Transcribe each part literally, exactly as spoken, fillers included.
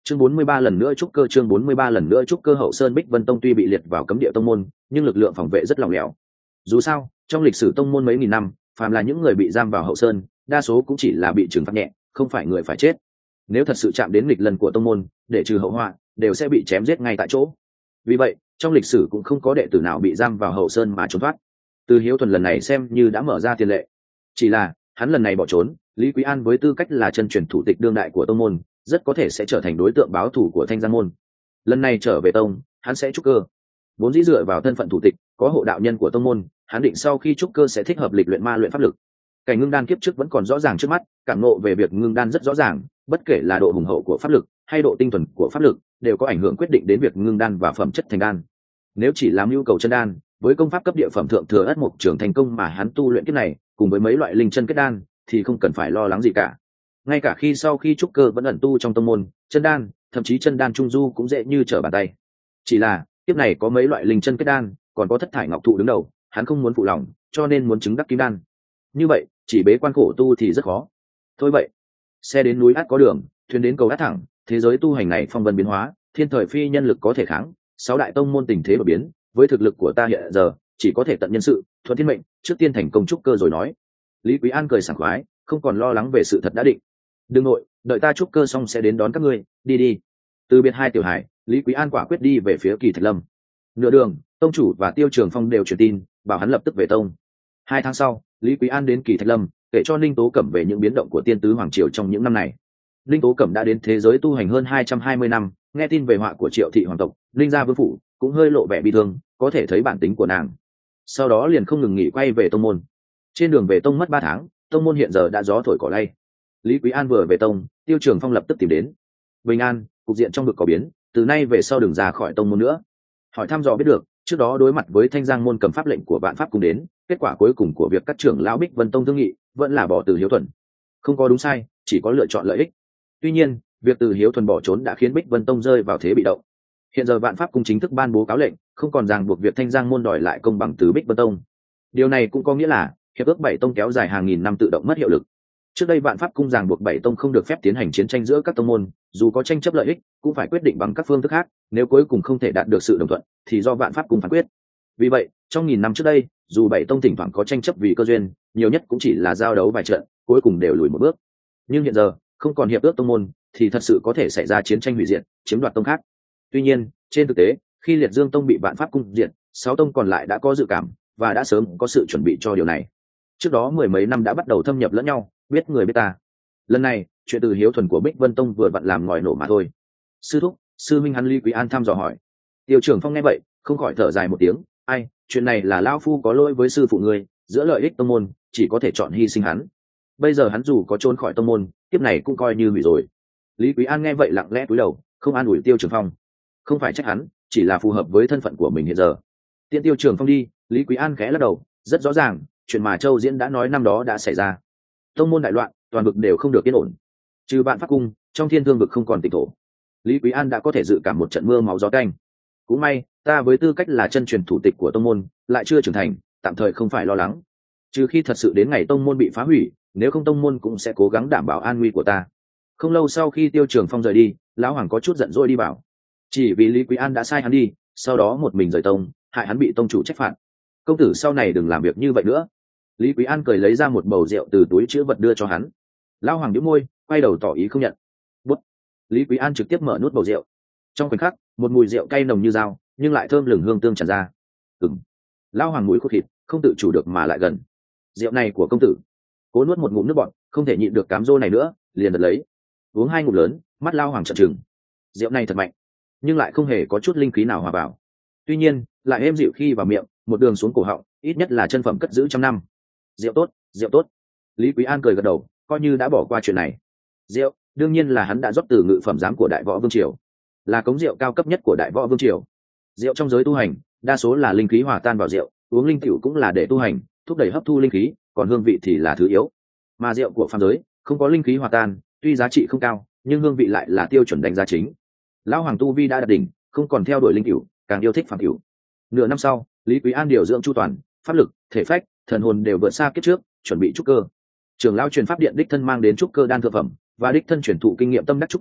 chương bốn mươi ba lần nữa trúc cơ chương bốn mươi ba lần nữa trúc cơ. Hậu Sơn Bích Vân Tông tuy bị liệt vào cấm địa tông môn, nhưng lực lượng phòng vệ rất lỏng lẻo. Dù sao, trong lịch sử tông môn mấy nghìn năm, phàm là những người bị giam vào Hậu Sơn, đa số cũng chỉ là bị trừng phạt nhẹ, không phải người phải chết. Nếu thật sự chạm đến nghịch lần của tông môn, để trừ hậu họa, đều sẽ bị chém giết ngay tại chỗ. Vì vậy, trong lịch sử cũng không có đệ tử nào bị giam vào Hậu Sơn mà trốn thoát. Từ Hiếu Thuần lần này xem như đã mở ra tiền lệ. Chỉ là, hắn lần này bỏ trốn, Lý Quý An với tư cách là chân truyền thủ tịch đương đại của tông môn, rất có thể sẽ trở thành đối tượng báo thù của Thanh Giang môn. Lần này trở về tông, hắn sẽ trúc cơ. Vốn dĩ dựa vào thân phận thủ tịch, có hộ đạo nhân của tông môn, hắn định sau khi trúc cơ sẽ thích hợp lịch luyện ma luyện pháp lực. Cảnh ngưng đan kiếp trước vẫn còn rõ ràng trước mắt, cảm ngộ về việc ngưng đan rất rõ ràng, bất kể là độ hùng hậu của pháp lực hay độ tinh thuần của pháp lực, đều có ảnh hưởng quyết định đến việc ngưng đan và phẩm chất thành đan. Nếu chỉ làm nhu cầu chân đan, với công pháp cấp địa phẩm thượng thừa ất mục trưởng thành công mà hắn tu luyện kiếp này, cùng với mấy loại linh chân kết đan, thì không cần phải lo lắng gì cả. Ngay cả khi sau khi trúc cơ vẫn ẩn tu trong tông môn, chân đan, thậm chí chân đan trung du cũng dễ như trở bàn tay. Chỉ là kiếp này có mấy loại linh chân kết đan, còn có thất thải ngọc thụ đứng đầu, hắn không muốn phụ lòng, cho nên muốn chứng đắc kim đan. Như vậy, chỉ bế quan khổ tu thì rất khó. Thôi vậy, xe đến núi át có đường, thuyền đến cầu át thẳng, thế giới tu hành này phong vân biến hóa, thiên thời phi nhân lực có thể kháng, sáu đại tông môn tình thế đột biến, với thực lực của ta hiện giờ, chỉ có thể tận nhân sự, thuận thiên mệnh, trước tiên thành công trúc cơ rồi nói. Lý Quý An cười sảng khoái, không còn lo lắng về sự thật đã định. Đừng nội, đợi ta trúc cơ xong sẽ đến đón các ngươi, đi đi. Từ biệt hai tiểu hải, Lý Quý An quả quyết đi về phía Kỳ Thạch Lâm. Nửa đường, tông chủ và Tiêu Trường Phong đều truyền tin, bảo hắn lập tức về tông. Hai tháng sau, Lý Quý An đến Kỳ Thạch Lâm, kể cho Ninh Tố Cẩm về những biến động của Tiên tứ hoàng triều trong những năm này. Ninh Tố Cẩm đã đến thế giới tu hành hơn hai trăm hai mươi năm, nghe tin về họa của Triệu thị hoàng tộc, Ninh gia vương phủ, cũng hơi lộ vẻ bi thương, có thể thấy bản tính của nàng. Sau đó liền không ngừng nghỉ quay về tông môn. Trên đường về tông mất ba tháng, tông môn hiện giờ đã gió thổi cỏ lay. Lý Quý An vừa về tông, Tiêu Trường Phong lập tức tìm đến. Bình an, cục diện trong vực có biến, từ nay về sau đừng ra khỏi tông môn nữa. Hỏi thăm dò biết được, trước đó đối mặt với Thanh Giang môn cầm pháp lệnh của Vạn Pháp Cung đến, kết quả cuối cùng của việc các trưởng lão Bích Vân Tông thương nghị vẫn là bỏ Từ Hiếu Thuần. Không có đúng sai, chỉ có lựa chọn lợi ích. Tuy nhiên, việc Từ Hiếu Thuần bỏ trốn đã khiến Bích Vân Tông rơi vào thế bị động. Hiện giờ Vạn Pháp Cung chính thức ban bố cáo lệnh, không còn ràng buộc việc Thanh Giang môn đòi lại công bằng từ Bích Vân Tông. Điều này cũng có nghĩa là hiệp ước bảy tông kéo dài hàng nghìn năm tự động mất hiệu lực. Trước đây Vạn Pháp Cung ràng buộc bảy tông không được phép tiến hành chiến tranh giữa các tông môn, dù có tranh chấp lợi ích, cũng phải quyết định bằng các phương thức khác, nếu cuối cùng không thể đạt được sự đồng thuận, thì do Vạn Pháp Cung phán quyết. Vì vậy, trong nghìn năm trước đây, dù bảy tông thỉnh thoảng có tranh chấp vì cơ duyên, nhiều nhất cũng chỉ là giao đấu vài trận, cuối cùng đều lùi một bước. Nhưng hiện giờ, không còn hiệp ước tông môn, thì thật sự có thể xảy ra chiến tranh hủy diệt, chiếm đoạt tông khác. Tuy nhiên, trên thực tế, khi Liệt Dương Tông bị Vạn Pháp Cung diệt, sáu tông còn lại đã có dự cảm và đã sớm có sự chuẩn bị cho điều này. Trước đó mười mấy năm đã bắt đầu thâm nhập lẫn nhau, biết người biết ta. Lần này, chuyện Từ Hiếu Thuần của Bích Vân Tông vừa vặn làm ngòi nổ mà thôi. Sư thúc, sư minh hắn Lý Quý An thăm dò hỏi. Tiêu Trường Phong nghe vậy, không khỏi thở dài một tiếng, ai, chuyện này là lão phu có lỗi với sư phụ ngươi, giữa lợi ích tông môn, chỉ có thể chọn hy sinh hắn. Bây giờ hắn dù có trốn khỏi tông môn, tiếp này cũng coi như hủy rồi. Lý Quý An nghe vậy lặng lẽ cúi đầu, không an ủi Tiêu Trường Phong. Không phải trách hắn, chỉ là phù hợp với thân phận của mình hiện giờ. Tiện Tiêu Trường Phong đi, Lý Quý An khẽ lắc đầu, rất rõ ràng, chuyện mà Châu Diễn đã nói năm đó đã xảy ra. Tông môn đại loạn, toàn vực đều không được yên ổn. Trừ Vạn Pháp Cung, trong Thiên Thương vực không còn tịch thổ. Lý Quý An đã có thể dự cảm một trận mưa máu gió canh. Cũng may, ta với tư cách là chân truyền thủ tịch của tông môn, lại chưa trưởng thành, tạm thời không phải lo lắng. Trừ khi thật sự đến ngày tông môn bị phá hủy, nếu không tông môn cũng sẽ cố gắng đảm bảo an nguy của ta. Không lâu sau khi Tiêu Trường Phong rời đi, lão hoàng có chút giận dỗi đi bảo, chỉ vì Lý Quý An đã sai hắn đi, sau đó một mình rời tông, hại hắn bị tông chủ trách phạt. Công tử sau này đừng làm việc như vậy nữa. Lý Quý An cười lấy ra một bầu rượu từ túi chữ vật đưa cho hắn. Lão hoàng nhếch môi, quay đầu tỏ ý không nhận. Bút. Lý Quý An trực tiếp mở nút bầu rượu. Trong khoảnh khắc, một mùi rượu cay nồng như dao, nhưng lại thơm lừng hương tương tràn ra. Ừm. Lão hoàng mũi khô khịt, không tự chủ được mà lại gần. Rượu này của công tử. Cố nuốt một ngụm nước bọt, không thể nhịn được cám dỗ này nữa, liền đặt lấy. Uống hai ngụm lớn, mắt lão hoàng trợn trừng. Rượu này thật mạnh, nhưng lại không hề có chút linh khí nào hòa vào. Tuy nhiên, lại êm dịu khi vào miệng, một đường xuống cổ họng, ít nhất là chân phẩm cất giữ trăm năm. Rượu tốt, rượu tốt. Lý Quý An cười gật đầu, coi như đã bỏ qua chuyện này. Rượu, đương nhiên là hắn đã rót từ ngự phẩm giám của Đại Võ Vương triều, là cống rượu cao cấp nhất của Đại Võ Vương triều. Rượu trong giới tu hành, đa số là linh khí hòa tan vào rượu, uống linh tiểu cũng là để tu hành, thúc đẩy hấp thu linh khí, còn hương vị thì là thứ yếu. Mà rượu của phàm giới, không có linh khí hòa tan, tuy giá trị không cao, nhưng hương vị lại là tiêu chuẩn đánh giá chính. Lão hoàng tu vi đã đạt đỉnh, không còn theo đuổi linh tiểu, càng yêu thích phàm tiểu. Nửa năm sau, Lý Quý An điều dưỡng chu toàn, pháp lực, thể phách, thần hồn đều vượt xa kiếp trước, chuẩn bị trúc cơ. Trưởng lão truyền pháp điện đích thân mang đến trúc cơ đan thượng phẩm, và đích thân truyền thụ kinh nghiệm tâm đắc trúc cơ,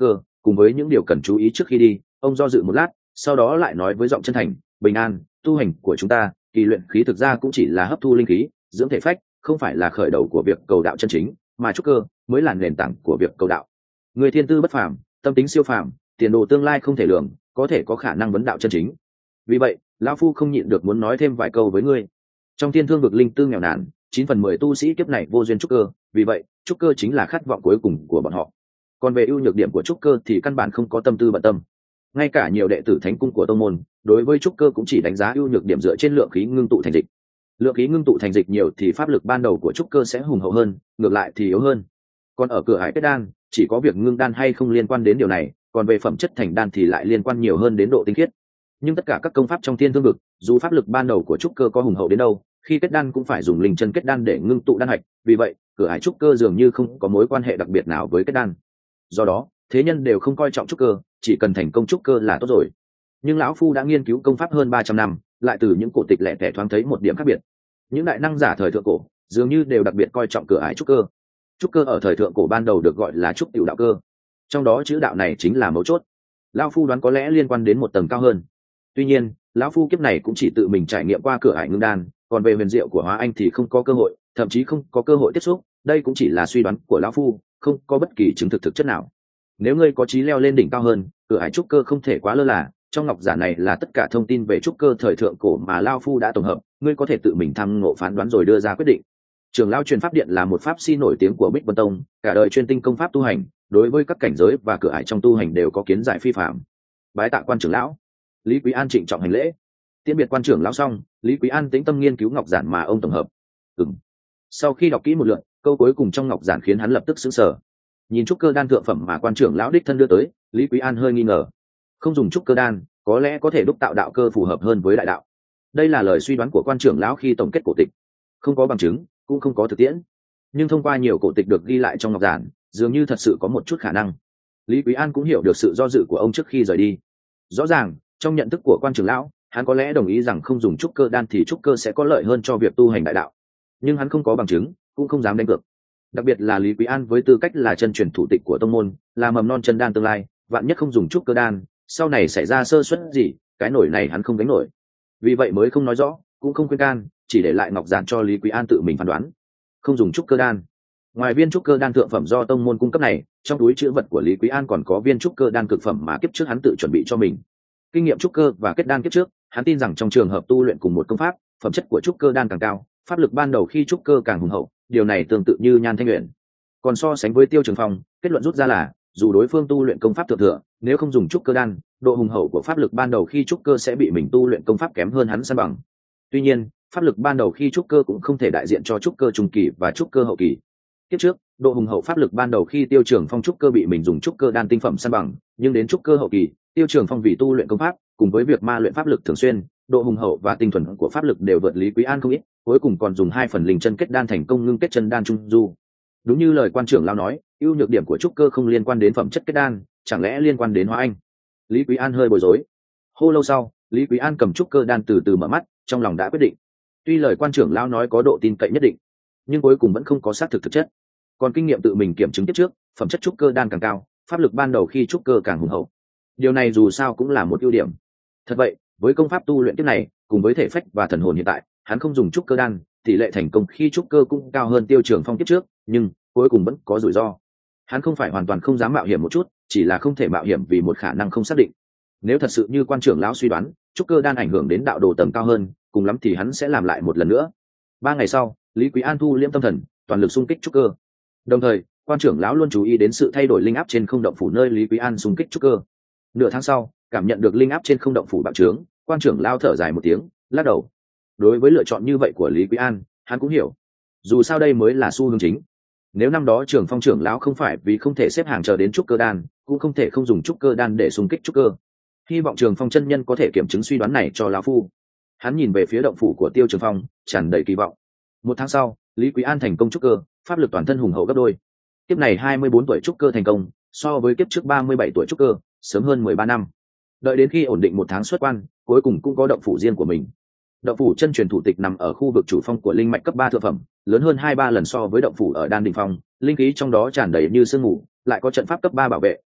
cùng với những điều cần chú ý trước khi đi, ông do dự một lát, sau đó lại nói với giọng chân thành, bình an, tu hành của chúng ta, kỳ luyện khí thực ra cũng chỉ là hấp thu linh khí, dưỡng thể phách, không phải là khởi đầu của việc cầu đạo chân chính, mà trúc cơ mới là nền tảng của việc cầu đạo. Người thiên tư bất phàm, tâm tính siêu phàm, tiền đồ tương lai không thể lường, có thể có khả năng vấn đạo chân chính. Vì vậy, lão phu không nhịn được muốn nói thêm vài câu với ngươi. Trong thiên thương vực linh tư nghèo nàn, chín phần mười tu sĩ kiếp này vô duyên trúc cơ, vì vậy trúc cơ chính là khát vọng cuối cùng của bọn họ. Còn về ưu nhược điểm của trúc cơ thì căn bản không có tâm tư bận tâm. Ngay cả nhiều đệ tử thánh cung của tông môn đối với trúc cơ cũng chỉ đánh giá ưu nhược điểm dựa trên lượng khí ngưng tụ thành dịch. Lượng khí ngưng tụ thành dịch nhiều thì pháp lực ban đầu của trúc cơ sẽ hùng hậu hơn, ngược lại thì yếu hơn. Còn ở cửa hải kết đan, chỉ có việc ngưng đan hay không liên quan đến điều này, còn về phẩm chất thành đan thì lại liên quan nhiều hơn đến độ tinh khiết. Nhưng tất cả các công pháp trong thiên thương vực, dù pháp lực ban đầu của trúc cơ có hùng hậu đến đâu, khi kết đan cũng phải dùng linh chân kết đan để ngưng tụ đan hạch, vì vậy cửa hải trúc cơ dường như không có mối quan hệ đặc biệt nào với kết đan. Do đó thế nhân đều không coi trọng trúc cơ, chỉ cần thành công trúc cơ là tốt rồi. Nhưng lão phu đã nghiên cứu công pháp hơn ba trăm năm, lại từ những cổ tịch lẻ tẻ thoáng thấy một điểm khác biệt. Những đại năng giả thời thượng cổ dường như đều đặc biệt coi trọng cửa ải trúc cơ. Trúc cơ ở thời thượng cổ ban đầu được gọi là trúc tiểu đạo cơ, trong đó chữ đạo này chính là mấu chốt. Lão phu đoán có lẽ liên quan đến một tầng cao hơn. Tuy nhiên lão phu kiếp này cũng chỉ tự mình trải nghiệm qua cửa ải ngưng đan, còn về huyền diệu của hóa anh thì không có cơ hội, thậm chí không có cơ hội tiếp xúc. Đây cũng chỉ là suy đoán của lão phu, không có bất kỳ chứng thực thực chất nào. Nếu ngươi có chí leo lên đỉnh cao hơn, cửa ải trúc cơ không thể quá lơ là. Trong ngọc giản này là tất cả thông tin về trúc cơ thời thượng cổ mà lão phu đã tổng hợp, ngươi có thể tự mình tham ngộ phán đoán rồi đưa ra quyết định. Trưởng lão truyền pháp điện là một pháp si nổi tiếng của Bích Vân Tông, cả đời chuyên tinh công pháp tu hành, đối với các cảnh giới và cửa ải trong tu hành đều có kiến giải phi phàm. Bái tạ quan trưởng lão. Lý Quý An trịnh trọng hành lễ. Tiễn biệt quan trưởng lão xong, Lý Quý An tĩnh tâm nghiên cứu ngọc giản mà ông tổng hợp. Ừm. Sau khi đọc kỹ một lượt, câu cuối cùng trong ngọc giản khiến hắn lập tức sửng sở. Nhìn trúc cơ đan thượng phẩm mà quan trưởng lão đích thân đưa tới, Lý Quý An hơi nghi ngờ. Không dùng trúc cơ đan, có lẽ có thể đúc tạo đạo cơ phù hợp hơn với đại đạo. Đây là lời suy đoán của quan trưởng lão khi tổng kết cổ tịch, không có bằng chứng, cũng không có thực tiễn, nhưng thông qua nhiều cổ tịch được ghi lại trong ngọc giản, dường như thật sự có một chút khả năng. Lý Quý An cũng hiểu được sự do dự của ông trước khi rời đi. Rõ ràng trong nhận thức của quan trưởng lão, hắn có lẽ đồng ý rằng không dùng trúc cơ đan thì trúc cơ sẽ có lợi hơn cho việc tu hành đại đạo, nhưng hắn không có bằng chứng, cũng không dám đánh cược. Đặc biệt là Lý Quý An với tư cách là chân truyền thủ tịch của tông môn, là mầm non chân đan tương lai, vạn nhất không dùng trúc cơ đan, sau này xảy ra sơ suất gì, cái nổi này hắn không gánh nổi. Vì vậy mới không nói rõ, cũng không khuyên can, chỉ để lại ngọc giản cho Lý Quý An tự mình phán đoán. Không dùng trúc cơ đan. Ngoài viên trúc cơ đan thượng phẩm do tông môn cung cấp này, trong túi chữ vật của Lý Quý An còn có viên trúc cơ đan cực phẩm mà kiếp trước hắn tự chuẩn bị cho mình. Kinh nghiệm trúc cơ và kết đan kiếp trước, hắn tin rằng trong trường hợp tu luyện cùng một công pháp, phẩm chất của trúc cơ đan càng cao, pháp lực ban đầu khi trúc cơ càng hùng hậu, điều này tương tự như Nhan Thanh Uyển. Còn so sánh với Tiêu Trường Phong, kết luận rút ra là, dù đối phương tu luyện công pháp thượng thừa, nếu không dùng trúc cơ đan, độ hùng hậu của pháp lực ban đầu khi trúc cơ sẽ bị mình tu luyện công pháp kém hơn hắn san bằng. Tuy nhiên, pháp lực ban đầu khi trúc cơ cũng không thể đại diện cho trúc cơ trung kỳ và trúc cơ hậu kỳ. Tiếp trước, độ hùng hậu pháp lực ban đầu khi Tiêu Trường Phong trúc cơ bị mình dùng trúc cơ đan tinh phẩm san bằng, nhưng đến trúc cơ hậu kỳ, Tiêu Trường Phong vì tu luyện công pháp, cùng với việc ma luyện pháp lực thường xuyên, độ hùng hậu và tinh thuần của pháp lực đều vượt Lý Quý An không ít, cuối cùng còn dùng hai phần linh chân kết đan thành công ngưng kết chân đan trung du. Đúng như lời quan trưởng lão nói, ưu nhược điểm của trúc cơ không liên quan đến phẩm chất kết đan, chẳng lẽ liên quan đến hóa anh? Lý Quý An hơi bối rối. Hô lâu sau, Lý Quý An cầm trúc cơ đan từ từ mở mắt, trong lòng đã quyết định. Tuy lời quan trưởng lão nói có độ tin cậy nhất định, nhưng cuối cùng vẫn không có xác thực thực chất. Còn kinh nghiệm tự mình kiểm chứng tiếp trước, phẩm chất trúc cơ đan càng cao, pháp lực ban đầu khi trúc cơ càng hùng hậu. Điều này dù sao cũng là một ưu điểm. Thật vậy, với công pháp tu luyện tiếp này, cùng với thể phách và thần hồn hiện tại, hắn không dùng trúc cơ đan, tỷ lệ thành công khi trúc cơ cũng cao hơn Tiêu Trường Phong tiếp trước, nhưng cuối cùng vẫn có rủi ro. Hắn không phải hoàn toàn không dám mạo hiểm một chút, chỉ là không thể mạo hiểm vì một khả năng không xác định. Nếu thật sự như quan trưởng lão suy đoán, trúc cơ đan ảnh hưởng đến đạo đồ tầng cao hơn, cùng lắm thì hắn sẽ làm lại một lần nữa. Ba ngày sau, Lý Quý An thu liễm tâm thần, toàn lực xung kích trúc cơ. Đồng thời, quan trưởng lão luôn chú ý đến sự thay đổi linh áp trên không động phủ nơi Lý Quý An xung kích trúc cơ. Nửa tháng sau, cảm nhận được linh áp trên không động phủ bạo trướng, quan trưởng lão thở dài một tiếng, lắc đầu. Đối với lựa chọn như vậy của Lý Quý An, hắn cũng hiểu. Dù sao đây mới là xu hướng chính. Nếu năm đó Trường Phong trưởng lão không phải vì không thể xếp hàng chờ đến trúc cơ đan, cũng không thể không dùng trúc cơ đan để xung kích trúc cơ. Hy vọng Trường Phong chân nhân có thể kiểm chứng suy đoán này cho lão phu. Hắn nhìn về phía động phủ của Tiêu Trường Phong, tràn đầy kỳ vọng. Một tháng sau, Lý Quý An thành công trúc cơ, pháp lực toàn thân hùng hậu gấp đôi. Kiếp này hai mươi bốn tuổi trúc cơ thành công, so với kiếp trước ba mươi bảy tuổi trúc cơ, sớm hơn mười ba năm. Đợi đến khi ổn định một tháng xuất quan, cuối cùng cũng có động phủ riêng của mình. Động phủ chân truyền thủ tịch nằm ở khu vực chủ phong của linh mạch cấp ba thượng phẩm, lớn hơn hai ba lần so với động phủ ở Đan Đình Phong, linh khí trong đó tràn đầy như sương mù, lại có trận pháp cấp ba bảo vệ,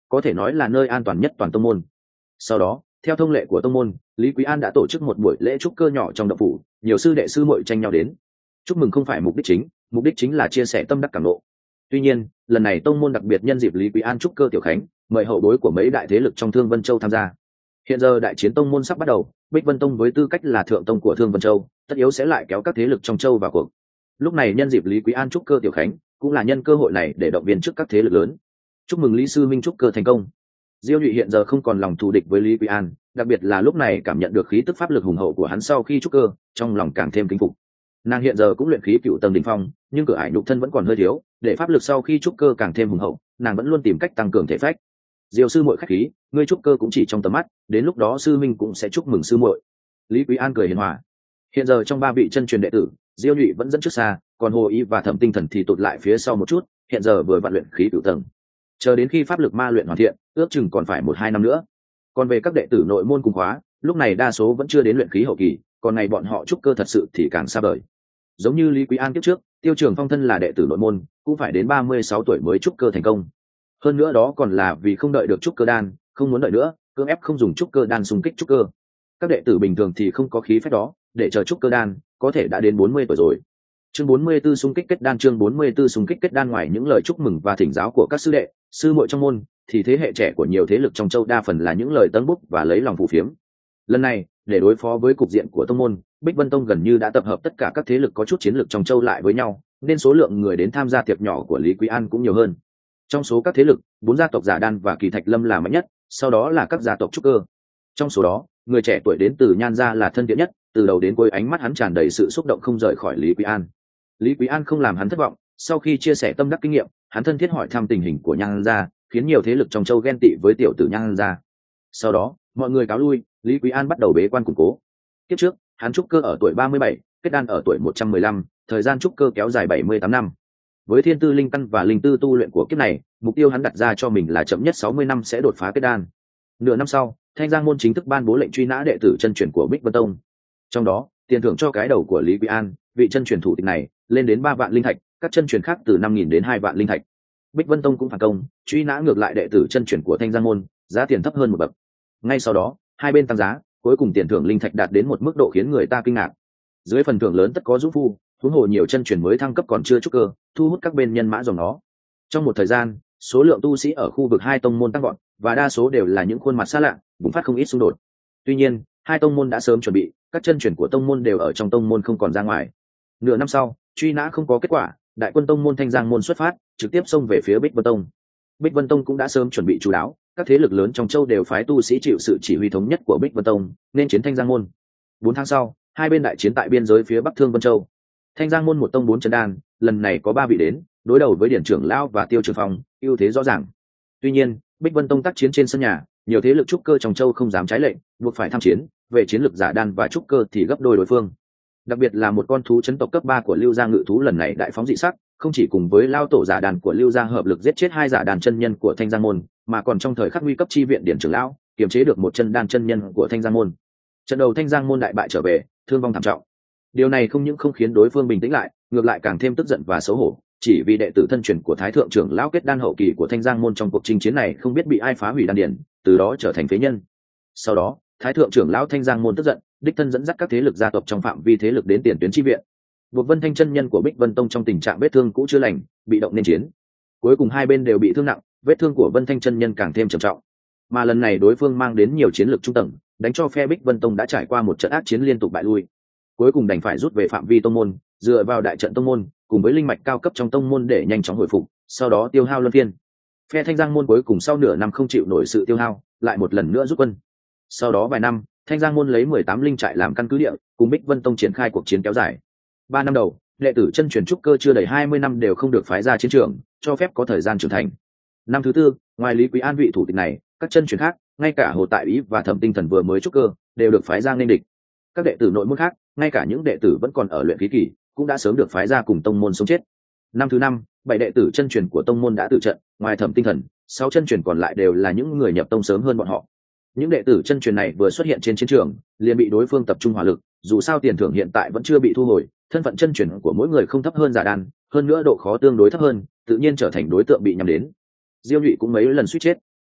có thể nói là nơi an toàn nhất toàn tông môn. Sau đó, theo thông lệ của tông môn, Lý Quý An đã tổ chức một buổi lễ trúc cơ nhỏ trong động phủ, nhiều sư đệ sư muội tranh nhau đến. Chúc mừng không phải mục đích chính, mục đích chính là chia sẻ tâm đắc cảm ngộ. Tuy nhiên, lần này tông môn đặc biệt nhân dịp Lý Quý An trúc cơ tiểu khánh, mời hậu bối của mấy đại thế lực trong Thương Vân Châu tham gia. Hiện giờ đại chiến tông môn sắp bắt đầu, Bích Vân Tông với tư cách là thượng tông của Thương Vân Châu, tất yếu sẽ lại kéo các thế lực trong châu vào cuộc. Lúc này nhân dịp Lý Quý An trúc cơ tiểu khánh, cũng là nhân cơ hội này để động viên trước các thế lực lớn. Chúc mừng Lý sư minh trúc cơ thành công. Diêu Nhụy hiện giờ không còn lòng thù địch với Lý Quý An, đặc biệt là lúc này cảm nhận được khí tức pháp lực hùng hậu của hắn sau khi trúc cơ, trong lòng càng thêm kính phục. Nàng hiện giờ cũng luyện khí cựu tầng đỉnh phong, nhưng cửa ải nhục thân vẫn còn hơi thiếu, để pháp lực sau khi trúc cơ càng thêm hùng hậu, nàng vẫn luôn tìm cách tăng cường thể phách. Diêu sư muội khách khí, ngươi trúc cơ cũng chỉ trong tầm mắt, đến lúc đó sư minh cũng sẽ chúc mừng sư muội. Lý Quý An cười hiền hòa. Hiện giờ trong ba vị chân truyền đệ tử, Diêu Nhụy vẫn dẫn trước xa, còn Hồ Y và Thẩm Tinh Thần thì tụt lại phía sau một chút, hiện giờ vừa vận luyện khí cửu tầng. Chờ đến khi pháp lực ma luyện hoàn thiện, ước chừng còn phải một hai năm nữa. Còn về các đệ tử nội môn cùng khóa, lúc này đa số vẫn chưa đến luyện khí hậu kỳ, còn ngày bọn họ trúc cơ thật sự thì càng xa vời. Giống như Lý Quý An kiếp trước, Tiêu Trường Phong thân là đệ tử nội môn, cũng phải đến ba mươi sáu tuổi mới trúc cơ thành công. Hơn nữa đó còn là vì không đợi được trúc cơ đan, không muốn đợi nữa, cưỡng ép không dùng trúc cơ đan xung kích trúc cơ. Các đệ tử bình thường thì không có khí phách đó, để chờ trúc cơ đan, có thể đã đến bốn mươi tuổi rồi. Chương bốn mươi 44 xung kích kết đan chương bốn mươi 44 xung kích kết đan ngoài những lời chúc mừng và thỉnh giáo của các sư đệ, sư muội trong môn, thì thế hệ trẻ của nhiều thế lực trong châu đa phần là những lời tấn bút và lấy lòng phù phiếm. Lần này, để đối phó với cục diện của tông môn, Bích Vân Tông gần như đã tập hợp tất cả các thế lực có chút chiến lược trong châu lại với nhau, nên số lượng người đến tham gia tiệc nhỏ của Lý Quý An cũng nhiều hơn. Trong số các thế lực, bốn gia tộc Giả Đan và Kỳ Thạch Lâm là mạnh nhất, sau đó là các gia tộc trúc cơ. Trong số đó, người trẻ tuổi đến từ Nhan gia là thân thiện nhất, từ đầu đến cuối ánh mắt hắn tràn đầy sự xúc động không rời khỏi Lý Quý An. Lý Quý An không làm hắn thất vọng, sau khi chia sẻ tâm đắc kinh nghiệm, hắn thân thiết hỏi thăm tình hình của Nhan gia, khiến nhiều thế lực trong châu ghen tị với tiểu tử Nhan gia. Sau đó, mọi người cáo lui, Lý Quý An bắt đầu bế quan củng cố. Kiếp trước, hắn trúc cơ ở tuổi ba mươi bảy, kết đan ở tuổi một trăm mười lăm, thời gian trúc cơ kéo dài bảy mươi tám năm. Với thiên tư linh căn và linh tư tu luyện của kiếp này, mục tiêu hắn đặt ra cho mình là chậm nhất sáu mươi năm sẽ đột phá kết đan. Nửa năm sau, Thanh Giang môn chính thức ban bố lệnh truy nã đệ tử chân truyền của Bích Vân Tông. Trong đó, tiền thưởng cho cái đầu của Lý Quý An, vị chân truyền thủ tịch này, lên đến ba vạn linh thạch, các chân truyền khác từ năm nghìn đến hai vạn linh thạch. Bích Vân Tông cũng phản công, truy nã ngược lại đệ tử chân truyền của Thanh Giang môn, giá tiền thấp hơn một bậc. Ngay sau đó, hai bên tăng giá, cuối cùng tiền thưởng linh thạch đạt đến một mức độ khiến người ta kinh ngạc. Dưới phần thưởng lớn tất có dũng phu, huống hồ nhiều chân truyền mới thăng cấp còn chưa trúc cơ, thu hút các bên nhân mã dòng nó. Trong một thời gian, số lượng tu sĩ ở khu vực hai tông môn tăng vọt, và đa số đều là những khuôn mặt xa lạ, bùng phát không ít xung đột. Tuy nhiên, hai tông môn đã sớm chuẩn bị, các chân truyền của tông môn đều ở trong tông môn không còn ra ngoài. Nửa năm sau, truy nã không có kết quả, đại quân tông môn Thanh Giang môn xuất phát, trực tiếp xông về phía Bích Vân Tông. Bích Vân Tông cũng đã sớm chuẩn bị chú đáo, các thế lực lớn trong châu đều phái tu sĩ chịu sự chỉ huy thống nhất của Bích Vân Tông, nên chiến Thanh Giang môn. Bốn tháng sau, hai bên đại chiến tại biên giới phía Bắc Thương Vân Châu. Thanh Giang môn một tông bốn chân đan, lần này có ba vị đến, đối đầu với Điển trưởng lão và Tiêu Trường Phong, ưu thế rõ ràng. Tuy nhiên, Bích Vân Tông tác chiến trên sân nhà, nhiều thế lực trúc cơ trong châu không dám trái lệnh, buộc phải tham chiến, về chiến lược Giả Đan và trúc cơ thì gấp đôi đối phương. Đặc biệt là một con thú chấn tộc cấp ba của Lưu Gia ngự thú lần này đại phóng dị sắc, không chỉ cùng với lao tổ Giả Đan của Lưu Gia hợp lực giết chết hai giả đàn chân nhân của Thanh Giang môn, mà còn trong thời khắc nguy cấp chi viện Điển trưởng lão, kiềm chế được một chân đan chân nhân của Thanh Giang môn. Trận đầu Thanh Giang môn đại bại trở về, thương vong thảm trọng. Điều này không những không khiến đối phương bình tĩnh lại, ngược lại càng thêm tức giận và xấu hổ, chỉ vì đệ tử thân truyền của Thái thượng trưởng lão kết đan hậu kỳ của Thanh Giang môn trong cuộc chinh chiến này không biết bị ai phá hủy đan điển, từ đó trở thành phế nhân. Sau đó, Thái thượng trưởng lão Thanh Giang môn tức giận, đích thân dẫn dắt các thế lực gia tộc trong phạm vi thế lực đến tiền tuyến chi viện. Buộc Vân Thanh chân nhân của Bích Vân Tông trong tình trạng vết thương cũ chưa lành, bị động nên chiến. Cuối cùng hai bên đều bị thương nặng, vết thương của Vân Thanh chân nhân càng thêm trầm trọng. Mà lần này đối phương mang đến nhiều chiến lược trung tầng, đánh cho phe Bích Vân Tông đã trải qua một trận ác chiến liên tục bại lui. Cuối cùng đành phải rút về phạm vi tông môn, dựa vào đại trận tông môn cùng với linh mạch cao cấp trong tông môn để nhanh chóng hồi phục, sau đó tiêu hao luân phiên. Phe Thanh Giang môn cuối cùng sau nửa năm không chịu nổi sự tiêu hao, lại một lần nữa rút quân. Sau đó vài năm, Thanh Giang môn lấy mười tám linh trại làm căn cứ địa, cùng Bích Vân Tông triển khai cuộc chiến kéo dài. Ba năm đầu, đệ tử chân truyền trúc cơ chưa đầy hai mươi năm đều không được phái ra chiến trường, cho phép có thời gian trưởng thành. Năm thứ tư, ngoài Lý Quý An vị thủ tịch này, các chân truyền khác, ngay cả Hồ Tại Ý và Thẩm Tinh Thần vừa mới trúc cơ, đều được phái ra nên địch. Các đệ tử nội môn khác, ngay cả những đệ tử vẫn còn ở luyện khí kỳ, cũng đã sớm được phái ra cùng tông môn sống chết. Năm thứ năm, bảy đệ tử chân truyền của tông môn đã tự trận, ngoài Thẩm Tinh Thần, sáu chân truyền còn lại đều là những người nhập tông sớm hơn bọn họ. Những đệ tử chân truyền này vừa xuất hiện trên chiến trường, liền bị đối phương tập trung hỏa lực, dù sao tiền thưởng hiện tại vẫn chưa bị thu hồi, thân phận chân truyền của mỗi người không thấp hơn Giả Đan, hơn nữa độ khó tương đối thấp hơn, tự nhiên trở thành đối tượng bị nhắm đến. Diêu Nhụy cũng mấy lần suýt chết.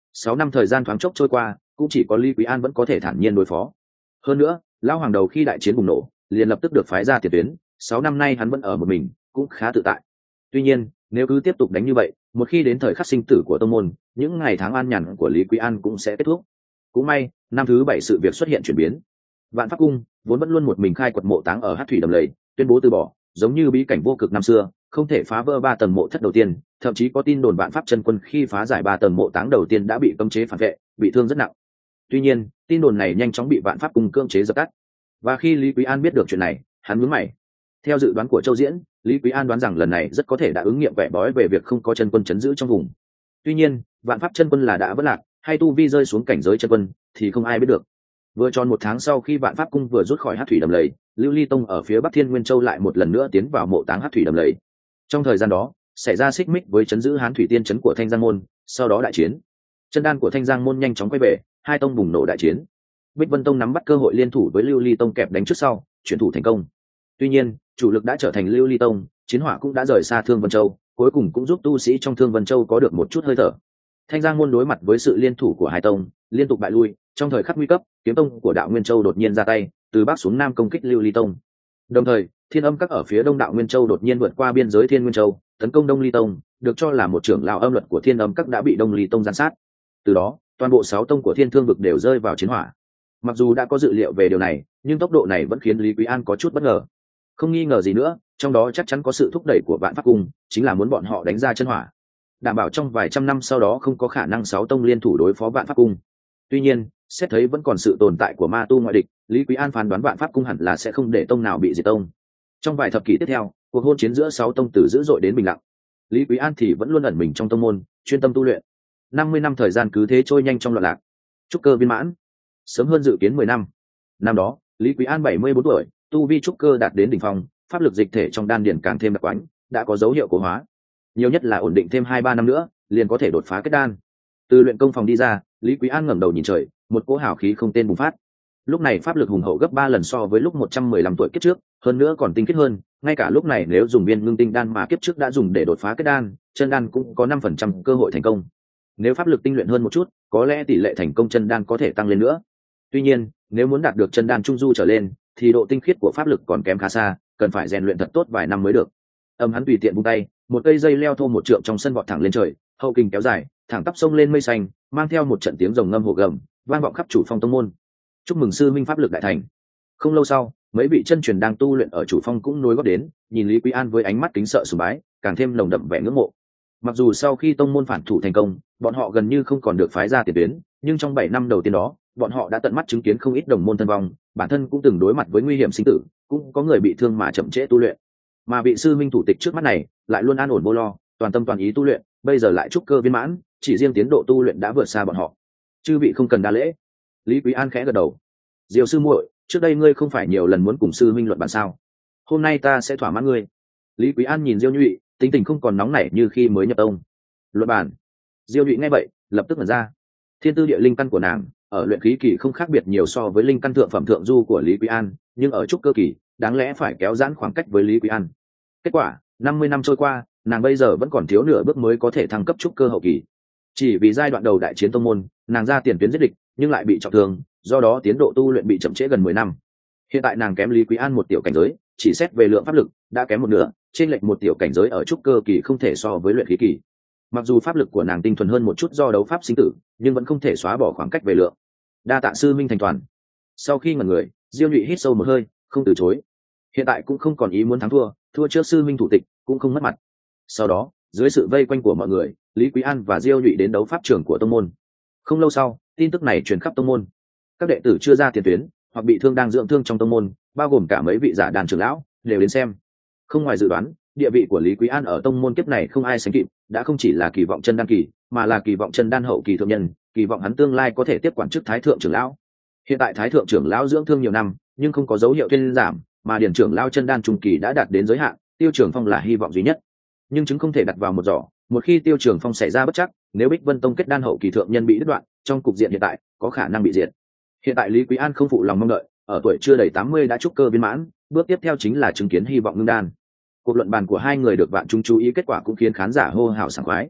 Sáu năm thời gian thoáng chốc trôi qua, cũng chỉ có Lý Quý An vẫn có thể thản nhiên đối phó. Hơn nữa, lão hoàng đầu khi đại chiến bùng nổ, liền lập tức được phái ra tiền tuyến, sáu năm nay hắn vẫn ở một mình, cũng khá tự tại. Tuy nhiên, nếu cứ tiếp tục đánh như vậy, một khi đến thời khắc sinh tử của tông môn, những ngày tháng an nhàn của Lý Quý An cũng sẽ kết thúc. Cũng may, năm thứ bảy sự việc xuất hiện chuyển biến. Vạn Pháp Cung vốn vẫn luôn một mình khai quật mộ táng ở Hắc Thủy Đầm Lầy, tuyên bố từ bỏ, giống như bí cảnh vô cực năm xưa, không thể phá vỡ ba tầng mộ thất đầu tiên, thậm chí có tin đồn Vạn Pháp chân quân khi phá giải ba tầng mộ táng đầu tiên đã bị cấm chế phản vệ, bị thương rất nặng. Tuy nhiên, tin đồn này nhanh chóng bị Vạn Pháp Cung cưỡng chế dập tắt. Và khi Lý Quý An biết được chuyện này, hắn nhướng mày. Theo dự đoán của Châu Diễn, Lý Quý An đoán rằng lần này rất có thể đã ứng nghiệm vẻ bói về việc không có chân quân chấn giữ trong vùng. Tuy nhiên, Vạn Pháp chân quân là đã vất lạc, hay tu vi rơi xuống cảnh giới chân quân, thì không ai biết được. Vừa tròn một tháng sau khi Vạn Pháp Cung vừa rút khỏi Hắc Thủy Đầm Lầy, Lưu Ly Tông ở phía Bắc Thiên Nguyên Châu lại một lần nữa tiến vào mộ táng Hắc Thủy Đầm Lầy. Trong thời gian đó, xảy ra xích mích với chấn giữ Hán Thủy Tiên trấn của Thanh Giang môn, sau đó đại chiến. Chân đan của Thanh Giang môn nhanh chóng quay về, hai tông bùng nổ đại chiến. Bích Vân Tông nắm bắt cơ hội liên thủ với Lưu Ly Tông kẹp đánh trước sau, chuyển thủ thành công. Tuy nhiên, chủ lực đã trở thành Lưu Ly Tông, chiến hỏa cũng đã rời xa Thương Vân Châu, cuối cùng cũng giúp tu sĩ trong Thương Vân Châu có được một chút hơi thở. Thanh Giang môn đối mặt với sự liên thủ của hai tông, liên tục bại lui. Trong thời khắc nguy cấp, Kiếm Tông của Đạo Nguyên Châu đột nhiên ra tay, từ bắc xuống nam công kích Lưu Ly Tông. Đồng thời, Thiên Âm Các ở phía đông Đạo Nguyên Châu đột nhiên vượt qua biên giới Thiên Nguyên Châu, tấn công Đông Ly Tông, được cho là một trưởng lão âm luật của Thiên Âm Các đã bị Đông Ly Tông giáng sát. Từ đó, toàn bộ sáu tông của Thiên Thương vực đều rơi vào chiến hỏa. Mặc dù đã có dự liệu về điều này, nhưng tốc độ này vẫn khiến Lý Quý An có chút bất ngờ. Không nghi ngờ gì nữa, trong đó chắc chắn có sự thúc đẩy của Vạn Pháp Cung, chính là muốn bọn họ đánh ra chân hỏa, đảm bảo trong vài trăm năm sau đó không có khả năng sáu tông liên thủ đối phó Vạn Pháp Cung. Tuy nhiên, xét thấy vẫn còn sự tồn tại của ma tu ngoại địch, Lý Quý An phán đoán Vạn Pháp Cung hẳn là sẽ không để tông nào bị diệt tông. Trong vài thập kỷ tiếp theo, cuộc hôn chiến giữa sáu tông từ dữ dội đến bình lặng. Lý Quý An thì vẫn luôn ẩn mình trong tông môn, chuyên tâm tu luyện. Năm mươi năm thời gian cứ thế trôi nhanh trong loạn lạc. Trúc cơ viên mãn, sớm hơn dự kiến mười năm. Năm đó, Lý Quý An bảy mươi bốn tuổi, tu vi trúc cơ đạt đến đỉnh phong, pháp lực dịch thể trong đan điền càng thêm đặc quánh, đã có dấu hiệu của hóa. Nhiều nhất là ổn định thêm hai ba năm nữa, liền có thể đột phá kết đan. Từ luyện công phòng đi ra, Lý Quý An ngẩng đầu nhìn trời, một cỗ hào khí không tên bùng phát. Lúc này pháp lực hùng hậu gấp ba lần so với lúc một trăm mười lăm tuổi kiếp trước, hơn nữa còn tinh khiết hơn, ngay cả lúc này nếu dùng viên ngưng tinh đan mà kiếp trước đã dùng để đột phá kết đan, chân đan cũng có năm phần trăm cơ hội thành công. Nếu pháp lực tinh luyện hơn một chút, có lẽ tỷ lệ thành công chân đan có thể tăng lên nữa. Tuy nhiên, nếu muốn đạt được chân đan trung du trở lên, thì độ tinh khiết của pháp lực còn kém khá xa, cần phải rèn luyện thật tốt vài năm mới được. Âm hắn tùy tiện vung tay, một cây dây leo thô một trượng trong sân vọt thẳng lên trời, hậu kình kéo dài, thẳng tắp sông lên mây xanh, mang theo một trận tiếng rồng ngâm hồ gầm, vang vọng khắp chủ phong tông môn. Chúc mừng sư minh pháp lực đại thành. Không lâu sau, mấy vị chân truyền đang tu luyện ở chủ phong cũng nối gót đến, nhìn Lý Quý An với ánh mắt kính sợ sùng bái, càng thêm nồng đậm vẻ ngưỡng mộ. Mặc dù sau khi tông môn phản thủ thành công, bọn họ gần như không còn được phái ra tiền tuyến, nhưng trong bảy năm đầu tiên đó, bọn họ đã tận mắt chứng kiến không ít đồng môn thân vong, bản thân cũng từng đối mặt với nguy hiểm sinh tử, cũng có người bị thương mà chậm trễ tu luyện. Mà vị sư minh thủ tịch trước mắt này, lại luôn an ổn vô lo, toàn tâm toàn ý tu luyện, bây giờ lại trúc cơ viên mãn, chỉ riêng tiến độ tu luyện đã vượt xa bọn họ. Chư vị không cần đa lễ. Lý Quý An khẽ gật đầu. Diệu sư muội, trước đây ngươi không phải nhiều lần muốn cùng sư minh luận bàn sao? Hôm nay ta sẽ thỏa mãn ngươi. Lý Quý An nhìn Diêu Nhụy, tính tình không còn nóng nảy như khi mới nhập tông. Luận bàn? Diêu Nhụy nghe vậy, lập tức mở ra. Thiên tư địa linh căn của nàng, ở luyện khí kỳ không khác biệt nhiều so với linh căn thượng phẩm thượng du của Lý Quý An, nhưng ở trúc cơ kỳ, đáng lẽ phải kéo giãn khoảng cách với Lý Quý An. Kết quả, năm mươi năm trôi qua, nàng bây giờ vẫn còn thiếu nửa bước mới có thể thăng cấp trúc cơ hậu kỳ. Chỉ vì giai đoạn đầu đại chiến tông môn, nàng ra tiền tuyến giết địch, nhưng lại bị trọng thương, do đó tiến độ tu luyện bị chậm trễ gần mười năm. Hiện tại nàng kém Lý Quý An một tiểu cảnh giới, chỉ xét về lượng pháp lực, đã kém một nửa, trên lệch một tiểu cảnh giới ở trúc cơ kỳ không thể so với luyện khí kỳ. Mặc dù pháp lực của nàng tinh thuần hơn một chút do đấu pháp sinh tử, nhưng vẫn không thể xóa bỏ khoảng cách về lượng. Đa tạ sư minh thành toàn. Sau khi ngẩn người, Diêu Nhụy hít sâu một hơi, không từ chối. Hiện tại cũng không còn ý muốn thắng thua, thua trước sư minh thủ tịch cũng không mất mặt. Sau đó, dưới sự vây quanh của mọi người, Lý Quý An và Diêu Nhụy đến đấu pháp trường của tông môn. Không lâu sau, tin tức này truyền khắp tông môn. Các đệ tử chưa ra tiền tuyến hoặc bị thương đang dưỡng thương trong tông môn, bao gồm cả mấy vị giả đàn trưởng lão, đều đến xem. Không ngoài dự đoán, địa vị của Lý Quý An ở tông môn kiếp này không ai sánh kịp, đã không chỉ là kỳ vọng chân đan kỳ, mà là kỳ vọng chân đan hậu kỳ thượng nhân, kỳ vọng hắn tương lai có thể tiếp quản chức thái thượng trưởng lão. Hiện tại thái thượng trưởng lão dưỡng thương nhiều năm, nhưng không có dấu hiệu thuyên giảm, mà điển trưởng lão chân đan trung kỳ đã đạt đến giới hạn, Tiêu Trường Phong là hy vọng duy nhất. Nhưng chứng không thể đặt vào một giỏ, một khi Tiêu Trường Phong xảy ra bất chắc, nếu Bích Vân Tông kết đan hậu kỳ thượng nhân bị đứt đoạn, trong cục diện hiện tại có khả năng bị diệt. Hiện tại Lý Quý An không phụ lòng mong đợi, ở tuổi chưa đầy tám mươi đã trúc cơ viên mãn, bước tiếp theo chính là chứng kiến hy vọng ngưng đan. Cuộc luận bàn của hai người được vạn chúng chú ý, kết quả cũng khiến khán giả hô hào sảng khoái.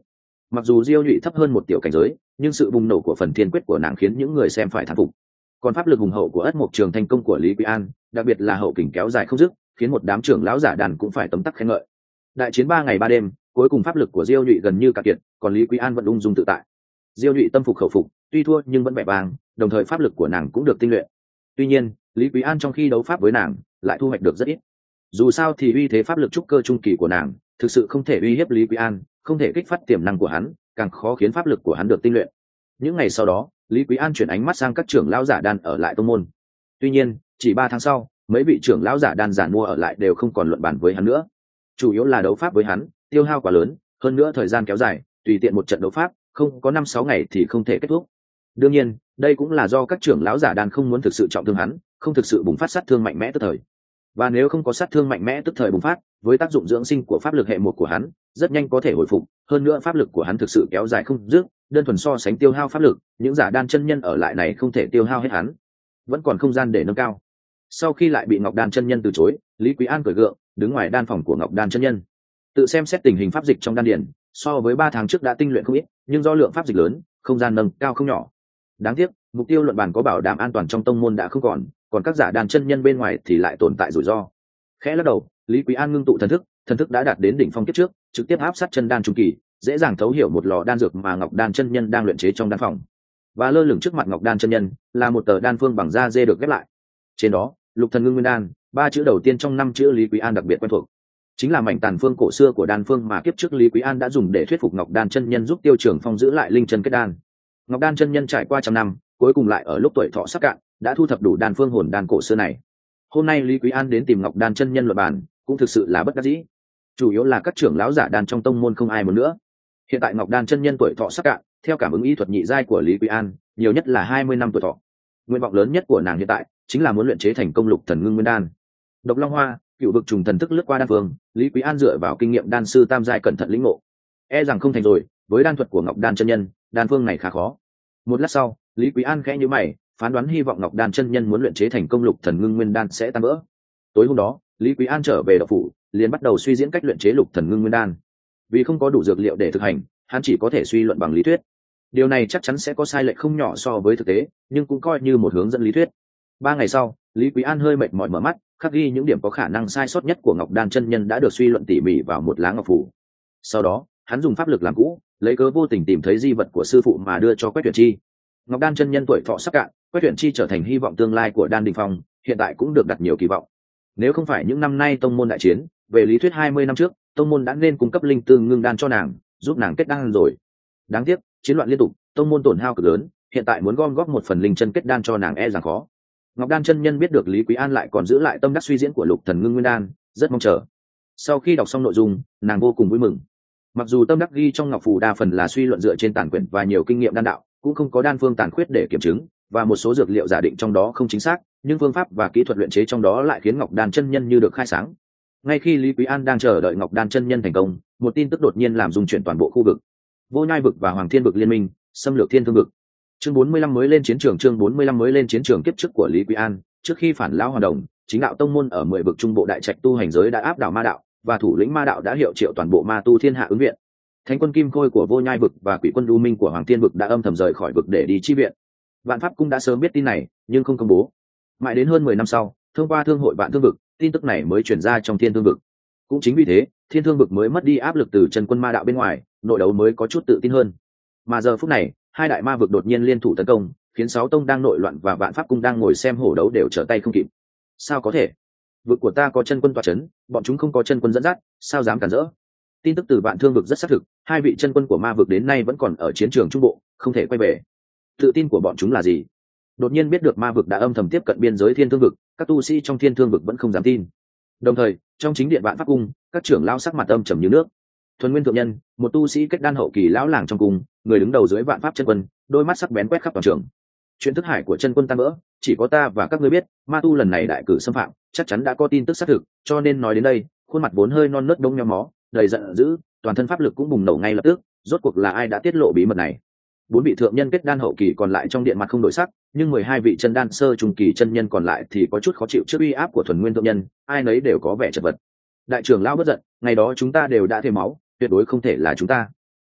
Mặc dù diêu nhụy thấp hơn một tiểu cảnh giới, nhưng sự bùng nổ của phần thiên quyết của nàng khiến những người xem phải thán phục. Còn pháp lực hùng hậu của ất mộc trường thành công của Lý Quý An, đặc biệt là hậu kình kéo dài không dứt, khiến một đám trưởng lão giả đàn cũng phải tấm tắc khen ngợi. Đại chiến ba ngày ba đêm, cuối cùng pháp lực của diêu nhụy gần như cạn kiệt, còn Lý Quý An vẫn ung dung tự tại. Diêu nhụy tâm phục khẩu phục, tuy thua nhưng vẫn vẻ vang, đồng thời pháp lực của nàng cũng được tinh luyện. Tuy nhiên, Lý Quý An trong khi đấu pháp với nàng lại thu hoạch được rất ít. Dù sao thì uy thế pháp lực trúc cơ trung kỳ của nàng thực sự không thể uy hiếp Lý Quý An, không thể kích phát tiềm năng của hắn, càng khó khiến pháp lực của hắn được tinh luyện. Những ngày sau đó, Lý Quý An chuyển ánh mắt sang các trưởng lão giả đan ở lại tông môn. Tuy nhiên, chỉ ba tháng sau, mấy vị trưởng lão giả đan giản mua ở lại đều không còn luận bàn với hắn nữa. Chủ yếu là đấu pháp với hắn tiêu hao quá lớn, hơn nữa thời gian kéo dài, tùy tiện một trận đấu pháp không có năm sáu ngày thì không thể kết thúc. Đương nhiên, đây cũng là do các trưởng lão giả đan không muốn thực sự trọng thương hắn, không thực sự bùng phát sát thương mạnh mẽ tức thời. Và nếu không có sát thương mạnh mẽ tức thời bùng phát, với tác dụng dưỡng sinh của pháp lực hệ một của hắn, rất nhanh có thể hồi phục, hơn nữa pháp lực của hắn thực sự kéo dài không dứt, đơn thuần so sánh tiêu hao pháp lực, những giả đan chân nhân ở lại này không thể tiêu hao hết hắn, vẫn còn không gian để nâng cao. Sau khi lại bị Ngọc Đan chân nhân từ chối, Lý Quý An cười gượng, đứng ngoài đan phòng của Ngọc Đan chân nhân, tự xem xét tình hình pháp dịch trong đan điển, so với ba tháng trước đã tinh luyện không ít, nhưng do lượng pháp dịch lớn, không gian nâng cao không nhỏ. Đáng tiếc, mục tiêu luận bàn có bảo đảm an toàn trong tông môn đã không còn, còn các giả đan chân nhân bên ngoài thì lại tồn tại rủi ro. Khẽ lắc đầu, Lý Quý An ngưng tụ thần thức, thần thức đã đạt đến đỉnh phong kiếp trước, trực tiếp áp sát chân đan trung kỳ, dễ dàng thấu hiểu một lò đan dược mà Ngọc Đan chân nhân đang luyện chế trong đan phòng. Và lơ lửng trước mặt Ngọc Đan chân nhân là một tờ đan phương bằng da dê được ghép lại. Trên đó, Lục Thần Ngưng Nguyên Đan, ba chữ đầu tiên trong năm chữ Lý Quý An đặc biệt quen thuộc, chính là mảnh tàn phương cổ xưa của đan phương mà kiếp trước Lý Quý An đã dùng để thuyết phục Ngọc Đan chân nhân giúp Tiêu Trường Phong giữ lại linh chân kết đan. Ngọc Đan chân nhân trải qua trăm năm, cuối cùng lại ở lúc tuổi thọ sắp cạn, đã thu thập đủ đan phương hồn đan cổ xưa này. Hôm nay Lý Quý An đến tìm Ngọc Đan chân nhân luận bàn, cũng thực sự là bất đắc dĩ. Chủ yếu là các trưởng lão giả đan trong tông môn không ai muốn nữa. Hiện tại Ngọc Đan chân nhân tuổi thọ sắp cạn, theo cảm ứng y thuật nhị giai của Lý Quý An, nhiều nhất là hai mươi năm tuổi thọ. Nguyện vọng lớn nhất của nàng hiện tại chính là muốn luyện chế thành công Lục Thần Ngưng Nguyên Đan. Độc Long Hoa, cựu vực trùng thần thức lướt qua đan phương, Lý Quý An dựa vào kinh nghiệm đan sư tam giai cẩn thận lĩnh ngộ, e rằng không thành rồi. Với đan thuật của Ngọc Đan chân nhân, đan phương này khá khó. Một lát sau, Lý Quý An khẽ nhíu mày, phán đoán hy vọng Ngọc Đan chân nhân muốn luyện chế thành công Lục Thần Ngưng Nguyên Đan sẽ tan vỡ. Tối hôm đó, Lý Quý An trở về đậu phủ, liền bắt đầu suy diễn cách luyện chế Lục Thần Ngưng Nguyên Đan. Vì không có đủ dược liệu để thực hành, hắn chỉ có thể suy luận bằng lý thuyết. Điều này chắc chắn sẽ có sai lệch không nhỏ so với thực tế, nhưng cũng coi như một hướng dẫn lý thuyết. Ba ngày sau, Lý Quý An hơi mệt mỏi mở mắt, khắc ghi những điểm có khả năng sai sót nhất của Ngọc Đan chân nhân đã được suy luận tỉ mỉ vào một lá ngọc phủ. Sau đó, hắn dùng pháp lực làm cũ, lấy cớ vô tình tìm thấy di vật của sư phụ mà đưa cho Quách Tuyển Chi. Ngọc Đan chân nhân tuổi thọ sắp cạn, Quách Tuyển Chi trở thành hy vọng tương lai của Đan Đình Phong, hiện tại cũng được đặt nhiều kỳ vọng. Nếu không phải những năm nay tông môn đại chiến, về lý thuyết hai mươi năm trước, tông môn đã nên cung cấp linh tương ngưng đan cho nàng, giúp nàng kết đan rồi. Đáng tiếc, chiến loạn liên tục, tông môn tổn hao cực lớn, hiện tại muốn gom góp một phần linh chân kết đan cho nàng e rằng khó. Ngọc Đan chân nhân biết được Lý Quý An lại còn giữ lại tâm đắc suy diễn của Lục Thần Ngưng Nguyên Đan, rất mong chờ. Sau khi đọc xong nội dung, nàng vô cùng vui mừng. Mặc dù tâm đắc ghi trong ngọc phù đa phần là suy luận dựa trên tản quyển và nhiều kinh nghiệm đan đạo, cũng không có đan phương tàn khuyết để kiểm chứng, và một số dược liệu giả định trong đó không chính xác, nhưng phương pháp và kỹ thuật luyện chế trong đó lại khiến Ngọc Đan chân nhân như được khai sáng. Ngay khi Lý Quý An đang chờ đợi Ngọc Đan chân nhân thành công, một tin tức đột nhiên làm rung chuyển toàn bộ khu vực. Vô Nhai vực và Hoàng Thiên vực liên minh, xâm lược Thiên Thương vực. Chương bốn mươi lăm mới lên chiến trường, chương bốn mươi lăm mới lên chiến trường. Kiếp trước của Lý Quý An, trước khi phản lão hoàn đồng, chính đạo tông môn ở mười vực trung bộ đại trạch tu hành giới đã áp đảo ma đạo, và thủ lĩnh ma đạo đã hiệu triệu toàn bộ ma tu thiên hạ ứng viện. Thánh quân Kim Khôi của Vô Nhai vực và Quỷ quân U Minh của Hoàng Thiên vực đã âm thầm rời khỏi vực để đi chi viện. Vạn Pháp cung đã sớm biết tin này, nhưng không công bố. Mãi đến hơn mười năm sau, thông qua thương hội Vạn Thương vực, tin tức này mới truyền ra trong Thiên Thương vực. Cũng chính vì thế, Thiên Thương vực mới mất đi áp lực từ chân quân ma đạo bên ngoài, nội đấu mới có chút tự tin hơn. Mà giờ phút này, hai đại ma vực đột nhiên liên thủ tấn công, khiến sáu tông đang nội loạn và Vạn Pháp cung đang ngồi xem hổ đấu đều trở tay không kịp. Sao có thể? Vực của ta có chân quân tọa chấn, bọn chúng không có chân quân dẫn dắt, sao dám cản rỡ? Tin tức từ Vạn Thương vực rất xác thực, hai vị chân quân của ma vực đến nay vẫn còn ở chiến trường trung bộ, không thể quay về. Tự tin của bọn chúng là gì? Đột nhiên biết được ma vực đã âm thầm tiếp cận biên giới Thiên Thương vực, các tu sĩ trong Thiên Thương vực vẫn không dám tin. Đồng thời, trong chính điện Vạn Pháp cung, các trưởng lão sắc mặt âm trầm như nước. Thuần Nguyên thượng nhân, một tu sĩ kết đan hậu kỳ lão làng trong cung, người đứng đầu dưới Vạn Pháp chân quân, đôi mắt sắc bén quét khắp toàn trường. Chuyện thức hải của chân quân tan vỡ, chỉ có ta và các ngươi biết, ma tu lần này đại cử xâm phạm, chắc chắn đã có tin tức xác thực, cho nên nói đến đây, khuôn mặt vốn hơi non nớt đông nho mó, đầy giận dữ, toàn thân pháp lực cũng bùng nổ ngay lập tức. Rốt cuộc là ai đã tiết lộ bí mật này? Bốn vị thượng nhân kết đan hậu kỳ còn lại trong điện mặt không đổi sắc, nhưng mười hai vị chân đan sơ trung kỳ chân nhân còn lại thì có chút khó chịu trước uy áp của Thuần Nguyên thượng nhân, ai nấy đều có vẻ chật vật. Đại trưởng lão bất giận, ngày đó chúng ta đều đã thêm máu, tuyệt đối không thể là chúng ta.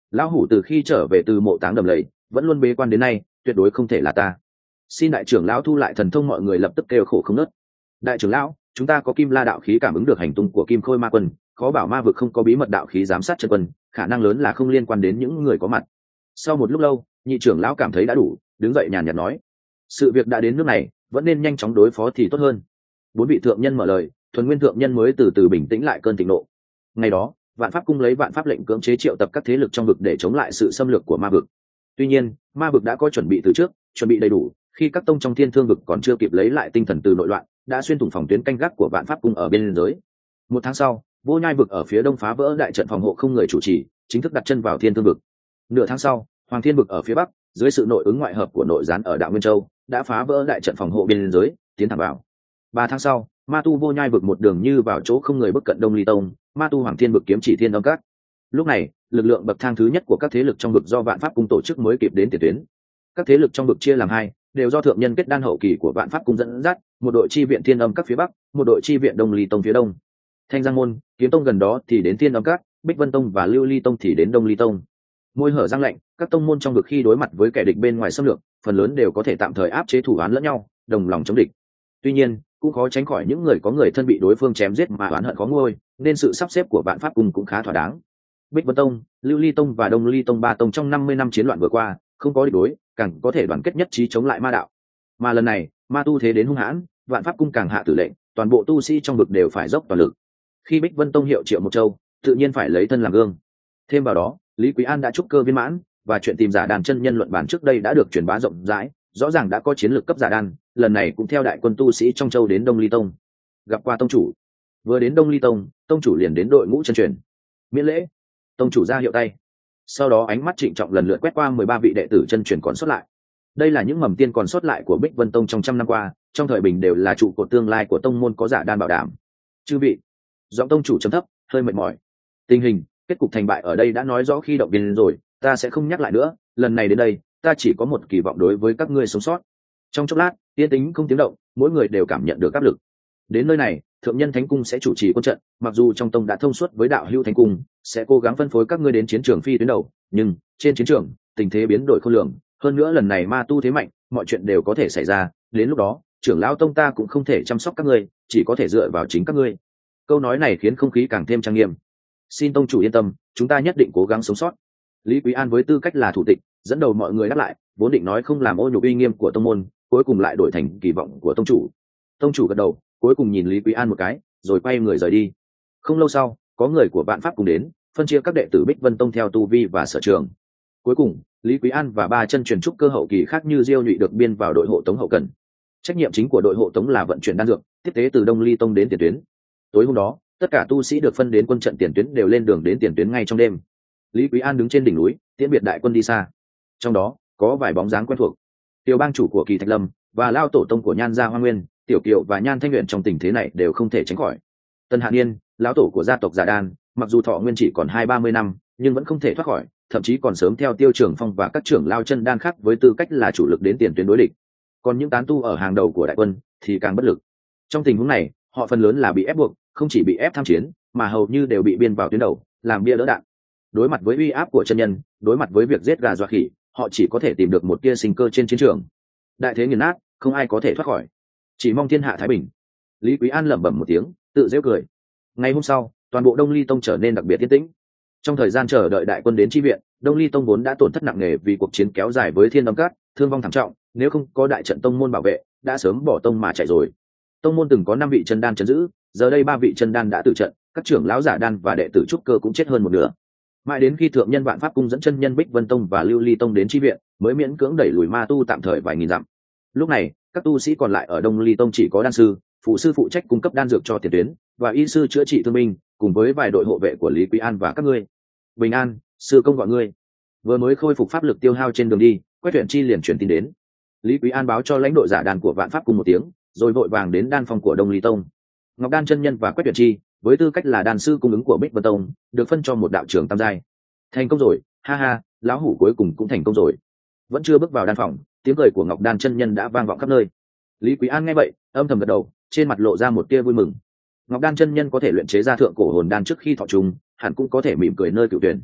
lão hủ từ khi trở về từ mộ táng đầm lầy vẫn luôn bế quan đến nay, tuyệt đối không thể là ta. Xin đại trưởng lão thu lại thần thông. Mọi người lập tức kêu khổ không nớt. Đại trưởng lão, chúng ta có kim la đạo khí cảm ứng được hành tung của kim khôi ma quân, khó bảo ma vực không có bí mật đạo khí giám sát chân quân, khả năng lớn là không liên quan đến những người có mặt. Sau một lúc lâu, nhị trưởng lão cảm thấy đã đủ, đứng dậy nhàn nhạt nói: sự việc đã đến nước này, vẫn nên nhanh chóng đối phó thì tốt hơn. Bốn vị thượng nhân mở lời, thuần nguyên thượng nhân mới từ từ bình tĩnh lại cơn thịnh nộ. Ngày đó, vạn pháp cung lấy vạn pháp lệnh cưỡng chế triệu tập các thế lực trong vực để chống lại sự xâm lược của ma vực. Tuy nhiên, ma vực đã có chuẩn bị từ trước, chuẩn bị đầy đủ. Khi các tông trong thiên thương vực còn chưa kịp lấy lại tinh thần từ nội loạn, đã xuyên thủng phòng tuyến canh gác của vạn pháp cung ở bên giới. Một tháng sau, vô nhai vực ở phía đông phá vỡ đại trận phòng hộ không người chủ trì, chính thức đặt chân vào thiên thương vực. Nửa tháng sau, hoàng thiên vực ở phía bắc, dưới sự nội ứng ngoại hợp của nội gián ở đạo nguyên châu, đã phá vỡ đại trận phòng hộ biên giới, tiến thẳng vào. Ba tháng sau, ma tu vô nhai vực một đường như vào chỗ không người, bức cận đông ly tông, ma tu hoàng thiên vực kiếm chỉ thiên âm các. Lúc này, lực lượng bậc thang thứ nhất của các thế lực trong vực do vạn pháp cung tổ chức mới kịp đến tiền tuyến. Các thế lực trong vực chia làm hai, đều do thượng nhân kết đan hậu kỳ của vạn pháp cung dẫn dắt, một đội chi viện thiên âm các phía bắc, một đội chi viện đông ly tông phía đông. Thanh Giang môn, kiếm tông gần đó thì đến thiên âm các, Bích Vân tông và Lưu Ly tông thì đến đông ly tông. Môi hở răng lạnh, các tông môn trong vực khi đối mặt với kẻ địch bên ngoài xâm lược, phần lớn đều có thể tạm thời áp chế thủ án lẫn nhau, đồng lòng chống địch. Tuy nhiên, cũng khó tránh khỏi những người có người thân bị đối phương chém giết mà oán hận khó nguôi, nên sự sắp xếp của vạn pháp cung cũng khá thỏa đáng. Bích Vân tông, Lưu Ly tông và Đông Ly tông ba tông trong năm mươi năm chiến loạn vừa qua, không có địch đối, càng có thể đoàn kết nhất trí chống lại ma đạo. Mà lần này, ma tu thế đến hung hãn, vạn pháp cung càng hạ tử lệnh, toàn bộ tu sĩ trong vực đều phải dốc toàn lực. Khi Bích Vân tông hiệu triệu một châu, tự nhiên phải lấy thân làm gương. Thêm vào đó, Lý Quý An đã trúc cơ viên mãn, và chuyện tìm giả đan chân nhân luận bản trước đây đã được truyền bá rộng rãi, rõ ràng đã có chiến lược cấp giả đan, lần này cũng theo đại quân tu sĩ trong châu đến Đông Ly tông. Gặp qua tông chủ. Vừa đến Đông Ly tông, tông chủ liền đến đội ngũ chân truyền. Miễn lễ. Tông chủ ra hiệu tay. Sau đó ánh mắt trịnh trọng lần lượt quét qua mười ba vị đệ tử chân truyền còn sót lại. Đây là những mầm tiên còn sót lại của Bích Vân tông trong trăm năm qua, trong thời bình đều là trụ cột tương lai của tông môn có giả đan bảo đảm. Chư vị. Giọng tông chủ trầm thấp, hơi mệt mỏi. Tình hình, kết cục thành bại ở đây đã nói rõ khi động viên rồi, ta sẽ không nhắc lại nữa. Lần này đến đây, ta chỉ có một kỳ vọng đối với các ngươi sống sót. Trong chốc lát, yên tĩnh không tiếng động, mỗi người đều cảm nhận được áp lực. Đến nơi này, thượng nhân thánh cung sẽ chủ trì quân trận, mặc dù trong tông đã thông suốt với đạo hữu thánh cung, sẽ cố gắng phân phối các ngươi đến chiến trường phi tuyến đầu, nhưng trên chiến trường, tình thế biến đổi khôn lường, hơn nữa lần này ma tu thế mạnh, mọi chuyện đều có thể xảy ra, đến lúc đó, trưởng lão tông ta cũng không thể chăm sóc các ngươi, chỉ có thể dựa vào chính các ngươi. Câu nói này khiến không khí càng thêm trang nghiêm. Xin tông chủ yên tâm, chúng ta nhất định cố gắng sống sót. Lý Quý An với tư cách là thủ tịch, dẫn đầu mọi người đáp lại, vốn định nói không làm ô nhục uy nghiêm của tông môn, cuối cùng lại đổi thành kỳ vọng của tông chủ. Tông chủ gật đầu, cuối cùng nhìn Lý Quý An một cái, rồi quay người rời đi. Không lâu sau, có người của vạn pháp cùng đến, phân chia các đệ tử Bích Vân tông theo tu vi và sở trường. Cuối cùng, Lý Quý An và ba chân truyền trúc cơ hậu kỳ khác như Diêu Nhụy được biên vào đội hộ tống hậu cần. Trách nhiệm chính của đội hộ tống là vận chuyển đan dược, tiếp tế từ Đông Ly tông đến tiền tuyến. Tối hôm đó, tất cả tu sĩ được phân đến quân trận tiền tuyến đều lên đường đến tiền tuyến ngay trong đêm. Lý Quý An đứng trên đỉnh núi, tiễn biệt đại quân đi xa. Trong đó, có vài bóng dáng quen thuộc. Tiểu bang chủ của Kỳ Thạch Lâm và lao tổ tông của Nhan gia Hoa Nguyên, Tiểu Kiều và Nhan Thanh Luyện trong tình thế này đều không thể tránh khỏi. Tân Hạ Niên, lão tổ của gia tộc Giả Đan, mặc dù thọ nguyên chỉ còn hai ba mươi năm, nhưng vẫn không thể thoát khỏi, thậm chí còn sớm theo Tiêu Trường Phong và các trưởng lao chân đan khác với tư cách là chủ lực đến tiền tuyến đối địch. Còn những tán tu ở hàng đầu của đại quân thì càng bất lực. Trong tình huống này, họ phần lớn là bị ép buộc, không chỉ bị ép tham chiến, mà hầu như đều bị biên vào tuyến đầu, làm bia đỡ đạn. Đối mặt với uy áp của chân nhân, đối mặt với việc giết gà dọa khỉ, họ chỉ có thể tìm được một tia sinh cơ trên chiến trường. Đại thế nghiền nát, không ai có thể thoát khỏi. Chỉ mong thiên hạ thái bình. Lý Quý An lẩm bẩm một tiếng, tự giễu cười. Ngày hôm sau, toàn bộ Đông Ly tông trở nên đặc biệt yên tĩnh. Trong thời gian chờ đợi đại quân đến chi viện, Đông Ly tông vốn đã tổn thất nặng nề vì cuộc chiến kéo dài với Thiên Âm Cát, thương vong thảm trọng, nếu không có đại trận tông môn bảo vệ, đã sớm bỏ tông mà chạy rồi. Tông môn từng có năm vị chân đan trấn giữ, giờ đây ba vị chân đan đã tử trận, các trưởng lão giả đan và đệ tử trúc cơ cũng chết hơn một nửa. Mãi đến khi thượng nhân Vạn Pháp cung dẫn chân nhân Bích Vân tông và Lưu Ly tông đến chi viện, mới miễn cưỡng đẩy lùi ma tu tạm thời vài nghìn dặm. Lúc này, các tu sĩ còn lại ở Đông Ly tông chỉ có đan sư, phụ sư phụ trách cung cấp đan dược cho tiền tuyến, và y sư chữa trị thương binh, cùng với vài đội hộ vệ của Lý Quý An và các ngươi. Bình an, sư công gọi ngươi. Vừa mới khôi phục pháp lực tiêu hao trên đường đi, Quách Tuyển Chi liền truyền tin đến. Lý Quý An báo cho lãnh đội giả đàn của Vạn Pháp cung một tiếng, rồi vội vàng đến đan phòng của Đông Ly tông. Ngọc Đan chân nhân và Quách Tuyển Chi, với tư cách là đan sư cung ứng của Bích Vân tông, được phân cho một đạo trưởng tam giai. Thành công rồi, ha ha, lão hủ cuối cùng cũng thành công rồi. Vẫn chưa bước vào đan phòng, tiếng cười của Ngọc Đan chân nhân đã vang vọng khắp nơi. Lý Quý An nghe vậy, âm thầm gật đầu, trên mặt lộ ra một tia vui mừng. Ngọc Đan chân nhân có thể luyện chế ra thượng cổ hồn đan trước khi thọ trùng, hẳn cũng có thể mỉm cười nơi cựu tuyển.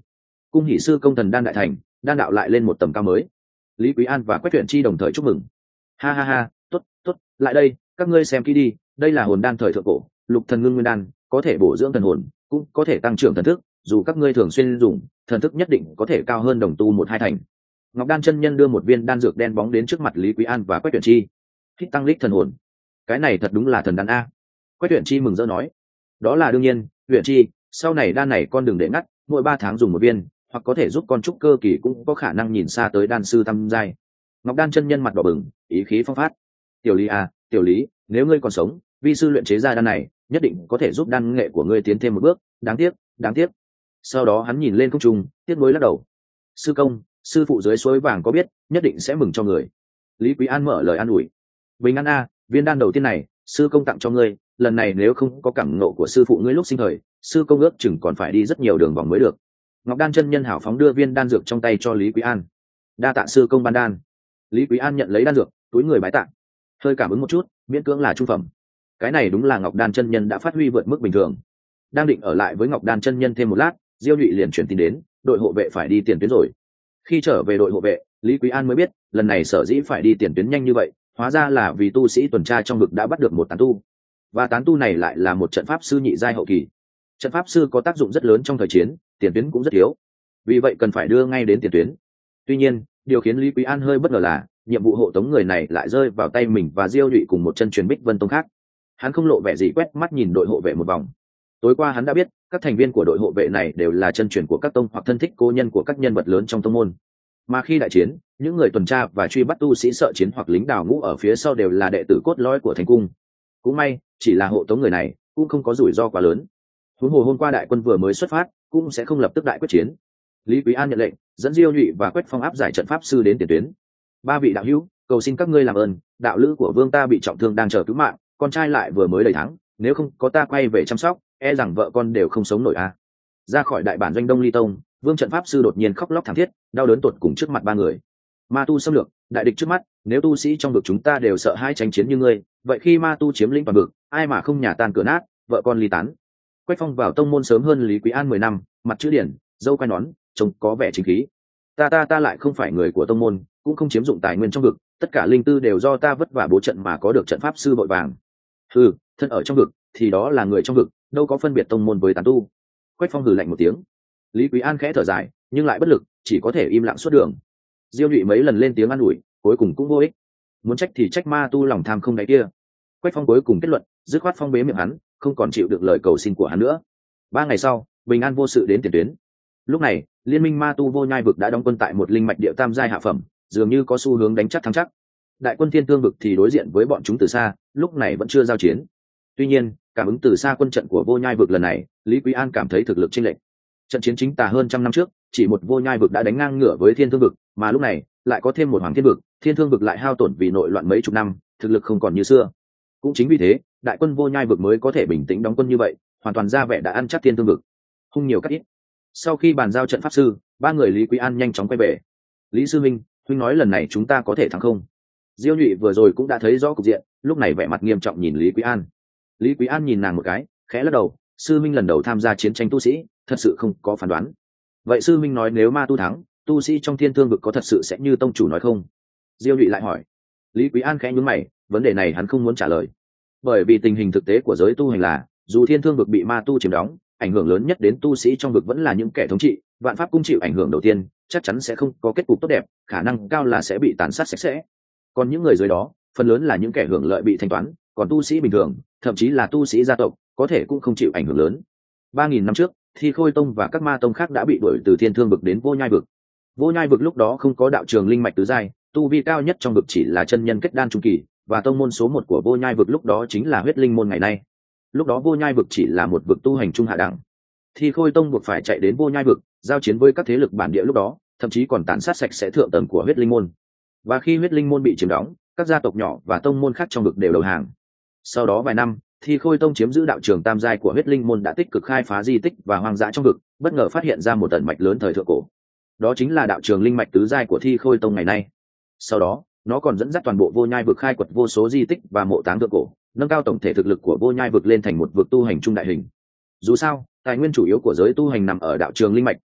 cung hỷ sư công thần đan đại thành, đan đạo lại lên một tầm cao mới. Lý Quý An và Quách Tuyển Chi đồng thời chúc mừng. Ha ha ha, tốt tốt, lại đây, các ngươi xem kỹ đi, đây là hồn đan thời thượng cổ, lục thần ngưng nguyên đan, có thể bổ dưỡng thần hồn, cũng có thể tăng trưởng thần thức, dù các ngươi thường xuyên dùng, thần thức nhất định có thể cao hơn đồng tu một hai thành. Ngọc Đan chân nhân đưa một viên đan dược đen bóng đến trước mặt Lý Quý An và Quách Tuyển Chi. Thích tăng lích thần hồn, cái này thật đúng là thần đan a. Quách Tuyển Chi mừng rỡ nói, đó là đương nhiên, Tuyển Chi, sau này đan này con đừng để ngắt, mỗi ba tháng dùng một viên, hoặc có thể giúp con trúc cơ kỳ cũng có khả năng nhìn xa tới đan sư tam giai. Ngọc Đan chân nhân mặt đỏ bừng, ý khí phong phát. Tiểu Lý à, Tiểu Lý, nếu ngươi còn sống, vi sư luyện chế ra đan này, nhất định có thể giúp đan nghệ của ngươi tiến thêm một bước, đáng tiếc, đáng tiếc. Sau đó hắn nhìn lên không trung, tiếc nuối lắc đầu. Sư công, sư phụ dưới suối vàng có biết, nhất định sẽ mừng cho người. Lý Quý An mở lời an ủi. Bình an a, viên đan đầu tiên này, sư công tặng cho ngươi, lần này nếu không có cảm ngộ của sư phụ ngươi lúc sinh thời, sư công ước chừng còn phải đi rất nhiều đường vòng mới được. Ngọc Đan chân nhân hảo phóng đưa viên đan dược trong tay cho Lý Quý An. Đa tạ sư công ban đan. Lý Quý An nhận lấy đan dược, túi người bái tạ. Hơi cảm ứng một chút, miễn cưỡng là trung phẩm. Cái này đúng là Ngọc Đan chân nhân đã phát huy vượt mức bình thường. Đang định ở lại với Ngọc Đan chân nhân thêm một lát, Diêu Nhụy liền chuyển tin đến, đội hộ vệ phải đi tiền tuyến rồi. Khi trở về đội hộ vệ, Lý Quý An mới biết, lần này sở dĩ phải đi tiền tuyến nhanh như vậy, hóa ra là vì tu sĩ tuần tra trong vực đã bắt được một tán tu. Và tán tu này lại là một trận pháp sư nhị giai hậu kỳ. Trận pháp sư có tác dụng rất lớn trong thời chiến, tiền tuyến cũng rất yếu. Vì vậy cần phải đưa ngay đến tiền tuyến. Tuy nhiên, điều khiến Lý Quý An hơi bất ngờ là, nhiệm vụ hộ tống người này lại rơi vào tay mình và Diêu Nhụy cùng một chân truyền Bích Vân Tông khác. Hắn không lộ vẻ gì, quét mắt nhìn đội hộ vệ một vòng. Tối qua hắn đã biết, các thành viên của đội hộ vệ này đều là chân truyền của các tông hoặc thân thích cố nhân của các nhân vật lớn trong tông môn. Mà khi đại chiến, những người tuần tra và truy bắt tu sĩ sợ chiến hoặc lính đào ngũ ở phía sau đều là đệ tử cốt lõi của Thánh cung. Cũng may, chỉ là hộ tống người này, cũng không có rủi ro quá lớn. Huống hồ hôm qua đại quân vừa mới xuất phát, cũng sẽ không lập tức đại quyết chiến. Lý Quý An nhận lệnh, dẫn Diêu Nhụy và Quách Phong áp giải trận pháp sư đến tiền tuyến. Ba vị đạo hữu, cầu xin các ngươi làm ơn, đạo lữ của vương ta bị trọng thương đang chờ cứu mạng, con trai lại vừa mới đầy tháng, nếu không có ta quay về chăm sóc, e rằng vợ con đều không sống nổi a. À. Ra khỏi đại bản doanh Đông Ly Tông, vương trận pháp sư đột nhiên khóc lóc thảm thiết, đau đớn tột cùng trước mặt ba người. Ma tu xâm lược, đại địch trước mắt, nếu tu sĩ trong vực chúng ta đều sợ hai tranh chiến như ngươi, vậy khi ma tu chiếm lĩnh toàn vực, ai mà không nhà tan cửa nát, vợ con ly tán. Quách Phong vào tông môn sớm hơn Lý Quý An mười năm, mặt chữ điển, dâu quai nón, trông có vẻ chính khí. Ta ta ta lại không phải người của tông môn, cũng không chiếm dụng tài nguyên trong vực, tất cả linh tư đều do ta vất vả bố trận mà có được trận pháp sư vội vàng. Hừ, thân ở trong vực thì đó là người trong vực, đâu có phân biệt tông môn với tán tu. Quách Phong hừ lạnh một tiếng. Lý Quý An khẽ thở dài, nhưng lại bất lực, chỉ có thể im lặng suốt đường. Diêu Nhụy mấy lần lên tiếng an ủi, cuối cùng cũng vô ích. Muốn trách thì trách ma tu lòng tham không đáy kia. Quách Phong cuối cùng kết luận, dứt khoát phong bế miệng hắn, không còn chịu được lời cầu xin của hắn nữa. Ba ngày sau, bình an vô sự đến tiền tuyến. Lúc này, liên minh ma tu vô nhai vực đã đóng quân tại một linh mạch địa tam giai hạ phẩm, dường như có xu hướng đánh chắc thắng chắc. Đại quân thiên thương vực thì đối diện với bọn chúng từ xa, lúc này vẫn chưa giao chiến. Tuy nhiên, cảm ứng từ xa quân trận của vô nhai vực lần này, Lý Quý An cảm thấy thực lực chênh lệch. Trận chiến chính tà hơn trăm năm trước, chỉ một vô nhai vực đã đánh ngang ngửa với thiên thương vực, mà lúc này lại có thêm một hoàng thiên vực, thiên thương vực lại hao tổn vì nội loạn mấy chục năm, thực lực không còn như xưa. Cũng chính vì thế, đại quân vô nhai vực mới có thể bình tĩnh đóng quân như vậy, hoàn toàn ra vẻ đã ăn chắc thiên thương vực. Hung nhiều cắt ít. Sau khi bàn giao trận pháp sư, ba người Lý Quý An nhanh chóng quay về. Lý sư minh, huynh nói lần này chúng ta có thể thắng không? Diêu Nhụy vừa rồi cũng đã thấy rõ cục diện, lúc này vẻ mặt nghiêm trọng nhìn Lý Quý An. Lý Quý An nhìn nàng một cái, khẽ lắc đầu, sư minh lần đầu tham gia chiến tranh tu sĩ, thật sự không có phán đoán. Vậy sư minh nói nếu ma tu thắng, tu sĩ trong thiên thương vực có thật sự sẽ như tông chủ nói không? Diêu Nhụy lại hỏi. Lý Quý An khẽ nhướng mày, vấn đề này hắn không muốn trả lời. Bởi vì tình hình thực tế của giới tu hành là, dù thiên thương vực bị ma tu chiếm đóng, ảnh hưởng lớn nhất đến tu sĩ trong vực vẫn là những kẻ thống trị, vạn pháp cung chịu ảnh hưởng đầu tiên, chắc chắn sẽ không có kết cục tốt đẹp, khả năng cao là sẽ bị tàn sát sạch sẽ. Còn những người dưới đó, phần lớn là những kẻ hưởng lợi bị thanh toán, còn tu sĩ bình thường, thậm chí là tu sĩ gia tộc, có thể cũng không chịu ảnh hưởng lớn. Ba nghìn năm trước, thì Khôi Tông và các ma tông khác đã bị đuổi từ thiên thương vực đến vô nhai vực. Vô nhai vực lúc đó không có đạo trường linh mạch tứ giai, tu vi cao nhất trong vực chỉ là chân nhân kết đan trung kỳ, và tông môn số một của vô nhai vực lúc đó chính là huyết linh môn ngày nay. Lúc đó vô nhai vực chỉ là một vực tu hành trung hạ đẳng. Thì Khôi Tông buộc phải chạy đến vô nhai vực, giao chiến với các thế lực bản địa lúc đó, thậm chí còn tàn sát sạch sẽ thượng tầng của huyết linh môn. Và khi huyết linh môn bị chiếm đóng, các gia tộc nhỏ và tông môn khác trong vực đều đầu hàng. Sau đó vài năm, thì Khôi Tông chiếm giữ đạo trường tam giai của huyết linh môn đã tích cực khai phá di tích và hoang dã trong vực, bất ngờ phát hiện ra một tận mạch lớn thời thượng cổ. Đó chính là đạo trường linh mạch tứ giai của Thi Khôi Tông ngày nay. Sau đó, nó còn dẫn dắt toàn bộ vô nhai vực khai quật vô số di tích và mộ táng thượng cổ, nâng cao tổng thể thực lực của vô nhai vực lên thành một vực tu hành trung đại hình. Dù sao, tài nguyên chủ yếu của giới tu hành nằm ở đạo trường linh mạch,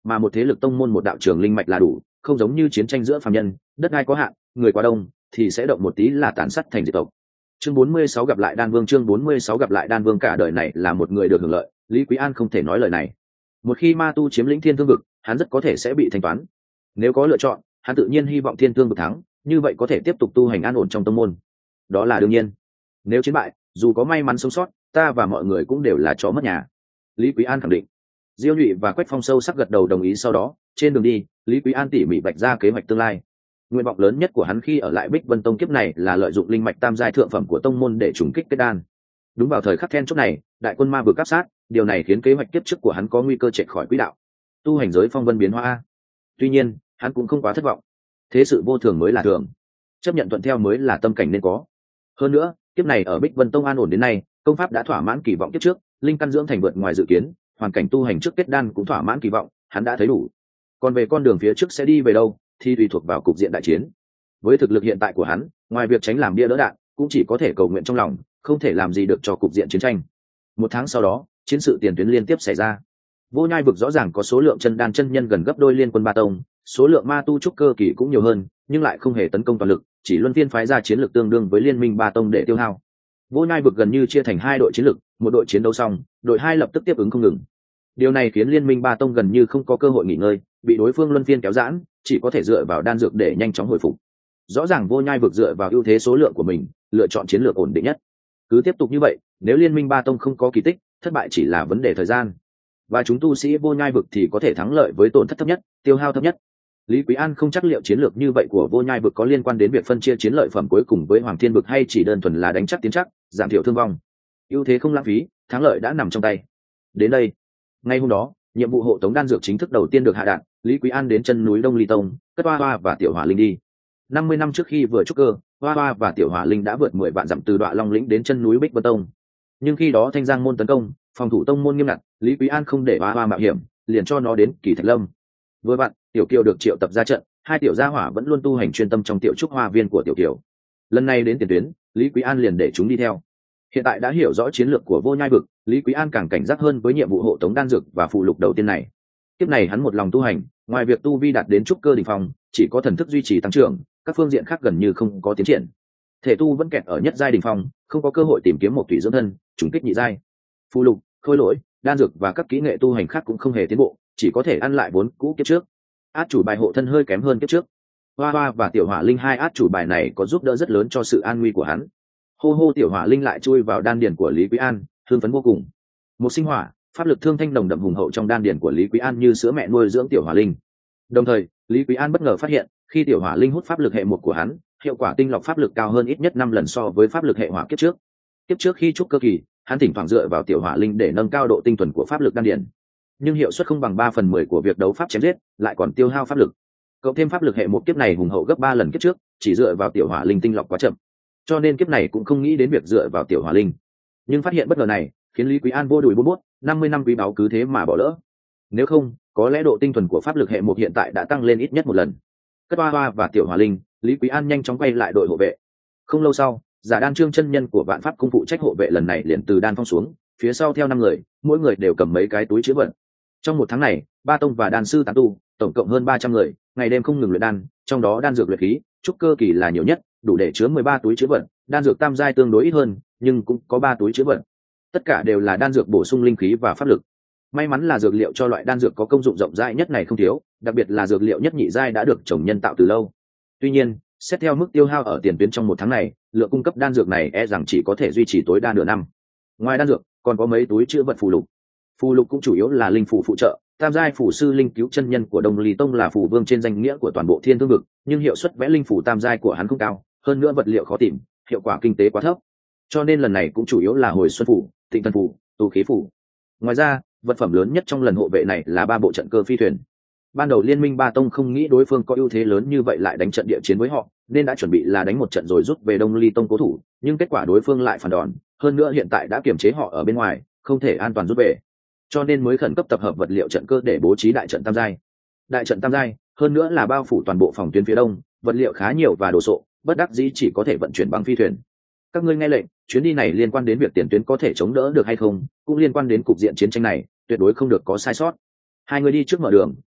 mà một thế lực tông môn một đạo trường linh mạch là đủ, không giống như chiến tranh giữa phàm nhân, đất đai có hạn, người quá đông thì sẽ động một tí là tàn sát thành diệt tộc. Chương bốn mươi sáu gặp lại Đan Vương, chương bốn mươi sáu gặp lại Đan Vương, cả đời này là một người được hưởng lợi, Lý Quý An không thể nói lời này. Một khi ma tu chiếm lĩnh Thiên Thương vực, hắn rất có thể sẽ bị thanh toán. Nếu có lựa chọn, hắn tự nhiên hy vọng Thiên Thương vực thắng, như vậy có thể tiếp tục tu hành an ổn trong tông môn. Đó là đương nhiên. Nếu chiến bại, dù có may mắn sống sót, ta và mọi người cũng đều là chó mất nhà. Lý Quý An khẳng định. Diêu Nhụy và Quách Phong sâu sắc gật đầu đồng ý, sau đó, trên đường đi, Lý Quý An tỉ mỉ vạch ra kế hoạch tương lai. Nguyện vọng lớn nhất của hắn khi ở lại Bích Vân Tông kiếp này là lợi dụng linh mạch tam giai thượng phẩm của tông môn để trùng kích kết đan. Đúng vào thời khắc then chốt này, đại quân ma vừa áp sát, điều này khiến kế hoạch kiếp trước của hắn có nguy cơ chệch khỏi quỹ đạo. Tu hành giới phong vân biến hóa. Tuy nhiên, hắn cũng không quá thất vọng. Thế sự vô thường mới là thường, chấp nhận thuận theo mới là tâm cảnh nên có. Hơn nữa, kiếp này ở Bích Vân Tông an ổn đến nay, công pháp đã thỏa mãn kỳ vọng kiếp trước, linh căn dưỡng thành vượt ngoài dự kiến, hoàn cảnh tu hành trước kết đan cũng thỏa mãn kỳ vọng, hắn đã thấy đủ. Còn về con đường phía trước sẽ đi về đâu, thì tùy thuộc vào cục diện đại chiến. Với thực lực hiện tại của hắn, ngoài việc tránh làm bia đỡ đạn, cũng chỉ có thể cầu nguyện trong lòng, không thể làm gì được cho cục diện chiến tranh. Một tháng sau đó, chiến sự tiền tuyến liên tiếp xảy ra. Vô Nhai vực rõ ràng có số lượng chân đan chân nhân gần gấp đôi liên quân ba tông, số lượng ma tu trúc cơ kỳ cũng nhiều hơn, nhưng lại không hề tấn công toàn lực, chỉ luân phiên phái ra chiến lược tương đương với liên minh ba tông để tiêu hao. Vô Nhai vực gần như chia thành hai đội chiến lược, một đội chiến đấu xong, đội hai lập tức tiếp ứng không ngừng. Điều này khiến liên minh ba tông gần như không có cơ hội nghỉ ngơi, bị đối phương luân phiên kéo giãn, chỉ có thể dựa vào đan dược để nhanh chóng hồi phục. Rõ ràng Vô Nhai vực dựa vào ưu thế số lượng của mình, lựa chọn chiến lược ổn định nhất. Cứ tiếp tục như vậy, nếu liên minh ba tông không có kỳ tích, thất bại chỉ là vấn đề thời gian. Và chúng tu sĩ Vô Nhai vực thì có thể thắng lợi với tổn thất thấp nhất, tiêu hao thấp nhất. Lý Quý An không chắc liệu chiến lược như vậy của Vô Nhai vực có liên quan đến việc phân chia chiến lợi phẩm cuối cùng với Hoàng Thiên vực, hay chỉ đơn thuần là đánh chắc tiến chắc, giảm thiểu thương vong. Ưu thế không lãng phí, thắng lợi đã nằm trong tay. Đến đây, ngay hôm đó, nhiệm vụ hộ tống đan dược chính thức đầu tiên được hạ đạn. Lý Quý An đến chân núi Đông Ly Tông, cất Hoa Hoa và Tiểu Hỏa Linh đi. Năm mươi năm trước khi vừa trúc cơ, Hoa Hoa và Tiểu Hỏa Linh đã vượt mười vạn dặm từ Đoạ Long lĩnh đến chân núi Bích Vân Tông. Nhưng khi đó Thanh Giang môn tấn công, phòng thủ tông môn nghiêm ngặt, Lý Quý An không để Hoa Hoa mạo hiểm, liền cho nó đến Kỳ Thạch Lâm. Vừa vặn, Tiểu Kiều được triệu tập ra trận, hai tiểu gia hỏa vẫn luôn tu hành chuyên tâm trong tiểu trúc hoa viên của Tiểu Kiều. Lần này đến tiền tuyến, Lý Quý An liền để chúng đi theo. Hiện tại đã hiểu rõ chiến lược của Vô Nhai vực, Lý Quý An càng cảnh giác hơn với nhiệm vụ hộ tống đan dược và phụ lục đầu tiên này. Kiếp này hắn một lòng tu hành, ngoài việc tu vi đạt đến trúc cơ đỉnh phong, chỉ có thần thức duy trì tăng trưởng, các phương diện khác gần như không có tiến triển. Thể tu vẫn kẹt ở nhất giai đỉnh phong, không có cơ hội tìm kiếm một thủy dưỡng thân, trùng kích nhị giai. Phụ lục, khôi lỗi, đan dược và các kỹ nghệ tu hành khác cũng không hề tiến bộ, chỉ có thể ăn lại vốn cũ kiếp trước. Át chủ bài hộ thân hơi kém hơn kiếp trước. Hoa Hoa và Tiểu Hỏa Linh hai át chủ bài này có giúp đỡ rất lớn cho sự an nguy của hắn. Hô hô, Tiểu Hỏa Linh lại chui vào đan điền của Lý Quý An, hưng phấn vô cùng. Một sinh hỏa, pháp lực thương thanh đồng đậm hùng hậu trong đan điền của Lý Quý An như sữa mẹ nuôi dưỡng Tiểu Hỏa Linh. Đồng thời, Lý Quý An bất ngờ phát hiện, khi Tiểu Hỏa Linh hút pháp lực hệ một của hắn, hiệu quả tinh lọc pháp lực cao hơn ít nhất năm lần so với pháp lực hệ hỏa kiếp trước. Kiếp trước khi trúc cơ kỳ, hắn thỉnh thoảng dựa vào Tiểu Hỏa Linh để nâng cao độ tinh thuần của pháp lực đan điền, nhưng hiệu suất không bằng ba phần mười của việc đấu pháp chém giết, lại còn tiêu hao pháp lực. Cộng thêm pháp lực hệ một kiếp này hùng hậu gấp ba lần kiếp trước, chỉ dựa vào Tiểu Hỏa Linh tinh lọc quá chậm, cho nên kiếp này cũng không nghĩ đến việc dựa vào Tiểu Hỏa Linh. Nhưng phát hiện bất ngờ này khiến Lý Quý An vô đùi bút bút, năm mươi năm quý báu cứ thế mà bỏ lỡ. Nếu không, có lẽ độ tinh thuần của pháp lực hệ một hiện tại đã tăng lên ít nhất một lần. Cất Hoa Hoa và Tiểu Hỏa Linh, Lý Quý An nhanh chóng quay lại đội hộ vệ. Không lâu sau, Giả Đan Trương chân nhân của Vạn Pháp cung phụ trách hộ vệ lần này liền từ đan phong xuống, phía sau theo năm người, mỗi người đều cầm mấy cái túi chứa vật. Trong một tháng này, ba tông và đan sư tán tu, tổng cộng hơn ba trăm người, ngày đêm không ngừng luyện đan, trong đó đan dược luyện khí, trúc cơ kỳ là nhiều nhất, đủ để chứa mười ba túi chứa vật, đan dược tam giai tương đối ít hơn, nhưng cũng có ba túi chứa vật. Tất cả đều là đan dược bổ sung linh khí và pháp lực. May mắn là dược liệu cho loại đan dược có công dụng rộng rãi nhất này không thiếu, đặc biệt là dược liệu nhất nhị giai đã được trồng nhân tạo từ lâu. Tuy nhiên, xét theo mức tiêu hao ở tiền tuyến trong một tháng này, lượng cung cấp đan dược này e rằng chỉ có thể duy trì tối đa nửa năm. Ngoài đan dược, còn có mấy túi chứa vật phù lục. Phù lục cũng chủ yếu là linh phù phụ trợ, tam giai phù sư linh cứu chân nhân của Đông Ly Tông là phù vương trên danh nghĩa của toàn bộ Thiên Thương vực, nhưng hiệu suất vẽ linh phù tam giai của hắn không cao, hơn nữa vật liệu khó tìm, hiệu quả kinh tế quá thấp. Cho nên lần này cũng chủ yếu là hồi xuân phù, tịnh thần phù, tu khí phù. Ngoài ra, vật phẩm lớn nhất trong lần hộ vệ này là ba bộ trận cơ phi thuyền. Ban đầu liên minh ba tông không nghĩ đối phương có ưu thế lớn như vậy lại đánh trận địa chiến với họ, nên đã chuẩn bị là đánh một trận rồi rút về Đông Ly Tông cố thủ, nhưng kết quả đối phương lại phản đòn, hơn nữa hiện tại đã kiềm chế họ ở bên ngoài, không thể an toàn rút về, cho nên mới khẩn cấp tập hợp vật liệu trận cơ để bố trí đại trận tam giai. Đại trận tam giai, hơn nữa là bao phủ toàn bộ phòng tuyến phía đông, vật liệu khá nhiều và đồ sộ, bất đắc dĩ chỉ có thể vận chuyển bằng phi thuyền. Các ngươi nghe lệnh, chuyến đi này liên quan đến việc tiền tuyến có thể chống đỡ được hay không, cũng liên quan đến cục diện chiến tranh này, tuyệt đối không được có sai sót. Hai người đi trước mở đường,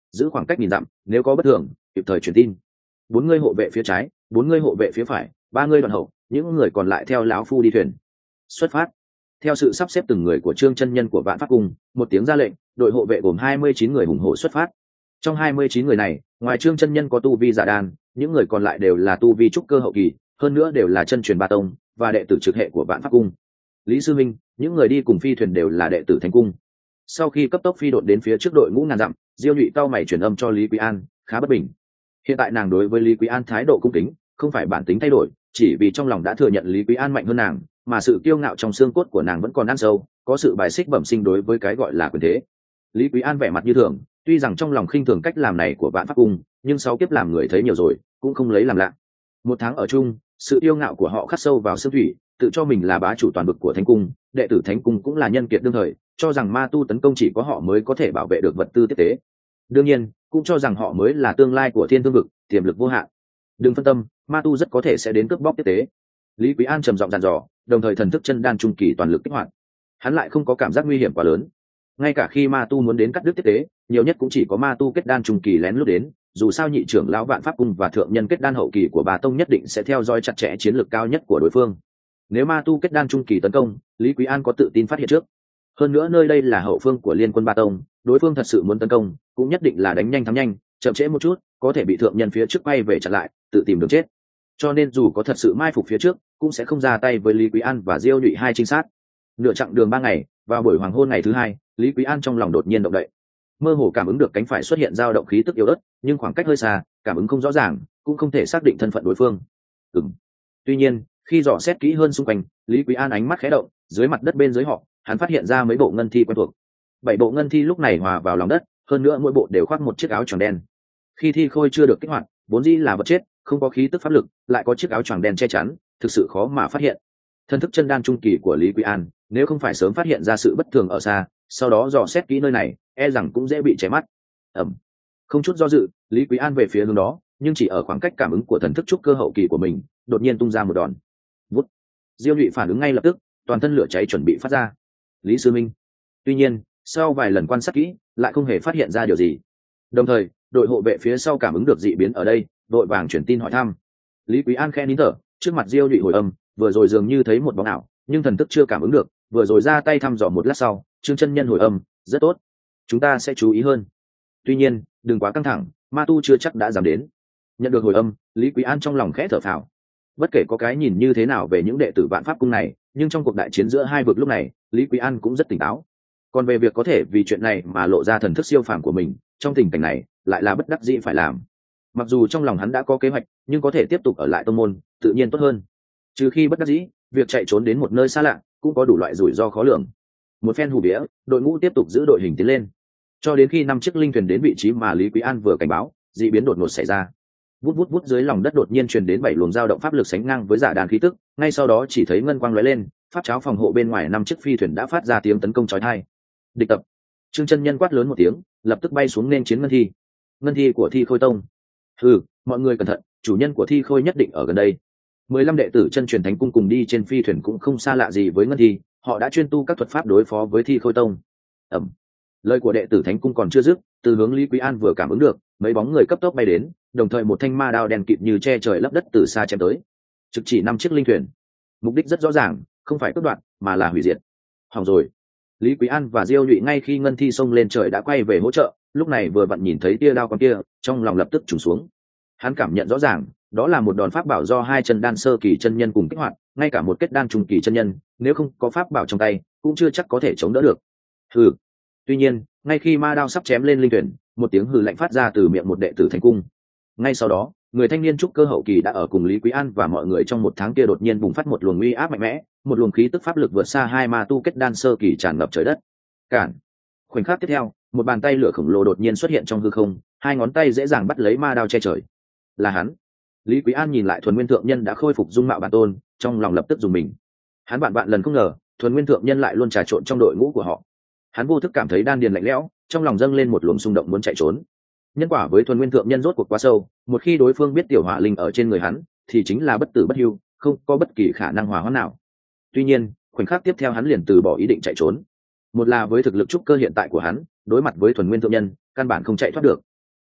giữ khoảng cách nhìn dặm, nếu có bất thường kịp thời truyền tin. Bốn người hộ vệ phía trái, bốn người hộ vệ phía phải, ba người đoàn hậu, những người còn lại theo lão phu đi thuyền. Xuất phát. Theo sự sắp xếp từng người của Trương chân nhân của Vạn Pháp Cung, một tiếng ra lệnh, đội hộ vệ gồm hai mươi chín người hùng hổ xuất phát. Trong hai mươi chín người này, ngoài Trương chân nhân có tu vi giả đan, những người còn lại đều là tu vi trúc cơ hậu kỳ, hơn nữa đều là chân truyền ba tông và đệ tử trực hệ của Vạn Pháp Cung. Lý sư minh, những người đi cùng phi thuyền đều là đệ tử Thánh Cung. Sau khi cấp tốc phi độn đến phía trước đội ngũ ngàn dặm, Diêu Nhụy cao mày truyền âm cho Lý Quý An, khá bất bình. Hiện tại nàng đối với Lý Quý An thái độ cung kính, không phải bản tính thay đổi, chỉ vì trong lòng đã thừa nhận Lý Quý An mạnh hơn nàng, mà sự kiêu ngạo trong xương cốt của nàng vẫn còn ăn sâu, có sự bài xích bẩm sinh đối với cái gọi là quyền thế. Lý Quý An vẻ mặt như thường, tuy rằng trong lòng khinh thường cách làm này của Vạn Pháp Cung, nhưng sau kiếp làm người thấy nhiều rồi, cũng không lấy làm lạ. Một tháng ở chung, sự yêu ngạo của họ khắc sâu vào xương thủy, tự cho mình là bá chủ toàn vực của Thánh Cung, đệ tử Thánh Cung cũng là nhân kiệt đương thời, cho rằng ma tu tấn công chỉ có họ mới có thể bảo vệ được vật tư tiếp tế. Đương nhiên, cũng cho rằng họ mới là tương lai của Thiên Thương vực, tiềm lực vô hạn. Đừng phân tâm, ma tu rất có thể sẽ đến cướp bóc tiếp tế. Lý Quý An trầm giọng dặn dò, đồng thời thần thức chân đan trung kỳ toàn lực kích hoạt. Hắn lại không có cảm giác nguy hiểm quá lớn. Ngay cả khi ma tu muốn đến cắt đứt tiếp tế, nhiều nhất cũng chỉ có ma tu kết đan trung kỳ lén lút đến, dù sao nhị trưởng lão Vạn Pháp Cung và thượng nhân kết đan hậu kỳ của bà tông nhất định sẽ theo dõi chặt chẽ chiến lược cao nhất của đối phương. Nếu ma tu kết đan trung kỳ tấn công, Lý Quý An có tự tin phát hiện trước. Hơn nữa nơi đây là hậu phương của liên quân ba tông, đối phương thật sự muốn tấn công, cũng nhất định là đánh nhanh thắng nhanh, chậm trễ một chút, có thể bị thượng nhân phía trước quay về chặn lại, tự tìm đường chết. Cho nên dù có thật sự mai phục phía trước, cũng sẽ không ra tay với Lý Quý An và Diêu Nhụy hai trinh sát. Nửa chặng đường ba ngày, vào buổi hoàng hôn ngày thứ hai, Lý Quý An trong lòng đột nhiên động đậy, mơ hồ cảm ứng được cánh phải xuất hiện dao động khí tức yếu ớt, nhưng khoảng cách hơi xa, cảm ứng không rõ ràng, cũng không thể xác định thân phận đối phương. Ừm. Tuy nhiên, khi dò xét kỹ hơn xung quanh, Lý Quý An ánh mắt khẽ động, dưới mặt đất bên dưới họ, hắn phát hiện ra mấy bộ ngân thi quen thuộc. Bảy bộ ngân thi lúc này hòa vào lòng đất, hơn nữa mỗi bộ đều khoác một chiếc áo choàng đen. Khi thi khôi chưa được kích hoạt, vốn dĩ là vật chết, không có khí tức pháp lực, lại có chiếc áo choàng đen che chắn, thực sự khó mà phát hiện. Thân thức chân đan trung kỳ của Lý Quý An, nếu không phải sớm phát hiện ra sự bất thường ở xa, sau đó dò xét kỹ nơi này, e rằng cũng dễ bị chém mắt. Ẩm. Không chút do dự, Lý Quý An về phía hướng đó, nhưng chỉ ở khoảng cách cảm ứng của thần thức trúc cơ hậu kỳ của mình, đột nhiên tung ra một đòn. Vút. Diêu Nhụy phản ứng ngay lập tức, toàn thân lửa cháy chuẩn bị phát ra. Lý sư minh. Tuy nhiên, sau vài lần quan sát kỹ, lại không hề phát hiện ra điều gì. Đồng thời, đội hộ vệ phía sau cảm ứng được dị biến ở đây, đội vàng chuyển tin hỏi thăm. Lý Quý An khẽ nín thở, trước mặt Diêu Nhụy hồi âm, vừa rồi dường như thấy một bóng ảo, nhưng thần thức chưa cảm ứng được, vừa rồi ra tay thăm dò một lát sau, Trương chân nhân hồi âm, rất tốt, chúng ta sẽ chú ý hơn. Tuy nhiên, đừng quá căng thẳng, ma tu chưa chắc đã dám đến. Nhận được hồi âm, Lý Quý An trong lòng khẽ thở phào. Bất kể có cái nhìn như thế nào về những đệ tử Vạn Pháp Cung này, nhưng trong cuộc đại chiến giữa hai vực lúc này, Lý Quý An cũng rất tỉnh táo. Còn về việc có thể vì chuyện này mà lộ ra thần thức siêu phàm của mình, trong tình cảnh này, lại là bất đắc dĩ phải làm. Mặc dù trong lòng hắn đã có kế hoạch, nhưng có thể tiếp tục ở lại tông môn, tự nhiên tốt hơn. Trừ khi bất đắc dĩ, việc chạy trốn đến một nơi xa lạ, cũng có đủ loại rủi ro khó lường. Một phen hù bĩa, đội ngũ tiếp tục giữ đội hình tiến lên, cho đến khi năm chiếc linh thuyền đến vị trí mà Lý Quý An vừa cảnh báo, dị biến đột ngột xảy ra. Vút vút vút, dưới lòng đất đột nhiên truyền đến bảy luồng dao động pháp lực sánh ngang với giả đàn khí tức, ngay sau đó chỉ thấy ngân quang lóe lên, pháp cháo phòng hộ bên ngoài năm chiếc phi thuyền đã phát ra tiếng tấn công chói tai. Địch tập. Trương chân nhân quát lớn một tiếng, lập tức bay xuống nên chiến ngân thi. Ngân thi của Thi Khôi Tông. Hừ, mọi người cẩn thận, chủ nhân của Thi Khôi nhất định ở gần đây. Mười lăm đệ tử chân truyền Thánh Cung cùng đi trên phi thuyền cũng không xa lạ gì với ngân thi, họ đã chuyên tu các thuật pháp đối phó với Thi Khôi Tông. Ẩm. Lời của đệ tử Thánh Cung còn chưa dứt, từ hướng Lý Quý An vừa cảm ứng được, mấy bóng người cấp tốc bay đến, đồng thời một thanh ma đao đen kịt như che trời lấp đất từ xa chém tới, trực chỉ năm chiếc linh thuyền. Mục đích rất rõ ràng, không phải cướp đoạt, mà là hủy diệt. Hỏng rồi. Lý Quý An và Diêu Nhụy ngay khi ngân thi xông lên trời đã quay về hỗ trợ, lúc này vừa vặn nhìn thấy tia đao con kia, trong lòng lập tức trùng xuống. Hắn cảm nhận rõ ràng, đó là một đòn pháp bảo do hai chân đan sơ kỳ chân nhân cùng kích hoạt, ngay cả một kết đan trung kỳ chân nhân, nếu không có pháp bảo trong tay, cũng chưa chắc có thể chống đỡ được. Hừ. Tuy nhiên, ngay khi ma đao sắp chém lên linh thuyền, một tiếng hừ lạnh phát ra từ miệng một đệ tử Thánh Cung. Ngay sau đó, người thanh niên trúc cơ hậu kỳ đã ở cùng Lý Quý An và mọi người trong một tháng kia đột nhiên bùng phát một luồng uy áp mạnh mẽ, một luồng khí tức pháp lực vượt xa hai ma tu kết đan sơ kỳ tràn ngập trời đất. Cản. Khoảnh khắc tiếp theo, một bàn tay lửa khổng lồ đột nhiên xuất hiện trong hư không, hai ngón tay dễ dàng bắt lấy ma đao che trời. Là hắn. Lý Quý An nhìn lại Thuần Nguyên Thượng Nhân đã khôi phục dung mạo bản tôn, trong lòng lập tức dùng mình. Hắn bạn bạn lần không ngờ, Thuần Nguyên Thượng Nhân lại luôn trà trộn trong đội ngũ của họ. Hắn vô thức cảm thấy đan điền lạnh lẽo, trong lòng dâng lên một luồng xung động muốn chạy trốn. Nhân quả với Thuần Nguyên Thượng Nhân rốt cuộc quá sâu, một khi đối phương biết tiểu hỏa linh ở trên người hắn, thì chính là bất tử bất hưu, không có bất kỳ khả năng hòa hoãn nào. Tuy nhiên, khoảnh khắc tiếp theo hắn liền từ bỏ ý định chạy trốn. Một là với thực lực trúc cơ hiện tại của hắn, đối mặt với Thuần Nguyên Thượng Nhân, căn bản không chạy thoát được.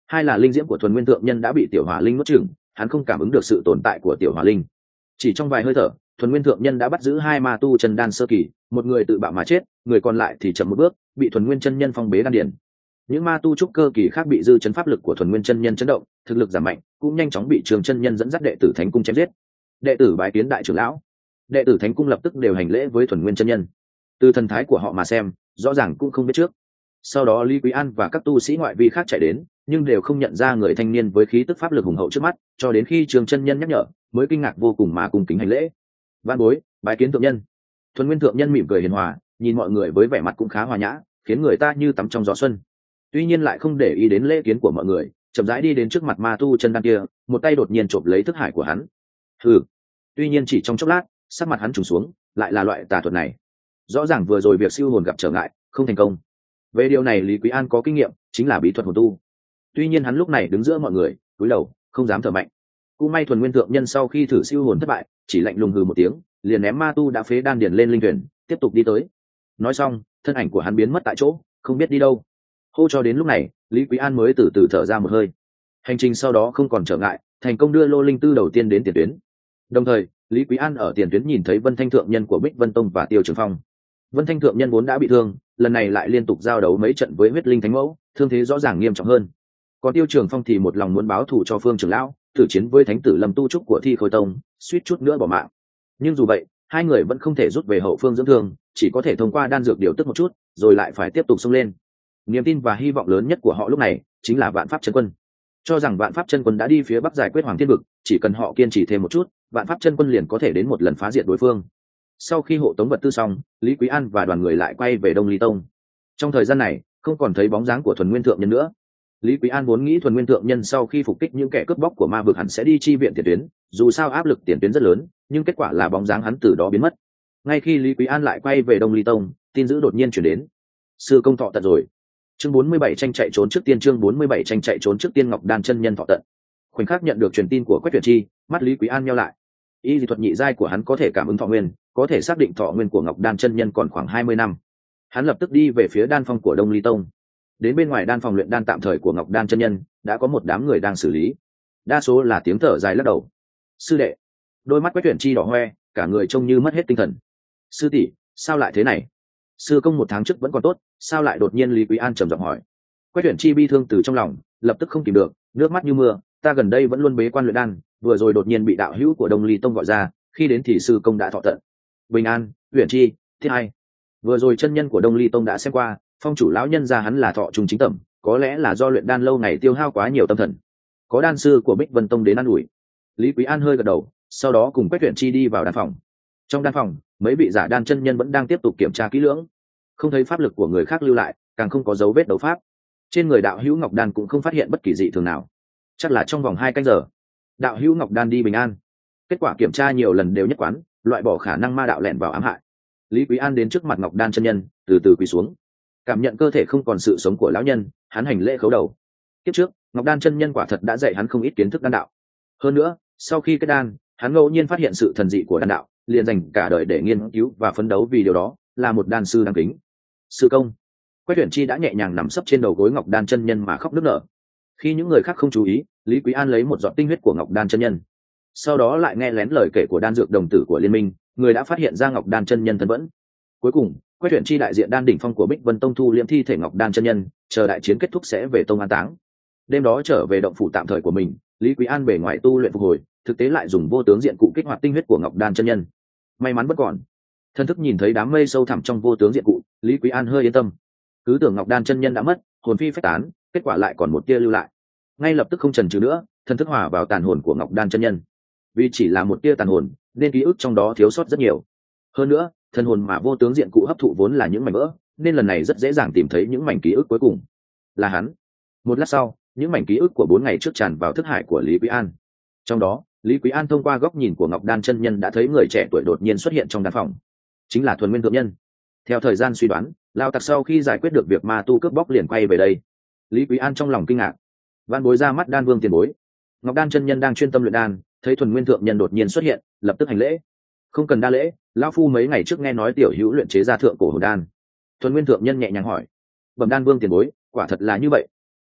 hai là linh diễm của thuần nguyên thượng nhân đã bị tiểu hỏa linh nuốt chửng, hắn không cảm ứng được sự tồn tại của tiểu hỏa linh. Chỉ trong vài hơi thở, thuần nguyên thượng nhân đã bắt giữ hai ma tu chân đan sơ kỳ, một người tự bạo mà chết, người còn lại thì chậm một bước, bị thuần nguyên chân nhân phong bế đan điển. Những ma tu trúc cơ kỳ khác bị dư chấn pháp lực của thuần nguyên chân nhân chấn động, thực lực giảm mạnh, cũng nhanh chóng bị trường chân nhân dẫn dắt đệ tử thánh cung chém giết. Đệ tử bái kiến đại trưởng lão. Đệ tử thánh cung lập tức đều hành lễ với thuần nguyên chân nhân. Từ thần thái của họ mà xem, rõ ràng cũng không biết trước. Sau đó Lý Quý An và các tu sĩ ngoại vi khác chạy đến, nhưng đều không nhận ra người thanh niên với khí tức pháp lực hùng hậu trước mắt, cho đến khi trường chân nhân nhắc nhở, mới kinh ngạc vô cùng mà cung kính hành lễ. Vạn bối, bái kiến thượng nhân. Thuần nguyên thượng nhân mỉm cười hiền hòa, nhìn mọi người với vẻ mặt cũng khá hòa nhã, khiến người ta như tắm trong gió xuân. Tuy nhiên lại không để ý đến lễ kiến của mọi người, chậm rãi đi đến trước mặt ma tu chân đan kia, một tay đột nhiên chộp lấy thức hải của hắn. Hừ. Tuy nhiên chỉ trong chốc lát, sắc mặt hắn trùng xuống, lại là loại tà thuật này. Rõ ràng vừa rồi việc siêu hồn gặp trở ngại, không thành công. Về điều này Lý Quý An có kinh nghiệm, chính là bí thuật hồn tu. Tuy nhiên hắn lúc này đứng giữa mọi người, cúi đầu, không dám thở mạnh. Cũng may thuần nguyên thượng nhân sau khi thử siêu hồn thất bại, chỉ lạnh lùng hừ một tiếng, liền ném ma tu đã phế đan điền lên linh thuyền, tiếp tục đi tới. Nói xong, thân ảnh của hắn biến mất tại chỗ, không biết đi đâu. Hô cho đến lúc này, Lý Quý An mới từ từ thở ra một hơi. Hành trình sau đó không còn trở ngại, thành công đưa lô linh tư đầu tiên đến tiền tuyến. Đồng thời, Lý Quý An ở tiền tuyến nhìn thấy Vân Thanh thượng nhân của Bích Vân Tông và Tiêu Trường Phong. Vân Thanh thượng nhân vốn đã bị thương, lần này lại liên tục giao đấu mấy trận với huyết linh thánh mẫu, thương thế rõ ràng nghiêm trọng hơn. Còn Tiêu Trường Phong thì một lòng muốn báo thù cho Phương trưởng lão, thử chiến với thánh tử Lâm Tu Trúc của Thi Khôi Tông, suýt chút nữa bỏ mạng. Nhưng dù vậy, hai người vẫn không thể rút về hậu phương dưỡng thương, chỉ có thể thông qua đan dược điều tức một chút, rồi lại phải tiếp tục xông lên. Niềm tin và hy vọng lớn nhất của họ lúc này chính là Vạn Pháp Chân Quân. Cho rằng Vạn Pháp Chân Quân đã đi phía bắc giải quyết Hoàng Thiên Vực, chỉ cần họ kiên trì thêm một chút, Vạn Pháp Chân Quân liền có thể đến một lần phá diệt đối phương. Sau khi hộ tống vật tư xong, Lý Quý An và đoàn người lại quay về Đông Ly Tông. Trong thời gian này, không còn thấy bóng dáng của thuần nguyên thượng nhân nữa. Lý Quý An vốn nghĩ thuần nguyên thượng nhân sau khi phục kích những kẻ cướp bóc của ma vực hẳn sẽ đi chi viện tiền tuyến, dù sao áp lực tiền tuyến rất lớn, nhưng kết quả là bóng dáng hắn từ đó biến mất. Ngay khi Lý Quý An lại quay về Đông Ly Tông, tin dữ đột nhiên chuyển đến. Sư công thọ tận rồi. Chương bốn mươi bảy tranh chạy trốn trước tiên chương bốn mươi bảy tranh chạy trốn trước tiên Ngọc Đan chân nhân thọ tận. Khoảnh khắc nhận được truyền tin của Quách Tuyển Chi, mắt Lý Quý An nheo lại. Y dị thuật nhị giai của hắn có thể cảm ứng thọ nguyên, có thể xác định thọ nguyên của Ngọc Đan chân nhân còn khoảng hai mươi năm. Hắn lập tức đi về phía đan phong của Đông Ly Tông. Đến bên ngoài đan phòng luyện đan tạm thời của Ngọc Đan chân nhân, đã có một đám người đang xử lý. Đa số là tiếng thở dài lắc đầu. Sư đệ. Đôi mắt Quách Tuyển Chi đỏ hoe, cả người trông như mất hết tinh thần. Sư tỷ, sao lại thế này? Sư công một tháng trước vẫn còn tốt, sao lại đột nhiên? Lý Quý An trầm giọng hỏi. Quách Tuyển Chi bi thương từ trong lòng, lập tức không kìm được, nước mắt như mưa. Ta gần đây vẫn luôn bế quan luyện đan, vừa rồi đột nhiên bị đạo hữu của Đông Ly Tông gọi ra, khi đến thì sư công đã thọ tận. Bình an, Tuyển Chi, thiết hai. Vừa rồi chân nhân của Đông Ly Tông đã xem qua, phong chủ lão nhân ra hắn là thọ trùng chính tẩm, có lẽ là do luyện đan lâu ngày tiêu hao quá nhiều tâm thần. Có đan sư của Bích Vân Tông đến ăn ủi. Lý Quý An hơi gật đầu, sau đó cùng Quách Tuyển Chi đi vào đan phòng. Trong đan phòng, mấy vị giả đan chân nhân vẫn đang tiếp tục kiểm tra kỹ lưỡng. Không thấy pháp lực của người khác lưu lại, càng không có dấu vết đấu pháp. Trên người đạo hữu Ngọc Đan cũng không phát hiện bất kỳ dị thường nào. Chắc là trong vòng hai canh giờ, đạo hữu Ngọc Đan đi bình an. Kết quả kiểm tra nhiều lần đều nhất quán, loại bỏ khả năng ma đạo lẻn vào ám hại. Lý Quý An đến trước mặt Ngọc Đan chân nhân, từ từ quỳ xuống, cảm nhận cơ thể không còn sự sống của lão nhân, hắn hành lễ khấu đầu. Kiếp trước, Ngọc Đan chân nhân quả thật đã dạy hắn không ít kiến thức đan đạo. Hơn nữa, sau khi kết đan, hắn ngẫu nhiên phát hiện sự thần dị của đan đạo, liền dành cả đời để nghiên cứu và phấn đấu vì điều đó, là một đan sư đáng kính. Sư công. Quách Tuyển Chi đã nhẹ nhàng nằm sấp trên đầu gối Ngọc Đan chân nhân mà khóc nức nở. Khi những người khác không chú ý, Lý Quý An lấy một giọt tinh huyết của Ngọc Đan chân nhân, sau đó lại nghe lén lời kể của đan dược đồng tử của liên minh, người đã phát hiện ra Ngọc Đan chân nhân thân vẫn. Cuối cùng, Quách Tuyển Chi đại diện đan đỉnh phong của Bích Vân Tông thu liễm thi thể Ngọc Đan chân nhân, chờ đại chiến kết thúc sẽ về tông an táng. Đêm đó trở về động phủ tạm thời của mình, Lý Quý An bề ngoài tu luyện phục hồi, thực tế lại dùng vô tướng diện cụ kích hoạt tinh huyết của Ngọc Đan chân nhân. May mắn bất còn. Thân thức nhìn thấy đám mây sâu thẳm trong vô tướng diện cụ, Lý Quý An hơi yên tâm. Cứ tưởng Ngọc Đan chân nhân đã mất, hồn phi phách tán, kết quả lại còn một tia lưu lại. Ngay lập tức không chần chừ nữa, thân thức hòa vào tàn hồn của Ngọc Đan chân nhân. Vì chỉ là một tia tàn hồn, nên ký ức trong đó thiếu sót rất nhiều. Hơn nữa, thân hồn mà vô tướng diện cụ hấp thụ vốn là những mảnh vỡ, nên lần này rất dễ dàng tìm thấy những mảnh ký ức cuối cùng. Là hắn. Một lát sau, những mảnh ký ức của bốn ngày trước tràn vào thức hải của Lý Quý An. Trong đó, Lý Quý An thông qua góc nhìn của Ngọc Đan chân nhân đã thấy người trẻ tuổi đột nhiên xuất hiện trong đan phòng. Chính là Thuần Nguyên thượng nhân. Theo thời gian suy đoán, Lão tặc sau khi giải quyết được việc ma tu cướp bóc liền quay về đây. Lý Quý An trong lòng kinh ngạc. Van bối ra mắt đan vương tiền bối. Ngọc Đan chân nhân đang chuyên tâm luyện đan, thấy Thuần Nguyên thượng nhân đột nhiên xuất hiện, lập tức hành lễ. Không cần đa lễ, lão phu mấy ngày trước nghe nói tiểu hữu luyện chế ra thượng cổ hồn đan. Thuần Nguyên thượng nhân nhẹ nhàng hỏi. Bẩm đan vương tiền bối, quả thật là như vậy.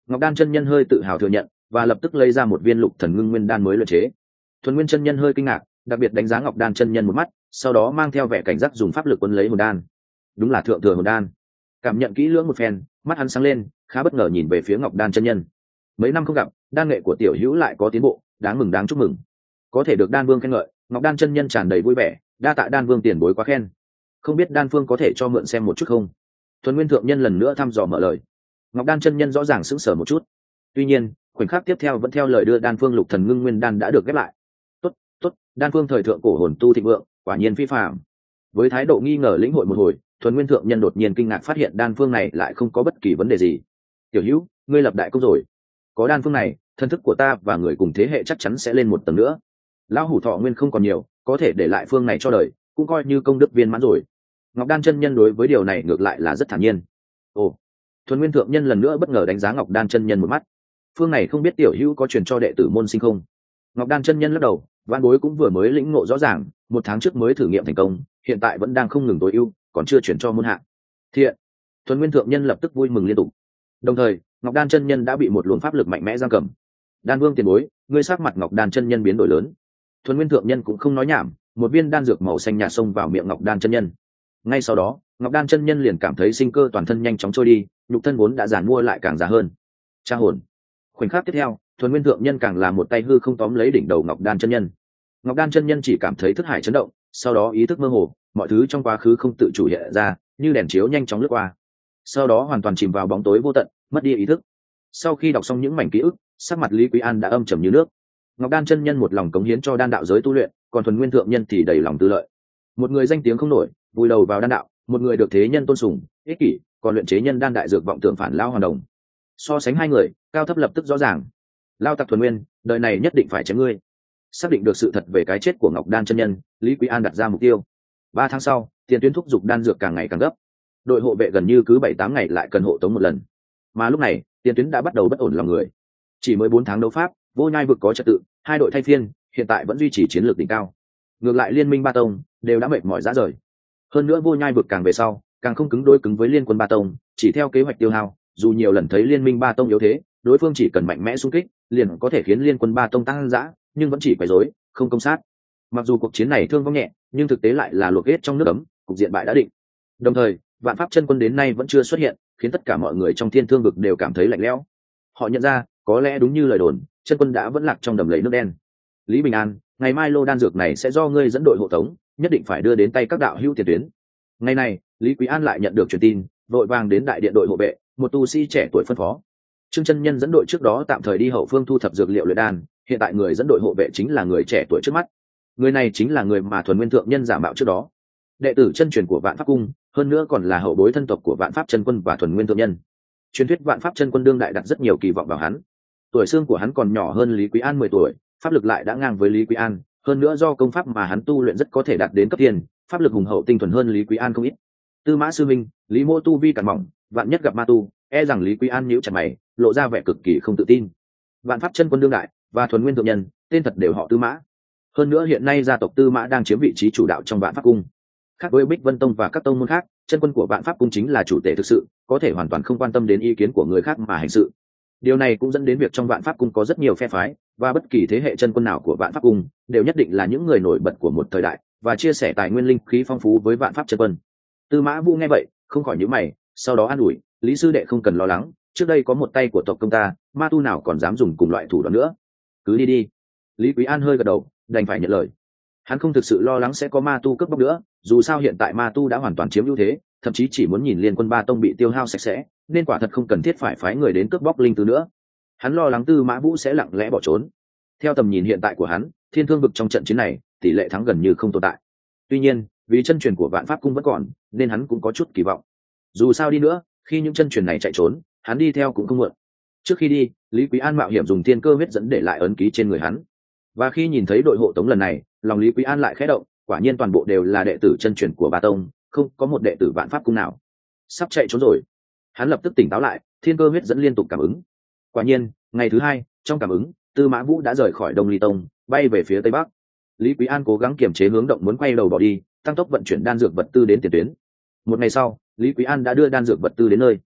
Ngọc Đan chân nhân hơi tự hào thừa nhận và lập tức lấy ra một viên lục thần ngưng nguyên đan mới luyện chế. Thuần Nguyên chân nhân hơi kinh ngạc, đặc biệt đánh giá Ngọc Đan chân nhân một mắt, sau đó mang theo vẻ cảnh giác dùng pháp lực quân lấy hồn đan. Đúng là thượng thừa hồn đan. Cảm nhận kỹ lưỡng một phen, mắt hắn sáng lên, khá bất ngờ nhìn về phía Ngọc Đan chân nhân. Mấy năm không gặp, đan nghệ của tiểu hữu lại có tiến bộ, đáng mừng đáng chúc mừng. Có thể được đan vương khen ngợi, Ngọc Đan chân nhân tràn đầy vui vẻ, đa tạ đan vương tiền bối quá khen. Không biết đan phương có thể cho mượn xem một chút không? Thuần Nguyên thượng nhân lần nữa thăm dò mở lời. Ngọc Đan chân nhân rõ ràng sững sờ một chút. Tuy nhiên, khoảnh khắc tiếp theo vẫn theo lời đưa đan phương lục thần ngưng nguyên đan đã được ghép lại. Tốt, tốt, đan phương thời thượng cổ hồn tu thịnh vượng, quả nhiên phi phàm. Với thái độ nghi ngờ lĩnh hội một hồi, Thuần Nguyên thượng nhân đột nhiên kinh ngạc phát hiện đan phương này lại không có bất kỳ vấn đề gì. Tiểu hữu, ngươi lập đại công rồi. Có đan phương này, thân thức của ta và người cùng thế hệ chắc chắn sẽ lên một tầng nữa. Lão hủ thọ nguyên không còn nhiều, có thể để lại phương này cho đời, cũng coi như công đức viên mãn rồi. Ngọc Đan chân nhân đối với điều này ngược lại là rất thản nhiên. Ồ, Thuần Nguyên thượng nhân lần nữa bất ngờ đánh giá Ngọc Đan chân nhân một mắt. Phương này không biết tiểu hữu có truyền cho đệ tử môn sinh không? Ngọc Đan chân nhân lắc đầu, vạn bối cũng vừa mới lĩnh ngộ rõ ràng, một tháng trước mới thử nghiệm thành công, hiện tại vẫn đang không ngừng tối ưu, còn chưa chuyển cho môn hạ. Thiện. Thuần Nguyên thượng nhân lập tức vui mừng liên tục. Đồng thời, Ngọc Đan chân nhân đã bị một luồng pháp lực mạnh mẽ giam cầm. Đan vương tiền bối, ngươi sắc mặt Ngọc Đan chân nhân biến đổi lớn. Thuần Nguyên thượng nhân cũng không nói nhảm, một viên đan dược màu xanh nhạt xông vào miệng Ngọc Đan chân nhân. Ngay sau đó, Ngọc Đan chân nhân liền cảm thấy sinh cơ toàn thân nhanh chóng trôi đi, nhục thân vốn đã giàn mua lại càng già hơn. Tra hồn. Khoảnh khắc tiếp theo, Thuần Nguyên thượng nhân càng là một tay hư không tóm lấy đỉnh đầu Ngọc Đan chân nhân. Ngọc Đan chân nhân chỉ cảm thấy thức hải chấn động, sau đó ý thức mơ hồ, mọi thứ trong quá khứ không tự chủ hiện ra, như đèn chiếu nhanh chóng lướt qua. Sau đó hoàn toàn chìm vào bóng tối vô tận, mất đi ý thức. Sau khi đọc xong những mảnh ký ức, sắc mặt Lý Quý An đã âm trầm như nước. Ngọc Đan chân nhân một lòng cống hiến cho đan đạo giới tu luyện, còn Thuần Nguyên thượng nhân thì đầy lòng tư lợi. Một người danh tiếng không nổi, vùi đầu vào đan đạo, một người được thế nhân tôn sùng, ích kỷ, còn luyện chế nhân đan đại dược vọng tưởng phản lao hoàn đồng. So sánh hai người, cao thấp lập tức rõ ràng. Lao tặc Thuần Nguyên, đời này nhất định phải chém ngươi. Xác định được sự thật về cái chết của Ngọc Đan chân nhân, Lý Quý An đặt ra mục tiêu. Ba tháng sau, tiền tuyến thúc giục đan dược càng ngày càng gấp. Đội hộ vệ gần như cứ bảy tám ngày lại cần hộ tống một lần. Mà lúc này, tiền tuyến đã bắt đầu bất ổn lòng người. Chỉ mới bốn tháng đấu pháp, Vô Nhai vực có trật tự, hai đội thay phiên, hiện tại vẫn duy trì chiến lược đỉnh cao. Ngược lại Liên minh Ba Tông đều đã mệt mỏi rã rời. Hơn nữa Vô Nhai vực càng về sau, càng không cứng đôi cứng với Liên quân Ba Tông, chỉ theo kế hoạch tiêu hao, dù nhiều lần thấy Liên minh Ba Tông yếu thế, đối phương chỉ cần mạnh mẽ xung kích, liền có thể khiến Liên quân Ba Tông tăng dã, nhưng vẫn chỉ quấy rối, không công sát. Mặc dù cuộc chiến này thương vong nhẹ, nhưng thực tế lại là luộc hết trong nước ấm, cục diện bại đã định. Đồng thời, Vạn Pháp chân quân đến nay vẫn chưa xuất hiện, khiến tất cả mọi người trong Thiên Thương vực đều cảm thấy lạnh lẽo. Họ nhận ra, có lẽ đúng như lời đồn, chân quân đã vẫn lạc trong đầm lầy nước đen. Lý Bình An, ngày mai lô đan dược này sẽ do ngươi dẫn đội hộ tống, nhất định phải đưa đến tay các đạo hữu tiền tuyến. Ngày này, Lý Quý An lại nhận được truyền tin, vội vàng đến đại điện đội hộ vệ, một tu sĩ trẻ tuổi phân phó. Trương chân nhân dẫn đội trước đó tạm thời đi hậu phương thu thập dược liệu luyện đan, hiện tại người dẫn đội hộ vệ chính là người trẻ tuổi trước mắt. Người này chính là người mà Thuần Nguyên thượng nhân giả mạo trước đó, đệ tử chân truyền của Vạn Pháp cung, hơn nữa còn là hậu bối thân tộc của Vạn Pháp chân quân và Thuần Nguyên thượng nhân. Truyền thuyết Vạn Pháp chân quân đương đại đặt rất nhiều kỳ vọng vào hắn. Tuổi xương của hắn còn nhỏ hơn Lý Quý An mười tuổi, pháp lực lại đã ngang với Lý Quý An, hơn nữa do công pháp mà hắn tu luyện rất có thể đạt đến cấp tiền, pháp lực hùng hậu tinh thuần hơn Lý Quý An không ít. Tư Mã sư minh, Lý Mô tu vi cằn mỏng, vạn nhất gặp ma tu, e rằng Lý Quý An nhíu chặt mày, lộ ra vẻ cực kỳ không tự tin. Vạn Pháp chân quân đương đại và Thuần Nguyên thượng nhân, tên thật đều họ Tư Mã. Hơn nữa hiện nay gia tộc Tư Mã đang chiếm vị trí chủ đạo trong Vạn Pháp cung. Khác với Bích Vân Tông và các tông môn khác, chân quân của Vạn Pháp cung chính là chủ tể thực sự, có thể hoàn toàn không quan tâm đến ý kiến của người khác mà hành sự. Điều này cũng dẫn đến việc trong Vạn Pháp cung có rất nhiều phe phái, và bất kỳ thế hệ chân quân nào của Vạn Pháp cung đều nhất định là những người nổi bật của một thời đại và chia sẻ tài nguyên linh khí phong phú với Vạn Pháp chân quân. Tư Mã Vũ nghe vậy, không khỏi nhíu mày, sau đó an ủi, Lý sư đệ không cần lo lắng, trước đây có một tay của tộc công ta, ma tu nào còn dám dùng cùng loại thủ đoạn nữa. Cứ đi đi. Lý Quý An hơi gật đầu, đành phải nhận lời. Hắn không thực sự lo lắng sẽ có ma tu cướp bóc nữa, dù sao hiện tại ma tu đã hoàn toàn chiếm ưu thế, thậm chí chỉ muốn nhìn Liên quân Ba Tông bị tiêu hao sạch sẽ, nên quả thật không cần thiết phải phái người đến cướp bóc linh tứ nữa. Hắn lo lắng Tư Mã Vũ sẽ lặng lẽ bỏ trốn. Theo tầm nhìn hiện tại của hắn, Thiên Thương vực trong trận chiến này, tỷ lệ thắng gần như không tồn tại. Tuy nhiên, vì chân truyền của Vạn Pháp cung vẫn còn, nên hắn cũng có chút kỳ vọng. Dù sao đi nữa, khi những chân truyền này chạy trốn, hắn đi theo cũng không muộn. Trước khi đi, Lý Quý An mạo hiểm dùng thiên cơ huyết dẫn để lại ấn ký trên người hắn. Và khi nhìn thấy đội hộ tống lần này, lòng Lý Quý An lại khẽ động, quả nhiên toàn bộ đều là đệ tử chân truyền của Ba Tông, không có một đệ tử Vạn Pháp cung nào. Sắp chạy trốn rồi. Hắn lập tức tỉnh táo lại, thiên cơ huyết dẫn liên tục cảm ứng. Quả nhiên, ngày thứ hai, trong cảm ứng, Tư Mã Vũ đã rời khỏi Đông Ly Tông, bay về phía tây bắc. Lý Quý An cố gắng kiềm chế hướng động muốn quay đầu bỏ đi, tăng tốc vận chuyển đan dược vật tư đến tiền tuyến. Một ngày sau, Lý Quý An đã đưa đan dược vật tư đến nơi.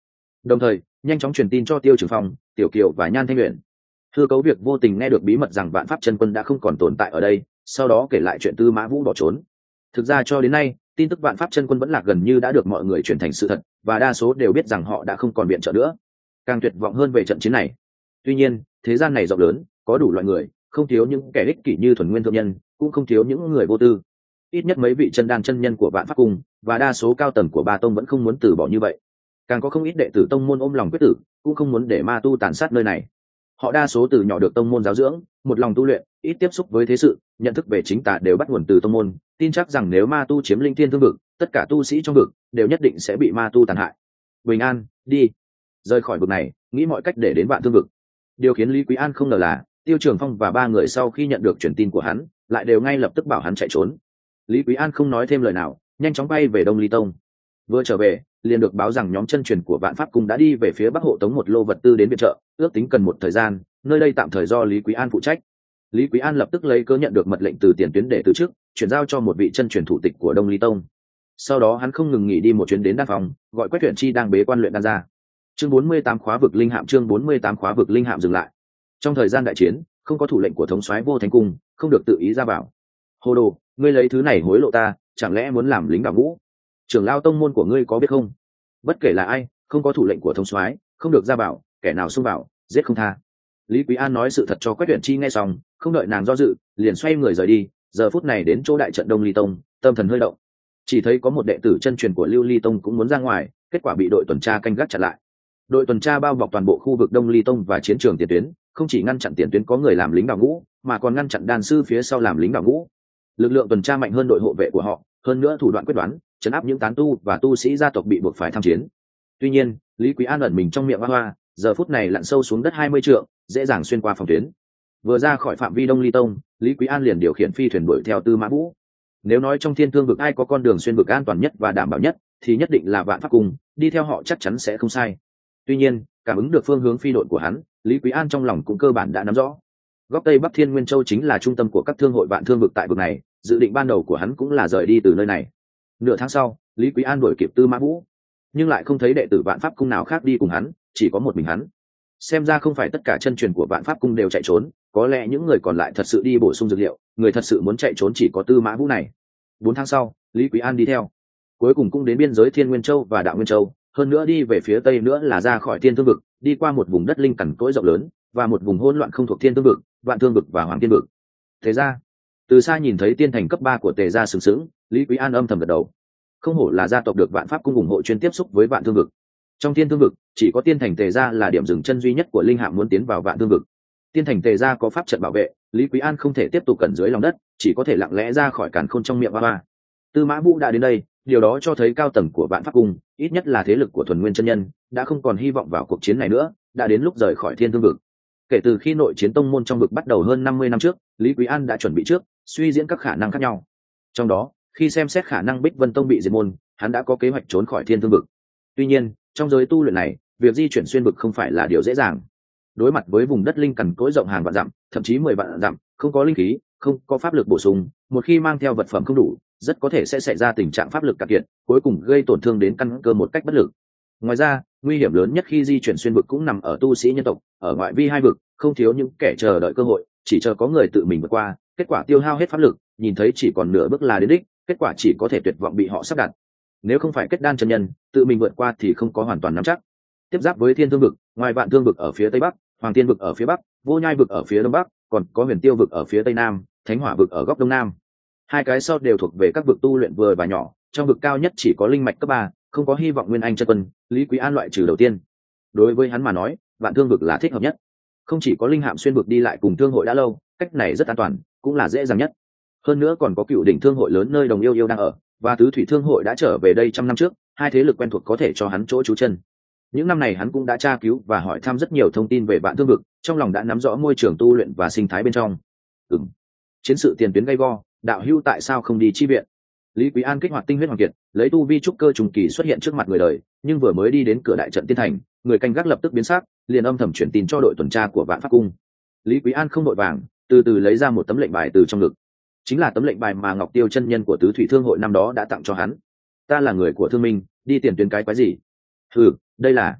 Đồng thời nhanh chóng truyền tin cho Tiêu Trường Phong, Tiểu Kiều và Nhan Thanh Uyển. Hư Cấu Việc vô tình nghe được bí mật rằng Vạn Pháp Chân Quân đã không còn tồn tại ở đây, sau đó kể lại chuyện Tư Mã Vũ bỏ trốn. Thực ra cho đến nay, tin tức Vạn Pháp Chân Quân vẫn lạc gần như đã được mọi người truyền thành sự thật, và đa số đều biết rằng họ đã không còn viện trợ nữa. Càng tuyệt vọng hơn về trận chiến này. Tuy nhiên, thế gian này rộng lớn, có đủ loại người, không thiếu những kẻ ích kỷ như thuần nguyên thượng nhân, cũng không thiếu những người vô tư. Ít nhất mấy vị chân đan chân nhân của Vạn Pháp Cung và đa số cao tầng của Ba Tông vẫn không muốn từ bỏ như vậy. Càng có không ít đệ tử tông môn ôm lòng quyết tử, cũng không muốn để ma tu tàn sát nơi này. Họ đa số từ nhỏ được tông môn giáo dưỡng, một lòng tu luyện, ít tiếp xúc với thế sự, nhận thức về chính tà đều bắt nguồn từ tông môn, tin chắc rằng nếu ma tu chiếm linh thiên thương vực, tất cả tu sĩ trong vực đều nhất định sẽ bị ma tu tàn hại. Bình an, đi, rời khỏi vực này, nghĩ mọi cách để đến Vạn Thương vực. Điều khiến Lý Quý An không ngờ là Tiêu Trường Phong và ba người sau khi nhận được truyền tin của hắn, lại đều ngay lập tức bảo hắn chạy trốn. Lý Quý An không nói thêm lời nào, nhanh chóng bay về Đông Ly Tông. Vừa trở về, liền được báo rằng nhóm chân truyền của Vạn Pháp Cung đã đi về phía Bắc hộ tống một lô vật tư đến viện trợ, ước tính cần một thời gian, nơi đây tạm thời do Lý Quý An phụ trách. Lý Quý An lập tức lấy cớ nhận được mật lệnh từ tiền tuyến để từ chức, chuyển giao cho một vị chân truyền thủ tịch của Đông Ly Tông. Sau đó hắn không ngừng nghỉ đi một chuyến đến đan phòng, gọi Quách Tuyển Chi đang bế quan luyện đan ra. Chương bốn mươi tám khóa vực linh hạm chương bốn mươi tám khóa vực linh hạm dừng lại. Trong thời gian đại chiến, không có thủ lệnh của thống soái Vô Thánh Cung, không được tự ý ra vào. Hồ đồ, ngươi lấy thứ này hối lộ ta, chẳng lẽ muốn làm lính đào ngũ? Trưởng lao tông môn của ngươi có biết không? Bất kể là ai, không có thủ lệnh của thống soái, không được ra vào, kẻ nào xông vào, giết không tha. Lý Quý An nói sự thật cho Quách Tuyển Chi nghe xong, không đợi nàng do dự, liền xoay người rời đi. Giờ phút này đến chỗ đại trận Đông Ly Tông, tâm thần hơi động. Chỉ thấy có một đệ tử chân truyền của Lưu Ly Tông cũng muốn ra ngoài, kết quả bị đội tuần tra canh gác chặn lại. Đội tuần tra bao bọc toàn bộ khu vực Đông Ly Tông và chiến trường tiền tuyến, không chỉ ngăn chặn tiền tuyến có người làm lính đào ngũ, mà còn ngăn chặn đàn sư phía sau làm lính đào ngũ. Lực lượng tuần tra mạnh hơn đội hộ vệ của họ, hơn nữa thủ đoạn quyết đoán, trấn áp những tán tu và tu sĩ gia tộc bị buộc phải tham chiến. Tuy nhiên, Lý Quý An ẩn mình trong miệng hoa hoa, giờ phút này lặn sâu xuống đất hai mươi trượng, dễ dàng xuyên qua phòng tuyến. Vừa ra khỏi phạm vi Đông Ly Tông, Lý Quý An liền điều khiển phi thuyền đuổi theo Tư Mã Vũ. Nếu nói trong thiên thương vực ai có con đường xuyên vực an toàn nhất và đảm bảo nhất, thì nhất định là Vạn Pháp Cung, đi theo họ chắc chắn sẽ không sai. Tuy nhiên, cảm ứng được phương hướng phi đội của hắn, Lý Quý An trong lòng cũng cơ bản đã nắm rõ. Góc Tây Bắc Thiên Nguyên Châu chính là trung tâm của các thương hội vạn thương vực tại vực này, dự định ban đầu của hắn cũng là rời đi từ nơi này. Nửa tháng sau, Lý Quý An đuổi kịp Tư Mã Vũ, nhưng lại không thấy đệ tử Vạn Pháp Cung nào khác đi cùng hắn, chỉ có một mình hắn. Xem ra không phải tất cả chân truyền của Vạn Pháp Cung đều chạy trốn, có lẽ những người còn lại thật sự đi bổ sung dược liệu, người thật sự muốn chạy trốn chỉ có Tư Mã Vũ này. Bốn tháng sau, Lý Quý An đi theo, cuối cùng cũng đến biên giới Thiên Nguyên Châu và Đạo Nguyên Châu, hơn nữa đi về phía tây nữa là ra khỏi Thiên Thương vực, đi qua một vùng đất linh cằn cỗi rộng lớn và một vùng hỗn loạn không thuộc Thiên Thương vực, Vạn Thương vực và Hoàng Thiên vực. Thế ra, từ xa nhìn thấy tiên thành cấp ba của Tề gia sừng sững, Lý Quý An âm thầm gật đầu. Không hổ là gia tộc được Vạn Pháp Cung ủng hộ chuyên tiếp xúc với Vạn Thương vực. Trong Thiên Thương vực, chỉ có tiên thành Tề gia là điểm dừng chân duy nhất của linh hạm muốn tiến vào Vạn Thương vực. Tiên thành Tề gia có pháp trận bảo vệ, Lý Quý An không thể tiếp tục cẩn dưới lòng đất, chỉ có thể lặng lẽ ra khỏi càn khôn trong miệng ba ba. Tư Mã Vũ đã đến đây, điều đó cho thấy cao tầng của Vạn Pháp Cung, ít nhất là thế lực của thuần nguyên chân nhân, đã không còn hy vọng vào cuộc chiến này nữa, đã đến lúc rời khỏi Thiên Thương vực. Kể từ khi nội chiến tông môn trong vực bắt đầu hơn năm mươi năm trước, Lý Quý An đã chuẩn bị trước, suy diễn các khả năng khác nhau. Trong đó, khi xem xét khả năng Bích Vân Tông bị diệt môn, hắn đã có kế hoạch trốn khỏi Thiên Thương vực. Tuy nhiên, trong giới tu luyện này, việc di chuyển xuyên vực không phải là điều dễ dàng. Đối mặt với vùng đất linh cằn cỗi rộng hàng vạn dặm, thậm chí mười vạn dặm, không có linh khí, không có pháp lực bổ sung, một khi mang theo vật phẩm không đủ, rất có thể sẽ xảy ra tình trạng pháp lực cạn kiệt, cuối cùng gây tổn thương đến căn cơ một cách bất lực. Ngoài ra, nguy hiểm lớn nhất khi di chuyển xuyên vực cũng nằm ở tu sĩ nhân tộc, ở ngoại vi hai vực, không thiếu những kẻ chờ đợi cơ hội, chỉ chờ có người tự mình vượt qua, kết quả tiêu hao hết pháp lực, nhìn thấy chỉ còn nửa bước là đến đích, kết quả chỉ có thể tuyệt vọng bị họ sắp đặt. Nếu không phải kết đan chân nhân, tự mình vượt qua thì không có hoàn toàn nắm chắc. Tiếp giáp với Thiên Thương vực, ngoài Vạn Thương vực ở phía tây bắc, Hoàng Thiên vực ở phía bắc, Vô Nhai vực ở phía đông bắc, còn có Huyền Tiêu vực ở phía tây nam, Thánh Hỏa vực ở góc đông nam. Hai cái sau đều thuộc về các vực tu luyện vừa và nhỏ, trong vực cao nhất chỉ có linh mạch cấp ba, không có hy vọng nguyên anh chân quân, Lý Quý An loại trừ đầu tiên. Đối với hắn mà nói, Vạn Thương vực là thích hợp nhất. Không chỉ có linh hạm xuyên vực đi lại cùng thương hội đã lâu, cách này rất an toàn, cũng là dễ dàng nhất. Hơn nữa còn có cựu đỉnh thương hội lớn nơi Đồng Yêu Yêu đang ở, và tứ thủy thương hội đã trở về đây trăm năm trước, hai thế lực quen thuộc có thể cho hắn chỗ trú chân. Những năm này hắn cũng đã tra cứu và hỏi thăm rất nhiều thông tin về Vạn Thương vực, trong lòng đã nắm rõ môi trường tu luyện và sinh thái bên trong. Ừm, chiến sự tiền tuyến gay go, đạo hữu tại sao không đi chi viện? Lý Quý An kích hoạt tinh huyết hoàng kiệt, lấy tu vi trúc cơ trùng kỳ xuất hiện trước mặt người đời, nhưng vừa mới đi đến cửa đại trận tiên thành, người canh gác lập tức biến sắc, liền âm thầm chuyển tin cho đội tuần tra của Vạn Pháp Cung. Lý Quý An không đội vàng, từ từ lấy ra một tấm lệnh bài từ trong ngực, chính là tấm lệnh bài mà Ngọc Tiêu chân nhân của tứ thủy thương hội năm đó đã tặng cho hắn. Ta là người của Thương Minh, đi tiền tuyến cái quái gì? Ừ, đây là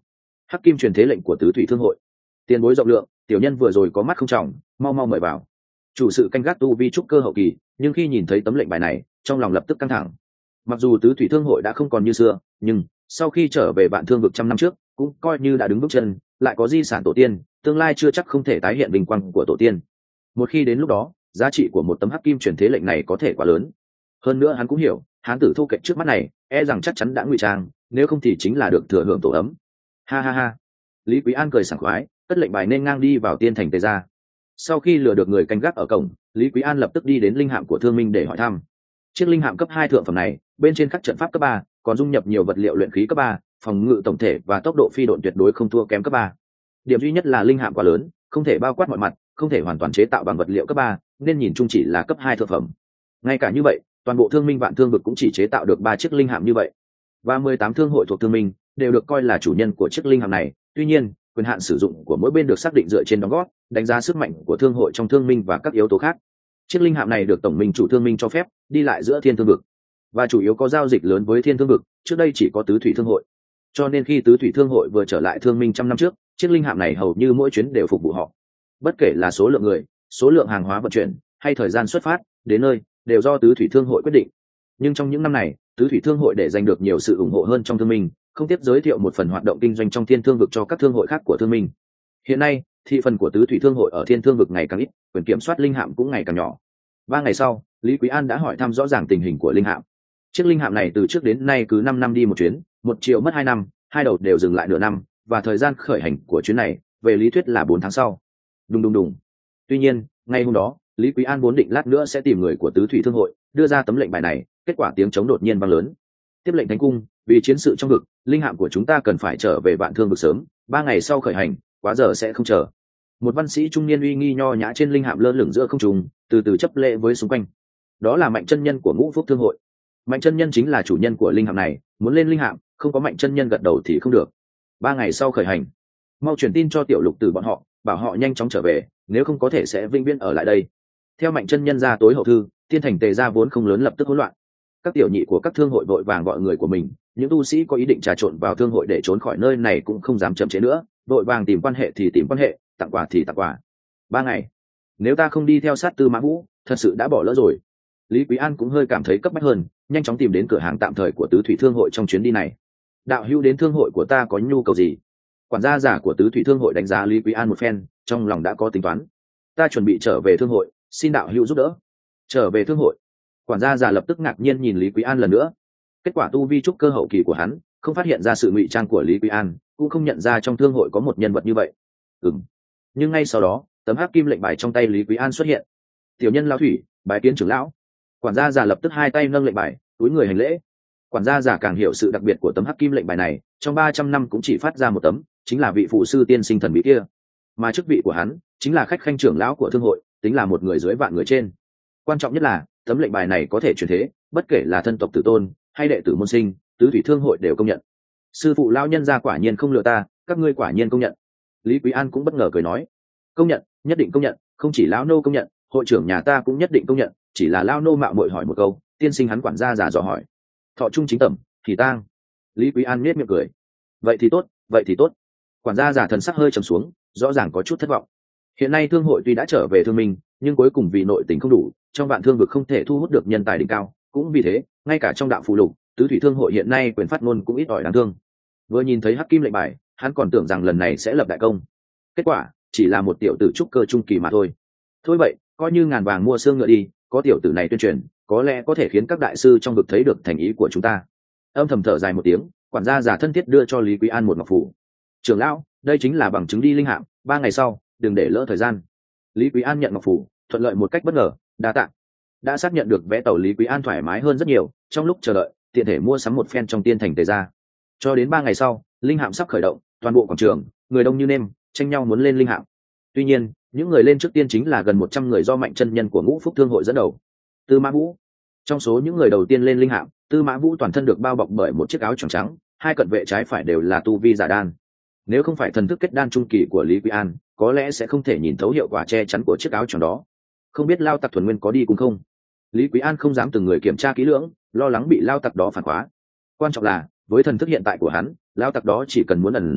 Hắc kim truyền thế lệnh của tứ thủy thương hội. Tiền bối rộng lượng, tiểu nhân vừa rồi có mắt không trọng, mau mau mời vào. Chủ sự canh gác tu vi trúc cơ hậu kỳ, nhưng khi nhìn thấy tấm lệnh bài này, trong lòng lập tức căng thẳng. Mặc dù tứ thủy thương hội đã không còn như xưa, nhưng sau khi trở về vạn thương vực trăm năm trước, cũng coi như đã đứng bước chân, lại có di sản tổ tiên, tương lai chưa chắc không thể tái hiện vinh quang của tổ tiên. Một khi đến lúc đó, giá trị của một tấm hắc kim truyền thế lệnh này có thể quá lớn. Hơn nữa hắn cũng hiểu, hán tử thô kệch trước mắt này, e rằng chắc chắn đã ngụy trang, nếu không thì chính là được thừa hưởng tổ ấm. Ha ha ha. Lý Quý An cười sảng khoái, cất lệnh bài nên ngang đi vào tiên thành Tề gia. Sau khi lừa được người canh gác ở cổng, Lý Quý An lập tức đi đến linh hạm của Thương Minh để hỏi thăm. Chiếc linh hạm cấp hai thượng phẩm này, bên trên khắc trận pháp cấp ba, còn dung nhập nhiều vật liệu luyện khí cấp ba, phòng ngự tổng thể và tốc độ phi độn tuyệt đối không thua kém cấp ba. Điểm duy nhất là linh hạm quá lớn, không thể bao quát mọi mặt, không thể hoàn toàn chế tạo bằng vật liệu cấp ba, nên nhìn chung chỉ là cấp hai thượng phẩm. Ngay cả như vậy, toàn bộ Thương Minh Vạn Thương vực cũng chỉ chế tạo được ba chiếc linh hạm như vậy. Và mười tám thương hội thuộc Thương Minh đều được coi là chủ nhân của chiếc linh hạm này, tuy nhiên, quyền hạn sử dụng của mỗi bên được xác định dựa trên đóng góp, đánh giá sức mạnh của thương hội trong Thương Minh và các yếu tố khác. Chiếc linh hạm này được tổng minh chủ Thương Minh cho phép đi lại giữa thiên thương vực, và chủ yếu có giao dịch lớn với thiên thương vực, trước đây chỉ có tứ thủy thương hội. Cho nên khi tứ thủy thương hội vừa trở lại Thương Minh trăm năm trước, chiếc linh hạm này hầu như mỗi chuyến đều phục vụ họ. Bất kể là số lượng người, số lượng hàng hóa vận chuyển, hay thời gian xuất phát đến nơi, đều do tứ thủy thương hội quyết định. Nhưng trong những năm này, tứ thủy thương hội để giành được nhiều sự ủng hộ hơn trong Thương Minh, không tiếp giới thiệu một phần hoạt động kinh doanh trong thiên thương vực cho các thương hội khác của Thương Minh. Hiện nay, thị phần của tứ thủy thương hội ở thiên thương vực ngày càng ít, quyền kiểm soát linh hạm cũng ngày càng nhỏ. Ba ngày sau, Lý Quý An đã hỏi thăm rõ ràng tình hình của linh hạm. Chiếc linh hạm này từ trước đến nay cứ năm năm đi một chuyến, một triệu mất hai năm, hai đầu đều dừng lại nửa năm, và thời gian khởi hành của chuyến này, về lý thuyết là bốn tháng sau. Đùng đùng đùng. Tuy nhiên, ngay hôm đó, Lý Quý An vốn định lát nữa sẽ tìm người của tứ thủy thương hội, đưa ra tấm lệnh bài này, kết quả tiếng trống đột nhiên vang lớn. Tiếp lệnh thánh cung, vì chiến sự trong vực, linh hạm của chúng ta cần phải trở về Vạn Thương vực sớm, ba ngày sau khởi hành, quá giờ sẽ không chờ. Một văn sĩ trung niên uy nghi nho nhã trên linh hạm lơ lửng giữa không trung, từ từ chấp lễ với xung quanh. Đó là Mạnh chân nhân của Ngũ Phúc thương hội. Mạnh chân nhân chính là chủ nhân của linh hạm này, muốn lên linh hạm, không có Mạnh chân nhân gật đầu thì không được. Ba ngày sau khởi hành, mau truyền tin cho tiểu lục tử bọn họ, bảo họ nhanh chóng trở về, nếu không có thể sẽ vĩnh viễn ở lại đây. Theo Mạnh chân nhân ra tối hậu thư, tiên thành Tề gia vốn không lớn lập tức hỗn loạn. Các tiểu nhị của các thương hội vội vàng gọi người của mình, những tu sĩ có ý định trà trộn vào thương hội để trốn khỏi nơi này cũng không dám chậm trễ nữa, vội vàng tìm quan hệ thì tìm quan hệ, tặng quà thì tặng quà. Ba ngày, nếu ta không đi theo sát Tư Mã Vũ, thật sự đã bỏ lỡ rồi. Lý Quý An cũng hơi cảm thấy cấp bách hơn, nhanh chóng tìm đến cửa hàng tạm thời của tứ thủy thương hội trong chuyến đi này. Đạo hữu đến thương hội của ta có nhu cầu gì? Quản gia giả của tứ thủy thương hội đánh giá Lý Quý An một phen, trong lòng đã có tính toán. Ta chuẩn bị trở về thương hội, xin đạo hữu giúp đỡ. Trở về thương hội? Quản gia giả lập tức ngạc nhiên nhìn Lý Quý An lần nữa. Kết quả tu vi trúc cơ hậu kỳ của hắn không phát hiện ra sự ngụy trang của Lý Quý An, cũng không nhận ra trong thương hội có một nhân vật như vậy. Ừm. Nhưng ngay sau đó, tấm hắc kim lệnh bài trong tay Lý Quý An xuất hiện. Tiểu nhân lão thủy, bái kiến trưởng lão. Quản gia giả lập tức hai tay nâng lệnh bài, túi người hành lễ. Quản gia giả càng hiểu sự đặc biệt của tấm hắc kim lệnh bài này, trong ba trăm năm cũng chỉ phát ra một tấm, chính là vị phụ sư tiên sinh thần bí kia. Mà chức vị của hắn chính là khách khanh trưởng lão của thương hội, tính là một người dưới vạn người trên. Quan trọng nhất là tấm lệnh bài này có thể truyền thế, bất kể là thân tộc tử tôn hay đệ tử môn sinh, tứ thủy thương hội đều công nhận. Sư phụ lão nhân gia quả nhiên không lừa ta, các ngươi quả nhiên công nhận. Lý Quý An cũng bất ngờ cười nói, công nhận, nhất định công nhận, không chỉ lão nô công nhận, hội trưởng nhà ta cũng nhất định công nhận, chỉ là lão nô mạo muội hỏi một câu. Tiên sinh hắn quản gia già dò hỏi, thọ trung chính tẩm thì tang. Lý Quý An nhếch miệng cười, vậy thì tốt, vậy thì tốt. Quản gia già thần sắc hơi trầm xuống, rõ ràng có chút thất vọng. Hiện nay thương hội tuy đã trở về Thương Minh, nhưng cuối cùng vì nội tình không đủ, trong Vạn Thương vực không thể thu hút được nhân tài đỉnh cao, cũng vì thế, ngay cả trong đạo phù lục, tứ thủy thương hội hiện nay quyền phát ngôn cũng ít ỏi đáng thương. Vừa nhìn thấy hắc kim lệnh bài, hắn còn tưởng rằng lần này sẽ lập đại công. Kết quả chỉ là một tiểu tử trúc cơ trung kỳ mà thôi. Thôi vậy, coi như ngàn vàng mua xương ngựa đi, có tiểu tử này tuyên truyền, có lẽ có thể khiến các đại sư trong vực thấy được thành ý của chúng ta. Âm thầm thở dài một tiếng, quản gia già thân thiết đưa cho Lý Quý An một ngọc phù. Trưởng lão, đây chính là bằng chứng đi linh hạm, ba ngày sau, đừng để lỡ thời gian. Lý Quý An nhận ngọc phù, thuận lợi một cách bất ngờ, đa tạ. Đã xác nhận được vé tàu, Lý Quý An thoải mái hơn rất nhiều, trong lúc chờ đợi, tiện thể mua sắm một phen trong tiên thành Tề gia. Cho đến ba ngày sau, linh hạm sắp khởi động, toàn bộ quảng trường, người đông như nêm, tranh nhau muốn lên linh hạm. Tuy nhiên, những người lên trước tiên chính là gần một trăm người do Mạnh chân nhân của Ngũ Phúc thương hội dẫn đầu. Tư Mã Vũ. Trong số những người đầu tiên lên linh hạm, Tư Mã Vũ toàn thân được bao bọc bởi một chiếc áo choàng trắng, hai cận vệ trái phải đều là tu vi giả đan. Nếu không phải thần thức kết đan trung kỳ của Lý Quý An, có lẽ sẽ không thể nhìn thấu hiệu quả che chắn của chiếc áo choàng đó. Không biết Lao Tặc thuần nguyên có đi cùng không? Lý Quý An không dám từng người kiểm tra kỹ lưỡng, lo lắng bị Lao Tặc đó phản khóa. Quan trọng là, với thần thức hiện tại của hắn, Lao Tặc đó chỉ cần muốn ẩn giấu,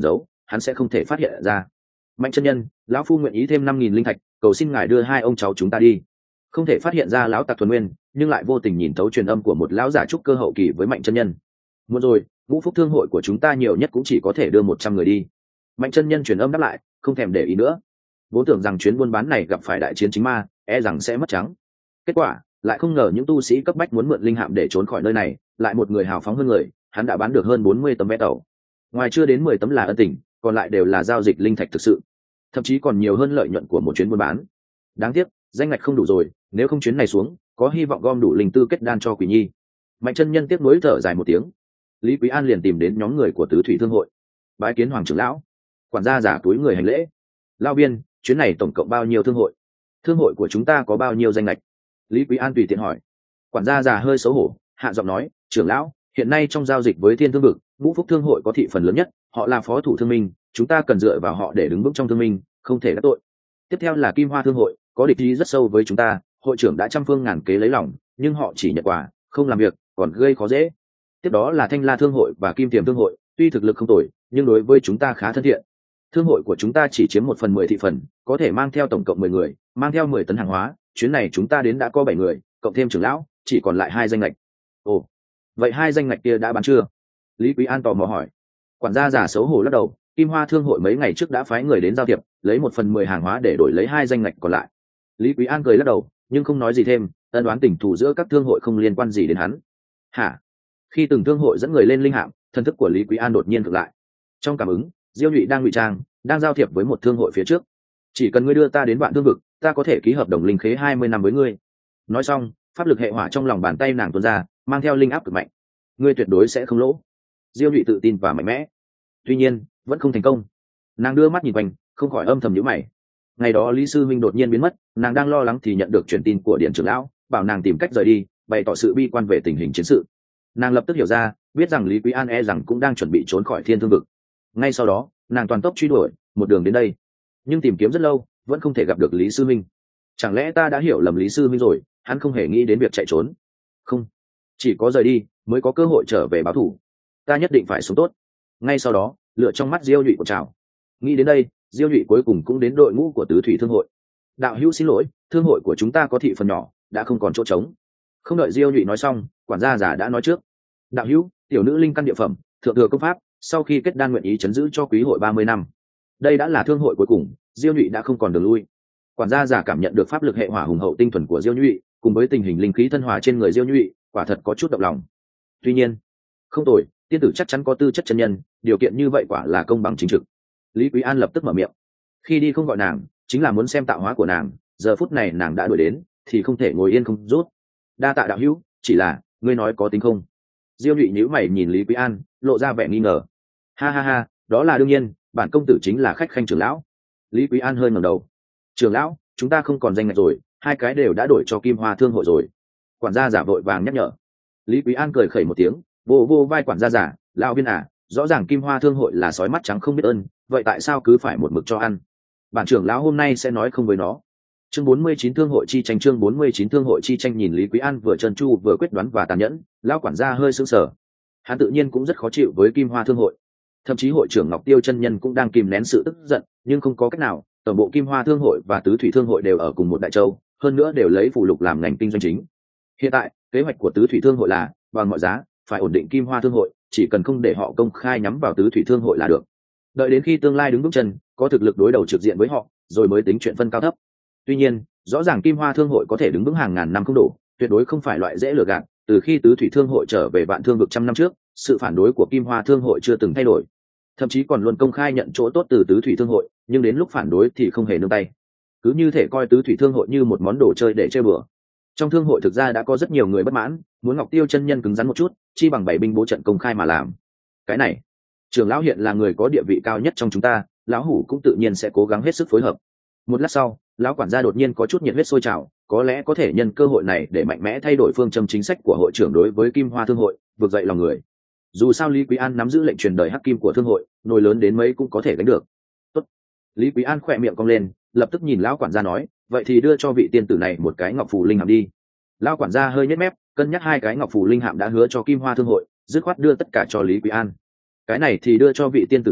hắn sẽ không thể phát hiện ra. Mạnh chân nhân, lão phu nguyện ý thêm năm nghìn linh thạch, cầu xin ngài đưa hai ông cháu chúng ta đi. Không thể phát hiện ra lão tặc thuần nguyên, nhưng lại vô tình nhìn thấu truyền âm của một lão giả trúc cơ hậu kỳ với Mạnh chân nhân. Muốn rồi, ngũ phúc thương hội của chúng ta nhiều nhất cũng chỉ có thể đưa một trăm người đi. Mạnh chân nhân truyền âm đáp lại, không thèm để ý nữa. Vốn tưởng rằng chuyến buôn bán này gặp phải đại chiến chính ma, e rằng sẽ mất trắng. Kết quả lại không ngờ những tu sĩ cấp bách muốn mượn linh hạm để trốn khỏi nơi này, lại một người hào phóng hơn người, hắn đã bán được hơn bốn mươi tấm vé tàu. Ngoài chưa đến mười tấm là ân tình, còn lại đều là giao dịch linh thạch thực sự, thậm chí còn nhiều hơn lợi nhuận của một chuyến buôn bán. Đáng tiếc, danh ngạch không đủ rồi, nếu không chuyến này xuống, có hy vọng gom đủ linh tư kết đan cho Quỷ Nhi. Mạnh chân nhân tiếc nuối thở dài một tiếng. Lý Quý An liền tìm đến nhóm người của Tứ Thủy Thương hội, bái kiến Hoàng trưởng lão. Quản gia giả túi người hành lễ. Lão viên, chuyến này tổng cộng bao nhiêu thương hội? Thương hội của chúng ta có bao nhiêu danh ngạch? Lý Quý An tùy tiện hỏi. Quản gia già hơi xấu hổ, hạ giọng nói, trưởng lão, hiện nay trong giao dịch với Thiên Thương vực, Ngũ Phúc Thương hội có thị phần lớn nhất, họ là phó thủ thương minh, chúng ta cần dựa vào họ để đứng vững trong thương minh, không thể đắc tội. Tiếp theo là Kim Hoa Thương hội, có địch ý rất sâu với chúng ta, hội trưởng đã trăm phương ngàn kế lấy lòng, nhưng họ chỉ nhận quà, không làm việc, còn gây khó dễ. Tiếp đó là Thanh La Thương hội và Kim Tiềm Thương hội, tuy thực lực không tồi, nhưng đối với chúng ta khá thân thiện. Thương hội của chúng ta chỉ chiếm một phần mười thị phần, có thể mang theo tổng cộng mười người, mang theo mười tấn hàng hóa, chuyến này chúng ta đến đã có bảy người, cộng thêm trưởng lão, chỉ còn lại hai danh lệch. Ồ, vậy hai danh lệch kia đã bán chưa? Lý Quý An tò mò hỏi. Quản gia giả xấu hổ lắc đầu, Kim Hoa Thương hội mấy ngày trước đã phái người đến giao thiệp, lấy một phần mười hàng hóa để đổi lấy hai danh lệch còn lại. Lý Quý An cười lắc đầu, nhưng không nói gì thêm, ân đoán tình thù giữa các thương hội không liên quan gì đến hắn. Hả? Khi từng thương hội dẫn người lên linh hạm, thần thức của Lý Quý An đột nhiên cực lại. Trong cảm ứng, Diêu Nhụy đang ngụy trang, đang giao thiệp với một thương hội phía trước. Chỉ cần ngươi đưa ta đến Vạn Thương vực, ta có thể ký hợp đồng linh khế hai mươi năm với ngươi. Nói xong, pháp lực hệ hỏa trong lòng bàn tay nàng tuôn ra, mang theo linh áp cực mạnh. Ngươi tuyệt đối sẽ không lỗ. Diêu Nhụy tự tin và mạnh mẽ. Tuy nhiên, vẫn không thành công. Nàng đưa mắt nhìn quanh, không khỏi âm thầm nhíu mày. Ngày đó Lý sư minh đột nhiên biến mất, nàng đang lo lắng thì nhận được truyền tin của Điện trưởng lão, bảo nàng tìm cách rời đi, bày tỏ sự bi quan về tình hình chiến sự. Nàng lập tức hiểu ra, biết rằng Lý Quý An e rằng cũng đang chuẩn bị trốn khỏi Thiên Thương vực. Ngay sau đó, nàng toàn tốc truy đuổi, một đường đến đây. Nhưng tìm kiếm rất lâu, vẫn không thể gặp được Lý sư minh. Chẳng lẽ ta đã hiểu lầm Lý sư minh rồi, hắn không hề nghĩ đến việc chạy trốn? Không, chỉ có rời đi mới có cơ hội trở về báo thù. Ta nhất định phải sống tốt. Ngay sau đó, lửa trong mắt Diêu Nhụy của trào. Nghĩ đến đây, Diêu Nhụy cuối cùng cũng đến đội ngũ của Tứ Thủy Thương hội. Đạo hữu xin lỗi, thương hội của chúng ta có thị phần nhỏ, đã không còn chỗ trống. Không đợi Diêu Nhụy nói xong, quản gia già đã nói trước. Đạo hữu, tiểu nữ linh căn địa phẩm, thượng thừa công pháp, sau khi kết đan nguyện ý chấn giữ cho quý hội ba mươi năm. Đây đã là thương hội cuối cùng, Diêu Nhụy đã không còn đường lui. Quản gia già cảm nhận được pháp lực hệ hỏa hùng hậu tinh thuần của Diêu Nhụy, cùng với tình hình linh khí thân hòa trên người Diêu Nhụy, quả thật có chút động lòng. Tuy nhiên, không tồi, tiên tử chắc chắn có tư chất chân nhân, điều kiện như vậy quả là công bằng chính trực. Lý Quý An lập tức mở miệng. Khi đi không gọi nàng, chính là muốn xem tạo hóa của nàng, giờ phút này nàng đã đuổi đến, thì không thể ngồi yên không rút. Đa tạ đạo hữu, chỉ là, ngươi nói có tính không? Diêu Nhụy nhíu mày nhìn Lý Quý An, lộ ra vẻ nghi ngờ. Ha ha ha, đó là đương nhiên, bản công tử chính là khách khanh trưởng lão. Lý Quý An hơi ngẩng đầu. Trưởng lão, chúng ta không còn danh ngạch rồi, hai cái đều đã đổi cho Kim Hoa Thương hội rồi. Quản gia giả vội vàng nhắc nhở. Lý Quý An cười khẩy một tiếng, vô vô vai quản gia giả, lão viên à, rõ ràng Kim Hoa Thương hội là sói mắt trắng không biết ơn, vậy tại sao cứ phải một mực cho ăn? Bản trưởng lão hôm nay sẽ nói không với nó. Chương bốn mươi chín thương hội chi tranh chương bốn mươi chín thương hội chi tranh nhìn Lý Quý An vừa trơn tru vừa quyết đoán và tàn nhẫn, lão quản gia hơi sững sờ. Hắn tự nhiên cũng rất khó chịu với Kim Hoa Thương hội. Thậm chí hội trưởng Ngọc Tiêu chân nhân cũng đang kìm nén sự tức giận, nhưng không có cách nào, tổng bộ Kim Hoa Thương hội và Tứ Thủy Thương hội đều ở cùng một đại châu, hơn nữa đều lấy phụ lục làm ngành kinh doanh chính. Hiện tại, kế hoạch của Tứ Thủy Thương hội là bằng mọi giá phải ổn định Kim Hoa Thương hội, chỉ cần không để họ công khai nhắm vào Tứ Thủy Thương hội là được. Đợi đến khi tương lai đứng bước chân, có thực lực đối đầu trực diện với họ, rồi mới tính chuyện phân cao thấp. Tuy nhiên, rõ ràng Kim Hoa Thương hội có thể đứng vững hàng ngàn năm không đổ, tuyệt đối không phải loại dễ lừa gạt. Từ khi Tứ Thủy Thương hội trở về Vạn Thương vực trăm năm trước, sự phản đối của Kim Hoa Thương hội chưa từng thay đổi, thậm chí còn luôn công khai nhận chỗ tốt từ Tứ Thủy Thương hội, nhưng đến lúc phản đối thì không hề nương tay, cứ như thể coi Tứ Thủy Thương hội như một món đồ chơi để chơi bừa. Trong thương hội thực ra đã có rất nhiều người bất mãn, muốn Ngọc Tiêu chân nhân cứng rắn một chút, chi bằng bảy binh bố trận công khai mà làm. Cái này, trưởng lão hiện là người có địa vị cao nhất trong chúng ta, lão hủ cũng tự nhiên sẽ cố gắng hết sức phối hợp. Một lát sau, lão quản gia đột nhiên có chút nhiệt huyết sôi trào, có lẽ có thể nhân cơ hội này để mạnh mẽ thay đổi phương châm chính sách của hội trưởng đối với Kim Hoa Thương hội, vực dậy lòng người. Dù sao Lý Quý An nắm giữ lệnh truyền đời hắc kim của thương hội, nồi lớn đến mấy cũng có thể gánh được. Tốt. Lý Quý An khỏe miệng cong lên, lập tức nhìn lão quản gia nói, vậy thì đưa cho vị tiên tử này một cái ngọc phù linh hạm đi. Lão quản gia hơi nhếch mép, cân nhắc hai cái ngọc phù linh hạm đã hứa cho Kim Hoa Thương hội, dứt khoát đưa tất cả cho Lý Quý An. Cái này thì đưa cho vị tiên tử này,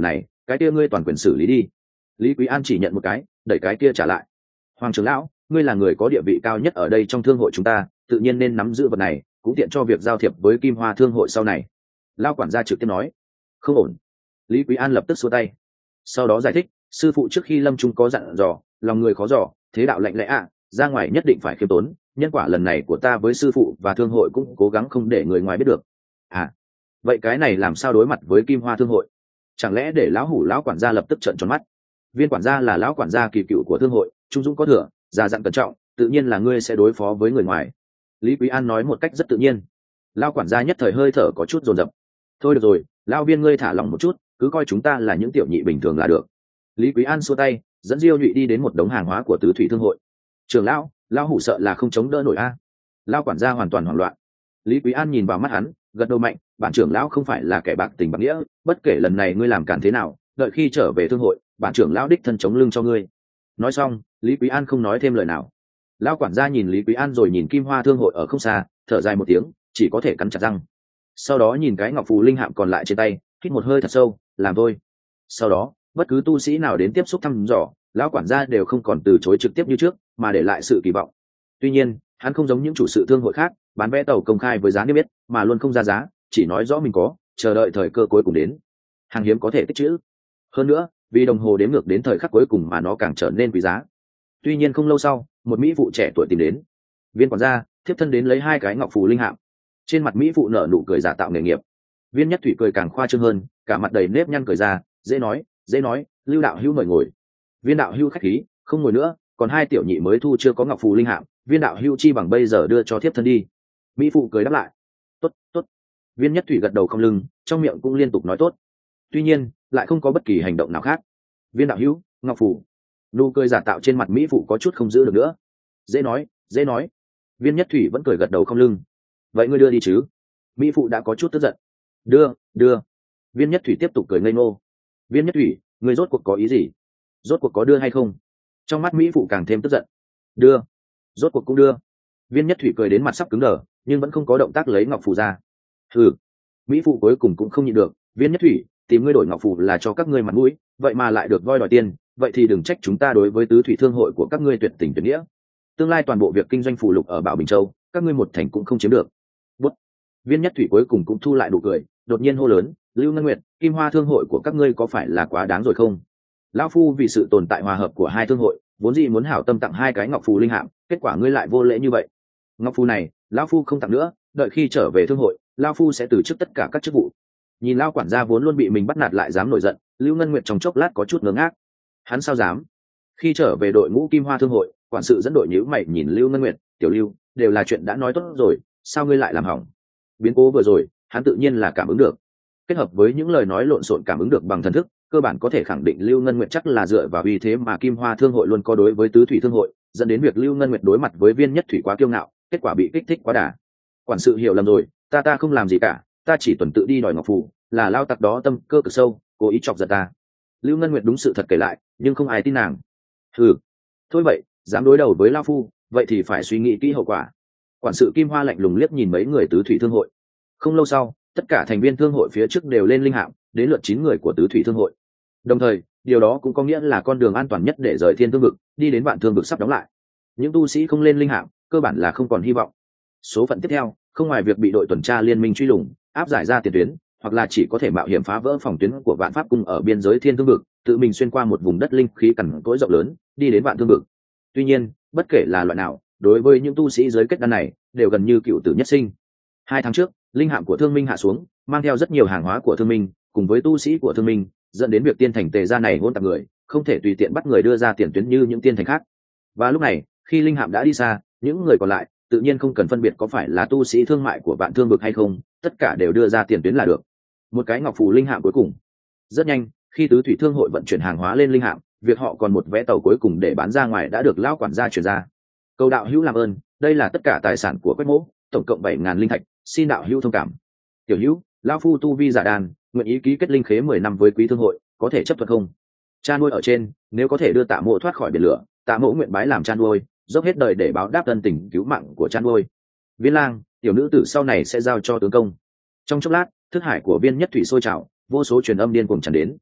cái kia ngươi toàn quyền xử lý đi. Lý Quý An chỉ nhận một cái, đẩy cái kia trả lại. Hoàng trưởng lão, ngươi là người có địa vị cao nhất ở đây trong thương hội chúng ta, tự nhiên nên nắm giữ vật này, cũng tiện cho việc giao thiệp với Kim Hoa thương hội sau này. Lao quản gia trực tiếp nói. Không ổn. Lý Quý An lập tức xua tay, sau đó giải thích, sư phụ trước khi lâm trung có dặn dò, lòng người khó dò, thế đạo lạnh lẽ ạ, ra ngoài nhất định phải khiêm tốn, nhân quả lần này của ta với sư phụ và thương hội cũng cố gắng không để người ngoài biết được. À, vậy cái này làm sao đối mặt với Kim Hoa thương hội? Chẳng lẽ để lão hủ lão quản gia lập tức trợn tròn mắt? Viên quản gia là lão quản gia kỳ cựu của thương hội, trung dũng có thừa, già dặn cẩn trọng, tự nhiên là ngươi sẽ đối phó với người ngoài. Lý Quý An nói một cách rất tự nhiên. Lão quản gia nhất thời hơi thở có chút dồn dập. Thôi được rồi, lão viên ngươi thả lỏng một chút, cứ coi chúng ta là những tiểu nhị bình thường là được. Lý Quý An xua tay, dẫn Diêu Nhụy đi đến một đống hàng hóa của tứ thủy thương hội. Trưởng lão, lão hủ sợ là không chống đỡ nổi a. Lão quản gia hoàn toàn hoảng loạn. Lý Quý An nhìn vào mắt hắn, gật đầu mạnh, bản trưởng lão không phải là kẻ bạc tình bạc nghĩa, bất kể lần này ngươi làm cản thế nào, đợi khi trở về thương hội, bản trưởng lão đích thân chống lưng cho ngươi. Nói xong, Lý Quý An không nói thêm lời nào. Lão quản gia nhìn Lý Quý An rồi nhìn Kim Hoa thương hội ở không xa, thở dài một tiếng, chỉ có thể cắn chặt răng. Sau đó nhìn cái ngọc phù linh hạm còn lại trên tay, hít một hơi thật sâu, làm thôi. Sau đó, bất cứ tu sĩ nào đến tiếp xúc thăm dò, lão quản gia đều không còn từ chối trực tiếp như trước, mà để lại sự kỳ vọng. Tuy nhiên, hắn không giống những chủ sự thương hội khác, bán vé tàu công khai với giá niêm yết, mà luôn không ra giá, chỉ nói rõ mình có, chờ đợi thời cơ cuối cùng đến. Hàng hiếm có thể tích trữ. Hơn nữa, vì đồng hồ đếm ngược đến thời khắc cuối cùng mà nó càng trở nên quý giá. Tuy nhiên không lâu sau, một mỹ phụ trẻ tuổi tìm đến. Viên quản gia thiếp thân đến lấy hai cái ngọc phù linh hạm. Trên mặt mỹ phụ nở nụ cười giả tạo nghề nghiệp. Viên Nhất Thủy cười càng khoa trương hơn, cả mặt đầy nếp nhăn cười ra, dễ nói, dễ nói, Lưu đạo hữu mời ngồi. Viên đạo hữu khách khí, không ngồi nữa, còn hai tiểu nhị mới thu chưa có ngọc phù linh hạm, Viên đạo hữu chi bằng bây giờ đưa cho thiếp thân đi. Mỹ phụ cười đáp lại. Tốt, tốt. Viên Nhất Thủy gật đầu không lưng, trong miệng cũng liên tục nói tốt. Tuy nhiên, lại không có bất kỳ hành động nào khác. Viên đạo hữu, ngọc phù. Nụ cười giả tạo trên mặt mỹ phụ có chút không giữ được nữa. Dễ nói, dễ nói. Viên Nhất Thủy vẫn cười gật đầu không lưng. Vậy ngươi đưa đi chứ? Mỹ phụ đã có chút tức giận. Đưa, đưa. Viên Nhất Thủy tiếp tục cười ngây ngô. Viên Nhất Thủy, ngươi rốt cuộc có ý gì? Rốt cuộc có đưa hay không? Trong mắt mỹ phụ càng thêm tức giận. Đưa. Rốt cuộc cũng đưa. Viên Nhất Thủy cười đến mặt sắp cứng đờ, nhưng vẫn không có động tác lấy ngọc phù ra. Ừ. Mỹ phụ cuối cùng cũng không nhịn được. Viên Nhất Thủy, tìm ngươi đổi ngọc phù là cho các ngươi mặt mũi, vậy mà lại được voi đòi tiền, vậy thì đừng trách chúng ta đối với tứ thủy thương hội của các ngươi tuyệt tình tuyệt nghĩa. Tương lai toàn bộ việc kinh doanh phù lục ở Bảo Bình Châu, các ngươi một thành cũng không chiếm được. Bút. Viên Nhất Thủy cuối cùng cũng thu lại nụ cười, đột nhiên hô lớn, Lưu Ngân Nguyệt, Kim Hoa thương hội của các ngươi có phải là quá đáng rồi không? Lão phu vì sự tồn tại hòa hợp của hai thương hội, vốn dĩ muốn hảo tâm tặng hai cái ngọc phù linh hạm, kết quả ngươi lại vô lễ như vậy. Ngọc phù này, lão phu không tặng nữa, đợi khi trở về thương hội, lão phu sẽ từ chức tất cả các chức vụ. Nhìn lão quản gia vốn luôn bị mình bắt nạt lại dám nổi giận, Lưu Ngân Nguyệt trong chốc lát có chút ngớ ngác. Hắn sao dám? Khi trở về đội ngũ Kim Hoa thương hội, quản sự dẫn đội nhíu mày nhìn Lưu Ngân Nguyệt, "Tiểu Lưu, đều là chuyện đã nói tốt rồi, sao ngươi lại làm hỏng?" Biến cố vừa rồi, hắn tự nhiên là cảm ứng được. Kết hợp với những lời nói lộn xộn cảm ứng được bằng thần thức, cơ bản có thể khẳng định Lưu Ngân Nguyệt chắc là dựa vào uy thế mà Kim Hoa thương hội luôn có đối với tứ thủy thương hội, dẫn đến việc Lưu Ngân Nguyệt đối mặt với Viên Nhất Thủy quá kiêu ngạo, kết quả bị kích thích quá đà. Quản sự hiểu lầm rồi, ta ta không làm gì cả, ta chỉ tuần tự đi đòi ngọc phù, là lao tặc đó tâm cơ cực sâu, cố ý chọc giận ta. Lưu Ngân Nguyệt đúng sự thật kể lại, nhưng không ai tin nàng. Ừ, thôi vậy, dám đối đầu với lao phu, vậy thì phải suy nghĩ kỹ hậu quả. Quản sự Kim Hoa lạnh lùng liếc nhìn mấy người tứ thủy thương hội. Không lâu sau, tất cả thành viên thương hội phía trước đều lên linh hạm, đến lượt chín người của tứ thủy thương hội. Đồng thời, điều đó cũng có nghĩa là con đường an toàn nhất để rời thiên thương vực, đi đến vạn thương vực sắp đóng lại. Những tu sĩ không lên linh hạm, cơ bản là không còn hy vọng. Số phận tiếp theo, không ngoài việc bị đội tuần tra liên minh truy lùng, áp giải ra tiền tuyến, hoặc là chỉ có thể mạo hiểm phá vỡ phòng tuyến của Vạn Pháp cung ở biên giới thiên thương vực, tự mình xuyên qua một vùng đất linh khí cằn cỗi rộng lớn, đi đến vạn thương vực. Tuy nhiên, bất kể là loại nào, đối với những tu sĩ giới kết đan này, đều gần như cựu tử nhất sinh. Hai tháng trước, linh hạm của Thương Minh hạ xuống, mang theo rất nhiều hàng hóa của Thương Minh, cùng với tu sĩ của Thương Minh, dẫn đến việc tiên thành tề gia này hôn tạp người, không thể tùy tiện bắt người đưa ra tiền tuyến như những tiên thành khác. Và lúc này, khi linh hạm đã đi xa, những người còn lại, tự nhiên không cần phân biệt có phải là tu sĩ thương mại của Vạn Thương vực hay không, tất cả đều đưa ra tiền tuyến là được. Một cái ngọc phù linh hạm cuối cùng. Rất nhanh, khi tứ thủy thương hội vận chuyển hàng hóa lên linh hạm, việc họ còn một vé tàu cuối cùng để bán ra ngoài đã được lão quản gia chuyển ra. Cầu đạo hữu làm ơn, đây là tất cả tài sản của Quách Mỗ, tổng cộng bảy ngàn linh thạch, xin đạo hữu thông cảm. Tiểu hữu, lão phu tu vi giả đàn, nguyện ý ký kết linh khế mười năm với quý thương hội, có thể chấp thuận không? Cha nuôi ở trên, nếu có thể đưa Tạ Mộ thoát khỏi biển lửa, Tạ Mộ nguyện bái làm cha nuôi, dốc hết đời để báo đáp ân tình cứu mạng của cha nuôi. Viên lang, tiểu nữ tử sau này sẽ giao cho tướng công. Trong chốc lát, thức hải của Viên Nhất Thủy sôi trào, vô số truyền âm điên cuồng tràn đến.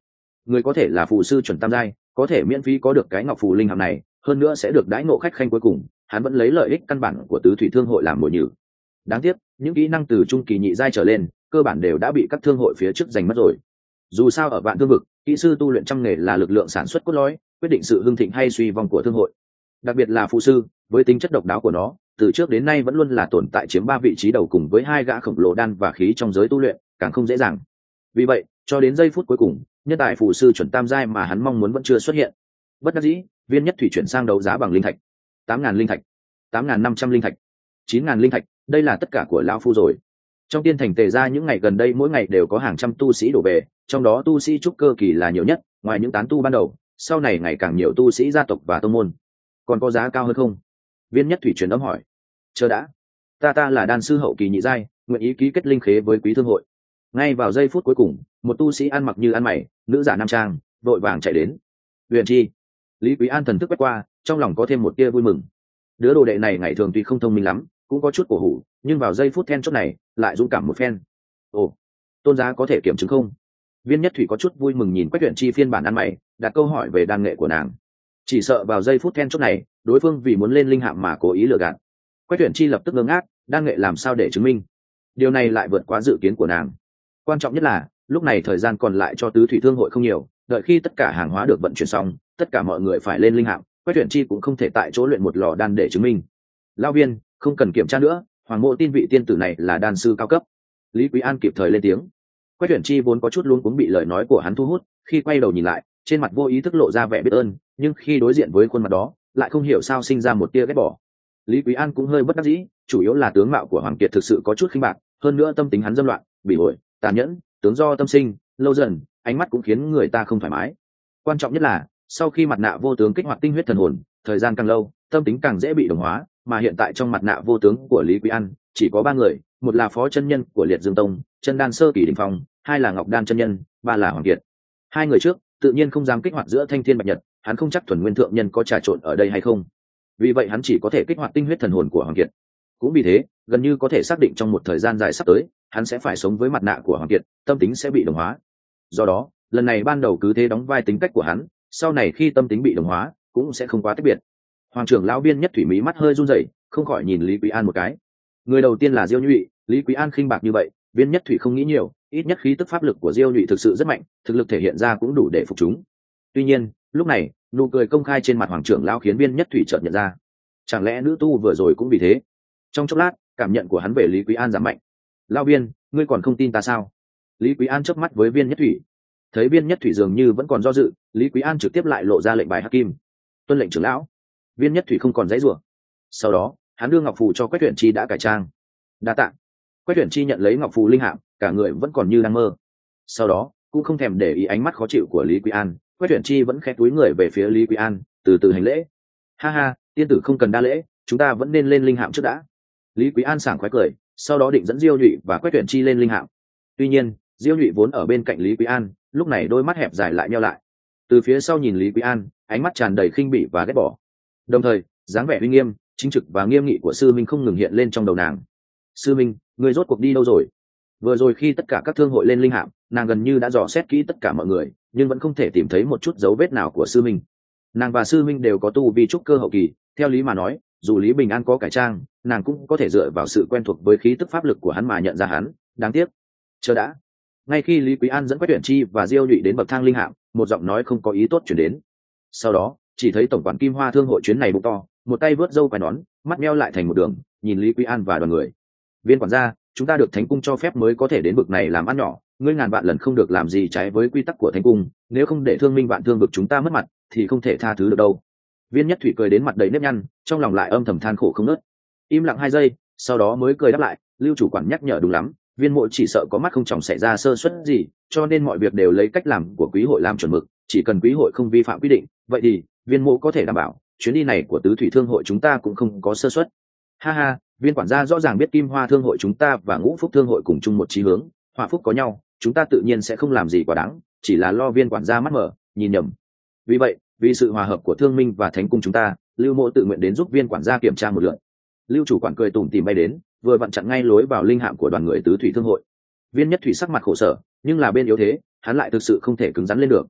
người có thể là phù sư chuẩn tam giai, có thể miễn phí có được cái ngọc phù linh hàm này, hơn nữa sẽ được đãi ngộ khách khanh, cuối cùng hắn vẫn lấy lợi ích căn bản của tứ thủy thương hội làm mồi nhử. Đáng tiếc những kỹ năng từ trung kỳ nhị giai trở lên cơ bản đều đã bị các thương hội phía trước giành mất rồi. Dù sao ở vạn thương vực, kỹ sư tu luyện trăm nghề là lực lượng sản xuất cốt lõi, quyết định sự hưng thịnh hay suy vong của thương hội. Đặc biệt là phù sư, với tính chất độc đáo của nó, từ trước đến nay vẫn luôn là tồn tại chiếm ba vị trí đầu cùng với hai gã khổng lồ đan và khí trong giới tu luyện, càng không dễ dàng. Vì vậy, cho đến giây phút cuối cùng, nhân tài phù sư chuẩn tam giai mà hắn mong muốn vẫn chưa xuất hiện. Bất đắc dĩ, Viên Nhất Thủy chuyển sang đấu giá bằng linh thạch. tám ngàn linh thạch, tám ngàn năm trăm linh thạch, chín ngàn linh thạch, đây là tất cả của lão phu rồi. Trong tiên thành Tề gia những ngày gần đây mỗi ngày đều có hàng trăm tu sĩ đổ về, trong đó tu sĩ trúc cơ kỳ là nhiều nhất, ngoài những tán tu ban đầu, sau này ngày càng nhiều tu sĩ gia tộc và tông môn. Còn có giá cao hơn không? Viên Nhất Thủy truyền âm hỏi. Chờ đã, ta ta là đan sư hậu kỳ nhị giai, nguyện ý ký kết linh khế với quý thương hội. Ngay vào giây phút cuối cùng, một tu sĩ ăn mặc như ăn mày, nữ giả nam trang, vội vàng chạy đến. Huyền Chi. Lý Quý An thần thức quét qua, trong lòng có thêm một tia vui mừng. Đứa đồ đệ này ngày thường tuy không thông minh lắm, cũng có chút cổ hủ, nhưng vào giây phút then chốt này lại dũng cảm một phen. Ồ, tôn giá có thể kiểm chứng không? Viên Nhất Thủy có chút vui mừng nhìn Quách Huyền Chi phiên bản ăn mày, đặt câu hỏi về đan nghệ của nàng. Chỉ sợ vào giây phút then chốt này, đối phương vì muốn lên linh hạm mà cố ý lừa gạt. Quách Huyền Chi lập tức ngơ ngác, đan nghệ làm sao để chứng minh? Điều này lại vượt quá dự kiến của nàng. Quan trọng nhất là, lúc này thời gian còn lại cho tứ thủy thương hội không nhiều, đợi khi tất cả hàng hóa được vận chuyển xong, tất cả mọi người phải lên linh hạm, Quách Huyền Chi cũng không thể tại chỗ luyện một lò đan để chứng minh. Lão Viên, không cần kiểm tra nữa, Hoàng Mộ tin vị tiên tử này là đan sư cao cấp. Lý Quý An kịp thời lên tiếng. Quách Huyền Chi vốn có chút luống cuống bị lời nói của hắn thu hút, khi quay đầu nhìn lại, trên mặt vô ý thức lộ ra vẻ biết ơn, nhưng khi đối diện với khuôn mặt đó, lại không hiểu sao sinh ra một tia ghét bỏ. Lý Quý An cũng hơi bất đắc dĩ, chủ yếu là tướng mạo của Hoàng Kiệt thực sự có chút khinh bạc, hơn nữa tâm tính hắn dâm loạn, bị ổi, tàn nhẫn, tướng do tâm sinh, lâu dần, ánh mắt cũng khiến người ta không thoải mái. Quan trọng nhất là, sau khi mặt nạ vô tướng kích hoạt tinh huyết thần hồn, thời gian càng lâu, tâm tính càng dễ bị đồng hóa, mà hiện tại trong mặt nạ vô tướng của Lý Quý An, chỉ có ba người, một là phó chân nhân của Liệt Dương Tông, chân đan sơ kỳ đỉnh phong, hai là Ngọc Đan chân nhân, ba là Hoàng Kiệt. Hai người trước, tự nhiên không dám kích hoạt giữa Thanh Thiên Bạch Nhật, hắn không chắc thuần nguyên thượng nhân có trà trộn ở đây hay không. Vì vậy hắn chỉ có thể kích hoạt tinh huyết thần hồn của Hoàng Kiệt. Cũng vì thế, gần như có thể xác định trong một thời gian dài sắp tới, hắn sẽ phải sống với mặt nạ của Hoàng Kiệt, tâm tính sẽ bị đồng hóa. Do đó, lần này ban đầu cứ thế đóng vai tính cách của hắn, sau này khi tâm tính bị đồng hóa, cũng sẽ không quá tách biệt. Hoàng trưởng lão Viên Nhất Thủy mí mắt hơi run rẩy, không khỏi nhìn Lý Quý An một cái. Người đầu tiên là Diêu Nhụy, Lý Quý An khinh bạc như vậy, Viên Nhất Thủy không nghĩ nhiều, ít nhất khí tức pháp lực của Diêu Nhụy thực sự rất mạnh, thực lực thể hiện ra cũng đủ để phục chúng. Tuy nhiên, lúc này, nụ cười công khai trên mặt Hoàng trưởng lão khiến Viên Nhất Thủy chợt nhận ra, chẳng lẽ nữ tu vừa rồi cũng vì thế? Trong chốc lát, cảm nhận của hắn về Lý Quý An giảm mạnh. Lão Viên, ngươi còn không tin ta sao? Lý Quý An chớp mắt với Viên Nhất Thủy. Thấy Viên Nhất Thủy dường như vẫn còn do dự, Lý Quý An trực tiếp lại lộ ra lệnh bài hắc kim. Tuân lệnh trưởng lão. Viên Nhất Thủy không còn dãy rủa. Sau đó, hắn đưa ngọc phù cho Quách Tuyển Chi đã cải trang. Đa tạ. Quách Tuyển Chi nhận lấy ngọc phù linh hạm, cả người vẫn còn như đang mơ. Sau đó, cũng không thèm để ý ánh mắt khó chịu của Lý Quý An, Quách Tuyển Chi vẫn khẽ túi người về phía Lý Quý An, từ từ hành lễ. Ha ha, tiên tử không cần đa lễ, chúng ta vẫn nên lên linh hạm trước đã. Lý Quý An sảng khoái cười, sau đó định dẫn Diêu Nhụy và Quách Tuyển Chi lên linh hạm. Tuy nhiên, Diêu Nhụy vốn ở bên cạnh Lý Quý An, lúc này đôi mắt hẹp dài lại nheo lại. Từ phía sau nhìn Lý Quý An, ánh mắt tràn đầy khinh bỉ và ghét bỏ. Đồng thời, dáng vẻ uy nghiêm, chính trực và nghiêm nghị của sư minh không ngừng hiện lên trong đầu nàng. Sư minh, người rốt cuộc đi đâu rồi? Vừa rồi khi tất cả các thương hội lên linh hạm, nàng gần như đã dò xét kỹ tất cả mọi người, nhưng vẫn không thể tìm thấy một chút dấu vết nào của sư minh. Nàng và sư minh đều có tu vi trúc cơ hậu kỳ, theo lý mà nói, dù Lý Bình An có cải trang, nàng cũng có thể dựa vào sự quen thuộc với khí tức pháp lực của hắn mà nhận ra hắn. Đáng tiếc, chờ đã. Ngay khi Lý Quý An dẫn Quách Tuyển Chi và Diêu Nhụy đến bậc thang linh hạm, một giọng nói không có ý tốt chuyển đến. Sau đó, chỉ thấy tổng quản Kim Hoa thương hội chuyến này bụng to, một tay vớt râu quai nón, mắt meo lại thành một đường, nhìn Lý Quý An và đoàn người. Viên quản gia, chúng ta được Thánh cung cho phép mới có thể đến bậc này làm ăn nhỏ, ngươi ngàn vạn lần không được làm gì trái với quy tắc của Thánh cung, nếu không để thương minh vạn thương vực chúng ta mất mặt, thì không thể tha thứ được đâu. Viên Nhất Thủy cười đến mặt đầy nếp nhăn, trong lòng lại âm thầm than khổ không ngớt. Im lặng hai giây, sau đó mới cười đáp lại, Lưu chủ quản nhắc nhở đúng lắm, Viên mộ chỉ sợ có mắt không tròng xảy ra sơ suất gì, cho nên mọi việc đều lấy cách làm của quý hội làm chuẩn mực, chỉ cần quý hội không vi phạm quy định, vậy thì Viên mộ có thể đảm bảo chuyến đi này của tứ thủy thương hội chúng ta cũng không có sơ suất. Ha ha, Viên quản gia rõ ràng biết Kim Hoa thương hội chúng ta và Ngũ Phúc thương hội cùng chung một chí hướng, hòa phúc có nhau, chúng ta tự nhiên sẽ không làm gì quá đáng, chỉ là lo Viên quản gia mắt mở, nhìn nhầm. Vì vậy, vì sự hòa hợp của thương minh và Thánh cung chúng ta, Lưu mộ tự nguyện đến giúp Viên quản gia kiểm tra một lượt. Lưu chủ quản cười tủm tỉm bay đến, vừa vặn chặn ngay lối vào linh hạm của đoàn người tứ thủy thương hội. Viên Nhất Thủy sắc mặt khổ sở, nhưng là bên yếu thế, hắn lại thực sự không thể cứng rắn lên được.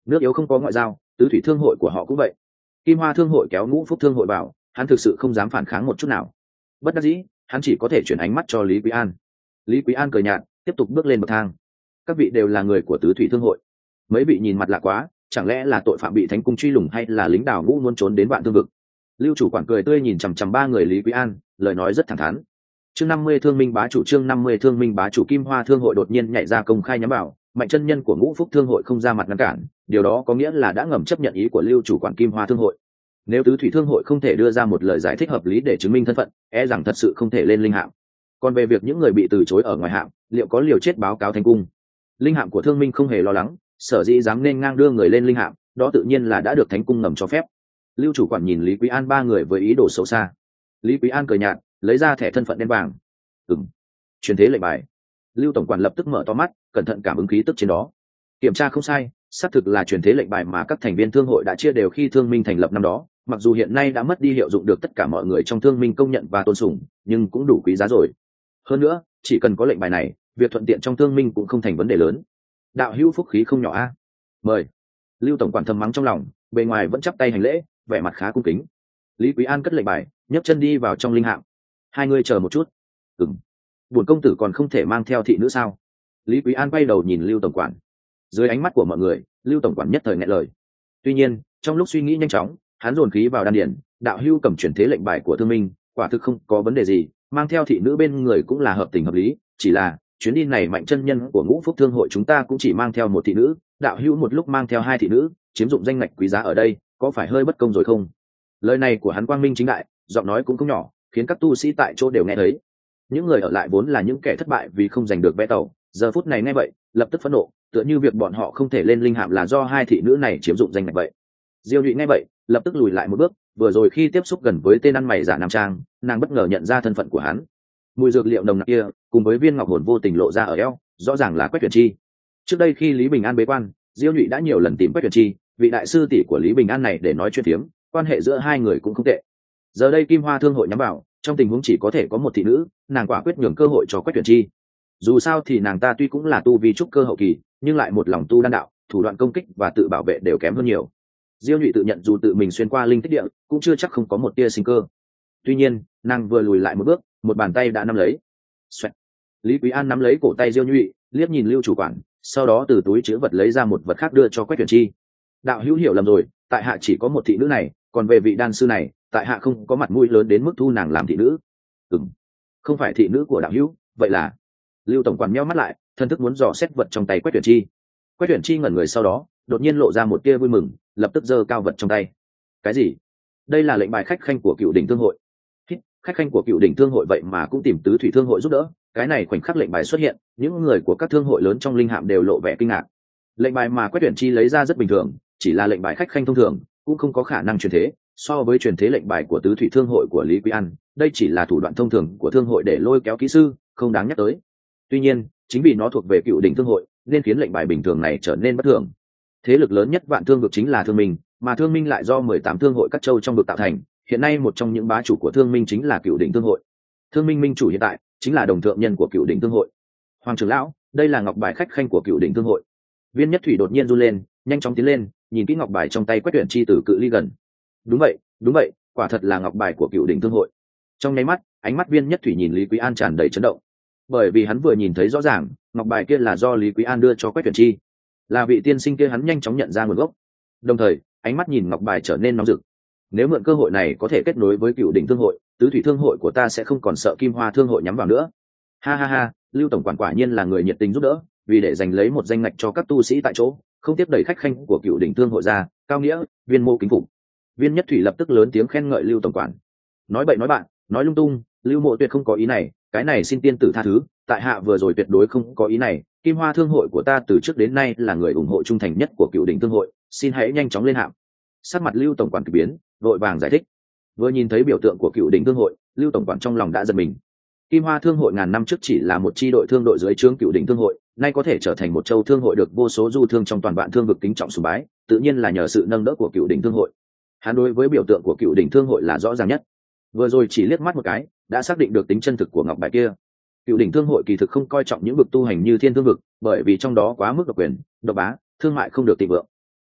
Nước yếu không có ngoại giao, tứ thủy thương hội của họ cũng vậy. Kim Hoa thương hội kéo Ngũ Phúc thương hội vào, hắn thực sự không dám phản kháng một chút nào. Bất đắc dĩ, hắn chỉ có thể chuyển ánh mắt cho Lý Quý An. Lý Quý An cười nhạt, tiếp tục bước lên bậc thang. Các vị đều là người của tứ thủy thương hội. Mấy vị nhìn mặt lạ quá, chẳng lẽ là tội phạm bị thánh cung truy lùng hay là lính đào ngũ muốn trốn đến vạn thương vực? Lưu chủ quản cười tươi nhìn chằm chằm ba người Lý Quý An, lời nói rất thẳng thắn. Chương năm mươi thương minh bá chủ chương năm mươi thương minh bá chủ Kim Hoa thương hội đột nhiên nhảy ra công khai nhắm vào, Mạnh chân nhân của Ngũ Phúc thương hội không ra mặt ngăn cản, điều đó có nghĩa là đã ngầm chấp nhận ý của Lưu chủ quản Kim Hoa thương hội. Nếu tứ thủy thương hội không thể đưa ra một lời giải thích hợp lý để chứng minh thân phận, e rằng thật sự không thể lên linh hạm. Còn về việc những người bị từ chối ở ngoài hạm, liệu có liều chết báo cáo thánh cung? Linh hạm của Thương Minh không hề lo lắng, sở dĩ dám nên ngang đưa người lên linh hạm, đó tự nhiên là đã được thánh cung ngầm cho phép. Lưu chủ quản nhìn Lý Quý An ba người với ý đồ xấu xa. Lý Quý An cười nhạt, lấy ra thẻ thân phận đen vàng. Ừm, truyền thế lệnh bài. Lưu tổng quản lập tức mở to mắt, cẩn thận cảm ứng khí tức trên đó. Kiểm tra không sai, xác thực là truyền thế lệnh bài mà các thành viên thương hội đã chia đều khi Thương Minh thành lập năm đó. Mặc dù hiện nay đã mất đi hiệu dụng được tất cả mọi người trong Thương Minh công nhận và tôn sùng, nhưng cũng đủ quý giá rồi. Hơn nữa, chỉ cần có lệnh bài này, việc thuận tiện trong Thương Minh cũng không thành vấn đề lớn. Đạo hữu phúc khí không nhỏ a. Mời. Lưu tổng quản thầm mắng trong lòng, bề ngoài vẫn chắp tay hành lễ, vẻ mặt khá cung kính. Lý Quý An cất lệnh bài, nhấc chân đi vào trong linh hạm. Hai người chờ một chút. Ừm. Bổn công tử còn không thể mang theo thị nữ sao? Lý Quý An quay đầu nhìn Lưu tổng quản. Dưới ánh mắt của mọi người, Lưu tổng quản nhất thời nghẹn lời. Tuy nhiên, trong lúc suy nghĩ nhanh chóng, hắn dồn khí vào đan điền. Đạo hữu cầm chuyển thế lệnh bài của Thương Minh, quả thực không có vấn đề gì, mang theo thị nữ bên người cũng là hợp tình hợp lý. Chỉ là chuyến đi này Mạnh chân nhân của Ngũ Phúc thương hội chúng ta cũng chỉ mang theo một thị nữ, đạo hữu một lúc mang theo hai thị nữ, chiếm dụng danh ngạch quý giá ở đây, có phải hơi bất công rồi không? Lời này của hắn quang minh chính đại, giọng nói cũng không nhỏ, khiến các tu sĩ tại chỗ đều nghe thấy. Những người ở lại vốn là những kẻ thất bại vì không giành được vé tàu, giờ phút này nghe vậy, lập tức phẫn nộ, tựa như việc bọn họ không thể lên linh hạm là do hai thị nữ này chiếm dụng danh ngạch vậy. Diêu Nhụy nghe vậy, lập tức lùi lại một bước, vừa rồi khi tiếp xúc gần với tên ăn mày giả nam trang, nàng bất ngờ nhận ra thân phận của hắn. Mùi dược liệu nồng nặc kia, cùng với viên ngọc hồn vô tình lộ ra ở eo, rõ ràng là Quách Tuyển Chi. Trước đây khi Lý Bình An bế quan, Diêu Nhụy đã nhiều lần tìm Quách Tuyển Chi, vị đại sư tỷ của Lý Bình An này để nói chuyện phiếm, quan hệ giữa hai người cũng không tệ. Giờ đây Kim Hoa thương hội nhắm vào, trong tình huống chỉ có thể có một thị nữ, nàng quả quyết nhường cơ hội cho Quách Tuyển Chi. Dù sao thì nàng ta tuy cũng là tu vi trúc cơ hậu kỳ, nhưng lại một lòng tu đan đạo, thủ đoạn công kích và tự bảo vệ đều kém hơn nhiều. Diêu Nhụy tự nhận dù tự mình xuyên qua linh tích địa, cũng chưa chắc không có một tia sinh cơ. Tuy nhiên, nàng vừa lùi lại một bước, một bàn tay đã nắm lấy. Xoẹt. Lý Quý An nắm lấy cổ tay Diêu Nhụy, liếc nhìn Lưu chủ quản, sau đó từ túi chứa vật lấy ra một vật khác đưa cho Quách Tuyển Chi. Đạo hữu hiểu lầm rồi, tại hạ chỉ có một thị nữ này, còn về vị đan sư này, tại hạ không có mặt mũi lớn đến mức thu nàng làm thị nữ. Ừm, không phải thị nữ của đạo hữu, vậy là? Lưu tổng quản nheo mắt lại, thân thức muốn dò xét vật trong tay Quách Tuyển Chi. Quách Tuyển Chi ngẩn người sau đó, đột nhiên lộ ra một tia vui mừng, lập tức giơ cao vật trong tay. Cái gì? Đây là lệnh bài khách khanh của Cựu Đỉnh thương hội. Hít, khách khanh của Cựu Đỉnh thương hội vậy mà cũng tìm tứ thủy thương hội giúp đỡ. Cái này khoảnh khắc lệnh bài xuất hiện, những người của các thương hội lớn trong linh hạm đều lộ vẻ kinh ngạc. Lệnh bài mà Quách Tuyển Chi lấy ra rất bình thường, chỉ là lệnh bài khách khanh thông thường, cũng không có khả năng truyền thế. So với truyền thế lệnh bài của tứ thủy thương hội của Lý Quý An, đây chỉ là thủ đoạn thông thường của thương hội để lôi kéo kỹ sư, không đáng nhắc tới. Tuy nhiên, chính vì nó thuộc về Cựu Đỉnh thương hội, nên khiến lệnh bài bình thường này trở nên bất thường. Thế lực lớn nhất Vạn Thương vực chính là Thương Minh, mà Thương Minh lại do mười tám thương hội các châu trong vực tạo thành. Hiện nay một trong những bá chủ của Thương Minh chính là Cựu Đỉnh thương hội. Thương Minh minh chủ hiện tại chính là đồng thượng nhân của Cựu Đỉnh thương hội. Hoàng trưởng lão, đây là ngọc bài khách khanh của Cựu Đỉnh thương hội. Viên Nhất Thủy đột nhiên run lên, nhanh chóng tiến lên, nhìn kỹ ngọc bài trong tay Quách Tuyển Chi từ cự ly gần. Đúng vậy, đúng vậy, quả thật là ngọc bài của Cựu Đỉnh thương hội. Trong nháy mắt, ánh mắt Viên Nhất Thủy nhìn Lý Quý An tràn đầy chấn động, bởi vì hắn vừa nhìn thấy rõ ràng, ngọc bài kia là do Lý Quý An đưa cho Quách Tuyển Chi, là vị tiên sinh kia. Hắn nhanh chóng nhận ra nguồn gốc, đồng thời ánh mắt nhìn ngọc bài trở nên nóng rực. Nếu mượn cơ hội này có thể kết nối với Cựu Đỉnh thương hội, tứ thủy thương hội của ta sẽ không còn sợ Kim Hoa thương hội nhắm vào nữa. Ha ha ha, Lưu tổng quản quả nhiên là người nhiệt tình giúp đỡ, vì để giành lấy một danh ngạch cho các tu sĩ tại chỗ, không tiếp đẩy khách khanh của Cựu Đỉnh thương hội ra, cao nghĩa, Viên mô kính phục. Viên Nhất Thủy lập tức lớn tiếng khen ngợi Lưu tổng quản. Nói bậy nói bạn, nói lung tung, Lưu mộ tuyệt không có ý này, cái này xin tiên tử tha thứ, tại hạ vừa rồi tuyệt đối không có ý này. Kim Hoa thương hội của ta từ trước đến nay là người ủng hộ trung thành nhất của Cựu Đỉnh thương hội, xin hãy nhanh chóng lên hạm. Sắc mặt Lưu tổng quản kỳ biến, vội vàng giải thích. Vừa nhìn thấy biểu tượng của Cựu Đỉnh thương hội, Lưu tổng quản trong lòng đã giật mình. Kim Hoa thương hội ngàn năm trước chỉ là một chi đội thương đội dưới trướng Cựu Đỉnh thương hội, nay có thể trở thành một châu thương hội được vô số du thương trong toàn vạn thương vực kính trọng sùng bái, tự nhiên là nhờ sự nâng đỡ của Cựu Đỉnh thương hội. Hắn đối với biểu tượng của Cựu Đỉnh thương hội là rõ ràng nhất, vừa rồi chỉ liếc mắt một cái đã xác định được tính chân thực của ngọc bài kia. Cựu Đỉnh thương hội kỳ thực không coi trọng những vực tu hành như Thiên Thương vực, bởi vì trong đó quá mức độc quyền, độc bá, thương mại không được thịnh vượng.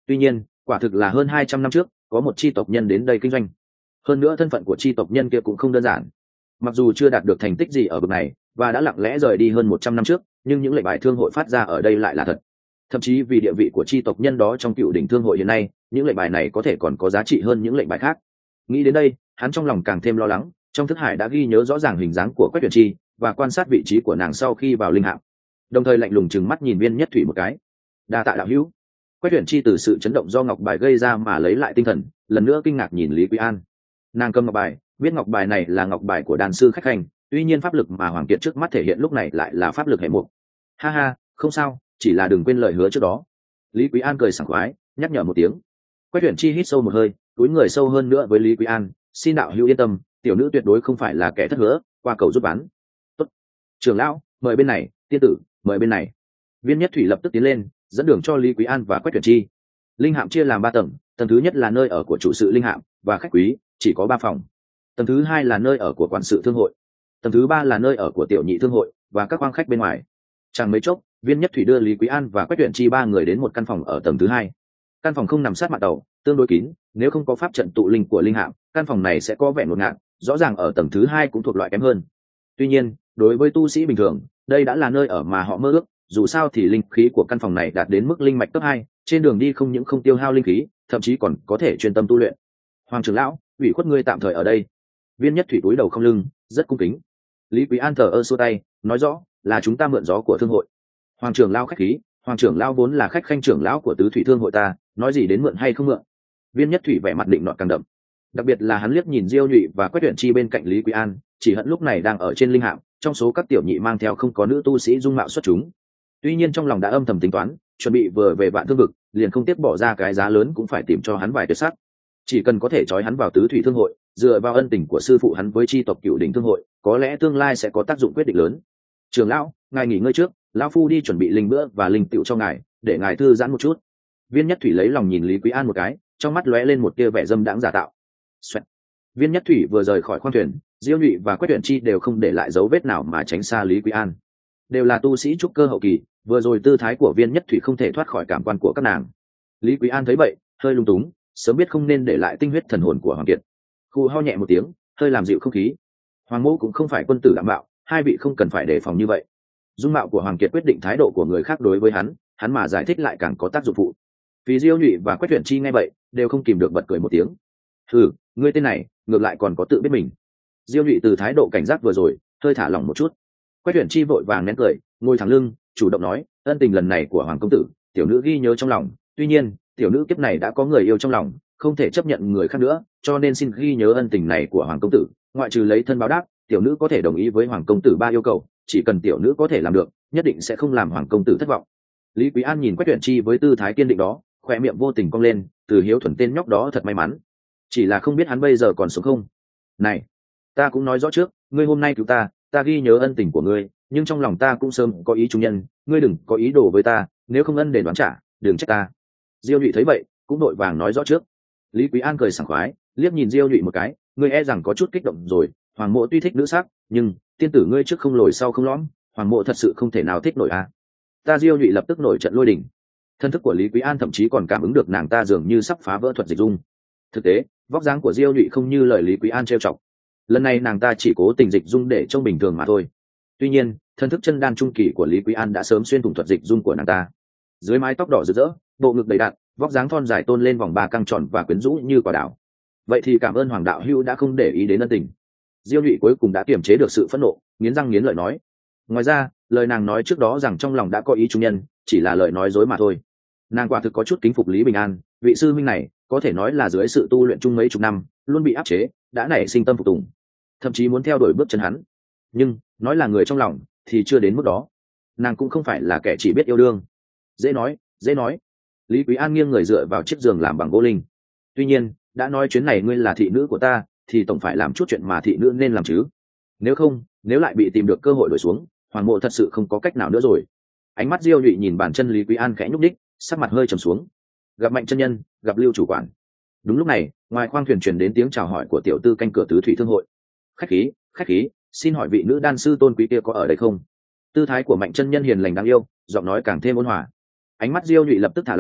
Tuy nhiên quả thực là hơn hai trăm năm trước có một chi tộc nhân đến đây kinh doanh, hơn nữa thân phận của chi tộc nhân kia cũng không đơn giản. Mặc dù chưa đạt được thành tích gì ở bậc này và đã lặng lẽ rời đi hơn một trăm năm trước, nhưng những lệnh bài thương hội phát ra ở đây lại là thật. Thậm chí vì địa vị của chi tộc nhân đó trong cựu đỉnh thương hội hiện nay, những lệnh bài này có thể còn có giá trị hơn những lệnh bài khác. Nghĩ đến đây, hắn trong lòng càng thêm lo lắng. Trong thức hải đã ghi nhớ rõ ràng hình dáng của Quách Tuyển Chi và quan sát vị trí của nàng sau khi vào linh hạm, đồng thời lạnh lùng chừng mắt nhìn Viên Nhất Thủy một cái. Đa tạ đạo hữu. Quách Tuyển Chi từ sự chấn động do ngọc bài gây ra mà lấy lại tinh thần, lần nữa kinh ngạc nhìn Lý Quý An. Nàng cầm ngọc bài, biết ngọc bài này là ngọc bài của đàn sư khách hành, tuy nhiên pháp lực mà Hoàng Kiệt trước mắt thể hiện lúc này lại là pháp lực hệ mục. Ha ha, không sao, chỉ là đừng quên lời hứa trước đó. Lý Quý An cười sảng khoái, nhắc nhở một tiếng. Quách Tuyển Chi hít sâu một hơi, cúi người sâu hơn nữa với Lý Quý An, xin đạo hữu yên tâm, tiểu nữ tuyệt đối không phải là kẻ thất hứa, qua cầu giúp bán. Tốt. Trưởng lão, mời bên này, tiên tử, mời bên này. Viên Nhất Thủy lập tức tiến lên, dẫn đường cho Lý Quý An và Quách Tuyển Chi. Linh hạm chia làm ba tầng, tầng thứ nhất là nơi ở của chủ sự linh hạm và khách quý, chỉ có ba phòng. Tầng thứ hai là nơi ở của quản sự thương hội. Tầng thứ ba là nơi ở của tiểu nhị thương hội và các khoang khách bên ngoài. Chẳng mấy chốc, Viên Nhất Thủy đưa Lý Quý An và Quách Tuyển Chi ba người đến một căn phòng ở tầng thứ hai. Căn phòng không nằm sát mặt tàu, tương đối kín, nếu không có pháp trận tụ linh của linh hạm, căn phòng này sẽ có vẻ ngột ngạt, rõ ràng ở tầng thứ hai cũng thuộc loại kém hơn. Tuy nhiên, đối với tu sĩ bình thường, đây đã là nơi ở mà họ mơ ước, dù sao thì linh khí của căn phòng này đạt đến mức linh mạch cấp hai, trên đường đi không những không tiêu hao linh khí, thậm chí còn có thể chuyên tâm tu luyện. Hoàng trưởng lão, ủy khuất ngươi tạm thời ở đây. Viên Nhất Thủy cúi đầu không lưng, rất cung kính. Lý Quý An thở ơ xua tay, nói rõ là chúng ta mượn gió của thương hội. Hoàng trưởng lão khách khí, Hoàng trưởng lão vốn là khách khanh trưởng lão của tứ thủy thương hội ta, nói gì đến mượn hay không mượn. Viên Nhất Thủy vẻ mặt định nọt càng đậm, đặc biệt là hắn liếc nhìn Diêu Nhụy và Quách Tuyển Chi bên cạnh Lý Quý An, chỉ hận lúc này đang ở trên linh hạm, trong số các tiểu nhị mang theo không có nữ tu sĩ dung mạo xuất chúng. Tuy nhiên trong lòng đã âm thầm tính toán, chuẩn bị vừa về Vạn Thương vực, liền không tiếc bỏ ra cái giá lớn cũng phải tìm cho hắn vài tuyệt sắc. Chỉ cần có thể trói hắn vào tứ thủy thương hội, dựa vào ân tình của sư phụ hắn với chi tộc cựu đỉnh thương hội, có lẽ tương lai sẽ có tác dụng quyết định lớn. Trưởng lão, ngài nghỉ ngơi trước, lão phu đi chuẩn bị linh bữa và linh tựu cho ngài, để ngài thư giãn một chút. Viên Nhất Thủy lấy lòng nhìn Lý Quý An một cái, trong mắt lóe lên một tia vẻ dâm đãng giả tạo. Xoẹt. Viên Nhất Thủy vừa rời khỏi khoang thuyền, Diêu Nhụy và Quách Tuyển Chi đều không để lại dấu vết nào mà tránh xa Lý Quý An. Đều là tu sĩ trúc cơ hậu kỳ, vừa rồi tư thái của Viên Nhất Thủy không thể thoát khỏi cảm quan của các nàng. Lý Quý An thấy vậy, hơi lung túng, sớm biết không nên để lại tinh huyết thần hồn của Hoàng Kiệt. Khu ho nhẹ một tiếng, hơi làm dịu không khí. Hoàng Mỗ cũng không phải quân tử đạm bạo, hai vị không cần phải đề phòng như vậy. Dung mạo của Hoàng Kiệt quyết định thái độ của người khác đối với hắn, hắn mà giải thích lại càng có tác dụng phụ. Vì Diêu Nhụy và Quách Tuyển Chi nghe vậy, đều không kìm được bật cười một tiếng. Hừ, ngươi tên này, ngược lại còn có tự biết mình. Diêu Nhụy từ thái độ cảnh giác vừa rồi, hơi thả lỏng một chút. Quách Tuyển Chi vội vàng nén cười, ngồi thẳng lưng, chủ động nói, ân tình lần này của Hoàng công tử, tiểu nữ ghi nhớ trong lòng. Tuy nhiên, tiểu nữ kiếp này đã có người yêu trong lòng, không thể chấp nhận người khác nữa, cho nên xin ghi nhớ ân tình này của Hoàng công tử. Ngoại trừ lấy thân báo đáp, tiểu nữ có thể đồng ý với Hoàng công tử ba yêu cầu, chỉ cần tiểu nữ có thể làm được, nhất định sẽ không làm Hoàng công tử thất vọng. Lý Quý An nhìn Quách Tuyển Chi với tư thái kiên định đó, khoe miệng vô tình cong lên, từ hiếu thuần tên nhóc đó thật may mắn, chỉ là không biết hắn bây giờ còn sống không. Này, ta cũng nói rõ trước, ngươi hôm nay cứu ta, ta ghi nhớ ân tình của ngươi, nhưng trong lòng ta cũng sớm có ý trung nhân, ngươi đừng có ý đồ với ta, nếu không ân để đoán trả, đừng trách ta. Diêu Nhụy thấy vậy, cũng đội vàng nói rõ trước. Lý Quý An cười sảng khoái, liếc nhìn Diêu Nhụy một cái, ngươi e rằng có chút kích động rồi. Hoàng mộ tuy thích nữ sắc, nhưng tiên tử ngươi trước không lồi sau không lõm, Hoàng mộ thật sự không thể nào thích nổi à. Ta Diêu Nhụy lập tức nổi trận lôi đình. Thân thức của Lý Quý An thậm chí còn cảm ứng được nàng ta dường như sắp phá vỡ thuật dịch dung. Thực tế, vóc dáng của Diêu Nhụy không như lời Lý Quý An trêu chọc. Lần này nàng ta chỉ cố tình dịch dung để trông bình thường mà thôi. Tuy nhiên, thân thức chân đan trung kỳ của Lý Quý An đã sớm xuyên thủng thuật dịch dung của nàng ta. Dưới mái tóc đỏ rực rỡ, bộ ngực đầy đặn, vóc dáng thon dài tôn lên vòng ba căng tròn và quyến rũ như quả đảo. Vậy thì cảm ơn Hoàng đạo hữu đã không để ý đến ân tình. Diêu Nhụy cuối cùng đã kiềm chế được sự phẫn nộ, nghiến răng nghiến lợi nói. Ngoài ra, lời nàng nói trước đó rằng trong lòng đã có ý trung nhân, chỉ là lời nói dối mà thôi. Nàng quả thực có chút kính phục Lý Bình An, vị sư minh này có thể nói là dưới sự tu luyện chung mấy chục năm, luôn bị áp chế, đã nảy sinh tâm phục tùng, thậm chí muốn theo đuổi bước chân hắn. Nhưng nói là người trong lòng thì chưa đến mức đó. Nàng cũng không phải là kẻ chỉ biết yêu đương. Dễ nói, dễ nói. Lý Quý An nghiêng người dựa vào chiếc giường làm bằng gỗ linh. Tuy nhiên, đã nói chuyến này ngươi là thị nữ của ta, thì tổng phải làm chút chuyện mà thị nữ nên làm chứ. Nếu không, nếu lại bị tìm được cơ hội đổi xuống, Hoàng mộ thật sự không có cách nào nữa rồi. Ánh mắt Diêu Nhụy nhìn bàn chân Lý Quý An khẽ nhúc đích, sắc mặt hơi trầm xuống. Gặp Mạnh chân nhân, gặp Lưu chủ quản. Đúng lúc này, ngoài khoang thuyền truyền đến tiếng chào hỏi của tiểu tư canh cửa tứ thủy thương hội. Khách khí, khách khí, xin hỏi vị nữ đan sư tôn quý kia có ở đây không? Tư thái của Mạnh chân nhân hiền lành đáng yêu, giọng nói càng thêm ôn hòa. Ánh mắt Diêu Nhụy lập tức thả lỏng,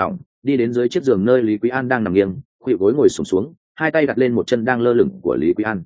đi đến dưới chiếc giường nơi Lý Quý An đang nằm nghiêng, khuỵu gối ngồi xổm xuống, xuống hai tay đặt lên một chân đang lơ lửng của Lý Quý An.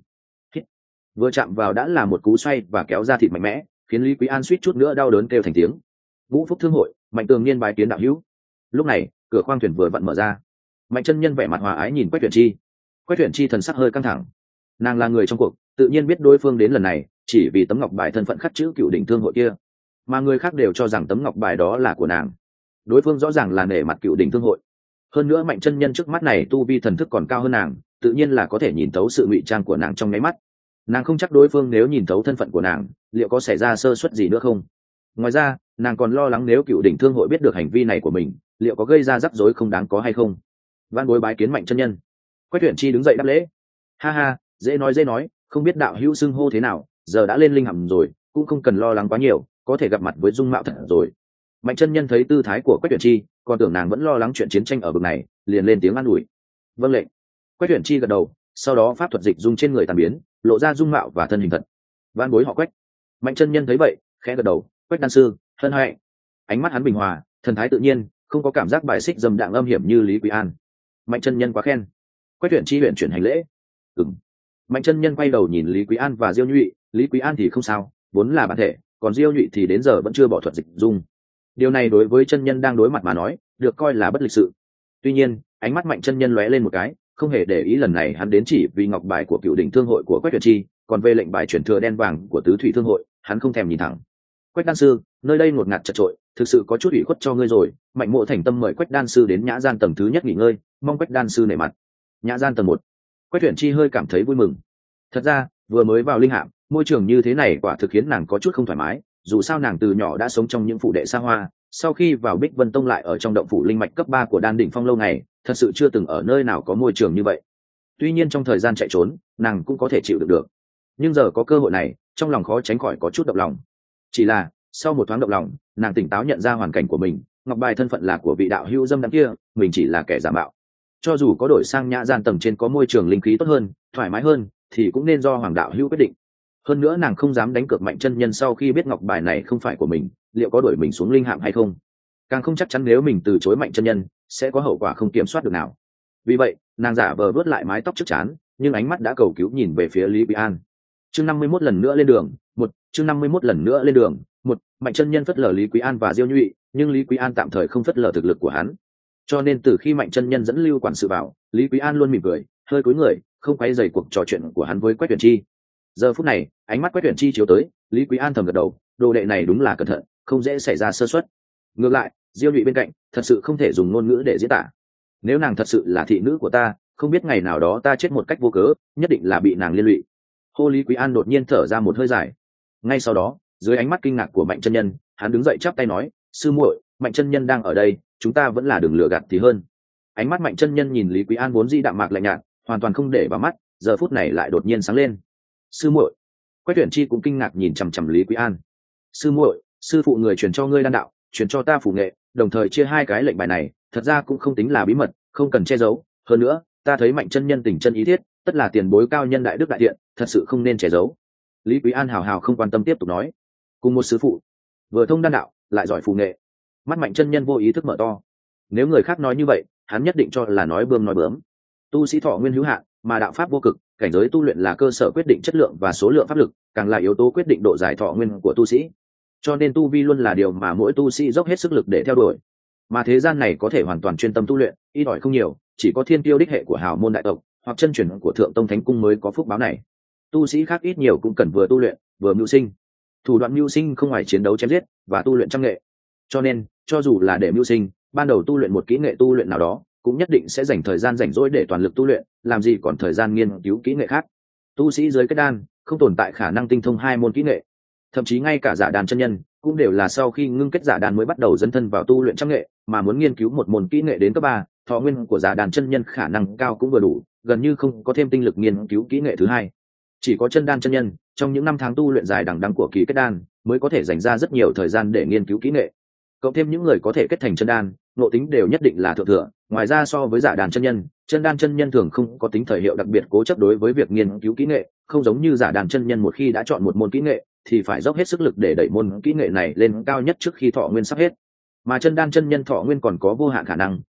Vừa chạm vào đã là một cú xoay và kéo ra thịt mạnh mẽ, khiến Lý Quý An suýt chút nữa đau đớn kêu thành tiếng. Vũ Phúc Thương hội, Mạnh Tường Niên bái kiến đạo hữu. Lúc này cửa khoang thuyền vừa vặn mở ra, Mạnh chân nhân vẻ mặt hòa ái nhìn Quách Tuyển Chi. Quách Tuyển Chi thần sắc hơi căng thẳng, nàng là người trong cuộc, tự nhiên biết đối phương đến lần này chỉ vì tấm ngọc bài thân phận khắc chữ Cựu Đỉnh Thương hội kia, mà người khác đều cho rằng tấm ngọc bài đó là của nàng. Đối phương rõ ràng là nể mặt Cựu Đỉnh Thương hội, hơn nữa Mạnh chân nhân trước mắt này tu vi thần thức còn cao hơn nàng, tự nhiên là có thể nhìn thấu sự ngụy trang của nàng trong nháy mắt. Nàng không chắc đối phương nếu nhìn thấu thân phận của nàng liệu có xảy ra sơ suất gì nữa không. Ngoài ra nàng còn lo lắng nếu Cựu Đỉnh Thương hội biết được hành vi này của mình liệu có gây ra rắc rối không đáng có hay không. Van bối bái kiến Mạnh chân nhân. Quách Tuyển Chi đứng dậy đáp lễ. Ha ha, dễ nói dễ nói, không biết đạo hữu xưng hô thế nào, giờ đã lên linh hầm rồi cũng không cần lo lắng quá nhiều, có thể gặp mặt với dung mạo thật rồi. Mạnh chân nhân thấy tư thái của Quách Tuyển Chi còn tưởng nàng vẫn lo lắng chuyện chiến tranh ở bực này, liền lên tiếng an ủi. Vâng lệnh. Quách Tuyển Chi gật đầu, sau đó pháp thuật dịch dung trên người tàn biến, lộ ra dung mạo và thân hình thật. Van bối họ Quách. Mạnh chân nhân thấy vậy khẽ gật đầu. Quách đan sư, hân hạnh. Ánh mắt hắn bình hòa, thần thái tự nhiên, không có cảm giác bài xích dầm đạng âm hiểm như Lý Quý An. Mạnh chân nhân quá khen. Quách Tuyển Chi huyện chuyển hành lễ. Ừm. Mạnh chân nhân quay đầu nhìn Lý Quý An và Diêu Nhụy. Lý Quý An thì không sao, vốn là bản thể, còn Diêu Nhụy thì đến giờ vẫn chưa bỏ thuật dịch dung. Điều này đối với chân nhân đang đối mặt mà nói được coi là bất lịch sự. Tuy nhiên ánh mắt Mạnh chân nhân lóe lên một cái, không hề để ý lần này hắn đến chỉ vì ngọc bài của Cựu Đỉnh Thương hội của Quách Tuyển Chi, còn về lệnh bài chuyển thừa đen vàng của Tứ Thủy Thương hội hắn không thèm nhìn thẳng. Quách đan sư, nơi đây ngột ngạt chật trội, thực sự có chút ủy khuất cho ngươi rồi. Mạnh Mộ thành tâm mời Quách đan sư đến nhã gian tầng thứ nhất nghỉ ngơi, mong Quách đan sư nể mặt. Nhã gian tầng một. Quách Tuyển Chi hơi cảm thấy vui mừng. Thật ra vừa mới vào linh hạm, môi trường như thế này quả thực khiến nàng có chút không thoải mái, dù sao nàng từ nhỏ đã sống trong những phủ đệ xa hoa, sau khi vào Bích Vân Tông lại ở trong động phủ linh mạch cấp ba của Đan Đỉnh Phong lâu ngày, thật sự chưa từng ở nơi nào có môi trường như vậy. Tuy nhiên trong thời gian chạy trốn nàng cũng có thể chịu được được, nhưng giờ có cơ hội này trong lòng khó tránh khỏi có chút động lòng. Chỉ là sau một thoáng động lòng, nàng tỉnh táo nhận ra hoàn cảnh của mình, ngọc bài thân phận là của vị đạo hữu dâm đãng kia, mình chỉ là kẻ giả mạo. Cho dù có đổi sang nhã gian tầng trên có môi trường linh khí tốt hơn, thoải mái hơn, thì cũng nên do hoàng đạo hữu quyết định. Hơn nữa nàng không dám đánh cược Mạnh chân nhân sau khi biết ngọc bài này không phải của mình liệu có đuổi mình xuống linh hạm hay không, càng không chắc chắn nếu mình từ chối Mạnh chân nhân sẽ có hậu quả không kiểm soát được nào. Vì vậy nàng giả vờ vớt lại mái tóc trước trán, nhưng ánh mắt đã cầu cứu nhìn về phía Lý Quý An. Chương năm mươi mốt lần nữa lên đường một. Chương năm mươi mốt lần nữa lên đường một. Mạnh chân nhân phất lờ Lý Quý An và Diêu Nhụy, nhưng Lý Quý An tạm thời không phất lờ thực lực của hắn, cho nên từ khi Mạnh chân nhân dẫn lưu quản sự vào, Lý Quý An luôn mỉm cười, hơi cúi người, không quay dày cuộc trò chuyện của hắn với Quách Tuyển Chi. Giờ phút này ánh mắt Quách Tuyển Chi chiếu tới, Lý Quý An thầm gật đầu, đồ đệ này đúng là cẩn thận, không dễ xảy ra sơ suất. Ngược lại Diêu Nhụy bên cạnh thật sự không thể dùng ngôn ngữ để diễn tả. Nếu nàng thật sự là thị nữ của ta, không biết ngày nào đó ta chết một cách vô cớ, nhất định là bị nàng liên lụy. Hô. Lý Quý An đột nhiên thở ra một hơi dài. Ngay sau đó dưới ánh mắt kinh ngạc của Mạnh chân nhân, hắn đứng dậy chắp tay nói, sư muội, Mạnh chân nhân đang ở đây, chúng ta vẫn là đừng lừa gạt thì hơn. Ánh mắt Mạnh chân nhân nhìn Lý Quý An vốn di đạm mạc lạnh nhạt, hoàn toàn không để vào mắt, giờ phút này lại đột nhiên sáng lên. Sư muội. Quách Tuyển Chi cũng kinh ngạc nhìn chằm chằm Lý Quý An. Sư muội, sư phụ người truyền cho ngươi đan đạo, truyền cho ta phủ nghệ, đồng thời chia hai cái lệnh bài này, thật ra cũng không tính là bí mật, không cần che giấu. Hơn nữa ta thấy Mạnh chân nhân tình chân ý thiết, tất là tiền bối cao nhân đại đức đại thiện, thật sự không nên che giấu. Lý Quý An hào hào không quan tâm tiếp tục nói, cùng một sư phụ, vừa thông đan đạo lại giỏi phù nghệ. Mắt Mạnh chân nhân vô ý thức mở to. Nếu người khác nói như vậy hắn nhất định cho là nói bươm nói bướm. Tu sĩ thọ nguyên hữu hạn, mà đạo pháp vô cực, cảnh giới tu luyện là cơ sở quyết định chất lượng và số lượng pháp lực, càng là yếu tố quyết định độ dài thọ nguyên của tu sĩ. Cho nên tu vi luôn là điều mà mỗi tu sĩ dốc hết sức lực để theo đuổi. Mà thế gian này có thể hoàn toàn chuyên tâm tu luyện, ít ỏi không nhiều, chỉ có thiên tiêu đích hệ của hào môn đại tộc hoặc chân truyền của thượng tông thánh cung mới có phúc báo này. Tu sĩ khác ít nhiều cũng cần vừa tu luyện vừa mưu sinh. Thủ đoạn mưu sinh không ngoài chiến đấu chém giết và tu luyện trăm nghệ. Cho nên cho dù là để mưu sinh, ban đầu tu luyện một kỹ nghệ tu luyện nào đó cũng nhất định sẽ dành thời gian rảnh rỗi để toàn lực tu luyện, làm gì còn thời gian nghiên cứu kỹ nghệ khác. Tu sĩ dưới kết đan không tồn tại khả năng tinh thông hai môn kỹ nghệ, thậm chí ngay cả giả đàn chân nhân cũng đều là sau khi ngưng kết giả đàn mới bắt đầu dấn thân vào tu luyện trăm nghệ, mà muốn nghiên cứu một môn kỹ nghệ đến cấp ba, thọ nguyên của giả đàn chân nhân khả năng cao cũng vừa đủ, gần như không có thêm tinh lực nghiên cứu kỹ nghệ thứ hai. Chỉ có chân đan chân nhân trong những năm tháng tu luyện dài đằng đẵng của kỳ kết đan mới có thể dành ra rất nhiều thời gian để nghiên cứu kỹ nghệ. Cộng thêm những người có thể kết thành chân đan, nội tính đều nhất định là thượng thừa. Ngoài ra so với giả đàn chân nhân, chân đan chân nhân thường không có tính thời hiệu đặc biệt cố chấp đối với việc nghiên cứu kỹ nghệ, không giống như giả đàn chân nhân một khi đã chọn một môn kỹ nghệ thì phải dốc hết sức lực để đẩy môn kỹ nghệ này lên cao nhất trước khi thọ nguyên sắp hết. Mà chân đan chân nhân thọ nguyên còn có vô hạn khả năng,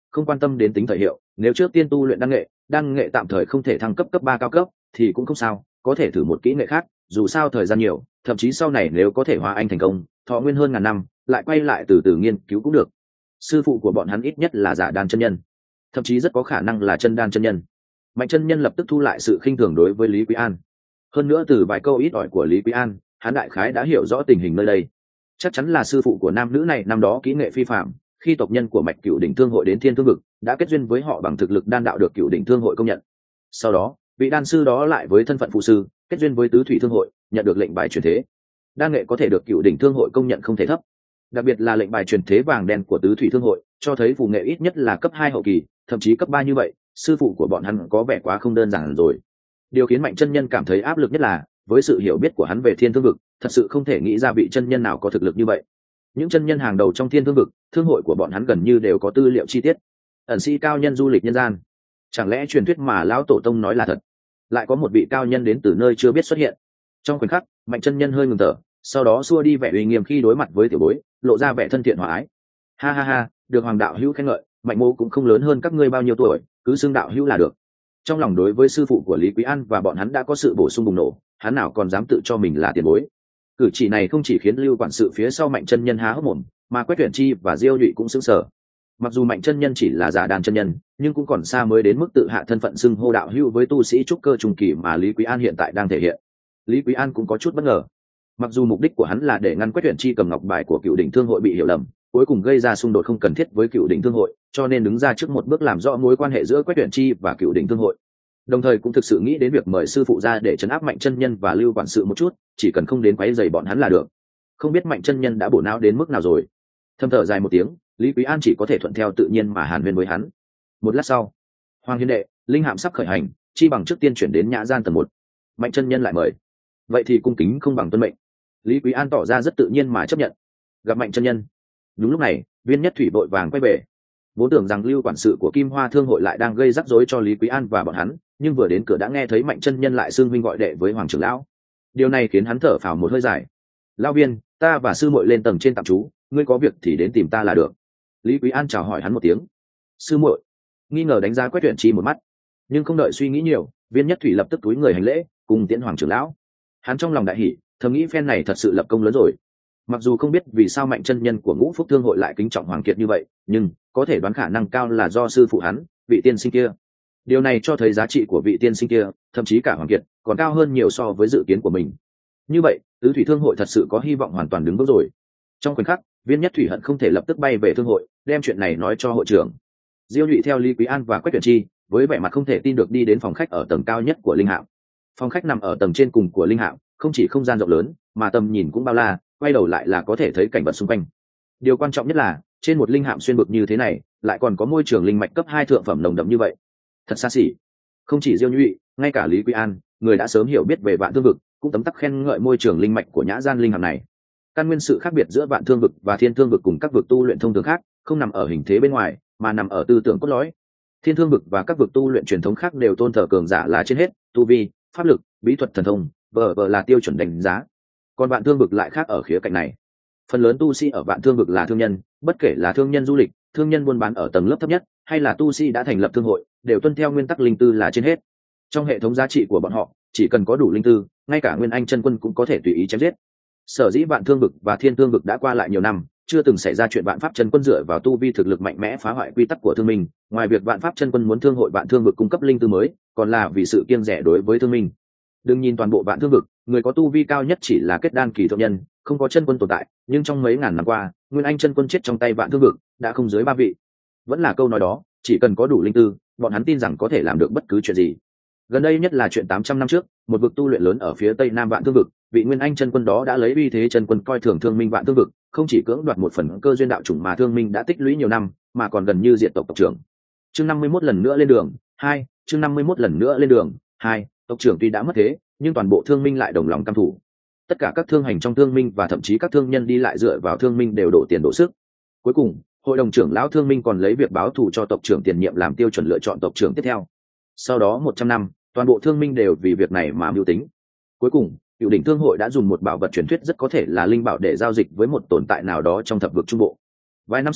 không quan tâm đến tính thời hiệu. Nếu trước tiên tu luyện đan nghệ, đan nghệ tạm thời không thể thăng cấp cấp ba cao cấp thì cũng không sao, có thể thử một kỹ nghệ khác, dù sao thời gian nhiều, thậm chí sau này nếu có thể hóa anh thành công, thọ nguyên hơn ngàn năm, lại quay lại từ từ nghiên cứu cũng được. Sư phụ của bọn hắn ít nhất là giả đan chân nhân, thậm chí rất có khả năng là chân đan chân nhân. Mạnh chân nhân lập tức thu lại sự khinh thường đối với Lý Quý An. Hơn nữa từ vài câu ít ỏi của Lý Quý An, hắn đại khái đã hiểu rõ tình hình nơi đây. Chắc chắn là sư phụ của nam nữ này năm đó kỹ nghệ phi phạm, khi tộc nhân của Mạch Cửu Đỉnh Thương hội đến Thiên Thương vực, đã kết duyên với họ bằng thực lực đan đạo được Cửu Đỉnh Thương hội công nhận. Sau đó, vị đan sư đó lại với thân phận phụ sư, kết duyên với Tứ Thủy Thương hội, nhận được lệnh bài truyền thế. Đan nghệ có thể được Cửu Đỉnh Thương hội công nhận không thể thấp. Đặc biệt là lệnh bài truyền thế vàng đen của Tứ Thủy Thương hội, cho thấy phù nghệ ít nhất là cấp hai hậu kỳ, thậm chí cấp ba như vậy, sư phụ của bọn hắn có vẻ quá không đơn giản rồi. Điều khiến Mạnh chân nhân cảm thấy áp lực nhất là, với sự hiểu biết của hắn về Thiên Thương vực, thật sự không thể nghĩ ra vị chân nhân nào có thực lực như vậy. Những chân nhân hàng đầu trong Thiên Thương vực, thương hội của bọn hắn gần như đều có tư liệu chi tiết. Ẩn sĩ cao nhân du lịch nhân gian, chẳng lẽ truyền thuyết mà lão tổ tông nói là thật? Lại có một vị cao nhân đến từ nơi chưa biết xuất hiện. Trong khoảnh khắc, Mạnh chân nhân hơi ngừng thở, sau đó xua đi vẻ uy nghiêm khi đối mặt với tiểu bối, lộ ra vẻ thân thiện hòa ái. Ha ha ha, được Hoàng đạo hữu khen ngợi, Mạnh mô cũng không lớn hơn các ngươi bao nhiêu tuổi, cứ xưng đạo hữu là được. Trong lòng đối với sư phụ của Lý Quý An và bọn hắn đã có sự bổ sung bùng nổ, hắn nào còn dám tự cho mình là tiền bối. Cử chỉ này không chỉ khiến Lưu quản sự phía sau Mạnh chân nhân há hốc mồm, mà Quách Tuyển Chi và Diêu Nhụy cũng sững sờ. Mặc dù Mạnh chân nhân chỉ là giả đàn chân nhân, nhưng cũng còn xa mới đến mức tự hạ thân phận xưng hô đạo hữu với tu sĩ trúc cơ trung kỳ mà Lý Quý An hiện tại đang thể hiện. Lý Quý An cũng có chút bất ngờ. Mặc dù mục đích của hắn là để ngăn Quách Tuyển Chi cầm ngọc bài của Cửu Đỉnh Thương hội bị hiểu lầm, cuối cùng gây ra xung đột không cần thiết với Cửu Đỉnh Thương hội, cho nên đứng ra trước một bước làm rõ mối quan hệ giữa Quách Tuyển Chi và Cửu Đỉnh Thương hội. Đồng thời cũng thực sự nghĩ đến việc mời sư phụ ra để trấn áp Mạnh chân nhân và Lưu quản sự một chút, chỉ cần không đến quấy rầy bọn hắn là được. Không biết Mạnh chân nhân đã bổ não đến mức nào rồi. Thâm thở dài một tiếng, Lý Quý An chỉ có thể thuận theo tự nhiên mà hàn huyên với hắn. Một lát sau, Hoàng Hiên đệ, linh hạm sắp khởi hành, chi bằng trước tiên chuyển đến nhã gian tầng một. Mạnh chân nhân lại mời. Vậy thì cung kính không bằng tuân mệnh. Lý Quý An tỏ ra rất tự nhiên mà chấp nhận. Gặp Mạnh chân nhân. Đúng lúc này, Viên Nhất Thủy vội vàng quay về. Vốn tưởng rằng Lưu quản sự của Kim Hoa Thương hội lại đang gây rắc rối cho Lý Quý An và bọn hắn, nhưng vừa đến cửa đã nghe thấy Mạnh chân nhân lại xưng huynh gọi đệ với Hoàng trưởng lão. Điều này khiến hắn thở phào một hơi dài. Lão Viên, ta và sư muội lên tầng trên tạm trú, ngươi có việc thì đến tìm ta là được. Lý Quý An chào hỏi hắn một tiếng. Sư muội. Nghi ngờ đánh giá Quách Tuyển Chi một mắt, nhưng không đợi suy nghĩ nhiều, Viên Nhất Thủy lập tức túi người hành lễ, cùng tiễn Hoàng trưởng lão. Hắn trong lòng đại hỉ, thầm nghĩ phen này thật sự lập công lớn rồi. Mặc dù không biết vì sao Mạnh chân nhân của Ngũ Phúc Thương hội lại kính trọng Hoàng Kiệt như vậy, nhưng có thể đoán khả năng cao là do sư phụ hắn, vị tiên sinh kia. Điều này cho thấy giá trị của vị tiên sinh kia, thậm chí cả Hoàng Kiệt, còn cao hơn nhiều so với dự kiến của mình. Như vậy, Tứ Thủy Thương hội thật sự có hy vọng hoàn toàn đứng vững rồi. Trong khoảnh khắc, Viên Nhất Thủy hận không thể lập tức bay về thương hội, đem chuyện này nói cho hội trưởng. Diêu Nhụy theo Lý Quý An và Quách Tuyển Chi, với vẻ mặt không thể tin được đi đến phòng khách ở tầng cao nhất của linh hạm. Phòng khách nằm ở tầng trên cùng của linh hạm, không chỉ không gian rộng lớn, mà tầm nhìn cũng bao la, quay đầu lại là có thể thấy cảnh vật xung quanh. Điều quan trọng nhất là, trên một linh hạm xuyên bực như thế này, lại còn có môi trường linh mạch cấp hai thượng phẩm nồng đậm như vậy. Thật xa xỉ. Không chỉ Diêu Nhụy, ngay cả Lý Quý An, người đã sớm hiểu biết về Vạn Thương vực, cũng tấm tắc khen ngợi môi trường linh mạch của nhã gian linh hạm này. Căn nguyên sự khác biệt giữa Vạn Thương vực và Thiên Thương vực cùng các vực tu luyện thông thường khác, không nằm ở hình thế bên ngoài, mà nằm ở tư tưởng cốt lõi. Thiên Thương vực và các vực tu luyện truyền thống khác đều tôn thờ cường giả là trên hết, tu vi, pháp lực, bí thuật thần thông, vờ vờ là tiêu chuẩn đánh giá. Còn Vạn Thương vực lại khác ở khía cạnh này. Phần lớn tu sĩ ở Vạn Thương vực là thương nhân, bất kể là thương nhân du lịch, thương nhân buôn bán ở tầng lớp thấp nhất, hay là tu sĩ đã thành lập thương hội, đều tuân theo nguyên tắc linh tư là trên hết. Trong hệ thống giá trị của bọn họ, chỉ cần có đủ linh tư, ngay cả Nguyên Anh chân quân cũng có thể tùy ý chém giết. Sở dĩ Vạn Thương vực và Thiên Thương vực đã qua lại nhiều năm, chưa từng xảy ra chuyện Vạn Pháp chân quân dựa vào tu vi thực lực mạnh mẽ phá hoại quy tắc của thương minh. Ngoài việc Vạn Pháp chân quân muốn thương hội Vạn Thương vực cung cấp linh tư mới, còn là vì sự kiêng rẻ đối với thương minh. Đừng nhìn toàn bộ Vạn Thương vực, người có tu vi cao nhất chỉ là kết đan kỳ thượng nhân, không có chân quân tồn tại, nhưng trong mấy ngàn năm qua, Nguyên Anh chân quân chết trong tay Vạn Thương vực đã không dưới ba vị. Vẫn là câu nói đó, chỉ cần có đủ linh tư, bọn hắn tin rằng có thể làm được bất cứ chuyện gì. Gần đây nhất là chuyện tám trăm năm trước, một vực tu luyện lớn ở phía tây nam Vạn Thương vực, vị Nguyên Anh chân quân đó đã lấy uy thế chân quân coi thường thương minh Vạn Thương vực, không chỉ cưỡng đoạt một phần cơ duyên đạo chủng mà thương minh đã tích lũy nhiều năm, mà còn gần như diệt tộc tộc trưởng. Chương năm mươi mốt lần nữa lên đường, hai, chương năm mươi mốt lần nữa lên đường, hai, tộc trưởng tuy đã mất thế, nhưng toàn bộ thương minh lại đồng lòng căm thủ. Tất cả các thương hành trong thương minh và thậm chí các thương nhân đi lại dựa vào thương minh đều đổ tiền đổ sức. Cuối cùng, hội đồng trưởng lão thương minh còn lấy việc báo thù cho tộc trưởng tiền nhiệm làm tiêu chuẩn lựa chọn tộc trưởng tiếp theo. Sau đó một trăm năm, toàn bộ thương minh đều vì việc này mà mưu tính. Cuối cùng, Cửu Đỉnh Thương hội đã dùng một bảo vật truyền thuyết rất có thể là linh bảo để giao dịch với một tồn tại nào đó trong thập vực trung bộ. Vài năm sau,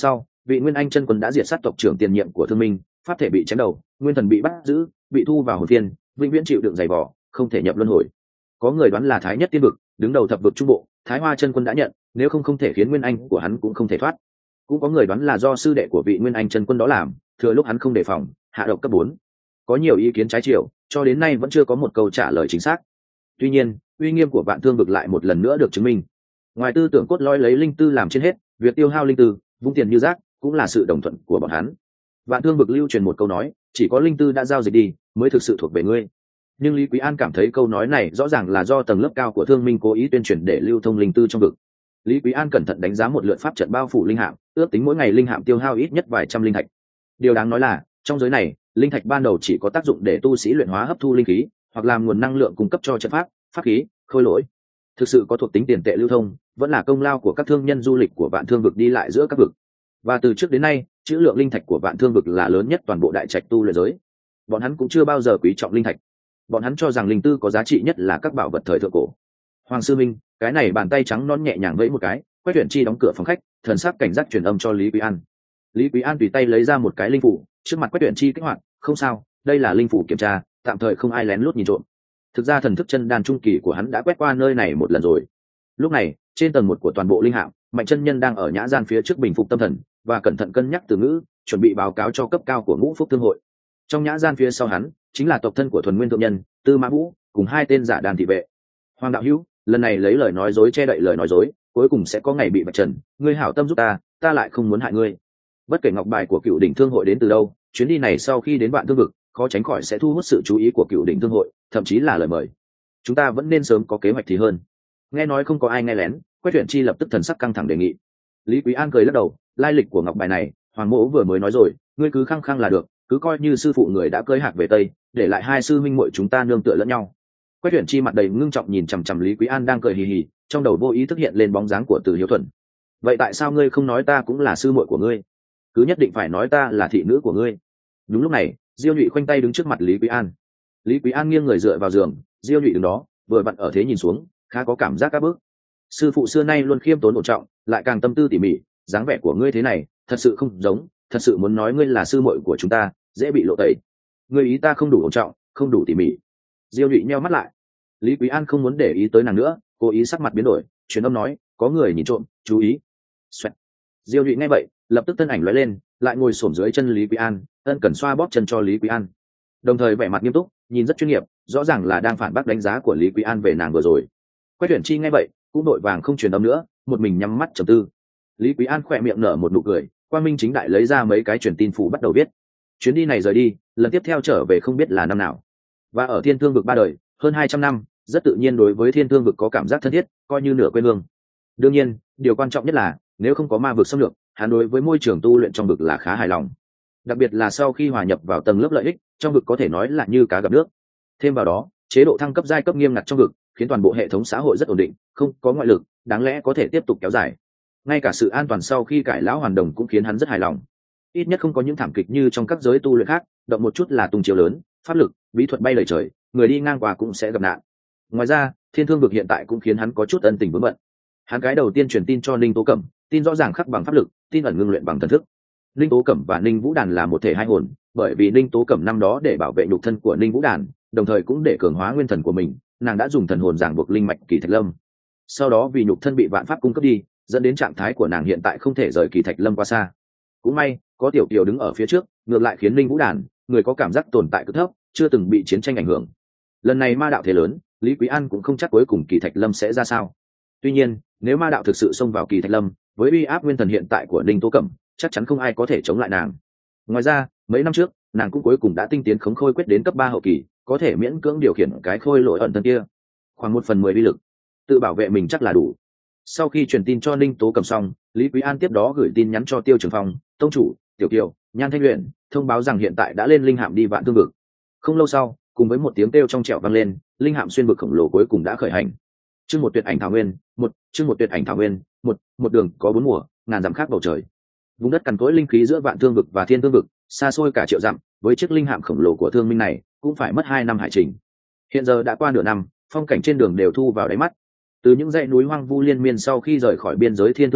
vị Nguyên Anh chân quân đã diệt sát tộc trưởng tiền nhiệm của Thương Minh, pháp thể bị chém đầu, nguyên thần bị bắt giữ, bị thu vào hồn phiên, vĩnh viễn chịu đựng dày vò, không thể nhập luân hồi. Có người đoán là Thái Nhất Tiên vực, đứng đầu thập vực trung bộ, Thái Hoa chân quân đã nhận, nếu không không thể khiến Nguyên Anh của hắn cũng không thể thoát. Cũng có người đoán là do sư đệ của vị Nguyên Anh chân quân đó làm, thừa lúc hắn không đề phòng, hạ độc cấp bốn. Có nhiều ý kiến trái chiều, cho đến nay vẫn chưa có một câu trả lời chính xác. Tuy nhiên, uy nghiêm của Vạn Thương vực lại một lần nữa được chứng minh. Ngoài tư tưởng cốt lõi lấy linh tư làm trên hết, việc tiêu hao linh tư, vung tiền như rác, cũng là sự đồng thuận của bọn hắn. Vạn Thương vực lưu truyền một câu nói, chỉ có linh tư đã giao dịch đi, mới thực sự thuộc về ngươi. Nhưng Lý Quý An cảm thấy câu nói này rõ ràng là do tầng lớp cao của Thương Minh cố ý tuyên truyền để lưu thông linh tư trong vực. Lý Quý An cẩn thận đánh giá một lượt pháp trận bao phủ linh hạm, ước tính mỗi ngày linh hạm tiêu hao ít nhất vài trăm linh thạch. Điều đáng nói là, trong giới này, linh thạch ban đầu chỉ có tác dụng để tu sĩ luyện hóa hấp thu linh khí, hoặc làm nguồn năng lượng cung cấp cho trận pháp, pháp khí, khôi lỗi. Thực sự có thuộc tính tiền tệ lưu thông, vẫn là công lao của các thương nhân du lịch của Vạn Thương vực đi lại giữa các vực. Và từ trước đến nay, trữ lượng linh thạch của Vạn Thương vực là lớn nhất toàn bộ đại trạch tu luyện giới. Bọn hắn cũng chưa bao giờ quý trọng linh thạch. Bọn hắn cho rằng linh tư có giá trị nhất là các bảo vật thời thượng cổ. Hoàng sư minh, cái này bàn tay trắng non nhẹ nhàng vẫy một cái, Quách Tuyển Chi đóng cửa phòng khách, thần sắc cảnh giác truyền âm cho Lý Quý An. Lý Quý An tùy tay lấy ra một cái linh phủ, trước mặt Quách Tuyển Chi kích hoạt, không sao, đây là linh phủ kiểm tra, tạm thời không ai lén lút nhìn trộm. Thực ra thần thức chân đan trung kỳ của hắn đã quét qua nơi này một lần rồi. Lúc này, trên tầng một của toàn bộ linh hạm, Mạnh chân nhân đang ở nhã gian phía trước bình phục tâm thần và cẩn thận cân nhắc từ ngữ, chuẩn bị báo cáo cho cấp cao của Ngũ Phúc Thương hội. Trong nhã gian phía sau hắn, chính là tộc thân của Thuần Nguyên thượng nhân, Tư Mã Vũ, cùng hai tên giả đàn thị vệ. Hoàng đạo hữu, lần này lấy lời nói dối che đậy lời nói dối, cuối cùng sẽ có ngày bị vạch trần, ngươi hảo tâm giúp ta, ta lại không muốn hại ngươi. Bất kể ngọc bài của Cựu Đỉnh Thương hội đến từ đâu, chuyến đi này sau khi đến Vạn Thương vực, khó tránh khỏi sẽ thu hút sự chú ý của Cựu Đỉnh Thương hội, thậm chí là lời mời. Chúng ta vẫn nên sớm có kế hoạch thì hơn. Nghe nói không có ai nghe lén, Quách Tuyển Chi lập tức thần sắc căng thẳng đề nghị. Lý Quý An cười lắc đầu, lai lịch của ngọc bài này, Hoàng mỗ vừa mới nói rồi, ngươi cứ khăng khăng là được, cứ coi như sư phụ người đã cưỡi hạc về tây, để lại hai sư minh muội chúng ta nương tựa lẫn nhau. Quách Tuyển Chi mặt đầy ngưng trọng nhìn chằm chằm Lý Quý An đang cười hì hì, trong đầu vô ý thức hiện lên bóng dáng của Từ Hiếu Thuần. Vậy tại sao ngươi không nói ta cũng là sư muội của ngươi, cứ nhất định phải nói ta là thị nữ của ngươi? Đúng lúc này, Diêu Nhụy khoanh tay đứng trước mặt Lý Quý An. Lý Quý An nghiêng người dựa vào giường, Diêu Nhụy đứng đó, vừa vặn ở thế nhìn xuống, khá có cảm giác các bước. Sư phụ xưa nay luôn khiêm tốn ổn trọng, lại càng tâm tư tỉ mỉ, dáng vẻ của ngươi thế này, thật sự không giống, thật sự muốn nói ngươi là sư muội của chúng ta, dễ bị lộ tẩy. Ngươi ý ta không đủ ổn trọng, không đủ tỉ mỉ. Diêu Nhụy nheo mắt lại. Lý Quý An không muốn để ý tới nàng nữa, cố ý sắc mặt biến đổi, truyền âm nói, có người nhìn trộm, chú ý. Xoẹt. Diêu Nhụy nghe vậy, lập tức thân ảnh lóe lên, lại ngồi xổm dưới chân Lý Quý An, ân cần xoa bóp chân cho Lý Quý An, đồng thời vẻ mặt nghiêm túc, nhìn rất chuyên nghiệp, rõ ràng là đang phản bác đánh giá của Lý Quý An về nàng vừa rồi. Quách Tuyển Chi nghe vậy, cũng đội vàng không truyền âm nữa, một mình nhắm mắt trầm tư. Lý Quý An khỏe miệng nở một nụ cười, Quang Minh chính đại lấy ra mấy cái truyền tin phủ bắt đầu viết. Chuyến đi này rời đi, lần tiếp theo trở về không biết là năm nào. Và ở Thiên Thương vực ba đời, hơn hai trăm năm, rất tự nhiên đối với Thiên Thương vực có cảm giác thân thiết, coi như nửa quê hương. Đương nhiên, điều quan trọng nhất là, nếu không có ma vực xâm lược, hắn đối với môi trường tu luyện trong vực là khá hài lòng. Đặc biệt là sau khi hòa nhập vào tầng lớp lợi ích, trong vực có thể nói là như cá gặp nước. Thêm vào đó, chế độ thăng cấp giai cấp nghiêm ngặt trong vực, khiến toàn bộ hệ thống xã hội rất ổn định, không có ngoại lực, đáng lẽ có thể tiếp tục kéo dài. Ngay cả sự an toàn sau khi cải lão hoàn đồng cũng khiến hắn rất hài lòng. Ít nhất không có những thảm kịch như trong các giới tu luyện khác, động một chút là tung chiều lớn, pháp lực, bí thuật bay lời trời, người đi ngang qua cũng sẽ gặp nạn. Ngoài ra, Thiên Thương vực hiện tại cũng khiến hắn có chút ân tình vướng bận. Hắn cái đầu tiên truyền tin cho Ninh Tố Cẩm, tin rõ ràng khắc bằng pháp lực, tin ẩn ngưng luyện bằng thần thức. Ninh Tố Cẩm và Ninh Vũ Đàn là một thể hai hồn, bởi vì Ninh Tố Cẩm năm đó để bảo vệ nhục thân của Ninh Vũ Đàn, đồng thời cũng để cường hóa nguyên thần của mình, nàng đã dùng thần hồn giảng buộc linh mạch Kỳ Thạch Lâm. Sau đó vì nhục thân bị vạn pháp cung cấp đi, dẫn đến trạng thái của nàng hiện tại không thể rời Kỳ Thạch Lâm qua xa. Cũng may, có Tiểu Kiều đứng ở phía trước, ngược lại khiến Ninh Vũ Đàn, người có cảm giác tồn tại cực thấp, chưa từng bị chiến tranh ảnh hưởng. Lần này ma đạo thế lớn, Lý Quý An cũng không chắc cuối cùng Kỳ Thạch Lâm sẽ ra sao. Tuy nhiên, nếu ma đạo thực sự xông vào Kỳ Thạch Lâm, với uy áp nguyên thần hiện tại của Ninh Tố Cẩm, chắc chắn không ai có thể chống lại nàng. Ngoài ra, mấy năm trước, nàng cũng cuối cùng đã tinh tiến khống khôi quyết đến cấp ba hậu kỳ, có thể miễn cưỡng điều khiển cái khôi lỗi ẩn thân kia, khoảng một phần mười uy lực, tự bảo vệ mình chắc là đủ. Sau khi truyền tin cho Ninh Tố Cẩm xong, Lý Quý An tiếp đó gửi tin nhắn cho Tiêu Trường Phong, tông chủ, Tiểu Kiều, Nhan Thanh Luyện, thông báo rằng hiện tại đã lên linh hạm đi Vạn Thương vực. Không lâu sau, cùng với một tiếng kêu trong trẻo vang lên, linh hạm xuyên vực khổng lồ cuối cùng đã khởi hành. Chương một tuyệt ảnh thảo nguyên, một chương một tuyệt ảnh thảo nguyên, một một đường có bốn mùa, ngàn dặm khác bầu trời. Vùng đất cằn cỗi linh khí giữa Vạn Thương vực và Thiên Thương vực, xa xôi cả triệu dặm, với chiếc linh hạm khổng lồ của Thương Minh này, cũng phải mất hai năm hải trình. Hiện giờ đã qua nửa năm, phong cảnh trên đường đều thu vào đáy mắt. Từ những dãy núi hoang vu liên miên sau khi rời khỏi biên giới Thiên Thương vực,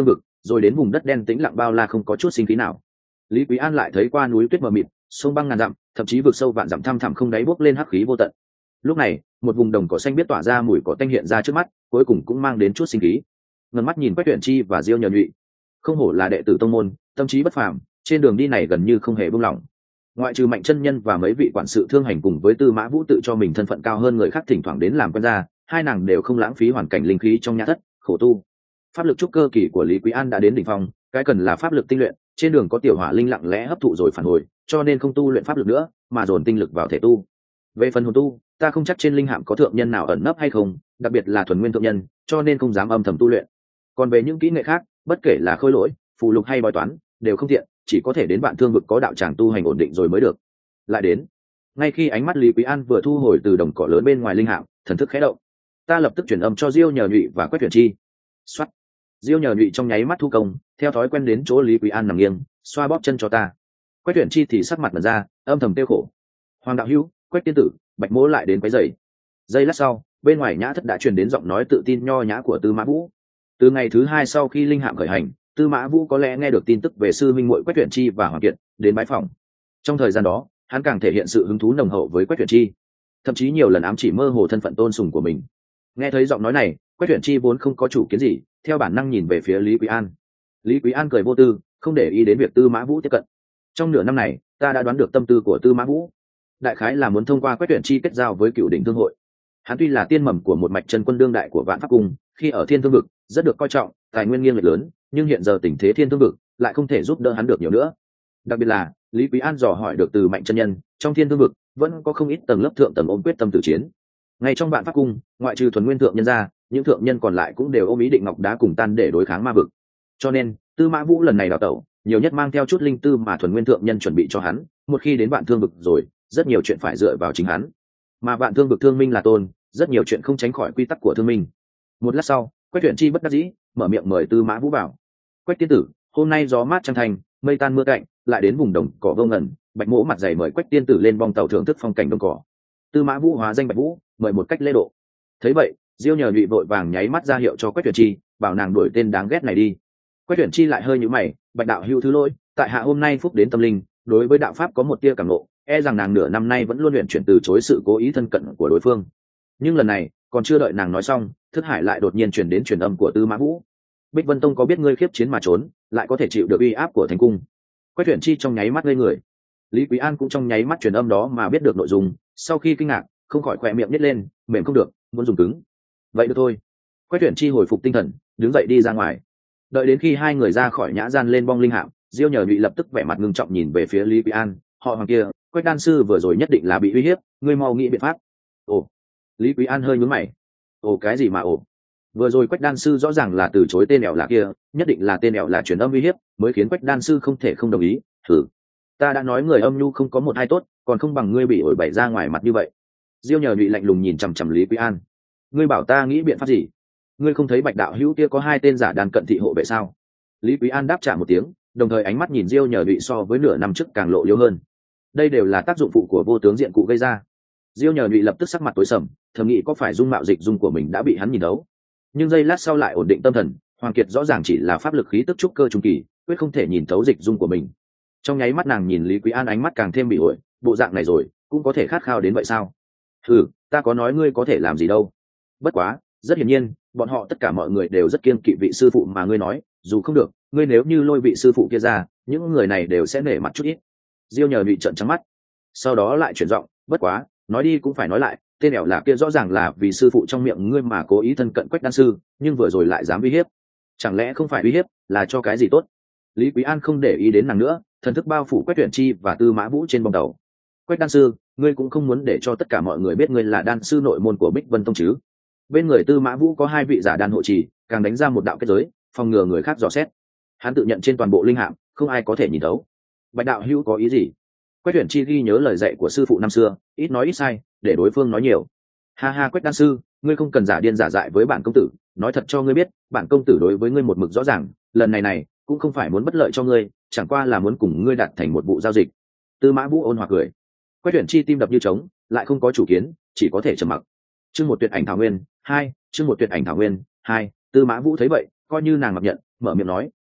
rồi đến vùng đất đen tĩnh lặng bao la không có chút sinh khí nào. Lý Quý An lại thấy qua núi tuyết mờ mịt, sông băng ngàn dặm, thậm chí vực sâu vạn dặm thăm thẳm không đáy bốc lên hắc khí vô tận. Lúc này, một vùng đồng cỏ xanh biết tỏa ra mùi cỏ tanh hiện ra trước mắt, cuối cùng cũng mang đến chút sinh khí. Ngẩng mắt nhìn Quách Tuyển Chi và Diêu Nhờ Nhụy, không hổ là đệ tử tông môn, tâm trí bất phàm, trên đường đi này gần như không hề buông lỏng. Ngoại trừ Mạnh chân nhân và mấy vị quản sự thương hành cùng với Tư Mã Vũ tự cho mình thân phận cao hơn người khác thỉnh thoảng đến làm quen ra, hai nàng đều không lãng phí hoàn cảnh linh khí trong nhã thất, khổ tu. Pháp lực trúc cơ kỳ của Lý Quý An đã đến đỉnh phong, cái cần là pháp lực tinh luyện, trên đường có tiểu hỏa linh lặng lẽ hấp thụ rồi phản hồi, cho nên không tu luyện pháp lực nữa, mà dồn tinh lực vào thể tu. Về phần hồn tu, ta không chắc trên linh hạm có thượng nhân nào ẩn nấp hay không, đặc biệt là thuần nguyên thượng nhân, cho nên không dám âm thầm tu luyện. Còn về những kỹ nghệ khác, bất kể là khôi lỗi, phù lục hay bói toán, đều không tiện, chỉ có thể đến Vạn Thương vực có đạo tràng tu hành ổn định rồi mới được. Lại đến, ngay khi ánh mắt Lý Quý An vừa thu hồi từ đồng cỏ lớn bên ngoài linh hạm, thần thức khẽ động, ta lập tức truyền âm cho Diêu Nhờ Nhụy và Quách Tuyển Chi. Soát. Diêu Nhờ Nhụy trong nháy mắt thu công, theo thói quen đến chỗ Lý Quý An nằm nghiêng, xoa bóp chân cho ta. Quách Tuyển Chi thì sắc mặt mở ra, âm thầm tiêu khổ. Hoàng đạo hữu, Quách tiên tử, Bạch Mỗ lại đến quấy rầy. Giây lát sau, bên ngoài nhã thất đã truyền đến giọng nói tự tin nho nhã của Tư Mã Vũ. Từ ngày thứ hai sau khi linh hạm khởi hành, Tư Mã Vũ có lẽ nghe được tin tức về sư minh muội Quách Tuyển Chi và Hoàng Kiệt đến bái phỏng. Trong thời gian đó, hắn càng thể hiện sự hứng thú nồng hậu với Quách Tuyển Chi, thậm chí nhiều lần ám chỉ mơ hồ thân phận tôn sùng của mình. Nghe thấy giọng nói này, Quách Tuyển Chi vốn không có chủ kiến gì, theo bản năng nhìn về phía Lý Quý An. Lý Quý An cười vô tư, không để ý đến việc Tư Mã Vũ tiếp cận. Trong nửa năm này, ta đã đoán được tâm tư của Tư Mã Vũ, đại khái là muốn thông qua Quách Tuyển Chi kết giao với Cửu Đỉnh Thương hội. Hắn tuy là tiên mầm của một mạch chân quân đương đại của Vạn Pháp Cung, khi ở Thiên Thương vực rất được coi trọng, tài nguyên nghiêng lệch lớn, nhưng hiện giờ tình thế Thiên Thương vực lại không thể giúp đỡ hắn được nhiều nữa. Đặc biệt là Lý Quý An dò hỏi được từ Mạnh chân nhân, trong Thiên Thương vực vẫn có không ít tầng lớp thượng tầng ôm quyết tâm tử chiến. Ngay trong Vạn Pháp Cung, ngoại trừ thuần nguyên thượng nhân ra, những thượng nhân còn lại cũng đều ôm ý định ngọc đá cùng tan để đối kháng ma vực. Cho nên Tư Mã Vũ lần này đào tẩu, nhiều nhất mang theo chút linh tư mà thuần nguyên thượng nhân chuẩn bị cho hắn, một khi đến Vạn Thương vực rồi, rất nhiều chuyện phải dựa vào chính hắn. Mà Vạn Thương vực thương minh là tôn, rất nhiều chuyện không tránh khỏi quy tắc của thương minh. Một lát sau, Quách Tuyển Chi bất đắc dĩ mở miệng mời Tư Mã Vũ vào. Quách tiên tử, hôm nay gió mát trăng thành, mây tan mưa cạnh, lại đến vùng đồng cỏ vô ngần, Bạch Mỗ mặt dày mời Quách tiên tử lên bong tàu thưởng thức phong cảnh đồng cỏ. Tư Mã Vũ hóa danh Bạch Vũ, mời một cách lễ độ. Thấy vậy, Diêu Nhờ Nhụy vội vàng nháy mắt ra hiệu cho Quách Tuyển Chi, bảo nàng đuổi tên đáng ghét này đi. Quách Tuyển Chi lại hơi nhíu mày, Bạch đạo hữu thứ lỗi, tại hạ hôm nay phúc đến tâm linh, đối với đạo pháp có một tia cảm ngộ, e rằng nàng nửa năm nay vẫn luôn luyện chuyển từ chối sự cố ý thân cận của đối phương. Nhưng lần này, còn chưa đợi nàng nói xong, thức hải lại đột nhiên truyền đến truyền âm của Tư Mã Vũ. Bích Vân Tông có biết ngươi khiếp chiến mà trốn, lại có thể chịu được uy áp của Thánh Cung. Quách Tuyển Chi trong nháy mắt ngây người. Lý Quý An cũng trong nháy mắt truyền âm đó mà biết được nội dung, sau khi kinh ngạc, không khỏi khỏe miệng nhếch lên, mềm không được, muốn dùng cứng. Vậy được thôi. Quách Tuyển Chi hồi phục tinh thần, đứng dậy đi ra ngoài. Đợi đến khi hai người ra khỏi nhã gian lên bong linh hạm, Diêu Nhờ Nhụy lập tức vẻ mặt ngưng trọng nhìn về phía Lý Quý An, họ Hoàng kia, Quách đan sư vừa rồi nhất định là bị uy hiếp, ngươi mau nghĩ biện pháp. Ồ. Lý Quý An hơi nhướng mày. Ồ cái gì mà ồ? Vừa rồi Quách đan sư rõ ràng là từ chối tên ẻo là kia, nhất định là tên ẻo là truyền âm uy hiếp, mới khiến Quách đan sư không thể không đồng ý. Thử. Ta đã nói người âm nhu không có một hai tốt, còn không bằng ngươi bị ổi bày ra ngoài mặt như vậy. Diêu Nhờ Nhụy lạnh lùng nhìn chằm chằm Lý Quý An. Ngươi bảo ta nghĩ biện pháp gì? Ngươi không thấy Bạch đạo hữu kia có hai tên giả đàn cận thị hộ vệ sao? Lý Quý An đáp trả một tiếng, đồng thời ánh mắt nhìn Diêu Nhờ Nhụy so với nửa năm trước càng lộ liễu hơn. Đây đều là tác dụng phụ của vô tướng diện cụ gây ra. Diêu Nhờ Nhụy lập tức sắc mặt tối sầm, thầm nghĩ có phải dung mạo dịch dung của mình đã bị hắn nhìn thấu. Nhưng giây lát sau lại ổn định tâm thần, Hoàng Kiệt rõ ràng chỉ là pháp lực khí tức trúc cơ trung kỳ, quyết không thể nhìn thấu dịch dung của mình. Trong nháy mắt nàng nhìn Lý Quý An ánh mắt càng thêm bị ổi, bộ dạng này rồi cũng có thể khát khao đến vậy sao? Ừ, ta có nói ngươi có thể làm gì đâu. Bất quá, rất hiển nhiên, bọn họ tất cả mọi người đều rất kiêng kỵ vị sư phụ mà ngươi nói, dù không được, ngươi nếu như lôi vị sư phụ kia ra, những người này đều sẽ nể mặt chút ít. Diêu Nhờ Nhụy trợn trắng mắt, sau đó lại chuyển giọng, bất quá, nói đi cũng phải nói lại, tên ẻo là kia rõ ràng là vì sư phụ trong miệng ngươi mà cố ý thân cận Quách đan sư, nhưng vừa rồi lại dám uy hiếp. Chẳng lẽ không phải uy hiếp, là cho cái gì tốt? Lý Quý An không để ý đến nàng nữa, thần thức bao phủ Quách Tuyển Chi và Tư Mã Vũ trên bong tàu. Quách đan sư, ngươi cũng không muốn để cho tất cả mọi người biết ngươi là đan sư nội môn của Bích Vân Tông chứ? Bên người Tư Mã Vũ có hai vị giả đan hộ trì, càng đánh ra một đạo kết giới, phòng ngừa người khác dò xét. Hắn tự nhận trên toàn bộ linh hạm, không ai có thể nhìn thấu. Bạch đạo hữu có ý gì? Quách Tuyển Chi ghi nhớ lời dạy của sư phụ năm xưa, ít nói ít sai, để đối phương nói nhiều. Ha ha Quách đan sư, ngươi không cần giả điên giả dại với bản công tử, nói thật cho ngươi biết, bản công tử đối với ngươi một mực rõ ràng, lần này này cũng không phải muốn bất lợi cho ngươi, chẳng qua là muốn cùng ngươi đạt thành một vụ giao dịch. Tư Mã Vũ ôn hòa cười. Quách Tuyển Chi tim đập như trống, lại không có chủ kiến, chỉ có thể trầm mặc. Chương một tuyệt ảnh thảo nguyên hai, chương một tuyệt ảnh thảo nguyên hai. Tư Mã Vũ thấy vậy, coi như nàng mặc nhận, mở miệng nói,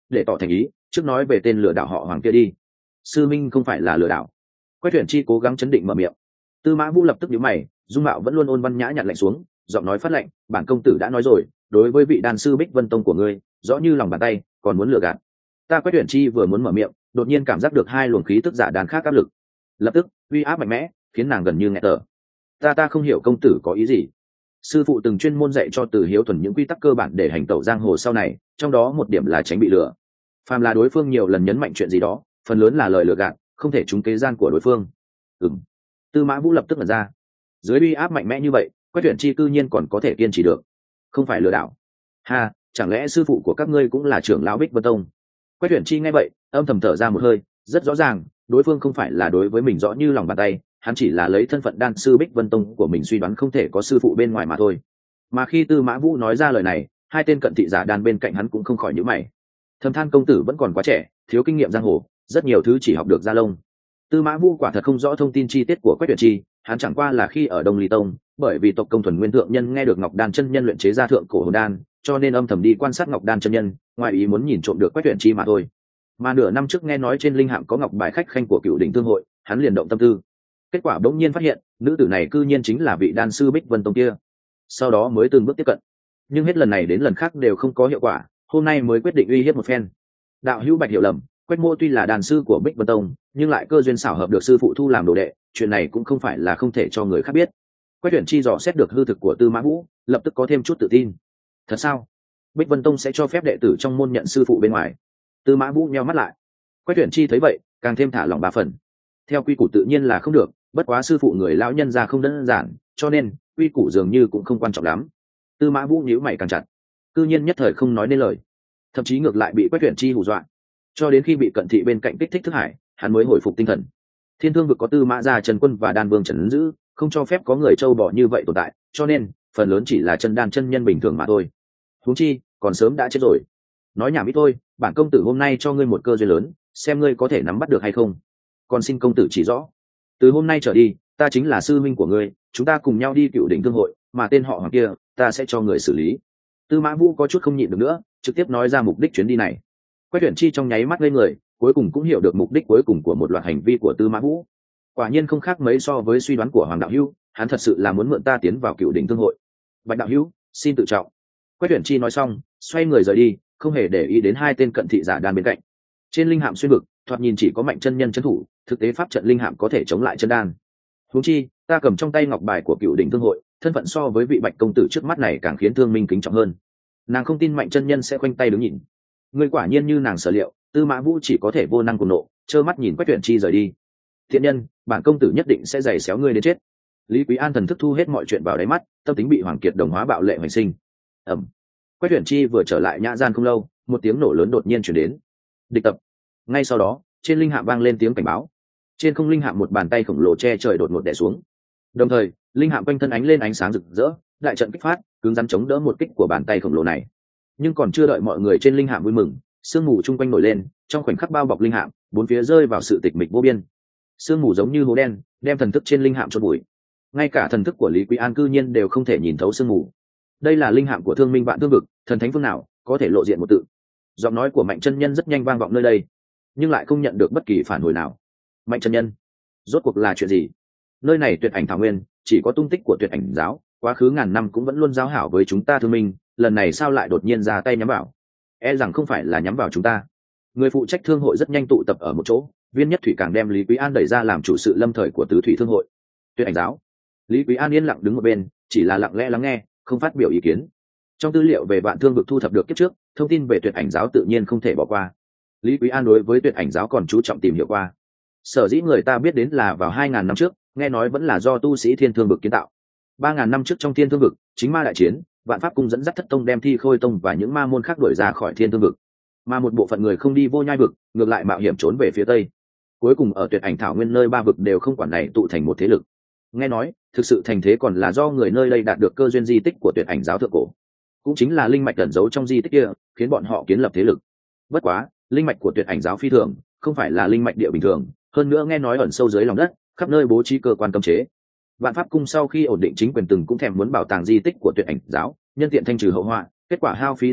để tỏ thành ý trước nói về tên lừa đảo họ Hoàng kia đi. Sư minh không phải là lừa đảo. Quách Tuyển Chi cố gắng chấn định mở miệng. Tư Mã Vũ lập tức nhíu mày, dung mạo vẫn luôn ôn văn nhã nhặn lạnh xuống, giọng nói phát lạnh, bản công tử đã nói rồi, đối với vị đan sư Bích Vân Tông của ngươi rõ như lòng bàn tay, còn muốn lừa gạt ta? Quách Tuyển Chi vừa muốn mở miệng, đột nhiên cảm giác được hai luồng khí tức giả đàn khác áp lực, lập tức uy áp mạnh mẽ khiến nàng gần như nghẹt thở. ta ta không hiểu công tử có ý gì. Sư phụ từng chuyên môn dạy cho Từ Hiếu Thuần những quy tắc cơ bản để hành tẩu giang hồ sau này, trong đó một điểm là tránh bị lừa. Phàm là đối phương nhiều lần nhấn mạnh chuyện gì đó, phần lớn là lời lừa gạt, không thể trúng kế gian của đối phương. Ừm. Tư Mã Vũ lập tức mở ra. Dưới uy áp mạnh mẽ như vậy, Quách Tuyển Chi cư nhiên còn có thể kiên trì được. Không phải lừa đảo. Ha, chẳng lẽ sư phụ của các ngươi cũng là trưởng lão Bích Vân Tông? Quách Tuyển Chi nghe vậy, âm thầm thở ra một hơi, rất rõ ràng, đối phương không phải là đối với mình rõ như lòng bàn tay, hắn chỉ là lấy thân phận đan sư Bích Vân Tông của mình suy đoán không thể có sư phụ bên ngoài mà thôi. Mà khi Tư Mã Vũ nói ra lời này, hai tên cận thị giả đan bên cạnh hắn cũng không khỏi nhíu mày. Thầm than công tử vẫn còn quá trẻ, thiếu kinh nghiệm giang hồ, rất nhiều thứ chỉ học được ra lông. Tư Mã Vũ quả thật không rõ thông tin chi tiết của Quách Tuyển Chi, hắn chẳng qua là khi ở Đông Ly Tông, bởi vì tộc công thuần nguyên thượng nhân nghe được Ngọc Đan chân nhân luyện chế ra thượng cổ hồn đan, cho nên âm thầm đi quan sát Ngọc Đan chân nhân, ngoài ý muốn nhìn trộm được Quách Tuyển Chi mà thôi. Mà nửa năm trước nghe nói trên linh hạm có ngọc bài khách khanh của Cựu Đỉnh Thương hội, hắn liền động tâm tư. Kết quả bỗng nhiên phát hiện, nữ tử này cư nhiên chính là vị đan sư Bích Vân Tông kia. Sau đó mới từng bước tiếp cận, nhưng hết lần này đến lần khác đều không có hiệu quả, hôm nay mới quyết định uy hiếp một phen. Đạo hữu Bạch hiểu lầm, Quách Mô tuy là đàn sư của Bích Vân Tông, nhưng lại cơ duyên xảo hợp được sư phụ thu làm đồ đệ, chuyện này cũng không phải là không thể cho người khác biết. Quách Tuyển Chi dò xét được hư thực của Tư Mã Vũ, lập tức có thêm chút tự tin. Thật sao? Bích Vân Tông sẽ cho phép đệ tử trong môn nhận sư phụ bên ngoài? Tư Mã Vũ nheo mắt lại. Quách Tuyển Chi thấy vậy, càng thêm thả lỏng ba phần. Theo quy củ tự nhiên là không được, bất quá sư phụ người lão nhân gia không đơn giản, cho nên quy củ dường như cũng không quan trọng lắm. Tư Mã Vũ nhíu mày càng chặt, cư nhiên nhất thời không nói nên lời, thậm chí ngược lại bị Quách Tuyển Chi hù dọa. Cho đến khi bị cận thị bên cạnh kích thích thức hải, hắn mới hồi phục tinh thần. Thiên Thương vực có Tư Mã gia Trần Quân và Đan Vương Trần Giữ, không cho phép có người châu bò như vậy tồn tại, cho nên phần lớn chỉ là chân đan chân nhân bình thường mà thôi. Huống chi còn sớm đã chết rồi. Nói nhảm ít thôi, bản công tử hôm nay cho ngươi một cơ duyên lớn, xem ngươi có thể nắm bắt được hay không. Còn xin công tử chỉ rõ, từ hôm nay trở đi, ta chính là sư minh của ngươi, chúng ta cùng nhau đi Cựu Đỉnh Thương hội, mà tên họ Hoàng kia, ta sẽ cho người xử lý. Tư Mã Vũ có chút không nhịn được nữa, trực tiếp nói ra mục đích chuyến đi này. Quách Tuyển Chi trong nháy mắt lên người, cuối cùng cũng hiểu được mục đích cuối cùng của một loạt hành vi của Tư Mã Vũ. Quả nhiên không khác mấy so với suy đoán của Hoàng đạo hữu, hắn thật sự là muốn mượn ta tiến vào Cựu Đỉnh Thương hội. Bạch đạo hữu, xin tự trọng. Quách Tuyển Chi nói xong, xoay người rời đi, không hề để ý đến hai tên cận thị giả đan bên cạnh. Trên linh hạm xuyên vực, thoạt nhìn chỉ có Mạnh chân nhân trấn thủ, thực tế pháp trận linh hạm có thể chống lại chân đan. Huống chi, ta cầm trong tay ngọc bài của Cựu Đỉnh Thương hội, thân phận so với vị Bạch công tử trước mắt này càng khiến Thương Minh kính trọng hơn. Nàng không tin Mạnh chân nhân sẽ khoanh tay đứng nhìn. Người quả nhiên như nàng sở liệu, Tư Mã Vũ chỉ có thể vô năng cùng nộ, trơ mắt nhìn Quách Tuyển Chi rời đi. Thiện nhân, bản công tử nhất định sẽ giày xéo ngươi đến chết. Lý Quý An thần thức thu hết mọi chuyện vào đáy mắt, tâm tính bị Hoàng Kiệt đồng hóa bạo lệ hoành sinh. Ẩm. Quách Tuyển Chi vừa trở lại nhã gian không lâu, một tiếng nổ lớn đột nhiên truyền đến. Địch tập. Ngay sau đó, trên linh hạm vang lên tiếng cảnh báo. Trên không linh hạm một bàn tay khổng lồ che trời đột ngột đè xuống. Đồng thời, linh hạm quanh thân ánh lên ánh sáng rực rỡ, đại trận kích phát, cứng rắn chống đỡ một kích của bàn tay khổng lồ này. Nhưng còn chưa đợi mọi người trên linh hạm vui mừng, sương mù chung quanh nổi lên, trong khoảnh khắc bao bọc linh hạm, bốn phía rơi vào sự tịch mịch vô biên. Sương mù giống như hố đen, đem thần thức trên linh hạm chôn bụi. Ngay cả thần thức của Lý Quý An cư nhiên đều không thể nhìn thấu sương mù. Đây là linh hạm của Thương Minh Vạn Thương vực, thần thánh phương nào có thể lộ diện một tự. Giọng nói của Mạnh chân nhân rất nhanh vang vọng nơi đây, nhưng lại không nhận được bất kỳ phản hồi nào. Mạnh chân nhân, rốt cuộc là chuyện gì? Nơi này Tuyệt Ảnh Thảo Nguyên, chỉ có tung tích của Tuyệt Ảnh giáo, quá khứ ngàn năm cũng vẫn luôn giao hảo với chúng ta Thương Minh, lần này sao lại đột nhiên ra tay nhắm vào? E rằng không phải là nhắm vào chúng ta. Người phụ trách thương hội rất nhanh tụ tập ở một chỗ, Viên Nhất Thủy càng đem Lý Quý An đẩy ra làm chủ sự lâm thời của tứ thủy thương hội. Tuyệt Ảnh giáo. Lý Quý An yên lặng đứng một bên, chỉ là lặng lẽ lắng nghe, không phát biểu ý kiến. Trong tư liệu về Vạn Thương vực thu thập được kiếp trước, thông tin về Tuyệt Ảnh giáo tự nhiên không thể bỏ qua. Lý Quý An đối với Tuyệt Ảnh giáo còn chú trọng tìm hiểu qua. Sở dĩ người ta biết đến là vào hai ngàn năm trước, nghe nói vẫn là do tu sĩ Thiên Thương vực kiến tạo. ba ngàn năm trước trong Thiên Thương vực, chính ma đại chiến, Vạn Pháp cung dẫn dắt Thất tông đem Thi Khôi tông và những ma môn khác đuổi ra khỏi Thiên Thương vực. Mà một bộ phận người không đi Vô Nhai vực, ngược lại mạo hiểm trốn về phía tây. Cuối cùng ở Tuyệt Ảnh Thảo Nguyên nơi ba vực đều không quản này tụ thành một thế lực. Nghe nói, thực sự thành thế còn là do người nơi đây đạt được cơ duyên di tích của Tuyệt Ảnh giáo thượng cổ. Cũng chính là linh mạch ẩn giấu trong di tích kia, khiến bọn họ kiến lập thế lực. Bất quá, linh mạch của Tuyệt Ảnh giáo phi thường, không phải là linh mạch địa bình thường, hơn nữa nghe nói ẩn sâu dưới lòng đất, khắp nơi bố trí cơ quan cấm chế. Vạn Pháp cung sau khi ổn định chính quyền từng cũng thèm muốn bảo tàng di tích của Tuyệt Ảnh giáo, nhân tiện thanh trừ hậu họa, kết quả hao phí rất lâu,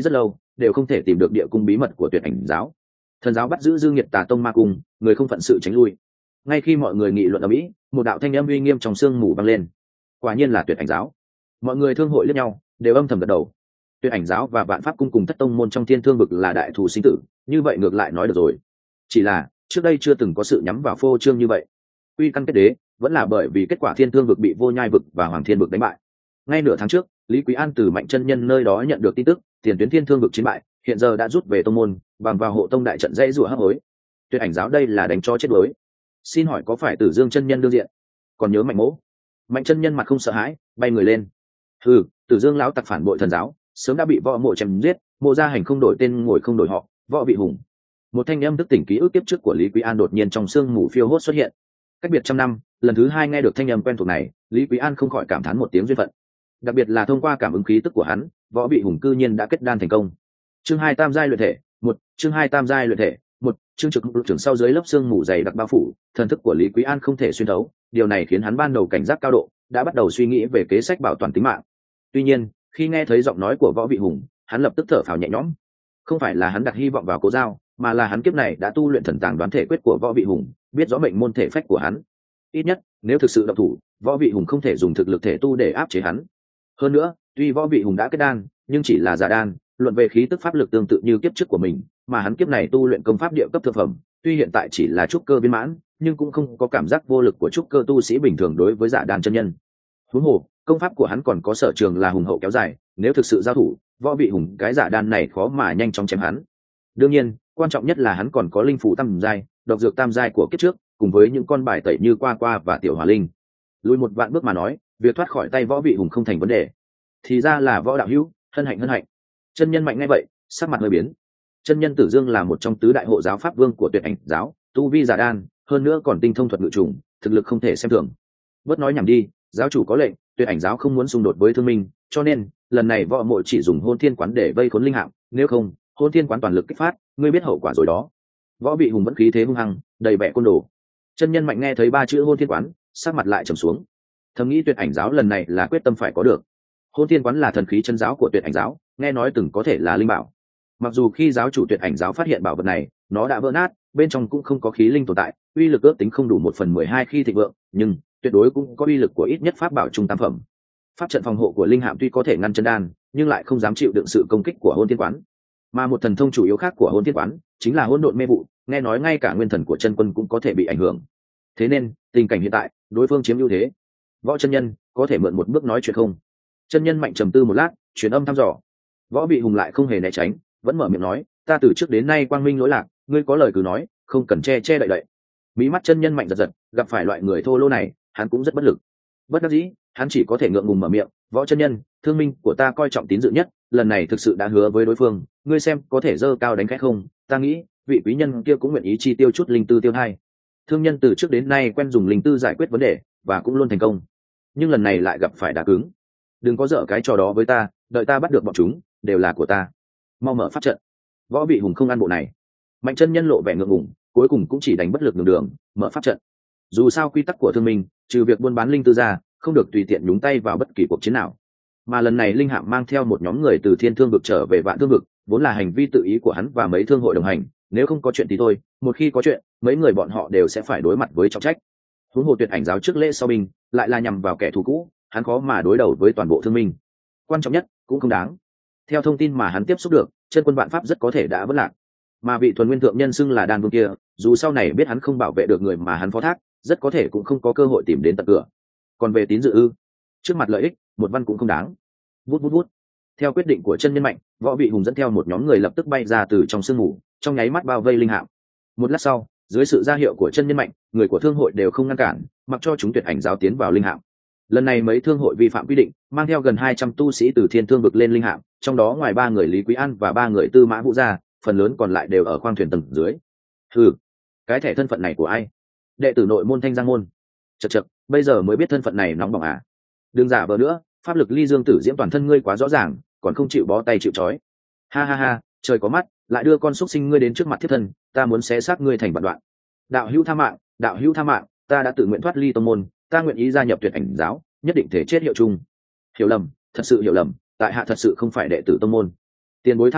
đều không thể tìm được địa cung bí mật của tuyệt ảnh giáo. Thần giáo bắt giữ Dương Nhiệt Tà Tông ma cung, người không phận sự tránh lui. Ngay khi mọi người nghị luận ở mỹ, một đạo thanh âm uy nghiêm trong sương mù vang lên. Quả nhiên là tuyệt ảnh giáo. Mọi người thương hội liếc nhau, đều âm thầm gật đầu. Tuyệt ảnh giáo và vạn pháp cung cùng thất tông môn trong thiên thương vực là đại thù sinh tử, như vậy ngược lại nói được rồi. Chỉ là trước đây chưa từng có sự nhắm vào phô trương như vậy. Uy căn kết đế vẫn là bởi vì kết quả thiên thương vực bị vô nhai vực và hoàng thiên vực đánh bại. Ngay nửa tháng trước, Lý Quý An từ Mạnh chân nhân nơi đó nhận được tin tức, tiền tuyến thiên thương vực chiến bại, hiện giờ đã rút về tông môn, bằng vào hộ tông đại trận dãy rủa hấp hối. Tuyệt ảnh giáo đây là đánh cho chết đuối. Xin hỏi có phải Tử Dương chân nhân đương diện? Còn nhớ Mạnh mỗ? Mạnh chân nhân mặt không sợ hãi, bay người lên. Ừ, Tử Dương lão tặc phản bội thần giáo, sớm đã bị võ mộ chém giết, mộ gia hành không đổi tên ngồi không đổi họ, võ vị hùng. Một thanh âm thức tỉnh ký ức kiếp trước của Lý Quý An đột nhiên trong sương mù phiêu hốt xuất hiện. Cách biệt trăm năm, lần thứ hai nghe được thanh âm quen thuộc này, Lý Quý An không khỏi cảm thán một tiếng duyên phận. Đặc biệt là thông qua cảm ứng khí tức của hắn, võ vị hùng cư nhiên đã kết đan thành công. Chương hai tam giai luyện thể, một, chương hai tam giai luyện thể, một, chương trực lục trưởng sau dưới lớp xương mù dày đặc bao phủ, thần thức của Lý Quý An không thể xuyên thấu, điều này khiến hắn ban đầu cảnh giác cao độ, đã bắt đầu suy nghĩ về kế sách bảo toàn tính mạng. Tuy nhiên, khi nghe thấy giọng nói của võ vị hùng, hắn lập tức thở phào nhẹ nhõm. Không phải là hắn đặt hy vọng vào Cố Giao, mà là hắn kiếp này đã tu luyện thần tàng đoán thể quyết của võ vị hùng, biết rõ mệnh môn thể phách của hắn. Ít nhất, nếu thực sự động thủ, võ vị hùng không thể dùng thực lực thể tu để áp chế hắn. Hơn nữa, tuy võ vị hùng đã kết đan, nhưng chỉ là giả đan, luận về khí tức pháp lực tương tự như kiếp trước của mình, mà hắn kiếp này tu luyện công pháp địa cấp thượng phẩm, tuy hiện tại chỉ là trúc cơ viên mãn, nhưng cũng không có cảm giác vô lực của trúc cơ tu sĩ bình thường đối với giả đan chân nhân. Huống hồ, công pháp của hắn còn có sở trường là hùng hậu kéo dài, nếu thực sự giao thủ, võ vị hùng cái giả đan này khó mà nhanh chóng chém hắn. Đương nhiên, quan trọng nhất là hắn còn có linh phủ tam giai, độc dược tam giai của kiếp trước, cùng với những con bài tẩy như qua qua và tiểu hỏa linh. Lùi một vạn bước mà nói, việc thoát khỏi tay võ vị hùng không thành vấn đề. Thì ra là võ đạo hữu, hân hạnh hân hạnh. Chân nhân Mạnh nghe vậy, sắc mặt hơi biến. Chân nhân Tử Dương là một trong tứ đại hộ giáo pháp vương của Tuyệt ảnh giáo, tu vi giả đan, hơn nữa còn tinh thông thuật ngự trùng, thực lực không thể xem thường. Bớt nói nhảm đi, giáo chủ có lệnh, Tuyệt ảnh giáo không muốn xung đột với thương minh, cho nên lần này võ mộ chỉ dùng hôn thiên quán để vây khốn linh hạm, nếu không, hôn thiên quán toàn lực kích phát, ngươi biết hậu quả rồi đó. Võ bị hùng vẫn khí thế hung hăng, đầy vẻ côn đồ. Chân nhân Mạnh nghe thấy ba chữ hôn thiên quán, sắc mặt lại trầm xuống. Thầm nghĩ Tuyệt ảnh giáo lần này là quyết tâm phải có được. Hôn thiên quán là thần khí chân giáo của Tuyệt ảnh giáo, nghe nói từng có thể là linh bảo. Mặc dù khi giáo chủ Tuyệt ảnh giáo phát hiện bảo vật này, nó đã vỡ nát, bên trong cũng không có khí linh tồn tại, uy lực ước tính không đủ một phần mười hai khi thịnh vượng, nhưng tuyệt đối cũng có uy lực của ít nhất pháp bảo trung tam phẩm. Pháp trận phòng hộ của linh hạm tuy có thể ngăn chân đan, nhưng lại không dám chịu đựng sự công kích của hôn thiên quán. Mà một thần thông chủ yếu khác của hôn thiên quán chính là hỗn độn mê vụ, nghe nói ngay cả nguyên thần của chân quân cũng có thể bị ảnh hưởng. Thế nên tình cảnh hiện tại, đối phương chiếm ưu thế. Võ chân nhân có thể mượn một bước nói chuyện không? Chân nhân Mạnh trầm tư một lát, truyền âm thăm dò. Võ bị hùng lại không hề né tránh, vẫn mở miệng nói, ta từ trước đến nay quang minh lỗi lạc, ngươi có lời cứ nói, không cần che che đậy đậy. Mí mắt chân nhân Mạnh giật giật, gặp phải loại người thô lỗ này, hắn cũng rất bất lực. Bất đắc dĩ, hắn chỉ có thể ngượng ngùng mở miệng, võ chân nhân, thương minh của ta coi trọng tín dự nhất, lần này thực sự đã hứa với đối phương, ngươi xem có thể dơ cao đánh khẽ không? Ta nghĩ vị quý nhân kia cũng nguyện ý chi tiêu chút linh tư tiêu thai. Thương nhân từ trước đến nay quen dùng linh tư giải quyết vấn đề, và cũng luôn thành công, nhưng lần này lại gặp phải đá cứng. Đừng có dở cái trò đó với ta, đợi ta bắt được bọn chúng, đều là của ta. Mau mở pháp trận. Võ bị hùng không ăn bộ này. Mạnh chân nhân lộ vẻ ngượng ngùng, cuối cùng cũng chỉ đánh bất lực đường đường, mở pháp trận. Dù sao quy tắc của thương minh, trừ việc buôn bán linh tư ra, không được tùy tiện nhúng tay vào bất kỳ cuộc chiến nào. Mà lần này linh hạm mang theo một nhóm người từ thiên thương vực trở về vạn thương vực, vốn là hành vi tự ý của hắn và mấy thương hội đồng hành, nếu không có chuyện thì thôi, một khi có chuyện, mấy người bọn họ đều sẽ phải đối mặt với trọng trách. Huống hồ Tuyệt ảnh giáo trước lễ sau binh, lại là nhằm vào kẻ thù cũ, hắn khó mà đối đầu với toàn bộ thương minh. Quan trọng nhất, cũng không đáng. Theo thông tin mà hắn tiếp xúc được, chân quân vạn pháp rất có thể đã vỡ lạc. Mà vị thuần nguyên thượng nhân xưng là đan vương kia, dù sau này biết hắn không bảo vệ được người mà hắn phó thác, rất có thể cũng không có cơ hội tìm đến tận cửa. Còn về tín dự ư, trước mặt lợi ích, một văn cũng không đáng. Vút vút vút. Theo quyết định của chân nhân Mạnh, Võ Bị Hùng dẫn theo một nhóm người lập tức bay ra từ trong sương mù, trong nháy mắt bao vây linh hạm. Một lát sau, dưới sự ra hiệu của chân nhân Mạnh, người của thương hội đều không ngăn cản, mặc cho chúng Tuyệt ảnh giáo tiến vào linh hạm. Lần này mấy thương hội vi phạm quy định, mang theo gần hai trăm tu sĩ từ thiên thương vực lên linh hạm, trong đó ngoài ba người Lý Quý An và ba người Tư Mã Vũ ra, phần lớn còn lại đều ở khoang thuyền tầng dưới. Hừ, cái thẻ thân phận này của ai? Đệ tử nội môn Thanh Giang môn. Chậc chậc, bây giờ mới biết thân phận này nóng bỏng à? Đừng giả vờ nữa, pháp lực ly dương tử diễm toàn thân ngươi quá rõ ràng, còn không chịu bó tay chịu trói. Ha ha ha, trời có mắt, lại đưa con xúc sinh ngươi đến trước mặt thiết thân, ta muốn xé xác ngươi thành vạn đoạn. Đạo hữu tha mạng, đạo hữu tha mạng, ta đã tự nguyện thoát ly tông môn, ta nguyện ý gia nhập Tuyệt ảnh giáo, nhất định thể chết hiệu chung. Hiểu lầm, thật sự hiểu lầm, tại hạ thật sự không phải đệ tử tông môn. Tiền bối tha mạng,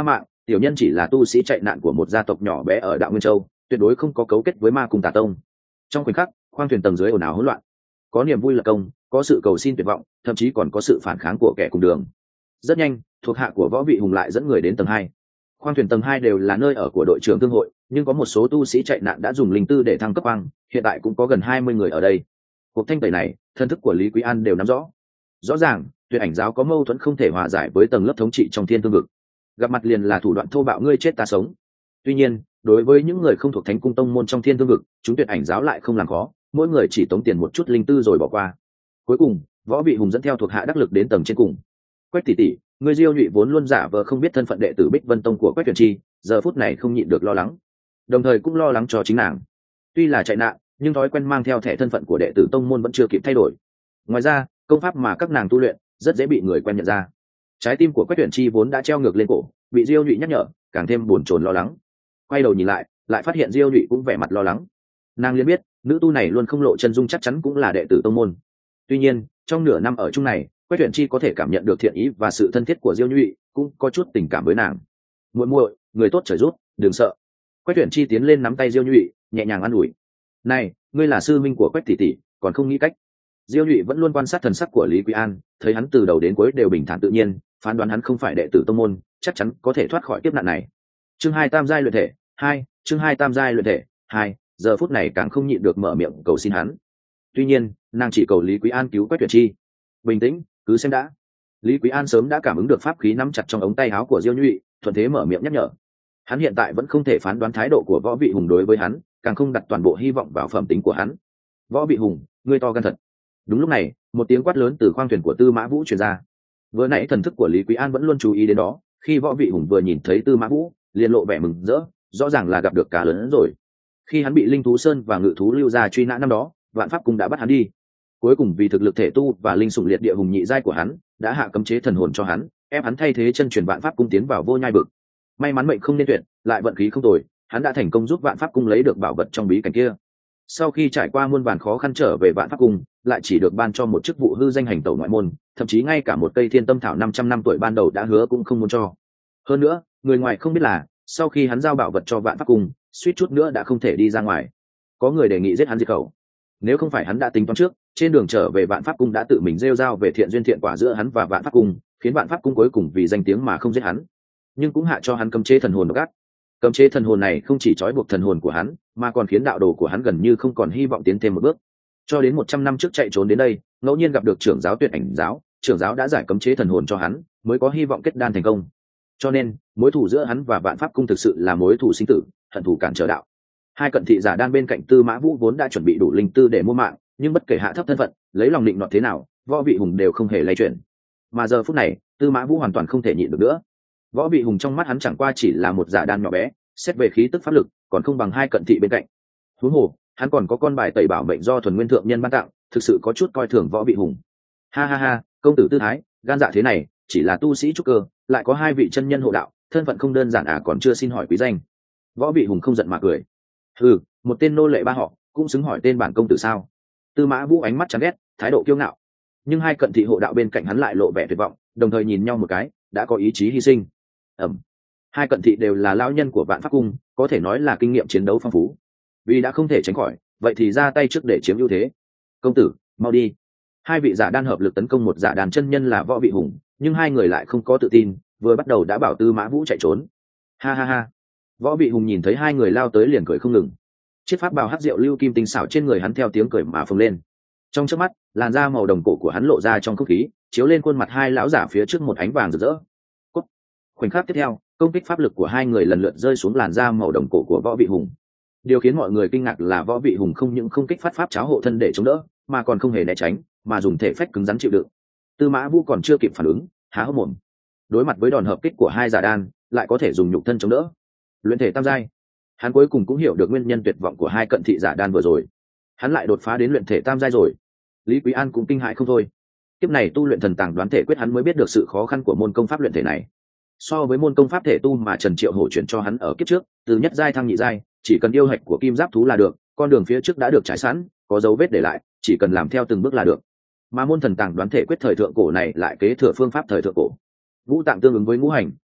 tiểu nhân chỉ là tu sĩ chạy nạn của một gia tộc nhỏ bé ở đạo nguyên châu, tuyệt đối không có cấu kết với ma cùng tà tông. Trong khoảnh khắc khoang thuyền tầng dưới ồn ào hỗn loạn, có niềm vui lập công, có sự cầu xin tuyệt vọng, thậm chí còn có sự phản kháng của kẻ cùng đường. Rất nhanh thuộc hạ của Võ Vị Hùng lại dẫn người đến tầng hai. Khoang thuyền tầng hai đều là nơi ở của đội trưởng thương hội, nhưng có một số tu sĩ chạy nạn đã dùng linh tư để thăng cấp khoang, hiện tại cũng có gần hai mươi người ở đây. Cuộc thanh tẩy này thân thức của Lý Quý An đều nắm rõ. Rõ ràng Tuyệt Ảnh giáo có mâu thuẫn không thể hòa giải với tầng lớp thống trị trong Thiên Thương vực, gặp mặt liền là thủ đoạn thô bạo ngươi chết ta sống. Tuy nhiên đối với những người không thuộc Thánh cung tông môn trong Thiên Thương vực, chúng Tuyệt Ảnh giáo lại không làm khó, mỗi người chỉ tống tiền một chút linh tư rồi bỏ qua. Cuối cùng Võ Vị Hùng dẫn theo thuộc hạ đắc lực đến tầng trên cùng. Quách tỷ tỷ, người Diêu Nhụy vốn luôn giả vờ không biết thân phận đệ tử Bích Vân Tông của Quách Tuyển Chi, giờ phút này không nhịn được lo lắng, đồng thời cũng lo lắng cho chính nàng. Tuy là chạy nạn, nhưng thói quen mang theo thẻ thân phận của đệ tử tông môn vẫn chưa kịp thay đổi. Ngoài ra công pháp mà các nàng tu luyện rất dễ bị người quen nhận ra. Trái tim của Quách Tuyển Chi vốn đã treo ngược lên cổ, bị Diêu Nhụy nhắc nhở càng thêm buồn chồn lo lắng. Quay đầu nhìn lại, lại phát hiện Diêu Nhụy cũng vẻ mặt lo lắng. Nàng liền biết nữ tu này luôn không lộ chân dung chắc chắn cũng là đệ tử tông môn. Tuy nhiên trong nửa năm ở chung này, Quách Tuyển Chi có thể cảm nhận được thiện ý và sự thân thiết của Diêu Nhụy, cũng có chút tình cảm với nàng. Muội muội, người tốt trời rút, đừng sợ. Quách Tuyển Chi tiến lên nắm tay Diêu Nhụy, nhẹ nhàng an ủi. Này, ngươi là sư minh của Quách tỷ tỷ, còn không nghĩ cách. Diêu Nhụy vẫn luôn quan sát thần sắc của Lý Quý An, thấy hắn từ đầu đến cuối đều bình thản tự nhiên, phán đoán hắn không phải đệ tử tông môn, chắc chắn có thể thoát khỏi kiếp nạn này. Chương hai tam giai luyện thể hai, chương hai tam giai luyện thể hai, giờ phút này càng không nhịn được mở miệng cầu xin hắn. Tuy nhiên nàng chỉ cầu Lý Quý An cứu Quách Tuyển Chi. Bình tĩnh, cứ xem đã. Lý Quý An sớm đã cảm ứng được pháp khí nắm chặt trong ống tay áo của Diêu Nhụy, thuận thế mở miệng nhắc nhở. Hắn hiện tại vẫn không thể phán đoán thái độ của Võ Vị Hùng đối với hắn, càng không đặt toàn bộ hy vọng vào phẩm tính của hắn. Võ Vị Hùng, ngươi to gan thật. Đúng lúc này một tiếng quát lớn từ khoang thuyền của Tư Mã Vũ truyền ra. Vừa nãy thần thức của Lý Quý An vẫn luôn chú ý đến đó, khi Võ Vị Hùng vừa nhìn thấy Tư Mã Vũ liền lộ vẻ mừng rỡ, rõ ràng là gặp được cá lớn rồi. Khi hắn bị Linh Thú Sơn và Ngự Thú Lưu Gia truy nã năm đó, Vạn Pháp Cung đã bắt hắn đi. Cuối cùng vì thực lực thể tu và linh sủng liệt địa hùng nhị giai của hắn, đã hạ cấm chế thần hồn cho hắn, ép hắn thay thế chân truyền Vạn Pháp Cung tiến vào Vô Nhai vực. May mắn mệnh không nên tuyệt, lại vận khí không tồi, hắn đã thành công giúp Vạn Pháp Cung lấy được bảo vật trong bí cảnh kia. Sau khi trải qua muôn vàn khó khăn trở về Vạn Pháp Cung, lại chỉ được ban cho một chức vụ hư danh hành tẩu ngoại môn, thậm chí ngay cả một cây Thiên Tâm Thảo năm trăm năm tuổi ban đầu đã hứa cũng không muốn cho. Hơn nữa, người ngoài không biết là, sau khi hắn giao bảo vật cho Vạn Pháp Cung, suýt chút nữa đã không thể đi ra ngoài. Có người đề nghị giết hắn diệt khẩu. Nếu không phải hắn đã tính toán trước, trên đường trở về Vạn Pháp Cung đã tự mình rêu rao về thiện duyên thiện quả giữa hắn và Vạn Pháp Cung, khiến Vạn Pháp Cung cuối cùng vì danh tiếng mà không giết hắn, nhưng cũng hạ cho hắn cấm chế thần hồn độc ác. Cấm chế thần hồn này không chỉ trói buộc thần hồn của hắn, mà còn khiến đạo đồ của hắn gần như không còn hy vọng tiến thêm một bước. Cho đến một trăm năm trước chạy trốn đến đây, ngẫu nhiên gặp được trưởng giáo Tuyệt Ảnh giáo, trưởng giáo đã giải cấm chế thần hồn cho hắn, mới có hy vọng kết đan thành công. Cho nên mối thù giữa hắn và Vạn Pháp Cung thực sự là mối thù sinh tử, hận thù cản trở đạo. Hai cận thị giả đan bên cạnh Tư Mã Vũ vốn đã chuẩn bị đủ linh tư để mua mạng, nhưng bất kể hạ thấp thân phận, lấy lòng định nọt thế nào, Võ Vị Hùng đều không hề lay chuyển. Mà giờ phút này Tư Mã Vũ hoàn toàn không thể nhịn được nữa. Võ Vị Hùng trong mắt hắn chẳng qua chỉ là một giả đan nhỏ bé, xét về khí tức pháp lực còn không bằng hai cận thị bên cạnh. Huống hồ hắn còn có con bài tẩy bảo mệnh do thuần nguyên thượng nhân ban tặng, thực sự có chút coi thường Võ Vị Hùng. Ha ha ha, công tử tư thái gan dạ thế này, chỉ là tu sĩ trúc cơ, lại có hai vị chân nhân hộ đạo, thân phận không đơn giản à, còn chưa xin hỏi quý danh. Võ Vị Hùng không giận mà cười. Ừ, một tên nô lệ ba họ cũng xứng hỏi tên bản công tử sao? Tư Mã Vũ ánh mắt chán ghét, thái độ kiêu ngạo. Nhưng hai cận thị hộ đạo bên cạnh hắn lại lộ vẻ tuyệt vọng, đồng thời nhìn nhau một cái, đã có ý chí hy sinh. Ẩm. Hai cận thị đều là lão nhân của Vạn Pháp Cung, có thể nói là kinh nghiệm chiến đấu phong phú. Vì đã không thể tránh khỏi, vậy thì ra tay trước để chiếm ưu thế. Công tử, mau đi. Hai vị giả đan hợp lực tấn công một giả đàn chân nhân là Võ Vị Hùng, nhưng hai người lại không có tự tin, vừa bắt đầu đã bảo Tư Mã Vũ chạy trốn. Ha ha ha. Võ Vị Hùng nhìn thấy hai người lao tới liền cười không ngừng. Chiếc pháp bào hắc diệu lưu kim tinh xảo trên người hắn theo tiếng cười mà phồng lên. Trong chớp mắt, làn da màu đồng cổ của hắn lộ ra trong không khí, chiếu lên khuôn mặt hai lão giả phía trước một ánh vàng rực rỡ. Cút. Khoảnh khắc tiếp theo, công kích pháp lực của hai người lần lượt rơi xuống làn da màu đồng cổ của Võ Vị Hùng. Điều khiến mọi người kinh ngạc là Võ Vị Hùng không những không kích phát pháp cháo hộ thân để chống đỡ, mà còn không hề né tránh, mà dùng thể phách cứng rắn chịu đựng. Tư Mã Vũ còn chưa kịp phản ứng, há hốc mồm. Đối mặt với đòn hợp kích của hai giả đan, lại có thể dùng nhục thân chống đỡ. Luyện thể tam giai. Hắn cuối cùng cũng hiểu được nguyên nhân tuyệt vọng của hai cận thị giả đan vừa rồi. Hắn lại đột phá đến luyện thể tam giai rồi. Lý Quý An cũng kinh hãi không thôi. Kiếp này tu luyện thần tàng đoán thể quyết hắn mới biết được sự khó khăn của môn công pháp luyện thể này. So với môn công pháp thể tu mà Trần Triệu Hổ chuyển cho hắn ở kiếp trước, từ nhất giai thăng nhị giai, chỉ cần yêu hạch của kim giáp thú là được, con đường phía trước đã được trải sẵn, có dấu vết để lại, chỉ cần làm theo từng bước là được. Mà môn thần tàng đoán thể quyết thời thượng cổ này lại kế thừa phương pháp thời thượng cổ. Ngũ tạng tương ứng với ngũ hành,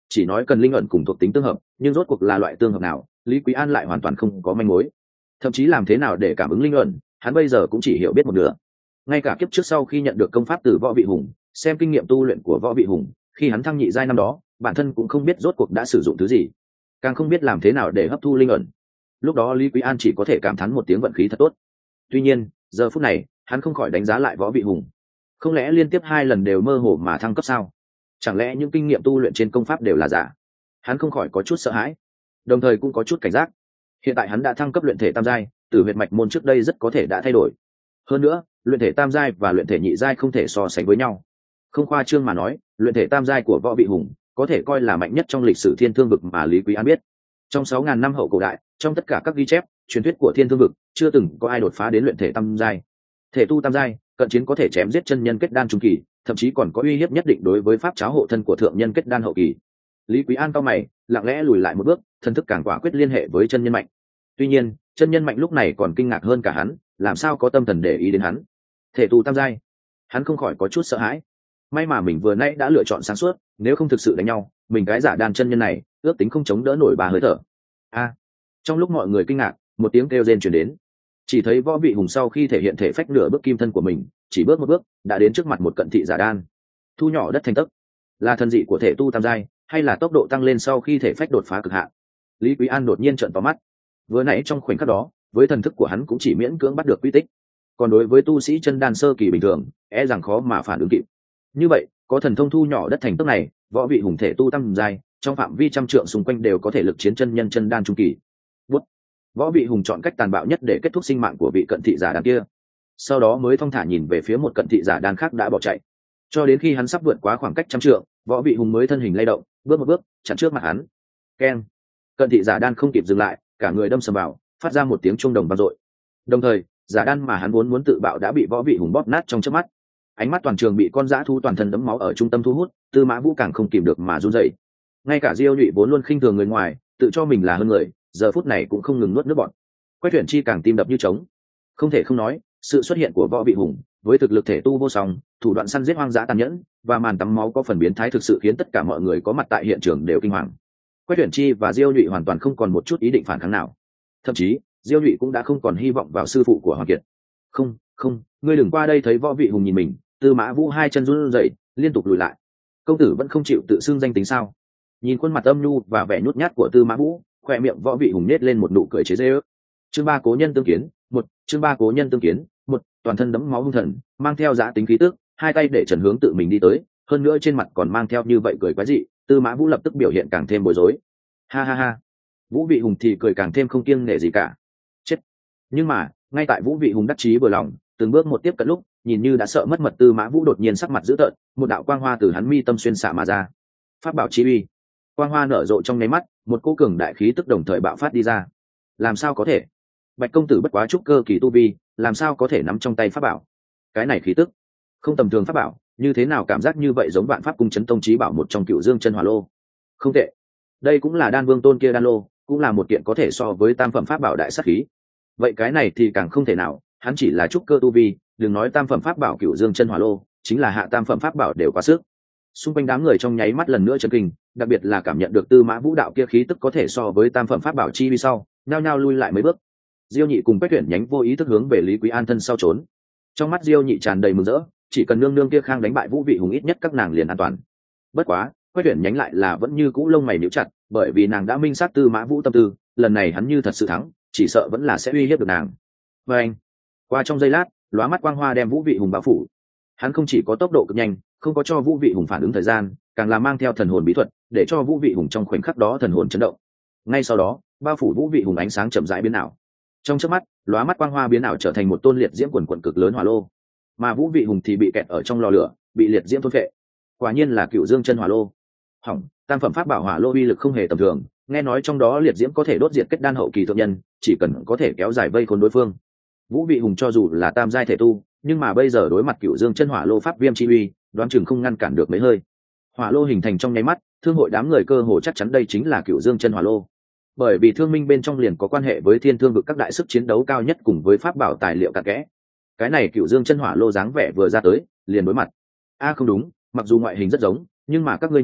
chỉ nói cần linh ẩn cùng thuộc tính tương hợp, nhưng rốt cuộc là loại tương hợp nào, Lý Quý An lại hoàn toàn không có manh mối. Thậm chí làm thế nào để cảm ứng linh ẩn, hắn bây giờ cũng chỉ hiểu biết một nửa. Ngay cả kiếp trước sau khi nhận được công pháp từ Võ Vị Hùng, xem kinh nghiệm tu luyện của Võ Vị Hùng, khi hắn thăng nhị giai năm đó, bản thân cũng không biết rốt cuộc đã sử dụng thứ gì, càng không biết làm thế nào để hấp thu linh ẩn. Lúc đó Lý Quý An chỉ có thể cảm thán một tiếng vận khí thật tốt. Tuy nhiên, giờ phút này, hắn không khỏi đánh giá lại Võ Vị Hùng. Không lẽ liên tiếp hai lần đều mơ hồ mà thăng cấp sao? Chẳng lẽ những kinh nghiệm tu luyện trên công pháp đều là giả? Hắn không khỏi có chút sợ hãi, đồng thời cũng có chút cảnh giác. Hiện tại hắn đã thăng cấp luyện thể tam giai, từ huyệt mạch môn trước đây rất có thể đã thay đổi. Hơn nữa, luyện thể tam giai và luyện thể nhị giai không thể so sánh với nhau. Không khoa trương mà nói, luyện thể tam giai của Võ Vị Hùng có thể coi là mạnh nhất trong lịch sử Thiên Thương vực mà Lý Quý An biết. Trong sáu ngàn năm hậu cổ đại, trong tất cả các ghi chép, truyền thuyết của Thiên Thương vực, chưa từng có ai đột phá đến luyện thể tam giai. Thể tu tam giai, cận chiến có thể chém giết chân nhân kết đan trung kỳ, thậm chí còn có uy hiếp nhất định đối với pháp cháo hộ thân của thượng nhân kết đan hậu kỳ. Lý Quý An cao mày, lặng lẽ lùi lại một bước, thần thức càng quả quyết liên hệ với chân nhân mạnh. Tuy nhiên, chân nhân mạnh lúc này còn kinh ngạc hơn cả hắn, làm sao có tâm thần để ý đến hắn. Thể tu tam giai, hắn không khỏi có chút sợ hãi. May mà mình vừa nãy đã lựa chọn sáng suốt, nếu không thực sự đánh nhau, mình cái giả đan chân nhân này, ước tính không chống đỡ nổi ba hơi thở. A! Trong lúc mọi người kinh ngạc, một tiếng kêu rên truyền đến. Chỉ thấy Võ Vị Hùng sau khi thể hiện thể phách nửa bước kim thân của mình, chỉ bước một bước, đã đến trước mặt một cận thị giả đan. Thu nhỏ đất thành tấc, là thần dị của thể tu tam giai, hay là tốc độ tăng lên sau khi thể phách đột phá cực hạn? Lý Quý An đột nhiên trợn to mắt. Vừa nãy trong khoảnh khắc đó, với thần thức của hắn cũng chỉ miễn cưỡng bắt được quy tích. Còn đối với tu sĩ chân đan sơ kỳ bình thường, e rằng khó mà phản ứng kịp. Như vậy, có thần thông thu nhỏ đất thành tấc này, Võ Vị Hùng thể tu tam giai, trong phạm vi trăm trượng xung quanh đều có thể lực chiến chân nhân chân đan trung kỳ. Bút. Võ Vị Hùng chọn cách tàn bạo nhất để kết thúc sinh mạng của vị cận thị giả đan kia, sau đó mới thong thả nhìn về phía một cận thị giả đan khác đã bỏ chạy. Cho đến khi hắn sắp vượt quá khoảng cách trăm trượng, Võ Vị Hùng mới thân hình lay động, bước một bước, chặn trước mặt hắn. Keng! Cận thị giả đan không kịp dừng lại, cả người đâm sầm vào, phát ra một tiếng chuông đồng vang dội. Đồng thời, giả đan mà hắn vốn muốn tự bạo đã bị Võ Vị Hùng bóp nát trong chớp mắt. Ánh mắt toàn trường bị con dã thú toàn thân đẫm máu ở trung tâm thu hút, Tư Mã Vũ càng không kìm được mà run rẩy. Ngay cả Diêu Nhụy vốn luôn khinh thường người ngoài, tự cho mình là hơn người, giờ phút này cũng không ngừng nuốt nước bọt. Quách Tuyển Chi càng tim đập như trống. Không thể không nói, sự xuất hiện của Võ Vị Hùng với thực lực thể tu vô song, thủ đoạn săn giết hoang dã tàn nhẫn và màn tắm máu có phần biến thái thực sự khiến tất cả mọi người có mặt tại hiện trường đều kinh hoàng. Quách Tuyển Chi và Diêu Nhụy hoàn toàn không còn một chút ý định phản kháng nào. Thậm chí, Diêu Nhụy cũng đã không còn hy vọng vào sư phụ của Hoàng Kiệt. "Không, không, ngươi đừng qua đây." Thấy Võ Vị Hùng nhìn mình, Tư Mã Vũ hai chân run rẩy, liên tục lùi lại. "Công tử vẫn không chịu tự xưng danh tính sao?" Nhìn khuôn mặt âm nhu và vẻ nhút nhát của Tư Mã Vũ, khoe miệng Võ Vị Hùng nết lên một nụ cười chế giễu. Chương ba Cố nhân tương kiến, một, chương ba Cố nhân tương kiến, một, toàn thân đẫm máu hung thần, mang theo dã tính khí tức, hai tay để Trần Hướng tự mình đi tới, hơn nữa trên mặt còn mang theo như vậy cười quái dị, Tư Mã Vũ lập tức biểu hiện càng thêm bối rối. Ha ha ha. Vũ Vị Hùng thì cười càng thêm không kiêng nể gì cả. Chết. Nhưng mà, ngay tại Vũ Vị Hùng đắc chí vừa lòng, từng bước một tiếp cận lúc, nhìn như đã sợ mất mật Tư Mã Vũ đột nhiên sắc mặt dữ tợn, một đạo quang hoa từ hắn mi tâm xuyên xạ mà ra. Pháp bảo chi uy. Quang hoa nở rộ trong nháy mắt, một cỗ cường đại khí tức đồng thời bạo phát đi ra. Làm sao có thể? Bạch công tử bất quá trúc cơ kỳ tu vi, làm sao có thể nắm trong tay pháp bảo? Cái này khí tức, không tầm thường pháp bảo, như thế nào cảm giác như vậy giống Vạn Pháp cung chấn tông chí bảo một trong Cựu Dương chân hỏa lô. Không tệ. Đây cũng là Đan Vương tôn kia đan lô, cũng là một kiện có thể so với tam phẩm pháp bảo đại sát khí. Vậy cái này thì càng không thể nào, hắn chỉ là trúc cơ tu vi, đừng nói tam phẩm pháp bảo Cựu Dương chân hỏa lô, chính là hạ tam phẩm pháp bảo đều quá sức. Xung quanh đám người trong nháy mắt lần nữa chấn kinh, đặc biệt là cảm nhận được Tư Mã Vũ đạo kia khí tức có thể so với tam phẩm pháp bảo chi vi sau, nhao nhao lui lại mấy bước. Diêu Nhị cùng Quách Tuyển nhánh vô ý thức hướng về Lý Quý An thân sau trốn. Trong mắt Diêu Nhị tràn đầy mừng rỡ, chỉ cần nương nương kia khang đánh bại Vũ Vị Hùng ít nhất các nàng liền an toàn. Bất quá, Quách Tuyển nhánh lại là vẫn như cũ lông mày nhíu chặt, bởi vì nàng đã minh xác Tư Mã Vũ tâm tư, lần này hắn như thật sự thắng, chỉ sợ vẫn là sẽ uy hiếp được nàng. Và anh, qua trong giây lát, lóa mắt quang hoa đem Vũ Vị Hùng bao phủ. Hắn không chỉ có tốc độ cực nhanh, không có cho Vũ Vị Hùng phản ứng thời gian, càng là mang theo thần hồn bí thuật, để cho Vũ Vị Hùng trong khoảnh khắc đó thần hồn chấn động. Ngay sau đó, bao phủ Vũ Vị Hùng ánh sáng chậm rãi biến ảo. Trong chớp mắt, lóa mắt quang hoa biến ảo trở thành một tôn liệt diễm quần quần cực lớn hỏa lô, mà Vũ Vị Hùng thì bị kẹt ở trong lò lửa, bị liệt diễm thôn phệ. Quả nhiên là Cựu Dương chân hỏa lô. Hỏng, tam phẩm pháp bảo hỏa lô uy lực không hề tầm thường, nghe nói trong đó liệt diễm có thể đốt diệt kết đan hậu kỳ thượng nhân, chỉ cần có thể kéo dài vây khốn đối phương. Vũ Vị Hùng cho dù là tam giai thể tu, nhưng mà bây giờ đối mặt Cựu Dương chân hỏa lô pháp viêm chi uy, đoán chừng không ngăn cản được mấy hơi. Hỏa lô hình thành trong nháy mắt, thương hội đám người cơ hồ chắc chắn đây chính là Cựu Dương chân hỏa lô. Bởi vì thương minh bên trong liền có quan hệ với thiên thương vực các đại sức chiến đấu cao nhất cùng với pháp bảo tài liệu cặn kẽ. Cái này Cựu Dương chân hỏa lô dáng vẻ vừa ra tới, liền đối mặt. A à không đúng, mặc dù ngoại hình rất giống, nhưng mà các ngươi nhìn,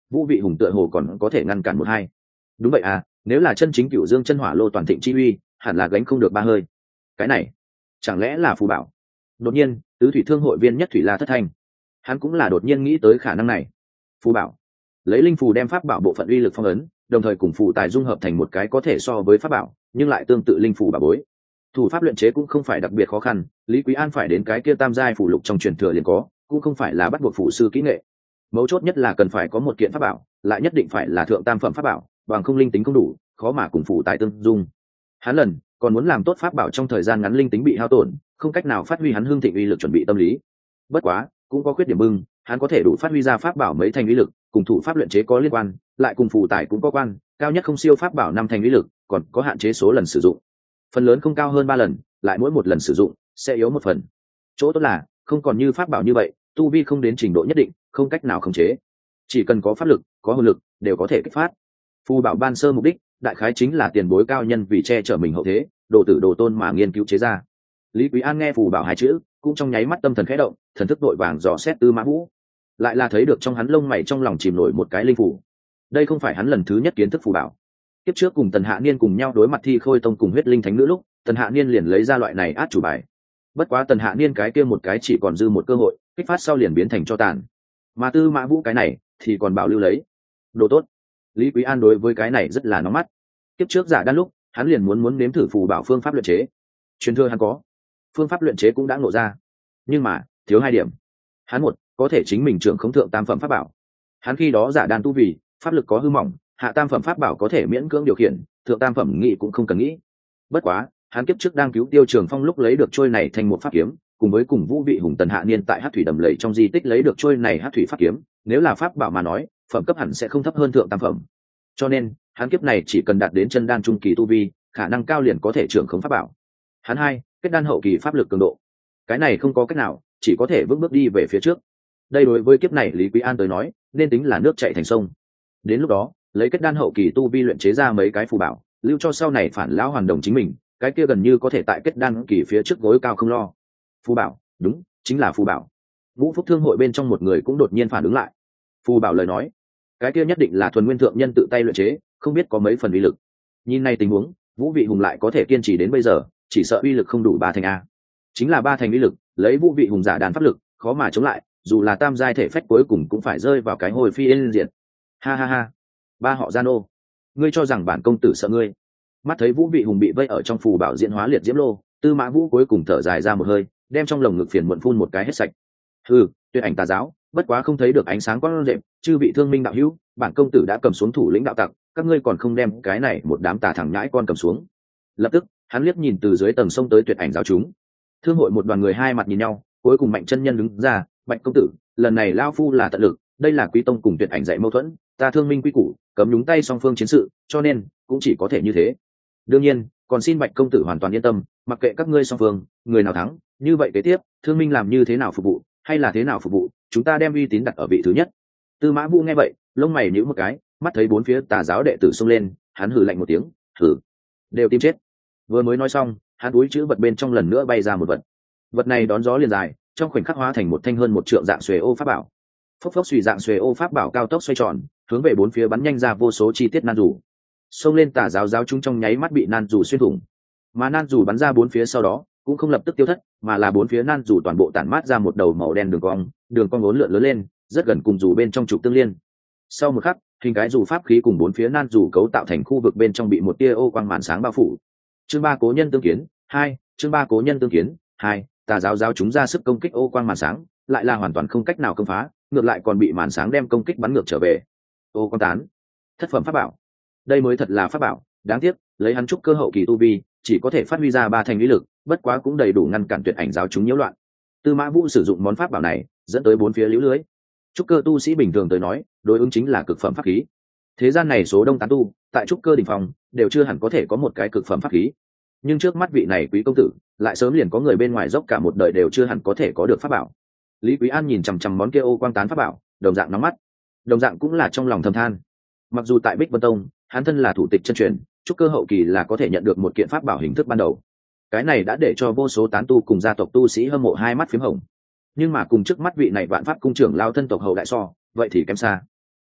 vũ vị hùng tựa hồ còn có thể ngăn cản một hai. Đúng vậy à, nếu là chân chính cựu dương chân hỏa lô toàn thịnh chi uy, hẳn là gánh không được ba hơi. Cái này chẳng lẽ là phù bảo? Đột nhiên tứ thủy thương hội viên nhất thủy la thất thanh, hắn cũng là đột nhiên nghĩ tới khả năng này. Phù bảo, lấy linh phù đem pháp bảo bộ phận uy lực phong ấn, đồng thời cùng phù tài dung hợp thành một cái có thể so với pháp bảo nhưng lại tương tự linh phù bảo bối. Thủ pháp luyện chế cũng không phải đặc biệt khó khăn, Lý Quý An phải đến cái kia tam giai phù lục trong truyền thừa liền có, cũng không phải là bắt buộc phụ sư kỹ nghệ. Mấu chốt nhất là cần phải có một kiện pháp bảo, lại nhất định phải là thượng tam phẩm pháp bảo, bằng không linh tính không đủ, khó mà cùng phù tài tương dung. Hắn lần còn muốn làm tốt pháp bảo trong thời gian ngắn linh tính bị hao tổn, không cách nào phát huy hắn hương thịnh uy lực chuẩn bị tâm lý. Bất quá cũng có khuyết điểm bưng, hắn có thể đủ phát huy ra pháp bảo mấy thành uy lực, cùng thủ pháp luyện chế có liên quan, lại cùng phù tài cũng có quan, cao nhất không siêu pháp bảo năm thành uy lực, còn có hạn chế số lần sử dụng. Phần lớn không cao hơn ba lần, lại mỗi một lần sử dụng sẽ yếu một phần. Chỗ tốt là không còn như pháp bảo như vậy, tu vi không đến trình độ nhất định, không cách nào khống chế. Chỉ cần có pháp lực, có hồn lực, đều có thể kích phát. Phù bảo ban sơ mục đích, đại khái chính là tiền bối cao nhân vì che chở mình hậu thế, đồ tử đồ tôn mà nghiên cứu chế ra. Lý Quý An nghe phù bảo hai chữ, cũng trong nháy mắt tâm thần khẽ động, thần thức đội vàng dò xét Tư Mã Vũ, lại là thấy được trong hắn lông mày trong lòng chìm nổi một cái linh phù. Đây không phải hắn lần thứ nhất kiến thức phù bảo. Kiếp trước cùng Tần Hạ Niên cùng nhau đối mặt Thi Khôi Tông cùng Huyết Linh Thánh Nữ lúc, Tần Hạ Niên liền lấy ra loại này át chủ bài. Bất quá Tần Hạ Niên cái kia một cái chỉ còn dư một cơ hội, kích phát sau liền biến thành cho tàn. Mà Tư Mã Vũ cái này thì còn bảo lưu lấy. Đồ tốt. Lý Quý An đối với cái này rất là nóng mắt. Kiếp trước giả đan lúc, hắn liền muốn muốn nếm thử phù bảo phương pháp luyện chế. Truyền thừa hắn có, phương pháp luyện chế cũng đã ngộ ra, nhưng mà thiếu hai điểm. Hắn một, có thể chính mình trưởng khống thượng tam phẩm pháp bảo. Hắn khi đó giả đan tu vì pháp lực có hư mỏng, hạ tam phẩm pháp bảo có thể miễn cưỡng điều khiển, thượng tam phẩm nghĩ cũng không cần nghĩ. Bất quá hắn kiếp trước đang cứu Tiêu Trường Phong lúc lấy được trôi này thành một pháp kiếm, cùng với cùng Vũ Vị Hùng Tần Hạ Niên tại Hắc Thủy Đầm Lầy trong di tích lấy được trôi này Hắc Thủy pháp kiếm, nếu là pháp bảo mà nói, phẩm cấp hẳn sẽ không thấp hơn thượng tam phẩm. Cho nên hắn kiếp này chỉ cần đạt đến chân đan trung kỳ tu vi, khả năng cao liền có thể trưởng khống pháp bảo. Hắn hai, kết đan hậu kỳ pháp lực cường độ. Cái này không có cách nào, chỉ có thể bước bước đi về phía trước. Đây đối với kiếp này Lý Quý An tới nói, nên tính là nước chảy thành sông. Đến lúc đó, lấy kết đan hậu kỳ tu vi luyện chế ra mấy cái phù bảo, lưu cho sau này phản lão hoàn đồng chính mình, cái kia gần như có thể tại kết đan kỳ phía trước gối cao không lo. Phù bảo, đúng, chính là phù bảo. Vũ Phúc Thương hội bên trong một người cũng đột nhiên phản ứng lại. Phù bảo lời nói, cái kia nhất định là thuần nguyên thượng nhân tự tay luyện chế, không biết có mấy phần uy lực. Nhìn này tình huống, Vũ Vị Hùng lại có thể kiên trì đến bây giờ, chỉ sợ uy lực không đủ ba thành a. Chính là ba thành uy lực, lấy Vũ Vị Hùng giả đàn pháp lực, khó mà chống lại, dù là tam giai thể phách cuối cùng cũng phải rơi vào cái hồi phi yên diệt. Ha ha ha, ba họ Gian ô, ngươi cho rằng bản công tử sợ ngươi? Mắt thấy Vũ Vị Hùng bị vây ở trong phù bảo diễn hóa liệt diễm lô, Tư Mã Vũ cuối cùng thở dài ra một hơi, đem trong lồng ngực phiền muộn phun một cái hết sạch. Hừ, Tuyệt Ảnh tà giáo, bất quá không thấy được ánh sáng quang đệm, chư vị thương minh đạo hữu, bản công tử đã cầm xuống thủ lĩnh đạo tặc, các ngươi còn không đem cái này một đám tà thằng nhãi con cầm xuống. Lập tức hắn liếc nhìn từ dưới tầng sông tới Tuyệt Ảnh giáo chúng. Thương hội một đoàn người hai mặt nhìn nhau, cuối cùng Mạnh chân nhân đứng ra, Bạch công tử, lần này lao phu là tận lực, đây là Quý tông cùng Tuyệt Ảnh dạy mâu thuẫn, ta thương minh quy củ, cấm nhúng tay song phương chiến sự, cho nên cũng chỉ có thể như thế. Đương nhiên còn xin Bạch công tử hoàn toàn yên tâm, mặc kệ các ngươi song phương người nào thắng, như vậy kế tiếp thương minh làm như thế nào phục vụ hay là thế nào phục vụ, chúng ta đem uy tín đặt ở vị thứ nhất. Tư Mã Vũ nghe vậy, lông mày nhíu một cái, mắt thấy bốn phía tà giáo đệ tử xông lên, hắn hừ lạnh một tiếng, hừ, đều tim chết. Vừa mới nói xong, hắn túi chữ vật bên trong lần nữa bay ra một vật. Vật này đón gió liền dài, trong khoảnh khắc hóa thành một thanh hơn một trượng dạng xuề ô pháp bảo. Phốc phốc xùy dạng xuề ô pháp bảo cao tốc xoay tròn, hướng về bốn phía bắn nhanh ra vô số chi tiết nan rủ. Xông lên tà giáo giáo chúng trong nháy mắt bị nan rủ xuyên thủng. Mà nan rủ bắn ra bốn phía sau đó, cũng không lập tức tiêu thất, mà là bốn phía nan rủ toàn bộ tản mát ra một đầu màu đen đường cong, đường cong uốn lượn lớn lên, rất gần cùng rủ bên trong trục tương liên. Sau một khắc, hình cái rủ pháp khí cùng bốn phía nan rủ cấu tạo thành khu vực bên trong bị một tia ô quang màn sáng bao phủ. Chương ba cố nhân tương kiến hai, chương ba cố nhân tương kiến hai, tà giáo giáo chúng ra sức công kích ô quang màn sáng, lại là hoàn toàn không cách nào công phá, ngược lại còn bị màn sáng đem công kích bắn ngược trở về. Ô quang tán, thất phẩm pháp bảo. Đây mới thật là pháp bảo, đáng tiếc, lấy hắn trúc cơ hậu kỳ tu vi, chỉ có thể phát huy ra ba thành uy lực, bất quá cũng đầy đủ ngăn cản Tuyệt Ảnh giáo chúng nhiễu loạn. Tư Mã Vũ sử dụng món pháp bảo này, dẫn tới bốn phía liễu lưới. Trúc cơ tu sĩ bình thường tới nói, đối ứng chính là cực phẩm pháp khí. Thế gian này số đông tán tu, tại trúc cơ đỉnh phong, đều chưa hẳn có thể có một cái cực phẩm pháp khí. Nhưng trước mắt vị này quý công tử, lại sớm liền có người bên ngoài dốc cả một đời đều chưa hẳn có thể có được pháp bảo. Lý Quý An nhìn chằm chằm món kia ô quang tán pháp bảo, đồng dạng nóng mắt, đồng dạng cũng là trong lòng thầm than. Mặc dù tại Bích Vân Tông, hắn thân là thủ tịch chân truyền, trúc cơ hậu kỳ là có thể nhận được một kiện pháp bảo hình thức ban đầu. Cái này đã để cho vô số tán tu cùng gia tộc tu sĩ hâm mộ hai mắt phím hồng. Nhưng mà cùng trước mắt vị này vạn pháp cung trưởng lao thân tộc hậu đại so, vậy thì kém xa.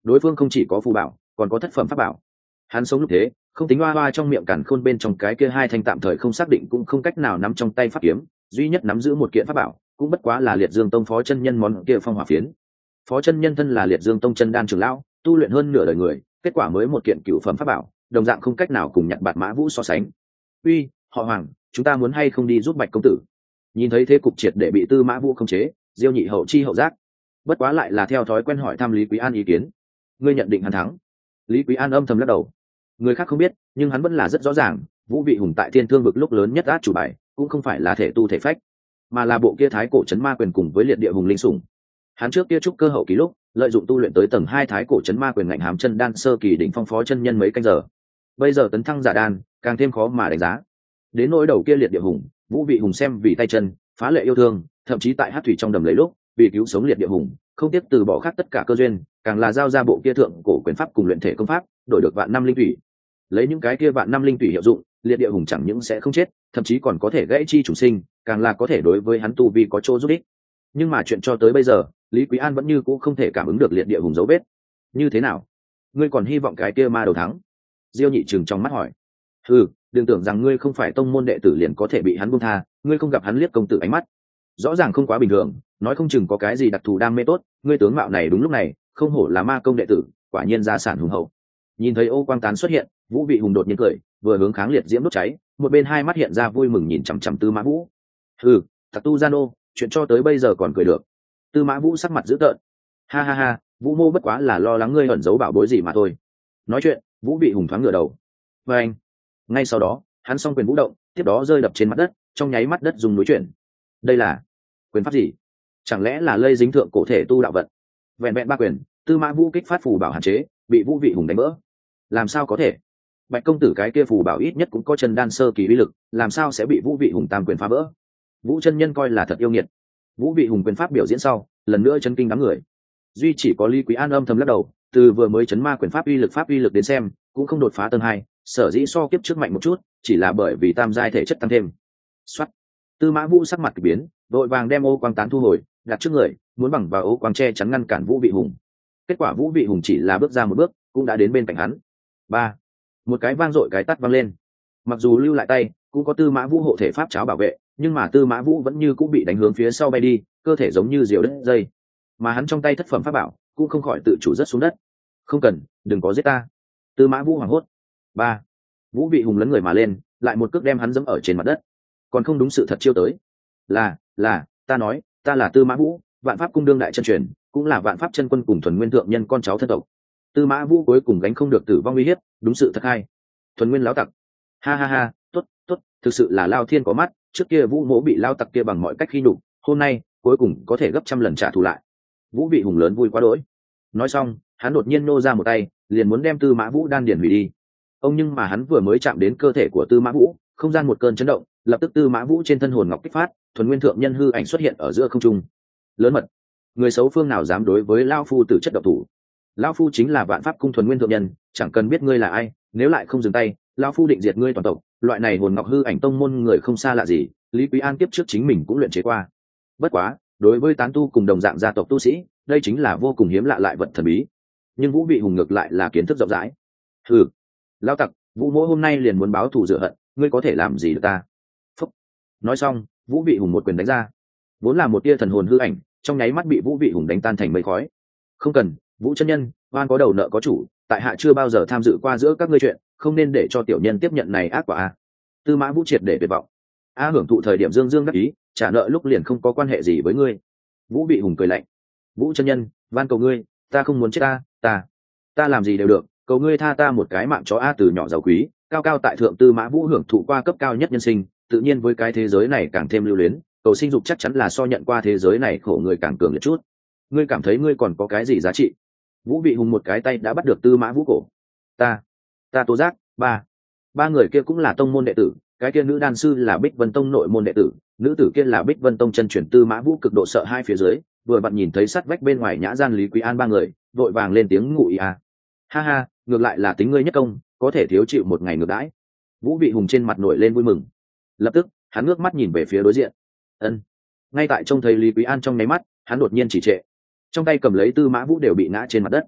đối phương không chỉ có phù bảo còn có thất phẩm pháp bảo. Hắn sống lúc thế không tính hoa hoa trong miệng cản khôn bên trong cái kia hai thanh tạm thời không xác định cũng không cách nào nắm trong tay pháp kiếm, duy nhất nắm giữ một kiện pháp bảo cũng bất quá là Liệt Dương Tông phó chân nhân món kia phong hỏa phiến. Phó chân nhân thân là Liệt Dương Tông chân đan trưởng lão, tu luyện hơn nửa đời người, kết quả mới một kiện cửu phẩm pháp bảo, đồng dạng không cách nào cùng nhặt bạt mã vũ so sánh. Uy, họ Hoàng, chúng ta muốn hay không đi giúp Bạch công tử? Nhìn thấy thế cục triệt để bị Tư Mã Vũ khống chế, Diêu Nhị hậu chi hậu giác, bất quá lại là theo thói quen hỏi thăm Lý Quý An ý kiến. Ngươi nhận định hắn thắng? Lý Quý An âm thầm lắc đầu. Người khác không biết, nhưng hắn vẫn là rất rõ ràng, Vũ Vị Hùng tại Thiên Thương vực lúc lớn nhất át chủ bài, cũng không phải là thể tu thể phách, mà là bộ kia thái cổ chấn ma quyền cùng với liệt địa hùng linh sủng. Hắn trước kia trúc cơ hậu kỳ lúc, lợi dụng tu luyện tới tầng hai thái cổ chấn ma quyền ngạnh hám chân đan sơ kỳ đỉnh phong phó chân nhân mấy canh giờ. Bây giờ tấn thăng giả đan, càng thêm khó mà đánh giá. Đến nỗi đầu kia liệt địa hùng, Vũ Vị Hùng xem vì tay chân, phá lệ yêu thương, thậm chí tại hát thủy trong đầm lấy lúc, vì cứu sống liệt địa hùng, không tiếc từ bỏ khác tất cả cơ duyên, càng là giao ra bộ kia thượng cổ quyền pháp cùng luyện thể công pháp, đổi được vạn năm linh thủy. Lấy những cái kia vạn năm linh thủy hiệu dụng, liệt địa hùng chẳng những sẽ không chết, thậm chí còn có thể gãy chi chủ sinh, càng là có thể đối với hắn tu vi có chỗ giúp ích. Nhưng mà chuyện cho tới bây giờ, Lý Quý An vẫn như cũ không thể cảm ứng được liệt địa hùng dấu vết. Như thế nào? Ngươi còn hy vọng cái kia ma đầu thắng? Diêu Nhị trừng trong mắt hỏi. Ừ, đừng tưởng rằng ngươi không phải tông môn đệ tử liền có thể bị hắn buông tha, ngươi không gặp hắn liếc công tử ánh mắt, rõ ràng không quá bình thường, nói không chừng có cái gì đặc thù đam mê tốt, ngươi tướng mạo này đúng lúc này, không hổ là ma công đệ tử, quả nhiên gia sản hùng hậu. Nhìn thấy ô quang tán xuất hiện, Vũ Vị Hùng đột nhiên cười, vừa hướng kháng liệt diễm đốt cháy, một bên hai mắt hiện ra vui mừng nhìn chằm chằm Tư Mã Vũ. Ừ, thật tu gian ô, chuyện cho tới bây giờ còn cười được. Tư Mã Vũ sắc mặt dữ tợn. Ha ha ha, Vũ mô bất quá là lo lắng ngươi ẩn giấu bảo bối gì mà thôi. Nói chuyện, Vũ Vị Hùng thoáng ngửa đầu. Và anh, ngay sau đó, hắn song quyền vũ động, tiếp đó rơi đập trên mặt đất, trong nháy mắt đất rung núi chuyển. Đây là quyền pháp gì? Chẳng lẽ là lây dính thượng cổ thể tu đạo vận? Vẹn vẹn ba quyền, Tư Mã Vũ kích phát phù bảo hạn chế, bị Vũ Vị Hùng đánh vỡ. Làm sao có thể? Bạch công tử cái kia phù bảo ít nhất cũng có chân đan sơ kỳ uy lực, làm sao sẽ bị Vũ Vị Hùng tam quyền phá vỡ? Vũ chân nhân coi là thật yêu nghiệt. Vũ Vị Hùng quyền pháp biểu diễn sau, lần nữa chấn kinh đám người. Duy chỉ có Lý Quý An âm thầm lắc đầu, từ vừa mới chấn ma quyền pháp uy lực pháp uy lực đến xem, cũng không đột phá tầng hai, sở dĩ so kiếp trước mạnh một chút, chỉ là bởi vì tam giai thể chất tăng thêm. Soát. Tư Mã Vũ sắc mặt kỳ biến, đội vàng đem ô quang tán thu hồi, đặt trước người, muốn bằng vào ô quang che chắn ngăn cản Vũ Vị Hùng. Kết quả Vũ Vị Hùng chỉ là bước ra một bước, cũng đã đến bên cạnh hắn. Ba. Một cái vang dội cái tát vang lên. Mặc dù lưu lại tay, cũng có Tư Mã Vũ hộ thể pháp cháo bảo vệ, nhưng mà Tư Mã Vũ vẫn như cũng bị đánh hướng phía sau bay đi, cơ thể giống như diều đứt dây. Mà hắn trong tay thất phẩm pháp bảo, cũng không khỏi tự chủ rất xuống đất. Không cần, đừng có giết ta. Tư Mã Vũ hoảng hốt. Ba. Vũ Vị Hùng lấn người mà lên, lại một cước đem hắn giẫm ở trên mặt đất. Còn không đúng sự thật chiêu tới. Là, là, ta nói, ta là Tư Mã Vũ, Vạn Pháp cung đương đại chân truyền, cũng là Vạn Pháp chân quân cùng Thuần Nguyên thượng nhân con cháu thân tộc. Tư Mã Vũ cuối cùng gánh không được tử vong uy hiếp, đúng sự thật hay. Thuần Nguyên lão tặc. Ha ha ha, tốt, tốt, thực sự là Lao Thiên có mắt, trước kia Vũ Mỗ bị lao tặc kia bằng mọi cách khi nhục, hôm nay cuối cùng có thể gấp trăm lần trả thù lại. Vũ Vị Hùng lớn vui quá đỗi. Nói xong, hắn đột nhiên nô ra một tay, liền muốn đem Tư Mã Vũ đan điền hủy đi. Ông nhưng mà hắn vừa mới chạm đến cơ thể của Tư Mã Vũ, không gian một cơn chấn động, lập tức Tư Mã Vũ trên thân hồn ngọc kích phát, Thuần Nguyên thượng nhân hư ảnh xuất hiện ở giữa không trung. Lớn mật, người xấu phương nào dám đối với lão phu tử chất độc thủ? Lão phu chính là Vạn Pháp cung Thuần Nguyên thượng nhân, chẳng cần biết ngươi là ai, nếu lại không dừng tay, lão phu định diệt ngươi toàn tộc. Loại này hồn ngọc hư ảnh tông môn người không xa lạ gì, Lý Quý An tiếp trước chính mình cũng luyện chế qua. Bất quá, đối với tán tu cùng đồng dạng gia tộc tu sĩ, đây chính là vô cùng hiếm lạ lại vật thần bí. Nhưng Vũ Vị Hùng ngược lại là kiến thức rộng rãi. Hừ, lão tặc, Vũ Mỗ hôm nay liền muốn báo thù rửa hận, ngươi có thể làm gì được ta? Phúc. Nói xong, Vũ Vị Hùng một quyền đánh ra, vốn là một tia thần hồn hư ảnh, trong nháy mắt bị Vũ Vị Hùng đánh tan thành mây khói. Không cần, Vũ chân nhân, oan có đầu nợ có chủ, tại hạ chưa bao giờ tham dự qua giữa các ngươi chuyện, không nên để cho tiểu nhân tiếp nhận này ác quả a. Tư Mã Vũ triệt để tuyệt vọng. A hưởng thụ thời điểm dương dương đắc ý, trả nợ lúc liền không có quan hệ gì với ngươi. Vũ Vị Hùng cười lạnh. Vũ chân nhân, van cầu ngươi, ta không muốn chết ta, ta, ta làm gì đều được, cầu ngươi tha ta một cái mạng chó a. Từ nhỏ giàu quý, cao cao tại thượng Tư Mã Vũ hưởng thụ qua cấp cao nhất nhân sinh, tự nhiên với cái thế giới này càng thêm lưu luyến, cầu sinh dục chắc chắn là so nhận qua thế giới này khổ người càng cường liệt chút. Ngươi cảm thấy ngươi còn có cái gì giá trị? Vũ Vị Hùng một cái tay đã bắt được Tư Mã Vũ cổ. Ta, ta tố giác, ba, ba người kia cũng là tông môn đệ tử, cái kia nữ đan sư là Bích Vân Tông nội môn đệ tử, nữ tử kia là Bích Vân Tông chân truyền. Tư Mã Vũ cực độ sợ hai phía dưới, vừa vặn nhìn thấy sát vách bên ngoài nhã gian Lý Quý An ba người, vội vàng lên tiếng ngụ ý à. Ha ha, ngược lại là tính ngươi nhất công, có thể thiếu chịu một ngày ngược đãi. Vũ Vị Hùng trên mặt nổi lên vui mừng. Lập tức, hắn ngước mắt nhìn về phía đối diện. Ân. Ngay tại trông thấy Lý Quý An trong nháy mắt, hắn đột nhiên chỉ trệ. Trong tay cầm lấy Tư Mã Vũ đều bị ngã trên mặt đất.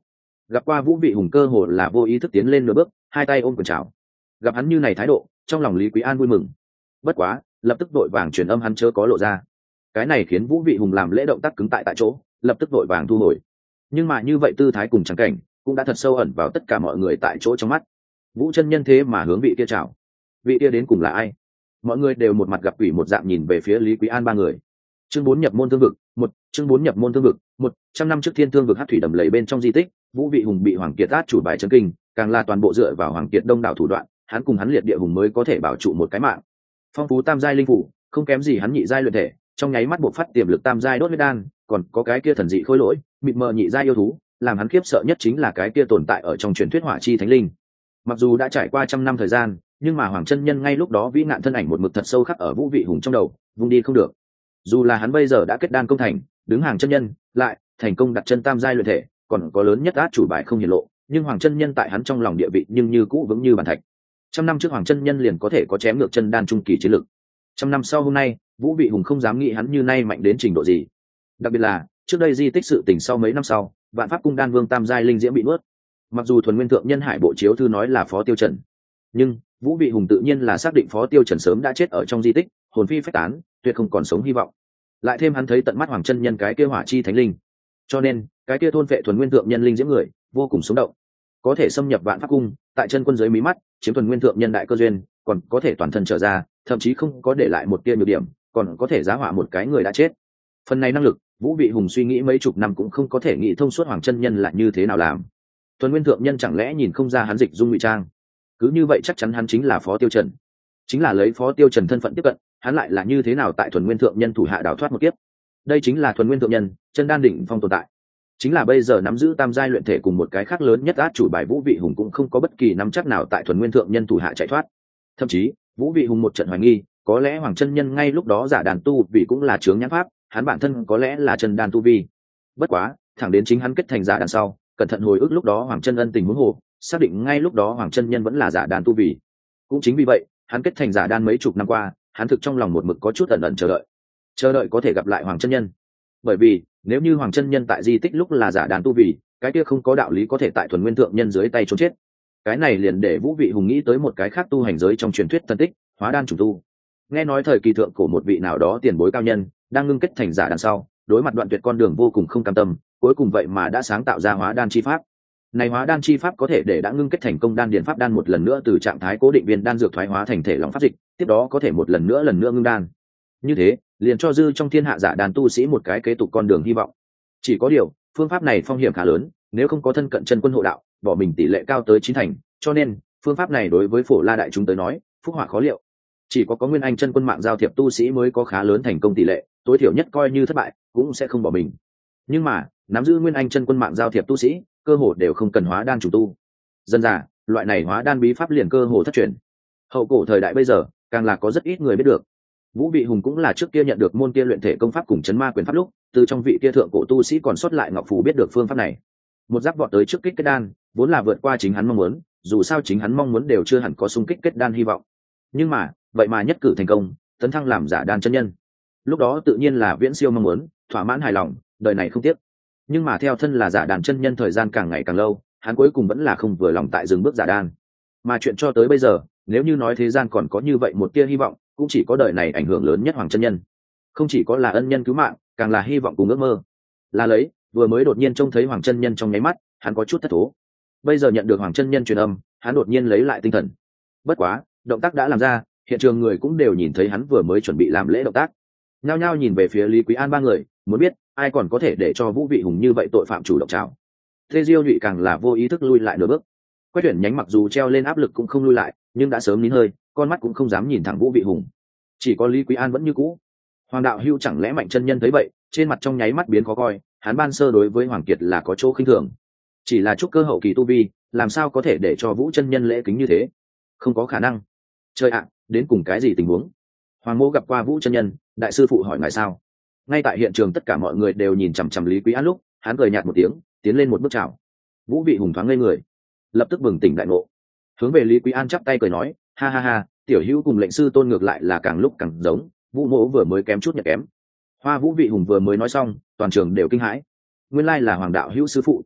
gặp qua Vũ Vị Hùng cơ hồ là vô ý thức tiến lên nửa bước, hai tay ôm quyền chào. Gặp hắn như này thái độ, trong lòng Lý Quý An vui mừng. Bất quá, lập tức vội vàng truyền âm hắn chớ có lộ ra. Cái này khiến Vũ Vị Hùng làm lễ động tác cứng tại tại chỗ, lập tức vội vàng thu hồi. Nhưng mà như vậy tư thái cùng trắng cảnh, cũng đã thật sâu ẩn vào tất cả mọi người tại chỗ trong mắt. Vũ chân nhân thế mà hướng vị kia chào. Vị kia đến cùng là ai? Mọi người đều một mặt gặp quỷ một dạng nhìn về phía Lý Quý An ba người. Chương bốn nhập môn thương vực, một, chương bốn nhập môn thương vực, một, trăm năm trước Thiên Thương vực hắc thủy đầm lầy bên trong di tích, Vũ Vị Hùng bị Hoàng Kiệt át chủ bài chấn kinh, càng là toàn bộ dựa vào Hoàng Kiệt đông đảo thủ đoạn, hắn cùng hắn liệt địa hùng mới có thể bảo trụ một cái mạng. Phong phú tam giai linh phủ, không kém gì hắn nhị giai luyện thể, trong nháy mắt buộc phát tiềm lực tam giai đốt huyết đan, còn có cái kia thần dị khôi lỗi, mịt mờ nhị giai yêu thú, làm hắn khiếp sợ nhất chính là cái kia tồn tại ở trong truyền thuyết hỏa chi thánh linh. Mặc dù đã trải qua trăm năm thời gian, nhưng mà Hoàng chân nhân ngay lúc đó vĩ nạn thân ảnh một mực thật sâu khắc ở Vũ Vị Hùng trong đầu, vung đi không được. Dù là hắn bây giờ đã kết đan công thành, đứng hàng chân nhân, lại thành công đặt chân tam giai luyện thể, còn có lớn nhất át chủ bài không hiển lộ, nhưng Hoàng chân nhân tại hắn trong lòng địa vị nhưng như cũ vững như bàn thạch. Trăm năm trước Hoàng chân nhân liền có thể có chém ngược chân đan trung kỳ chiến lực. Trăm năm sau hôm nay, Vũ Vị Hùng không dám nghĩ hắn như nay mạnh đến trình độ gì. Đặc biệt là trước đây di tích sự tình sau mấy năm sau, Vạn Pháp cung đan vương tam giai linh diễm bị nuốt. Mặc dù thuần nguyên thượng nhân hải bộ chiếu thư nói là Phó Tiêu Trần, nhưng Vũ Vị Hùng tự nhiên là xác định Phó Tiêu Trần sớm đã chết ở trong di tích, hồn phi phách tán, tuyệt không còn sống hy vọng. Lại thêm hắn thấy tận mắt Hoàng chân nhân cái kia hỏa chi thánh linh, cho nên cái kia thôn vệ thuần nguyên thượng nhân linh diễm người vô cùng sống động, có thể xâm nhập Vạn Pháp cung, tại chân quân dưới mí mắt chiếm thuần nguyên thượng nhân đại cơ duyên, còn có thể toàn thân trở ra, thậm chí không có để lại một tia nhược điểm, còn có thể giá hỏa một cái người đã chết. Phần này năng lực, Vũ Vị Hùng suy nghĩ mấy chục năm cũng không có thể nghĩ thông suốt Hoàng chân nhân là như thế nào làm. Thuần nguyên thượng nhân chẳng lẽ nhìn không ra hắn dịch dung ngụy trang? Cứ như vậy chắc chắn hắn chính là Phó Tiêu Trần. Chính là lấy Phó Tiêu Trần thân phận tiếp cận, hắn lại là như thế nào tại thuần nguyên thượng nhân thủ hạ đào thoát một kiếp? Đây chính là thuần nguyên thượng nhân, chân đan đỉnh phong tồn tại. Chính là bây giờ nắm giữ tam giai luyện thể cùng một cái khác lớn nhất át chủ bài Vũ Vị Hùng cũng không có bất kỳ nắm chắc nào tại thuần nguyên thượng nhân thủ hạ chạy thoát. Thậm chí, Vũ Vị Hùng một trận hoài nghi, có lẽ Hoàng chân nhân ngay lúc đó giả đàn tu vì cũng là chướng nhãn pháp, hắn bản thân có lẽ là chân đan tu vi. Bất quá, thẳng đến chính hắn kết thành giả đàn sau, cẩn thận hồi ức lúc đó Hoàng chân ân tình huống hồ, xác định ngay lúc đó Hoàng chân nhân vẫn là giả đàn tu vi. Cũng chính vì vậy, hắn kết thành giả đan mấy chục năm qua, hắn thực trong lòng một mực có chút ẩn ẩn chờ đợi, chờ đợi có thể gặp lại Hoàng chân nhân. Bởi vì, nếu như Hoàng chân nhân tại di tích lúc là giả đàn tu vi, cái kia không có đạo lý có thể tại thuần nguyên thượng nhân dưới tay trốn chết. Cái này liền để Vũ Vị Hùng nghĩ tới một cái khác tu hành giới trong truyền thuyết tân tích, hóa đan trùng tu. Nghe nói thời kỳ thượng cổ một vị nào đó tiền bối cao nhân đang ngưng kết thành giả đan sau, đối mặt đoạn tuyệt con đường vô cùng không cam tâm, cuối cùng vậy mà đã sáng tạo ra hóa đan chi pháp. Này hóa đan chi pháp có thể để đã ngưng kết thành công đan điền pháp đan một lần nữa từ trạng thái cố định viên đan dược thoái hóa thành thể lỏng pháp dịch, tiếp đó có thể một lần nữa lần nữa ngưng đan. Như thế, liền cho dư trong thiên hạ giả đan tu sĩ một cái kế tục con đường hy vọng. Chỉ có điều, phương pháp này phong hiểm khá lớn, nếu không có thân cận chân quân hộ đạo, bỏ mình tỷ lệ cao tới chín thành, cho nên phương pháp này đối với Phổ La đại chúng tới nói, phúc họa khó liệu. Chỉ có có nguyên anh chân quân mạng giao thiệp tu sĩ mới có khá lớn thành công tỷ lệ, tối thiểu nhất coi như thất bại cũng sẽ không bỏ mình. Nhưng mà, nắm giữ nguyên anh chân quân mạng giao thiệp tu sĩ, cơ hồ đều không cần hóa đan chủ tu. Dân giả, loại này hóa đan bí pháp liền cơ hồ thất truyền. Hậu cổ thời đại bây giờ, càng là có rất ít người biết được. Vũ Vị Hùng cũng là trước kia nhận được môn kia luyện thể công pháp cùng chấn ma quyền pháp lúc, từ trong vị kia thượng cổ tu sĩ còn sót lại ngọc phù biết được phương pháp này. Một giáp vọt tới trước kích kết đan, vốn là vượt qua chính hắn mong muốn, dù sao chính hắn mong muốn đều chưa hẳn có xung kích kết đan hy vọng. Nhưng mà, vậy mà nhất cử thành công, tấn thăng làm giả đan chân nhân. Lúc đó tự nhiên là viễn siêu mong muốn, thỏa mãn hài lòng, đời này không tiếc. Nhưng mà theo thân là giả đan chân nhân thời gian càng ngày càng lâu, hắn cuối cùng vẫn là không vừa lòng tại dừng bước giả đan. Mà chuyện cho tới bây giờ, nếu như nói thế gian còn có như vậy một tia hy vọng, cũng chỉ có đời này ảnh hưởng lớn nhất Hoàng chân nhân. Không chỉ có là ân nhân cứu mạng, càng là hy vọng cùng ước mơ. Là lấy, vừa mới đột nhiên trông thấy Hoàng chân nhân trong nháy mắt, hắn có chút thất thố. Bây giờ nhận được Hoàng chân nhân truyền âm, hắn đột nhiên lấy lại tinh thần. Bất quá, động tác đã làm ra, hiện trường người cũng đều nhìn thấy hắn vừa mới chuẩn bị làm lễ động tác. Nhao nhao nhìn về phía Lý Quý An ba người, muốn biết ai còn có thể để cho Vũ Vị Hùng như vậy tội phạm chủ động chào. Thế Diêu Nhụy càng là vô ý thức lui lại nửa bước. Quách Tuyển nhánh mặc dù treo lên áp lực cũng không lui lại, nhưng đã sớm nín hơi, con mắt cũng không dám nhìn thẳng Vũ Vị Hùng. Chỉ có Lý Quý An vẫn như cũ. Hoàng đạo hưu chẳng lẽ mạnh chân nhân thấy vậy, trên mặt trong nháy mắt biến khó coi, hắn ban sơ đối với Hoàng Kiệt là có chỗ khinh thường. Chỉ là trúc cơ hậu kỳ tu vi, làm sao có thể để cho Vũ chân nhân lễ kính như thế? Không có khả năng. Trời ạ, đến cùng cái gì tình huống? Hoàng Mô gặp qua Vũ chân nhân, đại sư phụ hỏi ngài sao? Ngay tại hiện trường tất cả mọi người đều nhìn chằm chằm Lý Quý An lúc, hắn cười nhạt một tiếng, tiến lên một bước chào. Vũ Vị Hùng thoáng ngây người, lập tức bừng tỉnh đại ngộ, hướng về Lý Quý An chắp tay cười nói, ha ha ha, tiểu hữu cùng lệnh sư tôn ngược lại là càng lúc càng giống, Vũ mỗ vừa mới kém chút nhặt kém. Hoa Vũ Vị Hùng vừa mới nói xong, toàn trường đều kinh hãi. Nguyên lai là Hoàng đạo hữu sư phụ.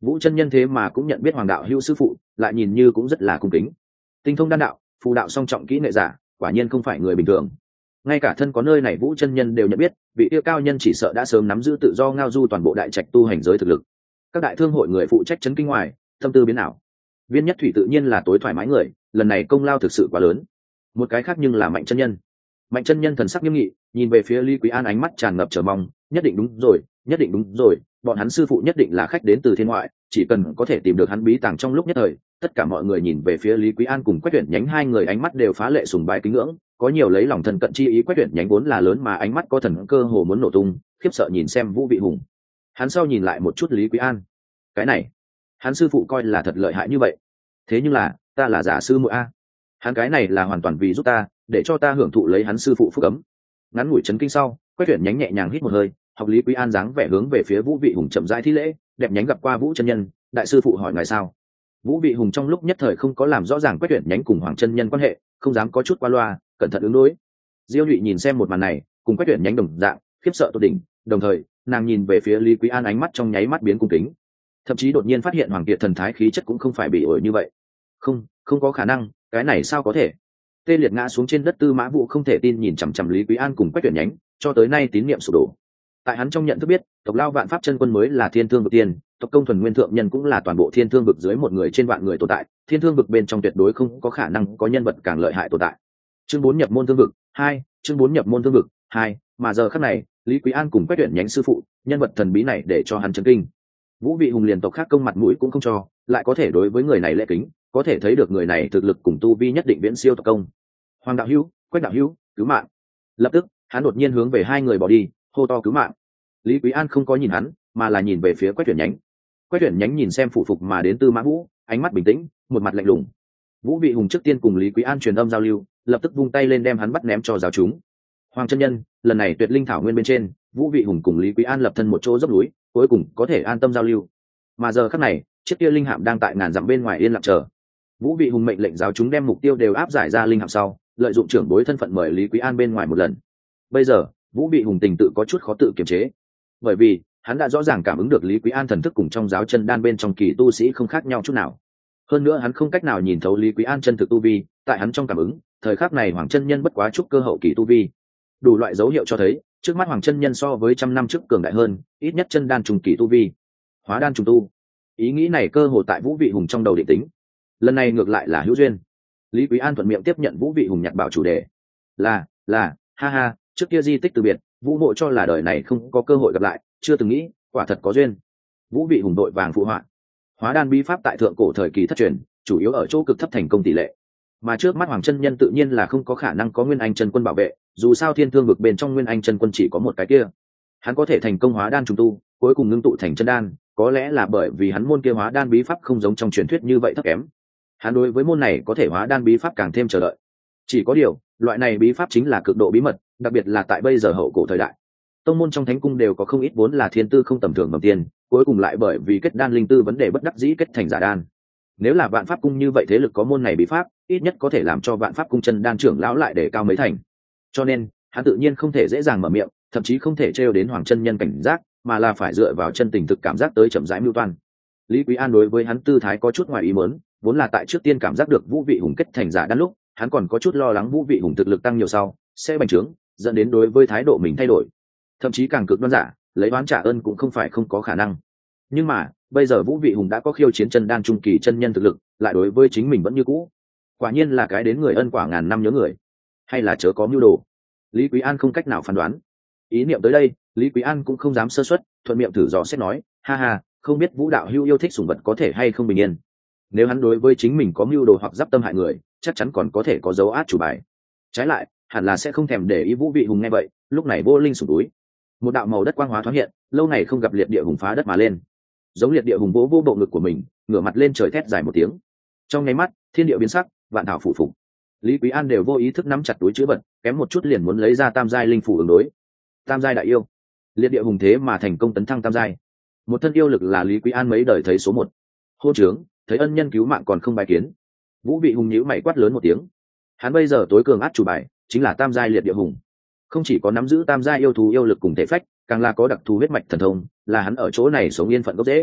Vũ chân nhân thế mà cũng nhận biết Hoàng đạo hữu sư phụ, lại nhìn như cũng rất là cung kính. Tinh thông đan đạo, phù đạo song trọng kỹ nghệ giả, quả nhiên không phải người bình thường. Ngay cả thân có nơi này Vũ chân nhân đều nhận biết, vị yêu cao nhân chỉ sợ đã sớm nắm giữ tự do ngao du toàn bộ đại trạch tu hành giới thực lực. Các đại thương hội người phụ trách chấn kinh ngoài, tâm tư biến ảo. Viên Nhất Thủy tự nhiên là tối thoải mái người, lần này công lao thực sự quá lớn. Một cái khác nhưng là Mạnh chân nhân. Mạnh chân nhân thần sắc nghiêm nghị, nhìn về phía Lý Quý An ánh mắt tràn ngập chờ mong, nhất định đúng rồi, nhất định đúng rồi, bọn hắn sư phụ nhất định là khách đến từ thiên ngoại, chỉ cần có thể tìm được hắn bí tàng trong lúc nhất thời. Tất cả mọi người nhìn về phía Lý Quý An cùng Quách Tuyển Nhánh, hai người ánh mắt đều phá lệ sùng bái kính ngưỡng, có nhiều lấy lòng thân cận chi ý. Quách Tuyển Nhánh vốn là lớn mà ánh mắt có thần cơ hồ muốn nổ tung, khiếp sợ nhìn xem Vũ Vị Hùng. Hắn sau nhìn lại một chút Lý Quý An, cái này, hắn sư phụ coi là thật lợi hại như vậy. Thế nhưng là, ta là giả sư muội a. Hắn cái này là hoàn toàn vì giúp ta, để cho ta hưởng thụ lấy hắn sư phụ phúc ấm. Ngắn ngủi chấn kinh sau, Quách Tuyển Nhánh nhẹ nhàng hít một hơi, học Lý Quý An dáng vẻ hướng về phía Vũ Vị Hùng chậm rãi thi lễ, đẹp nhánh gặp qua Vũ chân nhân, đại sư phụ hỏi ngài sao. Vũ Vị Hùng trong lúc nhất thời không có làm rõ ràng Quách Tuyển Nhánh cùng Hoàng chân nhân quan hệ, không dám có chút qua loa, cẩn thận ứng đối. Diêu Nhụy nhìn xem một màn này, cùng Quách Tuyển Nhánh đồng dạng, khiếp sợ tột đỉnh, đồng thời, nàng nhìn về phía Lý Quý An ánh mắt trong nháy mắt biến cung kính. Thậm chí đột nhiên phát hiện Hoàng Kiệt thần thái khí chất cũng không phải bị ổi như vậy. Không, không có khả năng, cái này sao có thể? Tê liệt ngã xuống trên đất Tư Mã Vũ không thể tin nhìn chằm chằm Lý Quý An cùng Quách Tuyển Nhánh, cho tới nay tín niệm sụp đổ. Tại hắn trong nhận thức biết, tộc Lao Vạn Pháp chân quân mới là Thiên Thương vực tiên, tộc Công Thuần Nguyên thượng nhân cũng là toàn bộ Thiên Thương vực dưới một người trên vạn người tồn tại, Thiên Thương vực bên trong tuyệt đối không có khả năng có nhân vật càng lợi hại tồn tại. Chương bốn nhập môn thương vực hai, chương bốn nhập môn thương vực hai, mà giờ khắc này, Lý Quý An cùng Quách Tuyển Nhánh sư phụ, nhân vật thần bí này để cho hắn chấn kinh. Vũ Vị Hùng liền tộc khác công mặt mũi cũng không cho, lại có thể đối với người này lễ kính, có thể thấy được người này thực lực cùng tu vi nhất định viễn siêu tộc công. Hoàng đạo hữu, Quách đạo hữu, cứu mạng! Lập tức, hắn đột nhiên hướng về hai người bỏ đi, hô to cứu mạng. Lý Quý An không có nhìn hắn, mà là nhìn về phía Quách Tuyển Nhánh. Quách Tuyển Nhánh nhìn xem phụ phục mà đến Tư Mã Vũ, ánh mắt bình tĩnh, một mặt lạnh lùng. Vũ Vị Hùng trước tiên cùng Lý Quý An truyền âm giao lưu, lập tức vung tay lên đem hắn bắt ném cho giáo chúng. Hoàng chân nhân, lần này Tuyệt Linh thảo nguyên bên trên, Vũ Vị Hùng cùng Lý Quý An lập thân một chỗ dốc núi, cuối cùng có thể an tâm giao lưu. Mà giờ khắc này, chiếc kia linh hạm đang tại ngàn dặm bên ngoài yên lặng chờ. Vũ Vị Hùng mệnh lệnh giáo chúng đem mục tiêu đều áp giải ra linh hạm sau, lợi dụng trưởng bối thân phận mời Lý Quý An bên ngoài một lần. Bây giờ, Vũ Vị Hùng tình tự có chút khó tự kiềm chế, bởi vì hắn đã rõ ràng cảm ứng được Lý Quý An thần thức cùng trong giáo chân đan bên trong kỳ tu sĩ không khác nhau chút nào. Hơn nữa hắn không cách nào nhìn thấu Lý Quý An chân thực tu vi, tại hắn trong cảm ứng, thời khắc này Hoàng chân nhân bất quá trúc cơ hậu kỳ tu vi. Đủ loại dấu hiệu cho thấy, trước mắt Hoàng chân nhân so với trăm năm trước cường đại hơn, ít nhất chân đan trùng kỳ tu vi. Hóa đan trùng tu. Ý nghĩ này cơ hồ tại Vũ Vị Hùng trong đầu định tính. Lần này ngược lại là hữu duyên. Lý Quý An thuận miệng tiếp nhận Vũ Vị Hùng nhặt bảo chủ đề. Là, là, ha ha, trước kia di tích từ biệt, Vũ Mộ cho là đời này không có cơ hội gặp lại, chưa từng nghĩ, quả thật có duyên. Vũ Vị Hùng đội vàng phụ họa. Hóa đan bí pháp tại thượng cổ thời kỳ thất truyền, chủ yếu ở chỗ cực thấp thành công tỷ lệ. Mà trước mắt Hoàng chân nhân tự nhiên là không có khả năng có Nguyên Anh chân quân bảo vệ, dù sao Thiên Thương vực bên trong Nguyên Anh chân quân chỉ có một cái kia. Hắn có thể thành công hóa đan trùng tu, cuối cùng ngưng tụ thành chân đan, có lẽ là bởi vì hắn môn kia hóa đan bí pháp không giống trong truyền thuyết như vậy thấp kém. Hắn đối với môn này có thể hóa đan bí pháp càng thêm chờ đợi. Chỉ có điều, loại này bí pháp chính là cực độ bí mật, đặc biệt là tại bây giờ hậu cổ thời đại. Tông môn trong thánh cung đều có không ít vốn là thiên tư không tầm thường bẩm tiền, cuối cùng lại bởi vì kết đan linh tư vấn đề bất đắc dĩ kết thành giả đan. Nếu là Vạn Pháp cung như vậy thế lực có môn này bí pháp, ít nhất có thể làm cho Vạn Pháp cung chân đan trưởng lão lại để cao mấy thành. Cho nên, hắn tự nhiên không thể dễ dàng mở miệng, thậm chí không thể trêu đến Hoàng chân nhân cảnh giác, mà là phải dựa vào chân tình thực cảm giác tới chậm rãi mưu toan. Lý Quý An đối với hắn tư thái có chút ngoài ý muốn, vốn là tại trước tiên cảm giác được Vũ Vị Hùng kết thành giả đan lúc, hắn còn có chút lo lắng Vũ Vị Hùng thực lực tăng nhiều sau sẽ bành trướng, dẫn đến đối với thái độ mình thay đổi, thậm chí càng cực đoan giả, lấy oán trả ơn cũng không phải không có khả năng. Nhưng mà, bây giờ Vũ Vị Hùng đã có khiêu chiến chân đan trung kỳ chân nhân thực lực, lại đối với chính mình vẫn như cũ. Quả nhiên là cái đến người ân quả ngàn năm nhớ người, hay là chớ có mưu đồ. Lý Quý An không cách nào phán đoán. Ý niệm tới đây, Lý Quý An cũng không dám sơ suất, thuận miệng thử dò xét nói, ha ha, không biết Vũ đạo hữu yêu thích sủng vật có thể hay không bình yên. Nếu hắn đối với chính mình có mưu đồ hoặc giáp tâm hại người, chắc chắn còn có thể có dấu át chủ bài. Trái lại, hẳn là sẽ không thèm để ý Vũ Vị Hùng nghe vậy, lúc này vô linh sụp túi. Một đạo màu đất quang hóa thoáng hiện, lâu ngày không gặp liệt địa hùng phá đất mà lên. Giống liệt địa hùng vỗ vỗ bộ ngực của mình, ngửa mặt lên trời thét dài một tiếng. Trong nháy mắt, thiên địa biến sắc, vạn thảo phủ phục. Lý Quý An đều vô ý thức nắm chặt túi chữ vật, kém một chút liền muốn lấy ra tam giai linh phủ ứng đối. Tam giai đại yêu, liệt địa hùng thế mà thành công tấn thăng tam giai. Một thân yêu lực là Lý Quý An mấy đời thấy số một. Hô trướng, thấy ân nhân cứu mạng còn không bài kiến. Vũ Vị Hùng nhíu mày quát lớn một tiếng. Hắn bây giờ tối cường át chủ bài chính là tam giai liệt địa hùng. Không chỉ có nắm giữ tam giai yêu thú yêu lực cùng thể phách, càng là có đặc thù huyết mạch thần thông, là hắn ở chỗ này sống yên phận gốc rễ.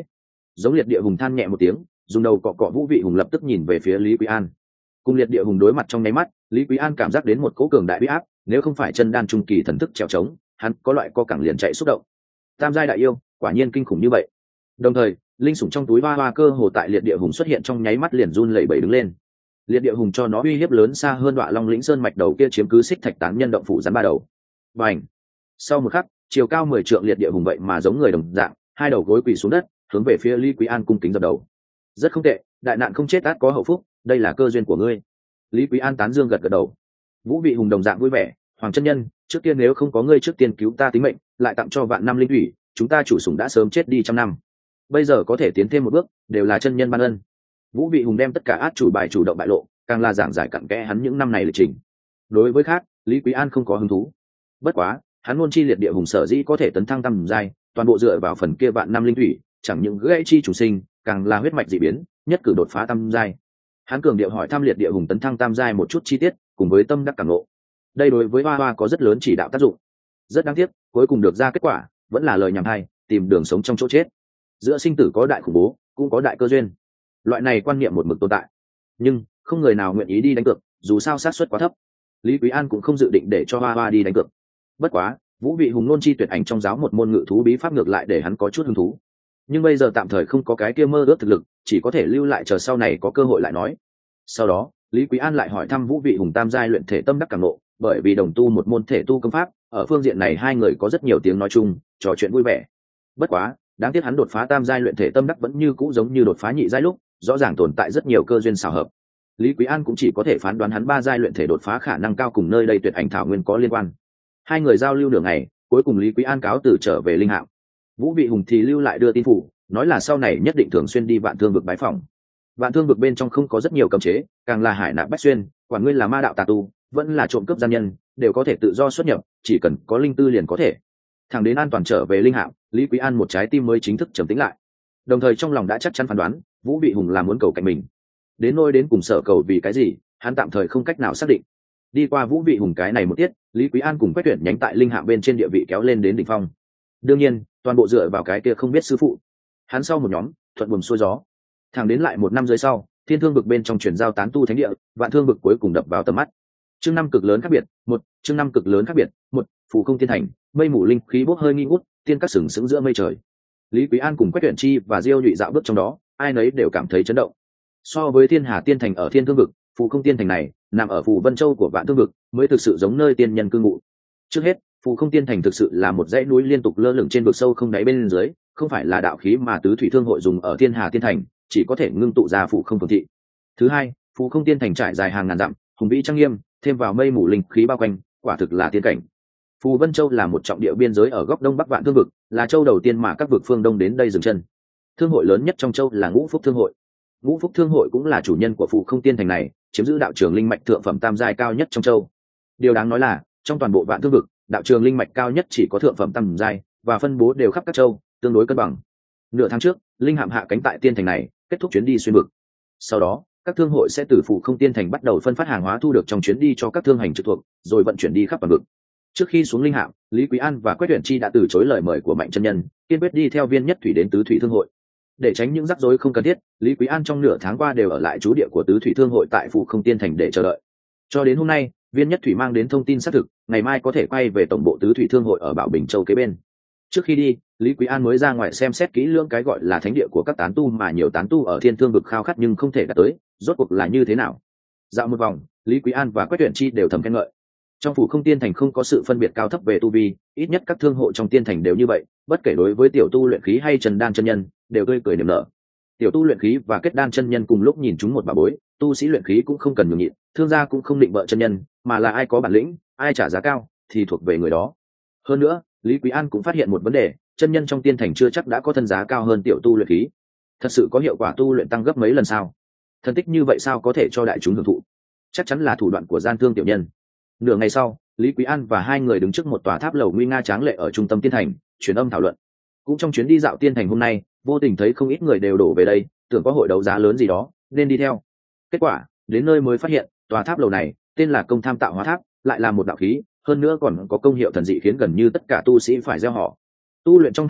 giống liệt địa hùng than nhẹ một tiếng, dùng đầu cọ cọ vũ vị hùng lập tức nhìn về phía Lý Quý An. Cùng liệt địa hùng đối mặt trong nháy mắt, Lý Quý An cảm giác đến một cỗ cường đại uy áp, nếu không phải chân đan trung kỳ thần thức trèo trống, hắn có loại co cẳng liền chạy xúc động. Tam giai đại yêu, quả nhiên kinh khủng như vậy. Đồng thời, linh sủng trong túi hoa hoa cơ hồ tại liệt địa hùng xuất hiện trong nháy mắt liền run lẩy bẩy đứng lên. Liệt địa hùng cho nó uy hiếp lớn xa hơn Đoạ Long lĩnh sơn mạch đầu kia chiếm cứ xích thạch tán nhân động phủ rắn ba đầu. Bành! Sau một khắc, chiều cao mười trượng liệt địa hùng vậy mà giống người đồng dạng, hai đầu gối quỳ xuống đất, hướng về phía Lý Quý An cung kính dập đầu. Rất không tệ, đại nạn không chết ắt có hậu phúc, đây là cơ duyên của ngươi. Lý Quý An tán dương gật gật đầu. Vũ vị hùng đồng dạng vui vẻ, Hoàng chân nhân, trước tiên nếu không có ngươi trước tiên cứu ta tính mệnh, lại tặng cho vạn năm linh thủy, chúng ta chủ sủng đã sớm chết đi trăm năm. Bây giờ có thể tiến thêm một bước, đều là chân nhân ban ân. Vũ vị hùng đem tất cả át chủ bài chủ động bại lộ, càng là giảng giải cặn kẽ hắn những năm này lịch trình. Đối với khác, Lý Quý An không có hứng thú. Bất quá, hắn luôn chi liệt địa hùng sở dĩ có thể tấn thăng tam giai, toàn bộ dựa vào phần kia vạn năm linh thủy, chẳng những gãy chi chủ sinh, càng là huyết mạch dị biến, nhất cử đột phá tam giai. Hắn cường điệu hỏi thăm liệt địa hùng tấn thăng tam giai một chút chi tiết, cùng với tâm đắc cảm ngộ. Đây đối với Hoa Hoa có rất lớn chỉ đạo tác dụng. Rất đáng tiếc, cuối cùng được ra kết quả, vẫn là lời nhảm hay, tìm đường sống trong chỗ chết. Giữa sinh tử có đại khủng bố, cũng có đại cơ duyên. Loại này quan niệm một mực tồn tại, nhưng không người nào nguyện ý đi đánh cược, dù sao xác suất quá thấp. Lý Quý An cũng không dự định để cho Hoa Hoa đi đánh cược. Bất quá, Vũ vị hùng nôn chi tuyệt ảnh trong giáo một môn ngự thú bí pháp ngược lại để hắn có chút hứng thú. Nhưng bây giờ tạm thời không có cái kia mơ ước thực lực, chỉ có thể lưu lại chờ sau này có cơ hội lại nói. Sau đó, Lý Quý An lại hỏi thăm Vũ vị hùng tam giai luyện thể tâm đắc cảm ngộ, bởi vì đồng tu một môn thể tu công pháp, ở phương diện này hai người có rất nhiều tiếng nói chung, trò chuyện vui vẻ. Bất quá, đáng tiếc hắn đột phá tam giai luyện thể tâm đắc vẫn như cũ giống như đột phá nhị giai lúc, rõ ràng tồn tại rất nhiều cơ duyên xảo hợp. Lý Quý An cũng chỉ có thể phán đoán hắn ba giai luyện thể đột phá khả năng cao cùng nơi đây tuyệt ảnh thảo nguyên có liên quan. Hai người giao lưu nửa ngày, cuối cùng Lý Quý An cáo từ trở về linh hạm. Vũ vị hùng thì lưu lại đưa tin phủ, nói là sau này nhất định thường xuyên đi Vạn Thương vực bái phỏng. Vạn Thương vực bên trong không có rất nhiều cấm chế, càng là hải nạp bách xuyên, quản nguyên là ma đạo tà tu, vẫn là trộm cướp gian nhân, đều có thể tự do xuất nhập, chỉ cần có linh tư liền có thể. Thẳng đến an toàn trở về linh hạm, Lý Quý An một trái tim mới chính thức trầm tĩnh lại. Đồng thời trong lòng đã chắc chắn phán đoán, Vũ vị hùng là muốn cầu cạnh mình. Đến nôi đến cùng sở cầu vì cái gì, hắn tạm thời không cách nào xác định. Đi qua Vũ vị hùng cái này một tiết, Lý Quý An cùng Quách Tuyển nhánh tại linh hạm bên trên địa vị kéo lên đến đỉnh phong. Đương nhiên, toàn bộ dựa vào cái kia không biết sư phụ. Hắn sau một nhóm, thuận buồm xuôi gió. Thẳng đến lại một năm dưới sau, Thiên Thương vực bên trong chuyển giao tán tu thánh địa, Vạn Thương vực cuối cùng đập vào tầm mắt. Chương năm cực lớn khác biệt, một, chương năm cực lớn khác biệt, một, phù không tiên thành, mây mù linh khí bốc hơi nghi ngút, tiên các sừng sững giữa mây trời. Lý Quý An cùng Quách Tuyển Chi và Diêu Nhụy dạo bước trong đó, ai nấy đều cảm thấy chấn động. So với Thiên Hà tiên thành ở Thiên Thương vực, phù không tiên thành này nằm ở phù Vân Châu của Vạn Thương vực, mới thực sự giống nơi tiên nhân cư ngụ. Trước hết, phù không tiên thành thực sự là một dãy núi liên tục lơ lửng trên vực sâu không đáy bên dưới, không phải là đạo khí mà tứ thủy thương hội dùng ở Thiên Hà tiên thành, chỉ có thể ngưng tụ ra phù không phường thị. Thứ hai, phù không tiên thành trải dài hàng ngàn dặm, hùng vĩ trang nghiêm, thêm vào mây mù linh khí bao quanh, quả thực là tiên cảnh. Phù Vân Châu là một trọng địa biên giới ở góc đông bắc Vạn Thương vực, là châu đầu tiên mà các vực phương đông đến đây dừng chân. Thương hội lớn nhất trong châu là Ngũ Phúc Thương hội. Ngũ Phúc Thương hội cũng là chủ nhân của phù không tiên thành này, chiếm giữ đạo trường linh mạch thượng phẩm tam giai cao nhất trong châu. Điều đáng nói là, trong toàn bộ Vạn Thương vực, đạo trường linh mạch cao nhất chỉ có thượng phẩm tam giai, và phân bố đều khắp các châu, tương đối cân bằng. Nửa tháng trước, linh hạm hạ cánh tại tiên thành này, kết thúc chuyến đi xuyên vực. Sau đó, các thương hội sẽ từ phù không tiên thành bắt đầu phân phát hàng hóa thu được trong chuyến đi cho các thương hành trực thuộc, rồi vận chuyển đi khắp toàn vực. Trước khi xuống linh hạm, Lý Quý An và Quách Tuyển Chi đã từ chối lời mời của Mạnh chân nhân, kiên quyết đi theo Viên Nhất Thủy đến Tứ Thủy Thương hội. Để tránh những rắc rối không cần thiết, Lý Quý An trong nửa tháng qua đều ở lại trú địa của Tứ Thủy Thương hội tại phù không tiên thành để chờ đợi. Cho đến hôm nay, Viên Nhất Thủy mang đến thông tin xác thực, ngày mai có thể quay về tổng bộ Tứ Thủy Thương hội ở Bảo Bình Châu kế bên. Trước khi đi, Lý Quý An mới ra ngoài xem xét kỹ lưỡng cái gọi là thánh địa của các tán tu mà nhiều tán tu ở Thiên Thương vực khao khát nhưng không thể đạt tới, rốt cuộc là như thế nào. Dạo một vòng, Lý Quý An và Quách Tuyển Chi đều thầm khen ngợi. Trong phủ không tiên thành không có sự phân biệt cao thấp về tu vi, ít nhất các thương hộ trong tiên thành đều như vậy, bất kể đối với tiểu tu luyện khí hay trần đan chân nhân, đều tươi cười niềm nở. Tiểu tu luyện khí và kết đan chân nhân cùng lúc nhìn chúng một bà bối, tu sĩ luyện khí cũng không cần nhường nhịn, thương gia cũng không định bợ chân nhân, mà là ai có bản lĩnh, ai trả giá cao thì thuộc về người đó. Hơn nữa, Lý Quý An cũng phát hiện một vấn đề, chân nhân trong tiên thành chưa chắc đã có thân giá cao hơn tiểu tu luyện khí. Thật sự có hiệu quả tu luyện tăng gấp mấy lần sao? Thần tích như vậy sao có thể cho đại chúng hưởng thụ? Chắc chắn là thủ đoạn của gian thương tiểu nhân. Nửa ngày sau, Lý Quý An và hai người đứng trước một tòa tháp lầu nguy nga tráng lệ ở trung tâm tiên thành, truyền âm thảo luận. Cũng trong chuyến đi dạo tiên thành hôm nay, vô tình thấy không ít người đều đổ về đây, tưởng có hội đấu giá lớn gì đó, nên đi theo. Kết quả, đến nơi mới phát hiện, tòa tháp lầu này tên là Công Tham Tạo Hóa Tháp, lại là một đạo khí, hơn nữa còn có công hiệu thần dị khiến gần như tất cả tu sĩ phải gieo họ. Tu luyện trong tháp này,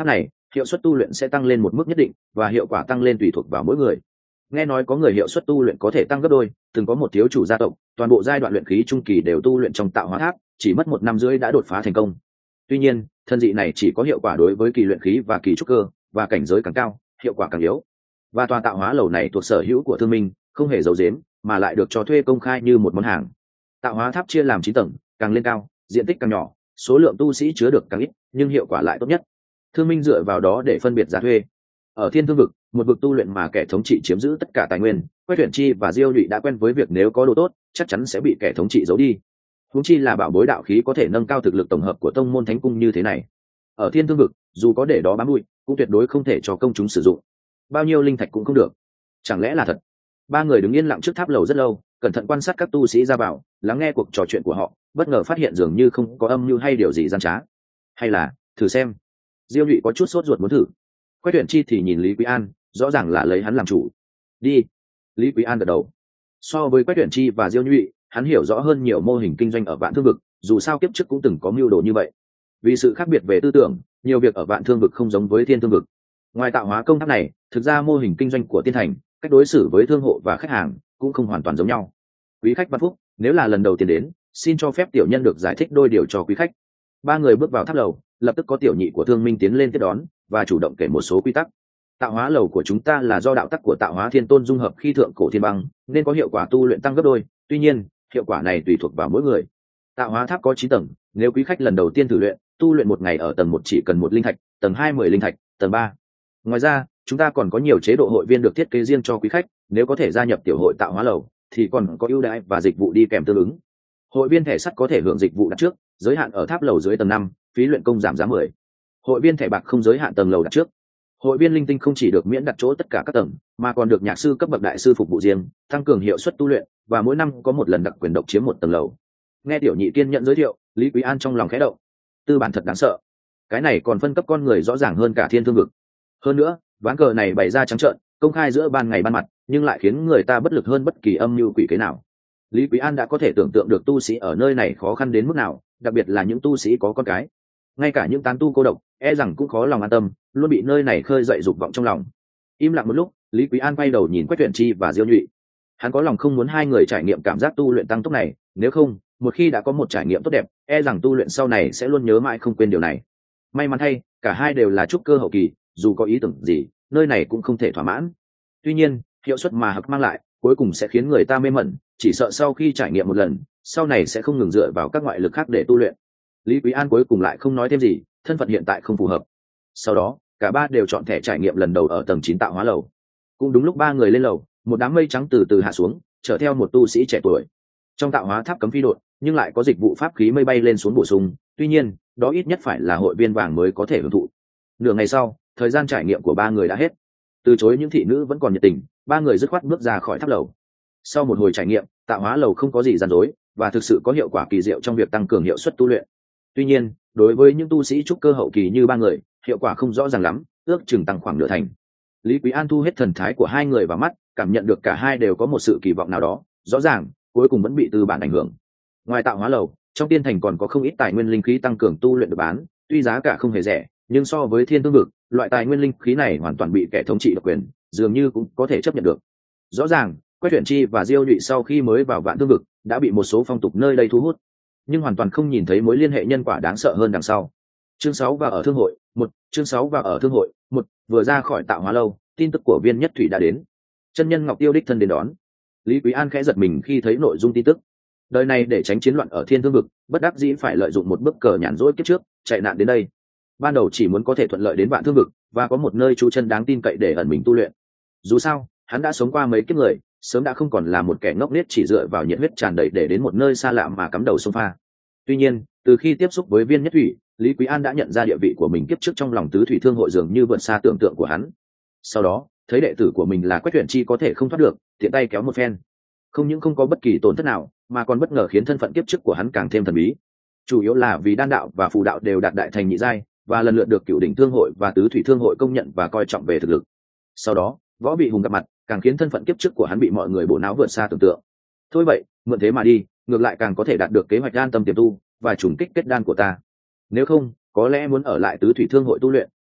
hiệu suất tu luyện sẽ tăng lên một mức nhất định, và hiệu quả tăng lên tùy thuộc vào mỗi người. Nghe nói có người hiệu suất tu luyện có thể tăng gấp đôi, từng có một thiếu chủ gia tộc, toàn bộ giai đoạn luyện khí trung kỳ đều tu luyện trong tạo hóa tháp, chỉ mất một năm rưỡi đã đột phá thành công. Tuy nhiên, thần dị này chỉ có hiệu quả đối với kỳ luyện khí và kỳ trúc cơ, và cảnh giới càng cao, hiệu quả càng yếu. Và tòa tạo hóa lầu này thuộc sở hữu của Thương Minh, không hề giấu giếm, mà lại được cho thuê công khai như một món hàng. Tạo hóa tháp chia làm chín tầng, càng lên cao, diện tích càng nhỏ, số lượng tu sĩ chứa được càng ít, nhưng hiệu quả lại tốt nhất. Thương Minh dựa vào đó để phân biệt giá thuê. Ở Thiên Thương vực, một vực tu luyện mà kẻ thống trị chiếm giữ tất cả tài nguyên, Quách Tuyển Chi và Diêu Nhụy đã quen với việc nếu có đồ tốt, chắc chắn sẽ bị kẻ thống trị giấu đi. Huống chi là bảo bối đạo khí có thể nâng cao thực lực tổng hợp của tông môn thánh cung như thế này. Ở Thiên Thương vực, dù có để đó bám bụi, cũng tuyệt đối không thể cho công chúng sử dụng. Bao nhiêu linh thạch cũng không được. Chẳng lẽ là thật? Ba người đứng yên lặng trước tháp lầu rất lâu, cẩn thận quan sát các tu sĩ ra vào, lắng nghe cuộc trò chuyện của họ, bất ngờ phát hiện dường như không có âm mưu hay điều gì gian trá. Hay là, thử xem. Diêu Nhụy có chút sốt ruột muốn thử. Quách Tuyển Chi thì nhìn Lý Quý An, rõ ràng là lấy hắn làm chủ. Đi. Lý Quý An gật đầu. So với Quách Tuyển Chi và Diêu Nhụy, hắn hiểu rõ hơn nhiều mô hình kinh doanh ở Vạn Thương vực, dù sao kiếp trước cũng từng có mưu đồ như vậy. Vì sự khác biệt về tư tưởng, nhiều việc ở Vạn Thương vực không giống với Thiên Thương vực. Ngoài tạo hóa công tháp này, thực ra mô hình kinh doanh của Tiên Thành, cách đối xử với thương hộ và khách hàng cũng không hoàn toàn giống nhau. Quý khách Văn Phúc, nếu là lần đầu tiên đến, xin cho phép tiểu nhân được giải thích đôi điều cho quý khách. Ba người bước vào tháp lầu, lập tức có tiểu nhị của Thương Minh tiến lên tiếp đón và chủ động kể một số quy tắc. Tạo hóa lầu của chúng ta là do đạo tắc của tạo hóa thiên tôn dung hợp khi thượng cổ thiên băng, nên có hiệu quả tu luyện tăng gấp đôi. Tuy nhiên, hiệu quả này tùy thuộc vào mỗi người. Tạo hóa tháp có chín tầng, nếu quý khách lần đầu tiên thử luyện, tu luyện một ngày ở tầng một chỉ cần một linh thạch, tầng hai mười linh thạch, tầng ba. Ngoài ra, chúng ta còn có nhiều chế độ hội viên được thiết kế riêng cho quý khách, nếu có thể gia nhập tiểu hội tạo hóa lầu thì còn có ưu đãi và dịch vụ đi kèm tương ứng. Hội viên thẻ sắt có thể hưởng dịch vụ đặt trước, giới hạn ở tháp lầu dưới tầng năm, phí luyện công giảm giá mười. Hội viên thẻ bạc không giới hạn tầng lầu đặt trước. Hội viên linh tinh không chỉ được miễn đặt chỗ tất cả các tầng, mà còn được nhạc sư cấp bậc đại sư phục vụ riêng, tăng cường hiệu suất tu luyện, và mỗi năm có một lần đặc quyền độc chiếm một tầng lầu. Nghe tiểu nhị kiên nhận giới thiệu, Lý Quý An trong lòng khẽ động. Tư bản thật đáng sợ. Cái này còn phân cấp con người rõ ràng hơn cả Thiên Thương vực. Hơn nữa, ván cờ này bày ra trắng trợn, công khai giữa ban ngày ban mặt, nhưng lại khiến người ta bất lực hơn bất kỳ âm mưu quỷ kế nào. Lý Quý An đã có thể tưởng tượng được tu sĩ ở nơi này khó khăn đến mức nào, đặc biệt là những tu sĩ có con cái. Ngay cả những tán tu cô độc, e rằng cũng khó lòng an tâm, luôn bị nơi này khơi dậy dục vọng trong lòng. Im lặng một lúc, Lý Quý An quay đầu nhìn Quách Tuyển Chi và Diêu Nhụy. Hắn có lòng không muốn hai người trải nghiệm cảm giác tu luyện tăng tốc này, nếu không, một khi đã có một trải nghiệm tốt đẹp, e rằng tu luyện sau này sẽ luôn nhớ mãi không quên điều này. May mắn thay, cả hai đều là trúc cơ hậu kỳ, dù có ý tưởng gì, nơi này cũng không thể thỏa mãn. Tuy nhiên, hiệu suất mà hắc mang lại, cuối cùng sẽ khiến người ta mê mẩn, chỉ sợ sau khi trải nghiệm một lần, sau này sẽ không ngừng dựa vào các ngoại lực khác để tu luyện. Lý Quý An cuối cùng lại không nói thêm gì, thân phận hiện tại không phù hợp. Sau đó, cả ba đều chọn thẻ trải nghiệm lần đầu ở tầng chín tạo hóa lầu. Cũng đúng lúc ba người lên lầu, một đám mây trắng từ từ hạ xuống, chở theo một tu sĩ trẻ tuổi. Trong tạo hóa tháp cấm phi độn, nhưng lại có dịch vụ pháp khí mây bay lên xuống bổ sung, tuy nhiên, đó ít nhất phải là hội viên vàng mới có thể hưởng thụ. Nửa ngày sau, thời gian trải nghiệm của ba người đã hết. Từ chối những thị nữ vẫn còn nhiệt tình, ba người dứt khoát bước ra khỏi tháp lầu. Sau một hồi trải nghiệm, tạo hóa lầu không có gì gian dối, và thực sự có hiệu quả kỳ diệu trong việc tăng cường hiệu suất tu luyện. Tuy nhiên, đối với những tu sĩ trúc cơ hậu kỳ như ba người, hiệu quả không rõ ràng lắm, ước chừng tăng khoảng nửa thành. Lý Quý An thu hết thần thái của hai người vào mắt, cảm nhận được cả hai đều có một sự kỳ vọng nào đó, rõ ràng, cuối cùng vẫn bị tư bản ảnh hưởng. Ngoài tạo hóa lầu, trong Tiên Thành còn có không ít tài nguyên linh khí tăng cường tu luyện được bán, tuy giá cả không hề rẻ, nhưng so với Thiên Thương vực, loại tài nguyên linh khí này hoàn toàn bị kẻ thống trị độc quyền, dường như cũng có thể chấp nhận được. Rõ ràng, Quách Tuyển Chi và Diêu Nhụy sau khi mới vào Vạn Thương vực, đã bị một số phong tục nơi đây thu hút, nhưng hoàn toàn không nhìn thấy mối liên hệ nhân quả đáng sợ hơn đằng sau. Chương sáu và ở thương hội, một, chương sáu và ở thương hội, một, vừa ra khỏi tạo hóa lâu, tin tức của Viên Nhất Thủy đã đến. Chân nhân Ngọc Tiêu đích thân đến đón. Lý Quý An khẽ giật mình khi thấy nội dung tin tức. Đời này để tránh chiến loạn ở Thiên Thương vực, bất đắc dĩ phải lợi dụng một bước cờ nhàn rỗi kiếp trước, chạy nạn đến đây. Ban đầu chỉ muốn có thể thuận lợi đến Vạn Thương vực và có một nơi trú chân đáng tin cậy để ẩn mình tu luyện. Dù sao, hắn đã sống qua mấy kiếp người, sớm đã không còn là một kẻ ngốc nghếch chỉ dựa vào nhiệt huyết tràn đầy để đến một nơi xa lạ mà cắm đầu xông pha. Tuy nhiên, từ khi tiếp xúc với Viên Nhất Thủy, Lý Quý An đã nhận ra địa vị của mình kiếp trước trong lòng tứ thủy thương hội dường như vượt xa tưởng tượng của hắn. Sau đó, thấy đệ tử của mình là Quách Tuyển Chi có thể không thoát được, tiện tay kéo một phen. Không những không có bất kỳ tổn thất nào, mà còn bất ngờ khiến thân phận kiếp trước của hắn càng thêm thần bí. Chủ yếu là vì đan đạo và phù đạo đều đạt đại thành nhị giai, và lần lượt được Cửu đỉnh thương hội và tứ thủy thương hội công nhận và coi trọng về thực lực. Sau đó, Võ Bị Hùng gặp mặt, càng khiến thân phận kiếp trước của hắn bị mọi người bổ não vượt xa tưởng tượng. Thôi vậy, mượn thế mà đi, ngược lại càng có thể đạt được kế hoạch an tâm tiềm tu và trùng kích kết đan của ta. Nếu không, có lẽ muốn ở lại tứ thủy thương hội tu luyện,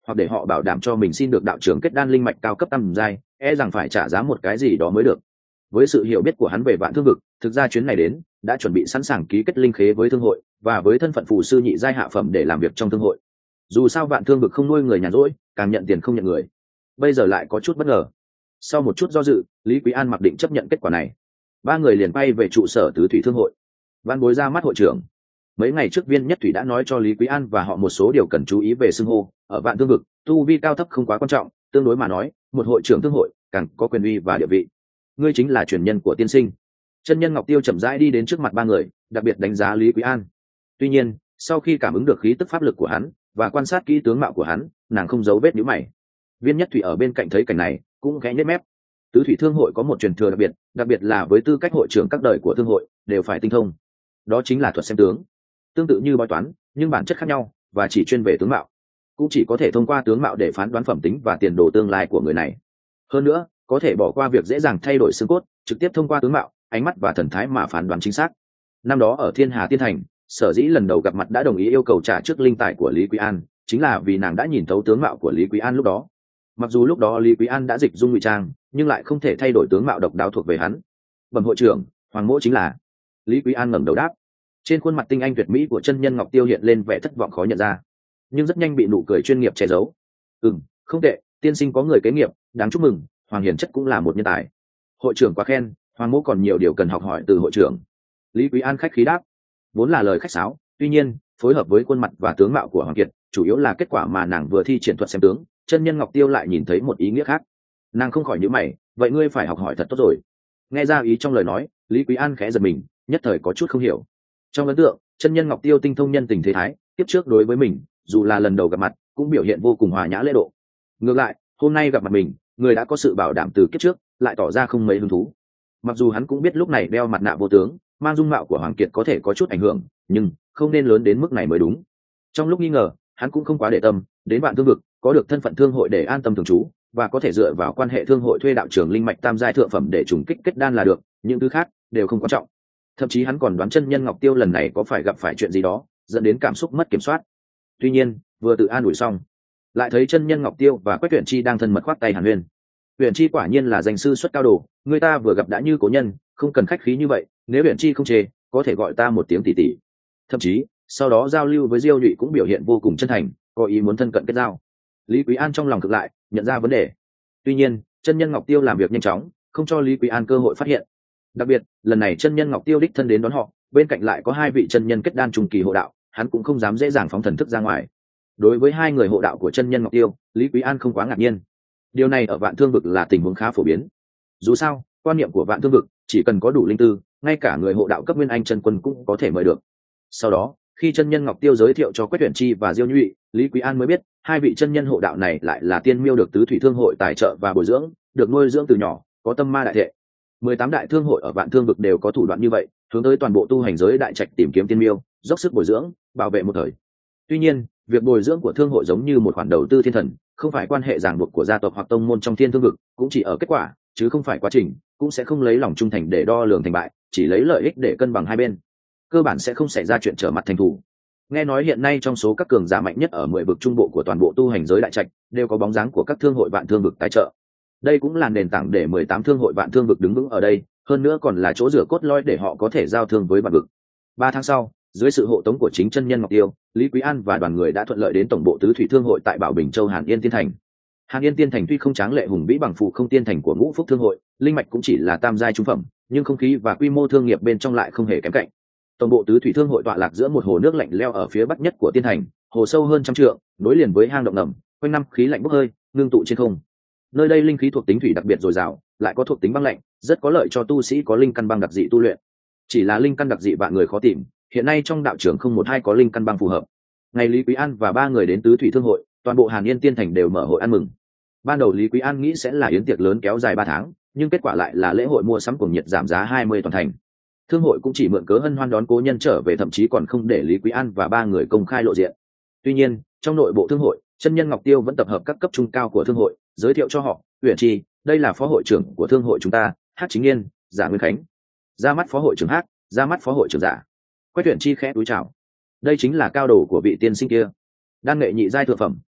hoặc để họ bảo đảm cho mình xin được đạo trưởng kết đan linh mạch cao cấp tam giai, e rằng phải trả giá một cái gì đó mới được. Với sự hiểu biết của hắn về Vạn Thương vực, thực ra chuyến này đến đã chuẩn bị sẵn sàng ký kết linh khế với thương hội và với thân phận phù sư nhị giai hạ phẩm để làm việc trong thương hội. Dù sao Vạn Thương vực không nuôi người nhàn rỗi, càng nhận tiền không nhận người. Bây giờ lại có chút bất ngờ. Sau một chút do dự, Lý Quý An mặc định chấp nhận kết quả này. Ba người liền bay về trụ sở tứ thủy thương hội. Văn Bối ra mắt hội trưởng. Mấy ngày trước Viên Nhất Thủy đã nói cho Lý Quý An và họ một số điều cần chú ý về xưng hô. Ở Vạn Thương vực, tu vi cao thấp không quá quan trọng, tương đối mà nói, một hội trưởng thương hội càng có quyền uy và địa vị. Ngươi chính là truyền nhân của tiên sinh. Chân nhân Ngọc Tiêu chậm rãi đi đến trước mặt ba người, đặc biệt đánh giá Lý Quý An. Tuy nhiên, sau khi cảm ứng được khí tức pháp lực của hắn và quan sát kỹ tướng mạo của hắn, nàng không giấu vết nhíu mày. Viên Nhất Thủy ở bên cạnh thấy cảnh này, cũng khẽ nhếch mép. Tứ thủy thương hội có một truyền thừa đặc biệt, đặc biệt là với tư cách hội trưởng các đời của thương hội đều phải tinh thông. Đó chính là thuật xem tướng. Tương tự như bói toán, nhưng bản chất khác nhau và chỉ chuyên về tướng mạo. Cũng chỉ có thể thông qua tướng mạo để phán đoán phẩm tính và tiền đồ tương lai của người này. Hơn nữa, có thể bỏ qua việc dễ dàng thay đổi xương cốt, trực tiếp thông qua tướng mạo, ánh mắt và thần thái mà phán đoán chính xác. Năm đó ở Thiên Hà Tiên Thành, sở dĩ lần đầu gặp mặt đã đồng ý yêu cầu trả trước linh tài của Lý Quý An, chính là vì nàng đã nhìn thấu tướng mạo của Lý Quý An lúc đó. Mặc dù lúc đó Lý Quý An đã dịch dung ngụy trang, nhưng lại không thể thay đổi tướng mạo độc đáo thuộc về hắn. Bẩm hội trưởng, Hoàng Mỗ chính là. Lý Quý An ngẩng đầu đáp. Trên khuôn mặt tinh anh tuyệt mỹ của chân nhân Ngọc Tiêu hiện lên vẻ thất vọng khó nhận ra, nhưng rất nhanh bị nụ cười chuyên nghiệp che giấu. Ừm, không tệ, tiên sinh có người kế nghiệp, đáng chúc mừng. Hoàng Hiền chất cũng là một nhân tài. Hội trưởng quá khen, Hoàng Mỗ còn nhiều điều cần học hỏi từ hội trưởng. Lý Quý An khách khí đáp. Vốn là lời khách sáo, tuy nhiên phối hợp với khuôn mặt và tướng mạo của Hoàng Kiệt, chủ yếu là kết quả mà nàng vừa thi triển thuật xem tướng, chân nhân Ngọc Tiêu lại nhìn thấy một ý nghĩa khác. Nàng không khỏi nhíu mày, vậy ngươi phải học hỏi thật tốt rồi. Nghe ra ý trong lời nói, Lý Quý An khẽ giật mình, nhất thời có chút không hiểu. Trong ấn tượng, chân nhân Ngọc Tiêu tinh thông nhân tình thế thái, tiếp trước đối với mình, dù là lần đầu gặp mặt, cũng biểu hiện vô cùng hòa nhã lễ độ. Ngược lại, hôm nay gặp mặt mình, người đã có sự bảo đảm từ kiếp trước, lại tỏ ra không mấy hứng thú. Mặc dù hắn cũng biết lúc này đeo mặt nạ vô tướng, mang dung mạo của Hoàng Kiệt có thể có chút ảnh hưởng, nhưng không nên lớn đến mức này mới đúng. Trong lúc nghi ngờ, hắn cũng không quá để tâm đến Vạn Thương vực, có được thân phận thương hội để an tâm thường trú, và có thể dựa vào quan hệ thương hội thuê đạo trưởng linh mạch tam giai thượng phẩm để trùng kích kết đan là được, những thứ khác đều không quan trọng. Thậm chí hắn còn đoán chân nhân Ngọc Tiêu lần này có phải gặp phải chuyện gì đó, dẫn đến cảm xúc mất kiểm soát. Tuy nhiên, vừa tự an ủi xong, lại thấy chân nhân Ngọc Tiêu và Quách Tuyển Chi đang thân mật khoác tay Hàn Huyên. Tuyển Chi quả nhiên là danh sư xuất cao đồ, người ta vừa gặp đã như cố nhân, không cần khách khí như vậy, nếu Tuyển Chi không chê, có thể gọi ta một tiếng tỷ tỷ. Thậm chí, sau đó giao lưu với Diêu Nhụy cũng biểu hiện vô cùng chân thành, có ý muốn thân cận kết giao. Lý Quý An trong lòng cực lại, nhận ra vấn đề. Tuy nhiên, chân nhân Ngọc Tiêu làm việc nhanh chóng, không cho Lý Quý An cơ hội phát hiện. Đặc biệt, lần này chân nhân Ngọc Tiêu đích thân đến đón họ, bên cạnh lại có hai vị chân nhân kết đan trùng kỳ hộ đạo, hắn cũng không dám dễ dàng phóng thần thức ra ngoài. Đối với hai người hộ đạo của chân nhân Ngọc Tiêu, Lý Quý An không quá ngạc nhiên. Điều này ở Vạn Thương vực là tình huống khá phổ biến. Dù sao, quan niệm của Vạn Thương vực, chỉ cần có đủ linh tư, ngay cả người hộ đạo cấp nguyên anh chân quân cũng có thể mời được. Sau đó, khi chân nhân Ngọc Tiêu giới thiệu cho Quách Tuyển Chi và Diêu Nhụy, Lý Quý An mới biết, hai vị chân nhân hộ đạo này lại là tiên miêu được tứ thủy thương hội tài trợ và bồi dưỡng, được nuôi dưỡng từ nhỏ, có tâm ma đại thệ. Mười tám đại thương hội ở Vạn Thương vực đều có thủ đoạn như vậy, hướng tới toàn bộ tu hành giới đại trạch tìm kiếm tiên miêu, dốc sức bồi dưỡng, bảo vệ một thời. Tuy nhiên, việc bồi dưỡng của thương hội giống như một khoản đầu tư thiên thần, không phải quan hệ ràng buộc của gia tộc hoặc tông môn trong thiên thương vực, cũng chỉ ở kết quả, chứ không phải quá trình, cũng sẽ không lấy lòng trung thành để đo lường thành bại, chỉ lấy lợi ích để cân bằng hai bên. Cơ bản sẽ không xảy ra chuyện trở mặt thành thù. Nghe nói hiện nay trong số các cường giả mạnh nhất ở mười vực trung bộ của toàn bộ tu hành giới đại trạch, đều có bóng dáng của các thương hội Vạn Thương vực tài trợ. Đây cũng là nền tảng để mười tám thương hội Vạn Thương vực đứng vững ở đây, hơn nữa còn là chỗ dựa cốt lõi để họ có thể giao thương với vạn vực. Ba tháng sau, dưới sự hộ tống của chính chân nhân Ngọc Tiêu, Lý Quý An và đoàn người đã thuận lợi đến tổng bộ tứ thủy thương hội tại Bảo Bình Châu Hàn Yên Tiên Thành. Hàn Yên Tiên Thành tuy không tráng lệ hùng vĩ bằng Phù Không Tiên Thành của Ngũ Phúc thương hội, linh mạch cũng chỉ là tam giai trung phẩm, nhưng không khí và quy mô thương nghiệp bên trong lại không hề kém cạnh. Tổng bộ tứ thủy thương hội tọa lạc giữa một hồ nước lạnh lẽo ở phía bắc nhất của Tiên Thành, hồ sâu hơn trăm trượng, nối liền với hang động ngầm, quanh năm khí lạnh bốc hơi, ngưng tụ trên không. Nơi đây linh khí thuộc tính thủy đặc biệt dồi dào, lại có thuộc tính băng lạnh, rất có lợi cho tu sĩ có linh căn băng đặc dị tu luyện. Chỉ là linh căn đặc dị vạn người khó tìm, hiện nay trong đạo trường không một hai có linh căn băng phù hợp. Ngày Lý Quý An và ba người đến tứ thủy thương hội, toàn bộ Hàn Yên Tiên Thành đều mở hội ăn mừng. Ban đầu Lý Quý An nghĩ sẽ là yến tiệc lớn kéo dài ba tháng, nhưng kết quả lại là lễ hội mua sắm cuồng nhiệt giảm giá hai mươi toàn thành. Thương hội cũng chỉ mượn cớ hân hoan đón cố nhân trở về, thậm chí còn không để Lý Quý An và ba người công khai lộ diện. Tuy nhiên, trong nội bộ thương hội, chân nhân Ngọc Tiêu vẫn tập hợp các cấp trung cao của thương hội, giới thiệu cho họ, Uyển Chi, đây là phó hội trưởng của thương hội chúng ta, Hắc Chính Nghiên, Giả Nguyên Khánh. Ra mắt phó hội trưởng Hắc, ra mắt phó hội trưởng Giả. Quách Uyển Chi khẽ cúi chào. Đây chính là cao đồ của vị tiên sinh kia. Đan nghệ nhị giai thượng phẩm,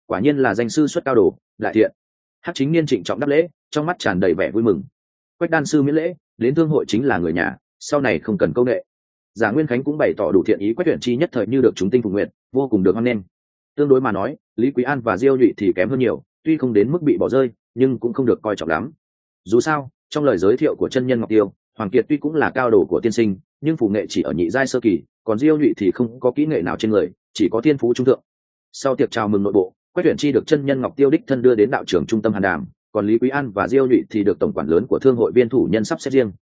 quả nhiên là danh sư xuất cao đồ, đại thiện. Hắc chính niên trịnh trọng đáp lễ, trong mắt tràn đầy vẻ vui mừng. Quách đan sư miễn lễ, đến thương hội chính là người nhà, sau này không cần câu nệ. Giả Nguyên Khánh cũng bày tỏ đủ thiện ý Quách Uyển Chi nhất thời như được chúng tinh phục nguyện, vô cùng được hoan nghênh. Tương đối mà nói, Lý Quý An và Diêu Nhụy thì kém hơn nhiều, tuy không đến mức bị bỏ rơi, nhưng cũng không được coi trọng lắm. Dù sao, trong lời giới thiệu của chân nhân Ngọc Tiêu, Hoàng Kiệt tuy cũng là cao đồ của tiên sinh, nhưng phù nghệ chỉ ở nhị giai sơ kỳ, còn Diêu Nhụy thì không có kỹ nghệ nào trên người, chỉ có thiên phú trung thượng. Sau tiệc chào mừng nội bộ, Quách Uyển Chi được chân nhân Ngọc Tiêu đích thân đưa đến đạo trưởng trung tâm Hàn Đàm, còn Lý Quý An và Diêu Nhụy thì được tổng quản lớn của thương hội viên thủ nhân sắp xếp riêng.